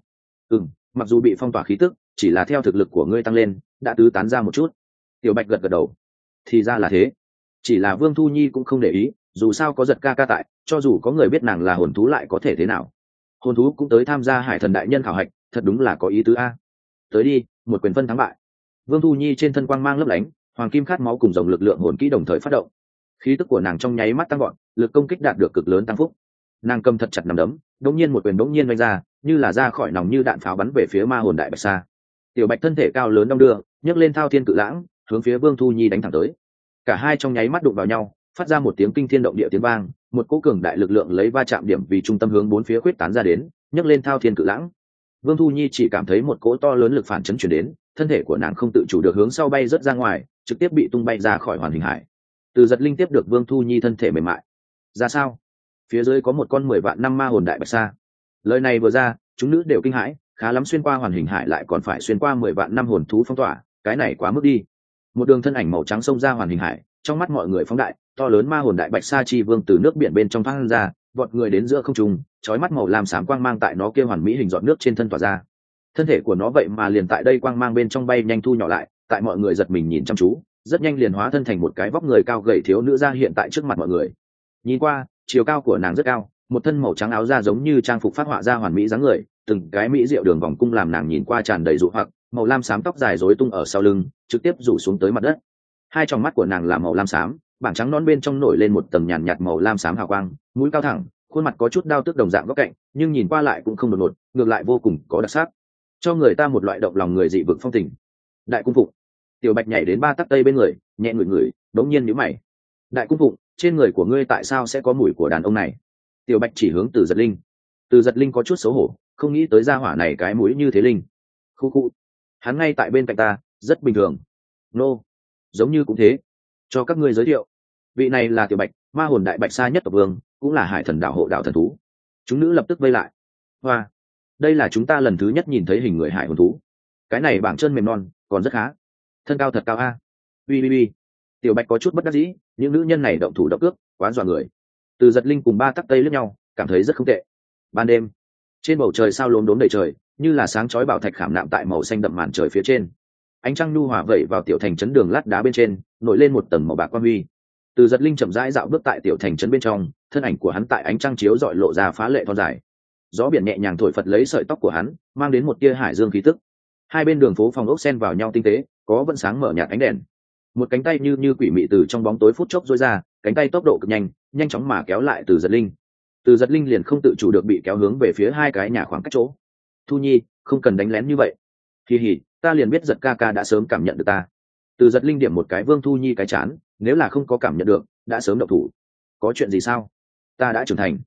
Mặc dù bị phong tỏa khí tức, chỉ là theo thực lực của ngươi tăng lên, đã tứ tán ra một chút. Tiểu Bạch gật gật đầu. Thì ra là thế. Chỉ là Vương Thu Nhi cũng không để ý, dù sao có Giật ca ca tại, cho dù có người biết nàng là hồn thú lại có thể thế nào? Hồn thú cũng tới tham gia Hải Thần đại nhân khảo hạch, thật đúng là có ý tứ a. Tới đi, một quyền phân thắng bại. Vương Thu Nhi trên thân quang mang lấp lánh, hoàng kim khát máu cùng dòng lực lượng hồn kỹ đồng thời phát động. Khí tức của nàng trong nháy mắt tăng gọn, lực công kích đạt được cực lớn tăng phúc. Nàng cầm thật chặt nắm đấm, đống nhiên một quyền đống nhiên vung ra, như là ra khỏi nòng như đạn pháo bắn về phía ma hồn đại bạch sa. Tiểu Bạch thân thể cao lớn đong đưa, nhấc lên thao thiên cự lãng, hướng phía Vương Thu Nhi đánh thẳng tới. Cả hai trong nháy mắt đụng vào nhau, phát ra một tiếng kinh thiên động địa tiếng vang, một cỗ cường đại lực lượng lấy va chạm điểm vì trung tâm hướng bốn phía khuyết tán ra đến, nhấc lên thao thiên cự lãng. Vương Thu Nhi chỉ cảm thấy một cỗ to lớn lực phản chấn chuyển đến, thân thể của nàng không tự chủ được hướng sau bay rất ra ngoài, trực tiếp bị tung bay ra khỏi hoàn hình hải. Từ Giật Linh tiếp được Vương Thu Nhi thân thể mềm mại. Ra sao? Phía dưới có một con 10 vạn năm ma hồn đại bạch sa. Lời này vừa ra, chúng nữ đều kinh hãi, khá lắm xuyên qua hoàn hình hải lại còn phải xuyên qua 10 vạn năm hồn thú phong tỏa, cái này quá mức đi. Một đường thân ảnh màu trắng xông ra hoàn hình hải, trong mắt mọi người phóng đại, to lớn ma hồn đại bạch sa chi vương từ nước biển bên trong thoát ra, vọt người đến giữa không trung, chói mắt màu lam xám quang mang tại nó kia hoàn mỹ hình giọt nước trên thân tỏa ra. Thân thể của nó vậy mà liền tại đây quang mang bên trong bay nhanh thu nhỏ lại, tại mọi người giật mình nhìn chăm chú, rất nhanh liền hóa thân thành một cái vóc người cao gầy thiếu nữ ra hiện tại trước mặt mọi người. Nhìn qua, chiều cao của nàng rất cao, một thân màu trắng áo da giống như trang phục phát họa ra hoàn mỹ dáng người, từng cái mỹ diệu đường vòng cung làm nàng nhìn qua tràn đầy dụ hoặc, màu lam xám tóc dài rối tung ở sau lưng, trực tiếp rủ xuống tới mặt đất. Hai tròng mắt của nàng là màu lam xám, bảng trắng nón bên trong nổi lên một tầng nhàn nhạt màu lam xám hào quang, mũi cao thẳng, khuôn mặt có chút đao tức đồng dạng góc cạnh, nhưng nhìn qua lại cũng không đột ngột, ngược lại vô cùng có đặc sắc, cho người ta một loại động lòng người dị vực phong tình. Đại cung phụng. Tiểu Bạch nhảy đến Ba Tắc Tây bên người, nhẹ ngửi ngửi, đống nhiên nhíu mày. Đại cung phụng, trên người của ngươi tại sao sẽ có mùi của đàn ông này? Tiểu Bạch chỉ hướng Từ Giật Linh. Từ Giật Linh có chút xấu hổ, không nghĩ tới gia hỏa này cái mũi như thế linh. Khu khu. Hắn ngay tại bên cạnh ta, rất bình thường. Nô. Giống như cũng thế. Cho các ngươi giới thiệu. Vị này là Tiểu Bạch, ma hồn đại bạch sa nhất tộc vương, cũng là Hải Thần đảo hộ đạo thần thú. Chúng nữ lập tức vây lại. Hoa. Đây là chúng ta lần thứ nhất nhìn thấy hình người hải hồn thú. Cái này bảng chân mềm non, còn rất khá. Thân cao thật cao a. Ui. Tiểu Bạch có chút bất đắc dĩ, những nữ nhân này động thủ động cước, quá dọa người. Từ Giật Linh cùng Ba Tắc Tây lướt nhau, cảm thấy rất không tệ. Ban đêm, trên bầu trời sao lốm đốm đầy trời, như là sáng chói bảo thạch khảm nạm tại màu xanh đậm màn trời phía trên. Ánh trăng nhu hòa vẩy vào tiểu thành trấn đường lát đá bên trên, nổi lên một tầng màu bạc quang huy. Từ Giật Linh chậm rãi dạo bước tại tiểu thành trấn bên trong, thân ảnh của hắn tại ánh trăng chiếu rọi lộ ra phá lệ thon dài. Gió biển nhẹ nhàng thổi phật lấy sợi tóc của hắn, mang đến một tia hải dương khí tức. Hai bên đường phố phòng ốc xen vào nhau tinh tế, có vẫn sáng mở nhạt ánh đèn. Một cánh tay như quỷ mị từ trong bóng tối phút chốc rối ra, cánh tay tốc độ cực nhanh, nhanh chóng mà kéo lại Từ Giật Linh. Từ Giật Linh liền không tự chủ được bị kéo hướng về phía hai cái nhà khoảng cách chỗ. Thu Nhi, không cần đánh lén như vậy. Kỳ hỉ, ta liền biết Giật ca ca đã sớm cảm nhận được ta. Từ Giật linh điểm một cái Vương Thu Nhi cái chán, nếu là không có cảm nhận được đã sớm động thủ. Có chuyện gì sao? Ta đã trưởng thành.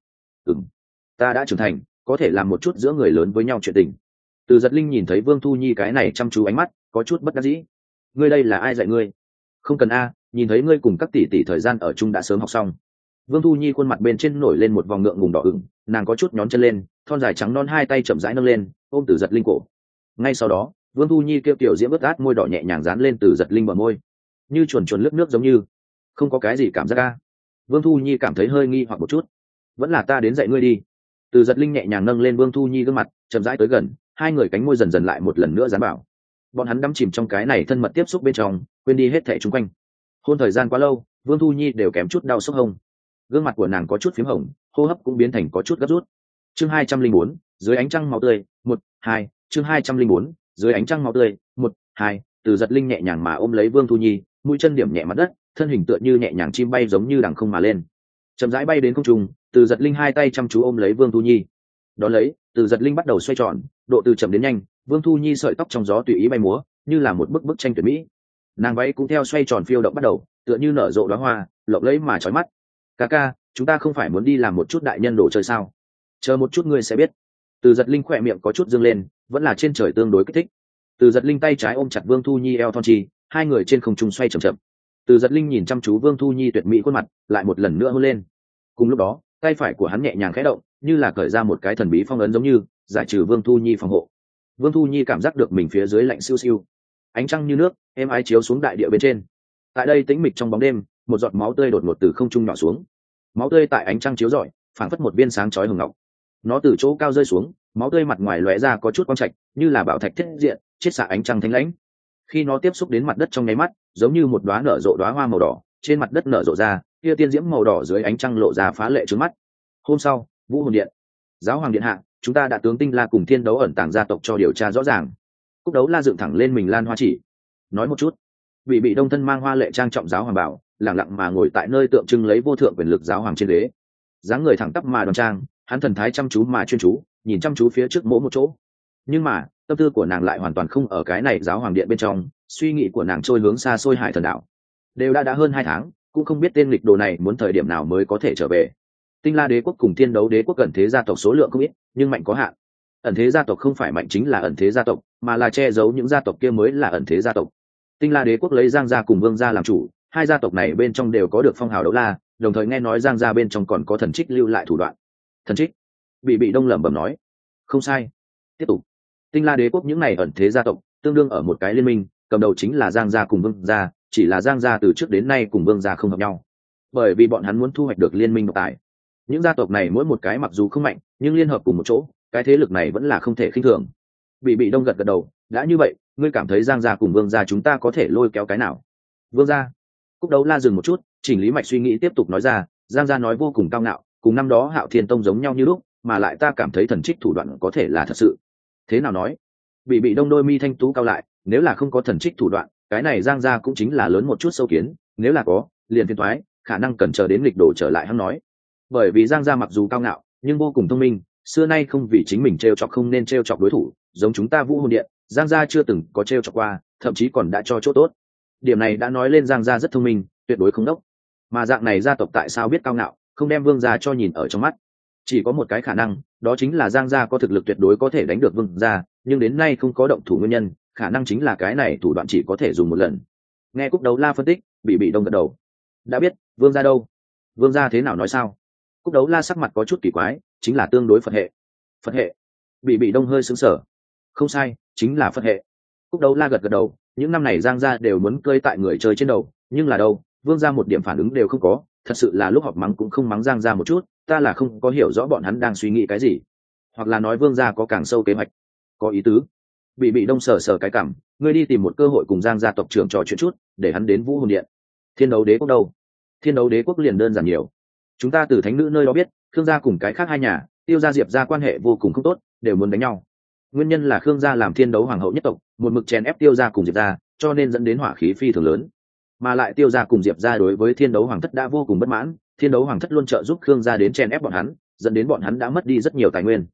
Ta đã trưởng thành, có thể làm một chút giữa người lớn với nhau chuyện tình. Từ Giật linh nhìn thấy Vương Thu Nhi cái này chăm chú ánh mắt, có chút bất đắc dĩ. Ngươi đây là ai dạy ngươi? Không cần a, nhìn thấy ngươi cùng các tỷ tỷ thời gian ở chung đã sớm học xong. Vương Thu Nhi khuôn mặt bên trên nổi lên một vòng ngượng ngùng đỏ ửng, nàng có chút nhón chân lên, thon dài trắng non hai tay chậm rãi nâng lên, ôm Từ Giật linh cổ. Ngay sau đó, Vương Thu Nhi kêu tiểu diễm ướt át môi đỏ nhẹ nhàng dán lên Từ Giật linh bờ môi, như chuồn chuồn lướt nước giống như. Không có cái gì cảm giác a. Vương Thu Nhi cảm thấy hơi nghi hoặc một chút. Vẫn là ta đến dạy ngươi đi. Từ Giật linh nhẹ nhàng nâng lên Vương Thu Nhi gương mặt, chậm rãi tới gần, hai người cánh môi dần dần lại một lần nữa dán vào. Bọn hắn đắm chìm trong cái này thân mật tiếp xúc bên trong, quên đi hết thảy xung quanh. Hôn thời gian quá lâu, Vương Thu Nhi đều kém chút đau sốc hông. Gương mặt của nàng có chút phím hồng, hô hấp cũng biến thành có chút gấp rút. Chương 204, dưới ánh trăng máu tươi, 1, 2, chương 204, dưới ánh trăng máu tươi, 1, 2, Từ Giật linh nhẹ nhàng mà ôm lấy Vương Thu Nhi, mũi chân điểm nhẹ mặt đất, thân hình tựa như nhẹ nhàng chim bay giống như đằng không mà lên. Chậm rãi bay đến không trung, Từ Giật linh hai tay chăm chú ôm lấy Vương Thu Nhi. Đón lấy, Từ Giật linh bắt đầu xoay tròn, độ từ chậm đến nhanh, Vương Thu Nhi sợi tóc trong gió tùy ý bay múa, như là một bức tranh tuyệt mỹ. Nàng váy cũng theo xoay tròn phiêu động bắt đầu, tựa như nở rộ đóa hoa, lộng lẫy mà chói mắt. Ca ca, chúng ta không phải muốn đi làm một chút đại nhân đồ chơi sao? Chờ một chút ngươi sẽ biết. Từ Giật linh khỏe miệng có chút dương lên, vẫn là trên trời tương đối kích thích. Từ Giật linh tay trái ôm chặt Vương Thu Nhi eo thon chi, hai người trên không trung xoay chậm chậm. Từ Giật linh nhìn chăm chú Vương Thu Nhi tuyệt mỹ khuôn mặt, lại một lần nữa hôn lên. Cùng lúc đó, tay phải của hắn nhẹ nhàng khẽ động, như là cởi ra một cái thần bí phong ấn giống như giải trừ Vương Thu Nhi phòng hộ. Vương Thu Nhi cảm giác được mình phía dưới lạnh siêu siêu, ánh trăng như nước êm ái chiếu xuống đại địa bên trên. Tại đây tĩnh mịch trong bóng đêm, một giọt máu tươi đột ngột từ không trung nhỏ xuống. Máu tươi tại ánh trăng chiếu rọi, phảng phất một viên sáng chói hồng ngọc. Nó từ chỗ cao rơi xuống, máu tươi mặt ngoài lóe ra có chút quang trạch, như là bảo thạch thiết diện, chiết xạ ánh trăng thanh lãnh. Khi nó tiếp xúc đến mặt đất trong nháy mắt, giống như một đóa nở rộ đóa hoa màu đỏ, trên mặt đất nở rộ ra, kia tiên diễm màu đỏ dưới ánh trăng lộ ra phá lệ trước mắt. Hôm sau, Vũ Hồn Điện, Giáo Hoàng điện hạ, chúng ta đã tướng Tinh La cùng Thiên Đấu ẩn tàng gia tộc cho điều tra rõ ràng. Cúc Đấu La dựng thẳng lên mình lan hoa chỉ, nói một chút. Bị đông thân mang hoa lệ trang trọng giáo hoàng bảo, lẳng lặng mà ngồi tại nơi tượng trưng lấy vô thượng quyền lực giáo hoàng trên ghế, dáng người thẳng tắp mà đoan trang, hắn thần thái chăm chú mà chuyên chú, nhìn chăm chú phía trước mỗi một chỗ. Nhưng mà tâm tư của nàng lại hoàn toàn không ở cái này giáo hoàng điện bên trong, suy nghĩ của nàng trôi hướng xa xôi hải thần đảo. Đều đã hơn 2 tháng, cũng không biết tên lịch đồ này muốn thời điểm nào mới có thể trở về. Tinh La đế quốc cùng Thiên Đấu đế quốc ẩn thế gia tộc số lượng không ít, nhưng mạnh có hạn. Ẩn thế gia tộc không phải mạnh chính là ẩn thế gia tộc, mà là che giấu những gia tộc kia mới là ẩn thế gia tộc. Tinh La đế quốc lấy Giang gia cùng Vương gia làm chủ, hai gia tộc này bên trong đều có được phong hào đấu la, đồng thời nghe nói Giang gia bên trong còn có thần trích lưu lại thủ đoạn. Thần trích? Bị đông lẩm bẩm nói. Không sai. Tiếp tục. Tinh La đế quốc những này ẩn thế gia tộc, tương đương ở một cái liên minh, cầm đầu chính là Giang gia cùng Vương gia, chỉ là Giang gia từ trước đến nay cùng Vương gia không hợp nhau, bởi vì bọn hắn muốn thu hoạch được liên minh độc tài. Những gia tộc này mỗi một cái mặc dù không mạnh, nhưng liên hợp cùng một chỗ, cái thế lực này vẫn là không thể khinh thường. Bị đông gật đầu, đã như vậy, ngươi cảm thấy Giang gia cùng Vương gia chúng ta có thể lôi kéo cái nào? Vương gia. Cúc Đấu La dừng một chút, chỉnh lý mạch suy nghĩ tiếp tục nói ra, Giang gia nói vô cùng cao ngạo, cùng năm đó Hạo Thiên tông giống nhau như lúc, mà lại ta cảm thấy thần trích thủ đoạn có thể là thật sự. Thế nào nói? Bị đông đôi mi thanh tú cao lại, nếu là không có thần trích thủ đoạn, cái này Giang gia cũng chính là lớn một chút sâu kiến, nếu là có, liền phiền toái, khả năng cần chờ đến lịch đổ trở lại hắn nói. Bởi vì Giang gia mặc dù cao ngạo, nhưng vô cùng thông minh, xưa nay không vì chính mình trêu chọc không nên trêu chọc đối thủ, giống chúng ta Vũ Hồn Điện, Giang gia chưa từng có trêu chọc qua, thậm chí còn đã cho chỗ tốt. Điểm này đã nói lên Giang gia rất thông minh, tuyệt đối không đốc. Mà dạng này gia tộc tại sao biết cao ngạo, không đem Vương gia cho nhìn ở trong mắt? Chỉ có một cái khả năng, đó chính là Giang gia có thực lực tuyệt đối có thể đánh được Vương gia, nhưng đến nay không có động thủ nguyên nhân, khả năng chính là cái này thủ đoạn chỉ có thể dùng một lần. Nghe Cúc Đấu La phân tích, bị đông gật đầu. Đã biết, Vương gia đâu? Vương gia thế nào nói sao? Cúc Đấu La sắc mặt có chút kỳ quái, chính là tương đối Phật hệ. Phật hệ? Bị đông hơi sững sờ. Không sai, chính là Phật hệ. Cúc Đấu La gật đầu, những năm này Giang gia đều muốn cơi tại người chơi trên đầu, nhưng là đâu, Vương gia một điểm phản ứng đều không có, thật sự là lúc họp mắng cũng không mắng Giang gia một chút, ta là không có hiểu rõ bọn hắn đang suy nghĩ cái gì, hoặc là nói Vương gia có càng sâu kế hoạch. Có ý tứ. Bị đông sờ cái cằm, ngươi đi tìm một cơ hội cùng Giang gia tộc trưởng trò chuyện chút, để hắn đến Vũ Hồn Điện. Thiên Đấu đế quốc đâu? Thiên Đấu đế quốc liền đơn giản nhiều. Chúng ta từ thánh nữ nơi đó biết, Khương gia cùng cái khác hai nhà, Tiêu gia Diệp gia quan hệ vô cùng không tốt, đều muốn đánh nhau. Nguyên nhân là Khương gia làm Thiên Đấu hoàng hậu nhất tộc, một mực chèn ép Tiêu gia cùng Diệp gia, cho nên dẫn đến hỏa khí phi thường lớn. Mà lại Tiêu gia cùng Diệp gia đối với Thiên Đấu hoàng thất đã vô cùng bất mãn, Thiên Đấu hoàng thất luôn trợ giúp Khương gia đến chèn ép bọn hắn, dẫn đến bọn hắn đã mất đi rất nhiều tài nguyên.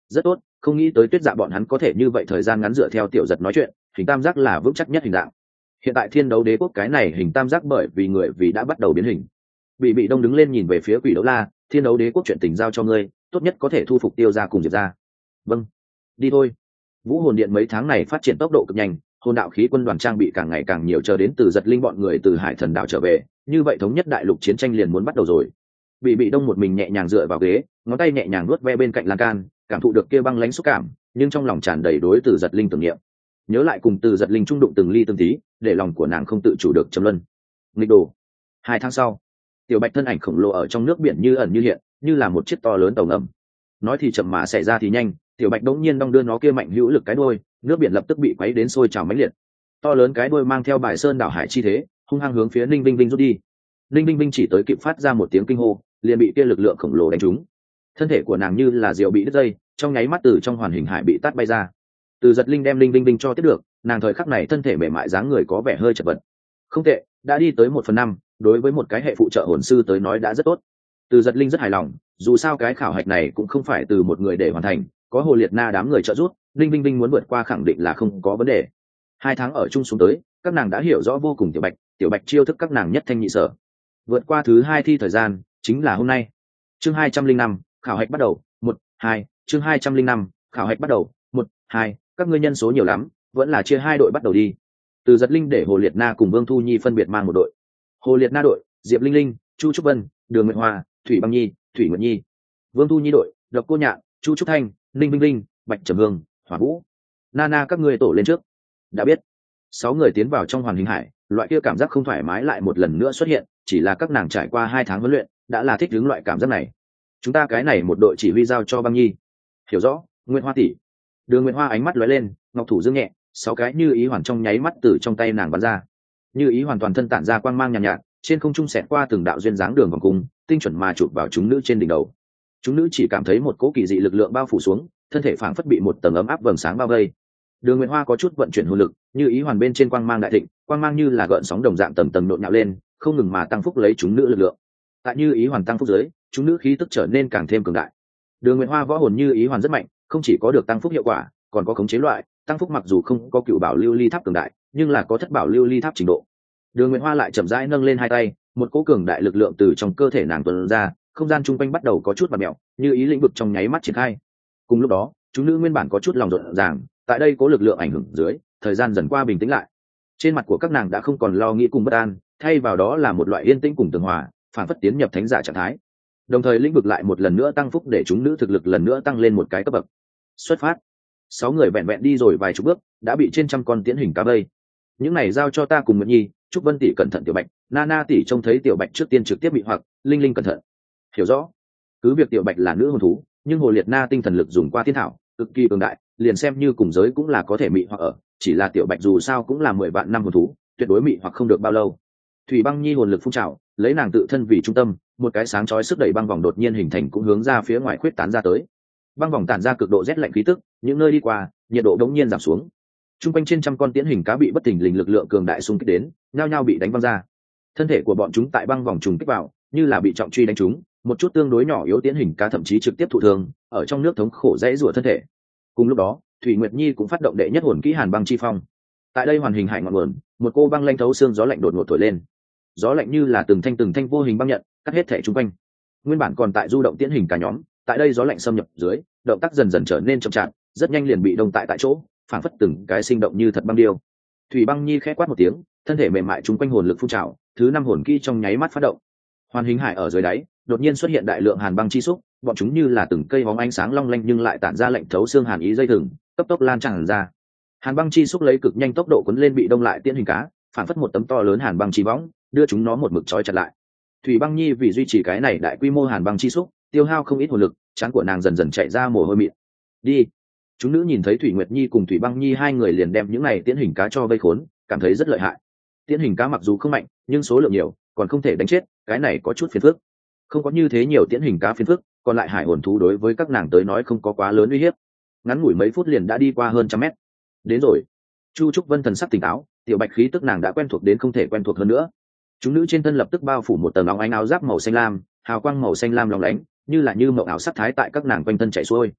rất tốt, không nghĩ tới Tuyết Dạ bọn hắn có thể như vậy thời gian ngắn dựa theo Tiểu Giật nói chuyện, hình tam giác là vững chắc nhất hình dạng. Hiện tại Thiên Đấu Đế quốc cái này hình tam giác bởi vì người vì đã bắt đầu biến hình. Bị Đông đứng lên nhìn về phía Quỷ Đấu La, Thiên Đấu Đế quốc chuyện tình giao cho ngươi, tốt nhất có thể thu phục Tiêu gia cùng Diệp gia. Vâng, đi thôi. Vũ Hồn Điện mấy tháng này phát triển tốc độ cực nhanh, hồn đạo khí quân đoàn trang bị càng ngày càng nhiều, chờ đến Từ Giật Linh bọn người từ Hải Thần đảo trở về, như vậy thống nhất đại lục chiến tranh liền muốn bắt đầu rồi. Bị Đông một mình nhẹ nhàng dựa vào ghế, ngón tay nhẹ nhàng nuốt ve bên cạnh lan can, cảm thụ được kia băng lãnh xúc cảm, nhưng trong lòng tràn đầy đối Từ Giật Linh tưởng niệm. Nhớ lại cùng Từ Giật Linh trung đụng từng ly từng tí, để lòng của nàng không tự chủ được trầm luân. Nghịch đồ. 2 tháng sau, Tiểu Bạch thân ảnh khổng lồ ở trong nước biển như ẩn như hiện, như là một chiếc to lớn tàu ngầm. Nói thì chậm mà xảy ra thì nhanh, Tiểu Bạch đống nhiên đong đưa nó kia mạnh hữu lực cái đuôi, nước biển lập tức bị quấy đến sôi trào mãnh liệt. To lớn cái đuôi mang theo bài sơn đảo hải chi thế, hung hăng hướng phía Ninh Vinh Vinh rút đi. Ninh Vinh Vinh chỉ tới kịp phát ra một tiếng kinh hô, liền bị kia lực lượng khổng lồ đánh trúng. Thân thể của nàng như là diều bị đứt dây, trong nháy mắt từ trong hoàn hình hải bị tát bay ra. Từ Giật Linh đem Ninh Vinh Vinh cho tiếp được, nàng thời khắc này thân thể mềm mại dáng người có vẻ hơi chật vật. Không tệ, đã đi tới 1/5, đối với một cái hệ phụ trợ hồn sư tới nói đã rất tốt. Từ Giật Linh rất hài lòng, dù sao cái khảo hạch này cũng không phải từ một người để hoàn thành, có Hồ Liệt Na đám người trợ giúp, Ninh Vinh Vinh muốn vượt qua khẳng định là không có vấn đề. 2 tháng ở chung xuống tới, các nàng đã hiểu rõ vô cùng Tiểu Bạch chiêu thức các nàng nhất thanh nhị sở. Vượt qua thứ 2 thi thời gian, chính là hôm nay. Chương 205, khảo hạch bắt đầu, 1, 2, chương 205, khảo hạch bắt đầu, 1, 2, các ngươi nhân số nhiều lắm, vẫn là chia 2 đội bắt đầu đi. Từ Giật Linh để Hồ Liệt Na cùng Vương Thu Nhi phân biệt mang một đội. Hồ Liệt Na đội, Diệp Linh Linh, Chu Trúc Vân, Đường Nguyệt Hoa, Thủy Băng Nhi, Thủy Nguyệt Nhi. Vương Thu Nhi đội, Độc Cô Nhạn, Chu Trúc Thanh, Ninh Vinh Vinh, Bạch Trầm Hương, Hỏa Vũ. Nana các ngươi tổ lên trước. Đã biết. 6 người tiến vào trong hoàn hình hải, loại kia cảm giác không thoải mái lại một lần nữa xuất hiện, chỉ là các nàng trải qua 2 tháng huấn luyện, đã là thích ứng loại cảm giác này. Chúng ta cái này một đội chỉ huy giao cho Băng Nhi. Hiểu rõ, Nguyệt Hoa tỷ. Đường Nguyệt Hoa ánh mắt lóe lên, ngọc thủ dương nhẹ, 6 cái như ý hoàn trong nháy mắt từ trong tay nàng bắn ra. Như ý hoàn toàn thân tản ra quang mang nhàn nhạt, trên không trung xẹt qua từng đạo duyên dáng đường vòng cung, tinh chuẩn mà chụp vào chúng nữ trên đỉnh đầu. Chúng nữ chỉ cảm thấy một cỗ kỳ dị lực lượng bao phủ xuống, thân thể phảng phất bị một tầng ấm áp vầng sáng bao vây. Đường Nguyệt Hoa có chút vận chuyển hồn lực, như ý hoàn bên trên quang mang đại thịnh, quang mang như là gợn sóng đồng dạng tầng tầng nhộn nhạo lên, không ngừng mà tăng phúc lấy chúng nữ lực lượng. Tại như ý hoàn tăng phúc dưới, chúng nữ khí tức trở nên càng thêm cường đại. Đường Nguyệt Hoa võ hồn như ý hoàn rất mạnh, không chỉ có được tăng phúc hiệu quả, còn có khống chế loại, tăng phúc mặc dù không có cựu bảo lưu ly tháp cường đại, nhưng là có thất bảo lưu ly tháp trình độ. Đường Nguyệt Hoa lại chậm rãi nâng lên 2 tay, một cỗ cường đại lực lượng từ trong cơ thể nàng tuôn ra, không gian chung quanh bắt đầu có chút vặn mèo, như ý lĩnh vực trong nháy mắt triển khai. Cùng lúc đó, chúng nữ nguyên bản có chút lòng rộn ràng, tại đây có lực lượng ảnh hưởng dưới, thời gian dần qua bình tĩnh lại. Trên mặt của các nàng đã không còn lo nghĩ cùng bất an, thay vào đó là một loại yên tĩnh cùng tường hòa, phản phất tiến nhập thánh giả trạng thái. Đồng thời lĩnh vực lại một lần nữa tăng phúc để chúng nữ thực lực lần nữa tăng lên một cái cấp bậc. Xuất phát. 6 người vẹn vẹn đi rồi vài chục bước, đã bị trên trăm con tiễn hình cá vây. Những này giao cho ta cùng Nguyệt Nhi, Trúc Vân tỷ cẩn thận Tiểu Bạch, Nana tỷ trông thấy Tiểu Bạch trước tiên trực tiếp bị hoặc, Linh Linh cẩn thận. Hiểu rõ. Cứ việc Tiểu Bạch là nữ hồn thú, nhưng Hồ Liệt Na tinh thần lực dùng qua thiên thảo, cực kỳ cường đại, liền xem như cùng giới cũng là có thể mị hoặc ở, chỉ là Tiểu Bạch dù sao cũng là 10 vạn năm hồn thú, tuyệt đối mị hoặc không được bao lâu. Thủy Băng Nhi hồn lực phun trào, lấy nàng tự thân vì trung tâm, một cái sáng chói sức đẩy băng vòng đột nhiên hình thành cũng hướng ra phía ngoài khuyết tán ra tới. Băng vòng tản ra cực độ rét lạnh khí tức, những nơi đi qua, nhiệt độ đống nhiên giảm xuống. Trung quanh trên trăm con tiễn hình cá bị bất thình lình lực lượng cường đại xung kích đến, nhao nhao bị đánh văng ra. Thân thể của bọn chúng tại băng vòng trùng kích vào, như là bị trọng truy đánh trúng, một chút tương đối nhỏ yếu tiễn hình cá thậm chí trực tiếp thụ thương, ở trong nước thống khổ dãy rủa thân thể. Cùng lúc đó, Thủy Nguyệt Nhi cũng phát động đệ nhất hồn kỹ Hàn Băng Chi Phong. Tại đây hoàn hình hải ngọn nguồn, một cô băng lanh thấu xương gió lạnh đột ngột thổi lên. Gió lạnh như là từng thanh vô hình băng nhận, cắt hết thể chung quanh. Nguyên bản còn tại du động tiễn hình cả nhóm, tại đây gió lạnh xâm nhập dưới, động tác dần dần trở nên chậm chạp, rất nhanh liền bị đông tại chỗ, phảng phất từng cái sinh động như thật băng điêu. Thủy Băng Nhi khẽ quát một tiếng, thân thể mềm mại chung quanh hồn lực phun trào, thứ 5 hồn kỹ trong nháy mắt phát động. Hoàn hình hải ở dưới đáy, đột nhiên xuất hiện đại lượng hàn băng chi xúc, bọn chúng như là từng cây bóng ánh sáng long lanh nhưng lại tản ra lạnh thấu xương hàn ý dây thừng, cấp tốc lan tràn ra. Hàn băng chi xúc lấy cực nhanh tốc độ cuốn lên bị đông lại tiễn hình cá, phảng phất một tấm to lớn hàn băng chi võng, đưa chúng nó một mực trói chặt lại. Thủy Băng Nhi vì duy trì cái này đại quy mô hàn băng chi xúc, tiêu hao không ít hồn lực, trán của nàng dần dần chạy ra mồ hôi mịn. Đi. Chúng nữ nhìn thấy Thủy Nguyệt Nhi cùng Thủy Băng Nhi 2 người liền đem những này tiễn hình cá cho vây khốn, cảm thấy rất lợi hại. Tiễn hình cá mặc dù không mạnh, nhưng số lượng nhiều, còn không thể đánh chết, cái này có chút phiền phức. Không có như thế nhiều tiễn hình cá phiền phức, còn lại hải hồn thú đối với các nàng tới nói không có quá lớn uy hiếp. Ngắn ngủi mấy phút liền đã đi qua hơn 100 mét. Đến rồi. Chu Trúc Vân thần sắc tỉnh táo, Tiểu Bạch khí tức nàng đã quen thuộc đến không thể quen thuộc hơn nữa. Chúng nữ trên thân lập tức bao phủ một tầng óng ánh áo giáp màu xanh lam, hào quang màu xanh lam lóng lánh, như là như mộng ảo sắc thái tại các nàng quanh thân chạy xuôi.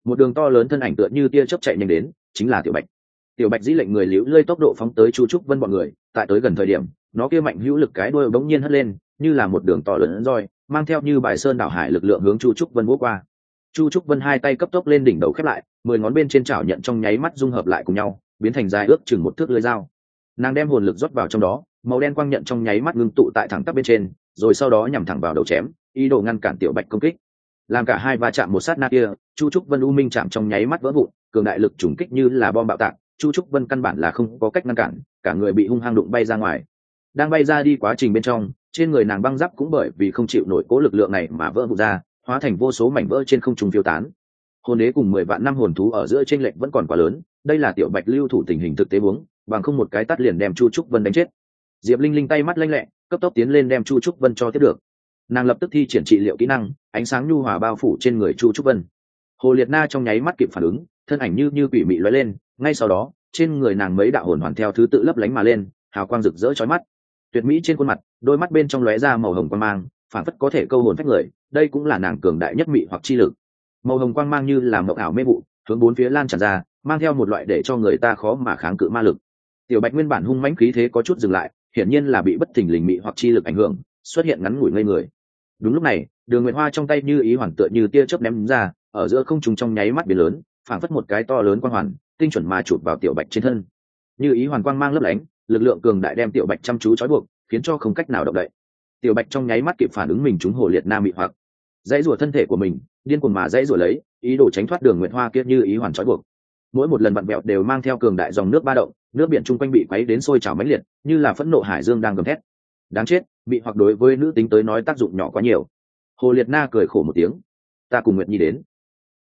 một đường to lớn thân ảnh tựa như tia chớp chạy nhanh đến, chính là Tiểu Bạch. Tiểu Bạch dĩ lệnh người liễu lơi tốc độ phóng tới Chu Trúc Vân bọn người, tại tới gần thời điểm, nó kia mạnh hữu lực cái đuôi bỗng nhiên hất lên, như là một đường to lớn roi, mang theo như bài sơn đảo hải lực lượng hướng Chu Trúc Vân vỗ qua. Chu Trúc Vân hai tay cấp tốc lên đỉnh đầu khép lại, 10 ngón bên trên chảo nhận trong nháy mắt dung hợp lại cùng nhau, biến thành dài ước chừng một thước lưỡi dao. Nàng đem hồn lực rót vào trong đó, màu đen quang nhận trong nháy mắt ngưng tụ tại thẳng tắp bên trên, rồi sau đó nhằm thẳng vào đầu chém, ý đồ ngăn cản Tiểu Bạch công kích. Làm cả hai va chạm một sát na kia, Chu Trúc Vân u minh chạm trong nháy mắt vỡ vụn, cường đại lực trùng kích như là bom bạo tạc, Chu Trúc Vân căn bản là không có cách ngăn cản, cả người bị hung hăng đụng bay ra ngoài. Đang bay ra đi quá trình bên trong, trên người nàng băng giáp cũng bởi vì không chịu nổi cố lực lượng này mà vỡ vụn ra, hóa thành vô số mảnh vỡ trên không trung phiêu tán. Hồn đế cùng 10 vạn năm hồn thú ở giữa chênh lệch vẫn còn quá lớn, đây là Tiểu Bạch lưu thủ tình hình thực tế huống, bằng không một cái tát liền đem Chu Trúc Vân đánh chết. Diệp Linh Linh tay mắt lanh lẹ, cấp tốc tiến lên đem Chu Trúc Vân cho tiếp được. Nàng lập tức thi triển trị liệu kỹ năng, ánh sáng nhu hòa bao phủ trên người Chu Trúc Vân. Hồ Liệt Na trong nháy mắt kịp phản ứng, thân ảnh như quỷ mị lóe lên, ngay sau đó, trên người nàng mấy đạo hồn hoàn theo thứ tự lấp lánh mà lên, hào quang rực rỡ chói mắt. Tuyệt mỹ trên khuôn mặt, đôi mắt bên trong lóe ra màu hồng quang mang, phản phất có thể câu hồn phách người, đây cũng là nàng cường đại nhất mị hoặc chi lực. Màu hồng quang mang như là mộng ảo mê vụ, hướng bốn phía lan tràn ra, mang theo một loại để cho người ta khó mà kháng cự ma lực. Tiểu Bạch nguyên bản hung mãnh khí thế có chút dừng lại, hiển nhiên là bị bất thình lình mị hoặc chi lực ảnh hưởng, xuất hiện ngắn ngủi ngây người. Đúng lúc này, Đường Nguyệt Hoa trong tay như ý hoàn tựa như tia chớp ném ra, ở giữa không trung trong nháy mắt biến lớn, phảng phất một cái to lớn quang hoàn, tinh chuẩn mà chụp vào Tiểu Bạch trên thân. Như ý hoàn quang mang lấp lánh, lực lượng cường đại đem Tiểu Bạch chăm chú trói buộc, khiến cho không cách nào động đậy. Tiểu Bạch trong nháy mắt kịp phản ứng mình trúng Hồ Liệt Na mị hoặc, dãy rủa thân thể của mình, điên cuồng mà dãy rủa lấy, ý đồ tránh thoát Đường Nguyệt Hoa kia như ý hoàn trói buộc. Mỗi một lần vặn vẹo đều mang theo cường đại dòng nước ba động, nước biển chung quanh bị quấy đến sôi trào mãnh liệt, như là phẫn nộ hải dương đang gầm thét. Đáng chết, bị hoặc đối với nữ tính tới nói tác dụng nhỏ quá nhiều. Hồ Liệt Na cười khổ một tiếng, ta cùng Nguyệt Nhi đến.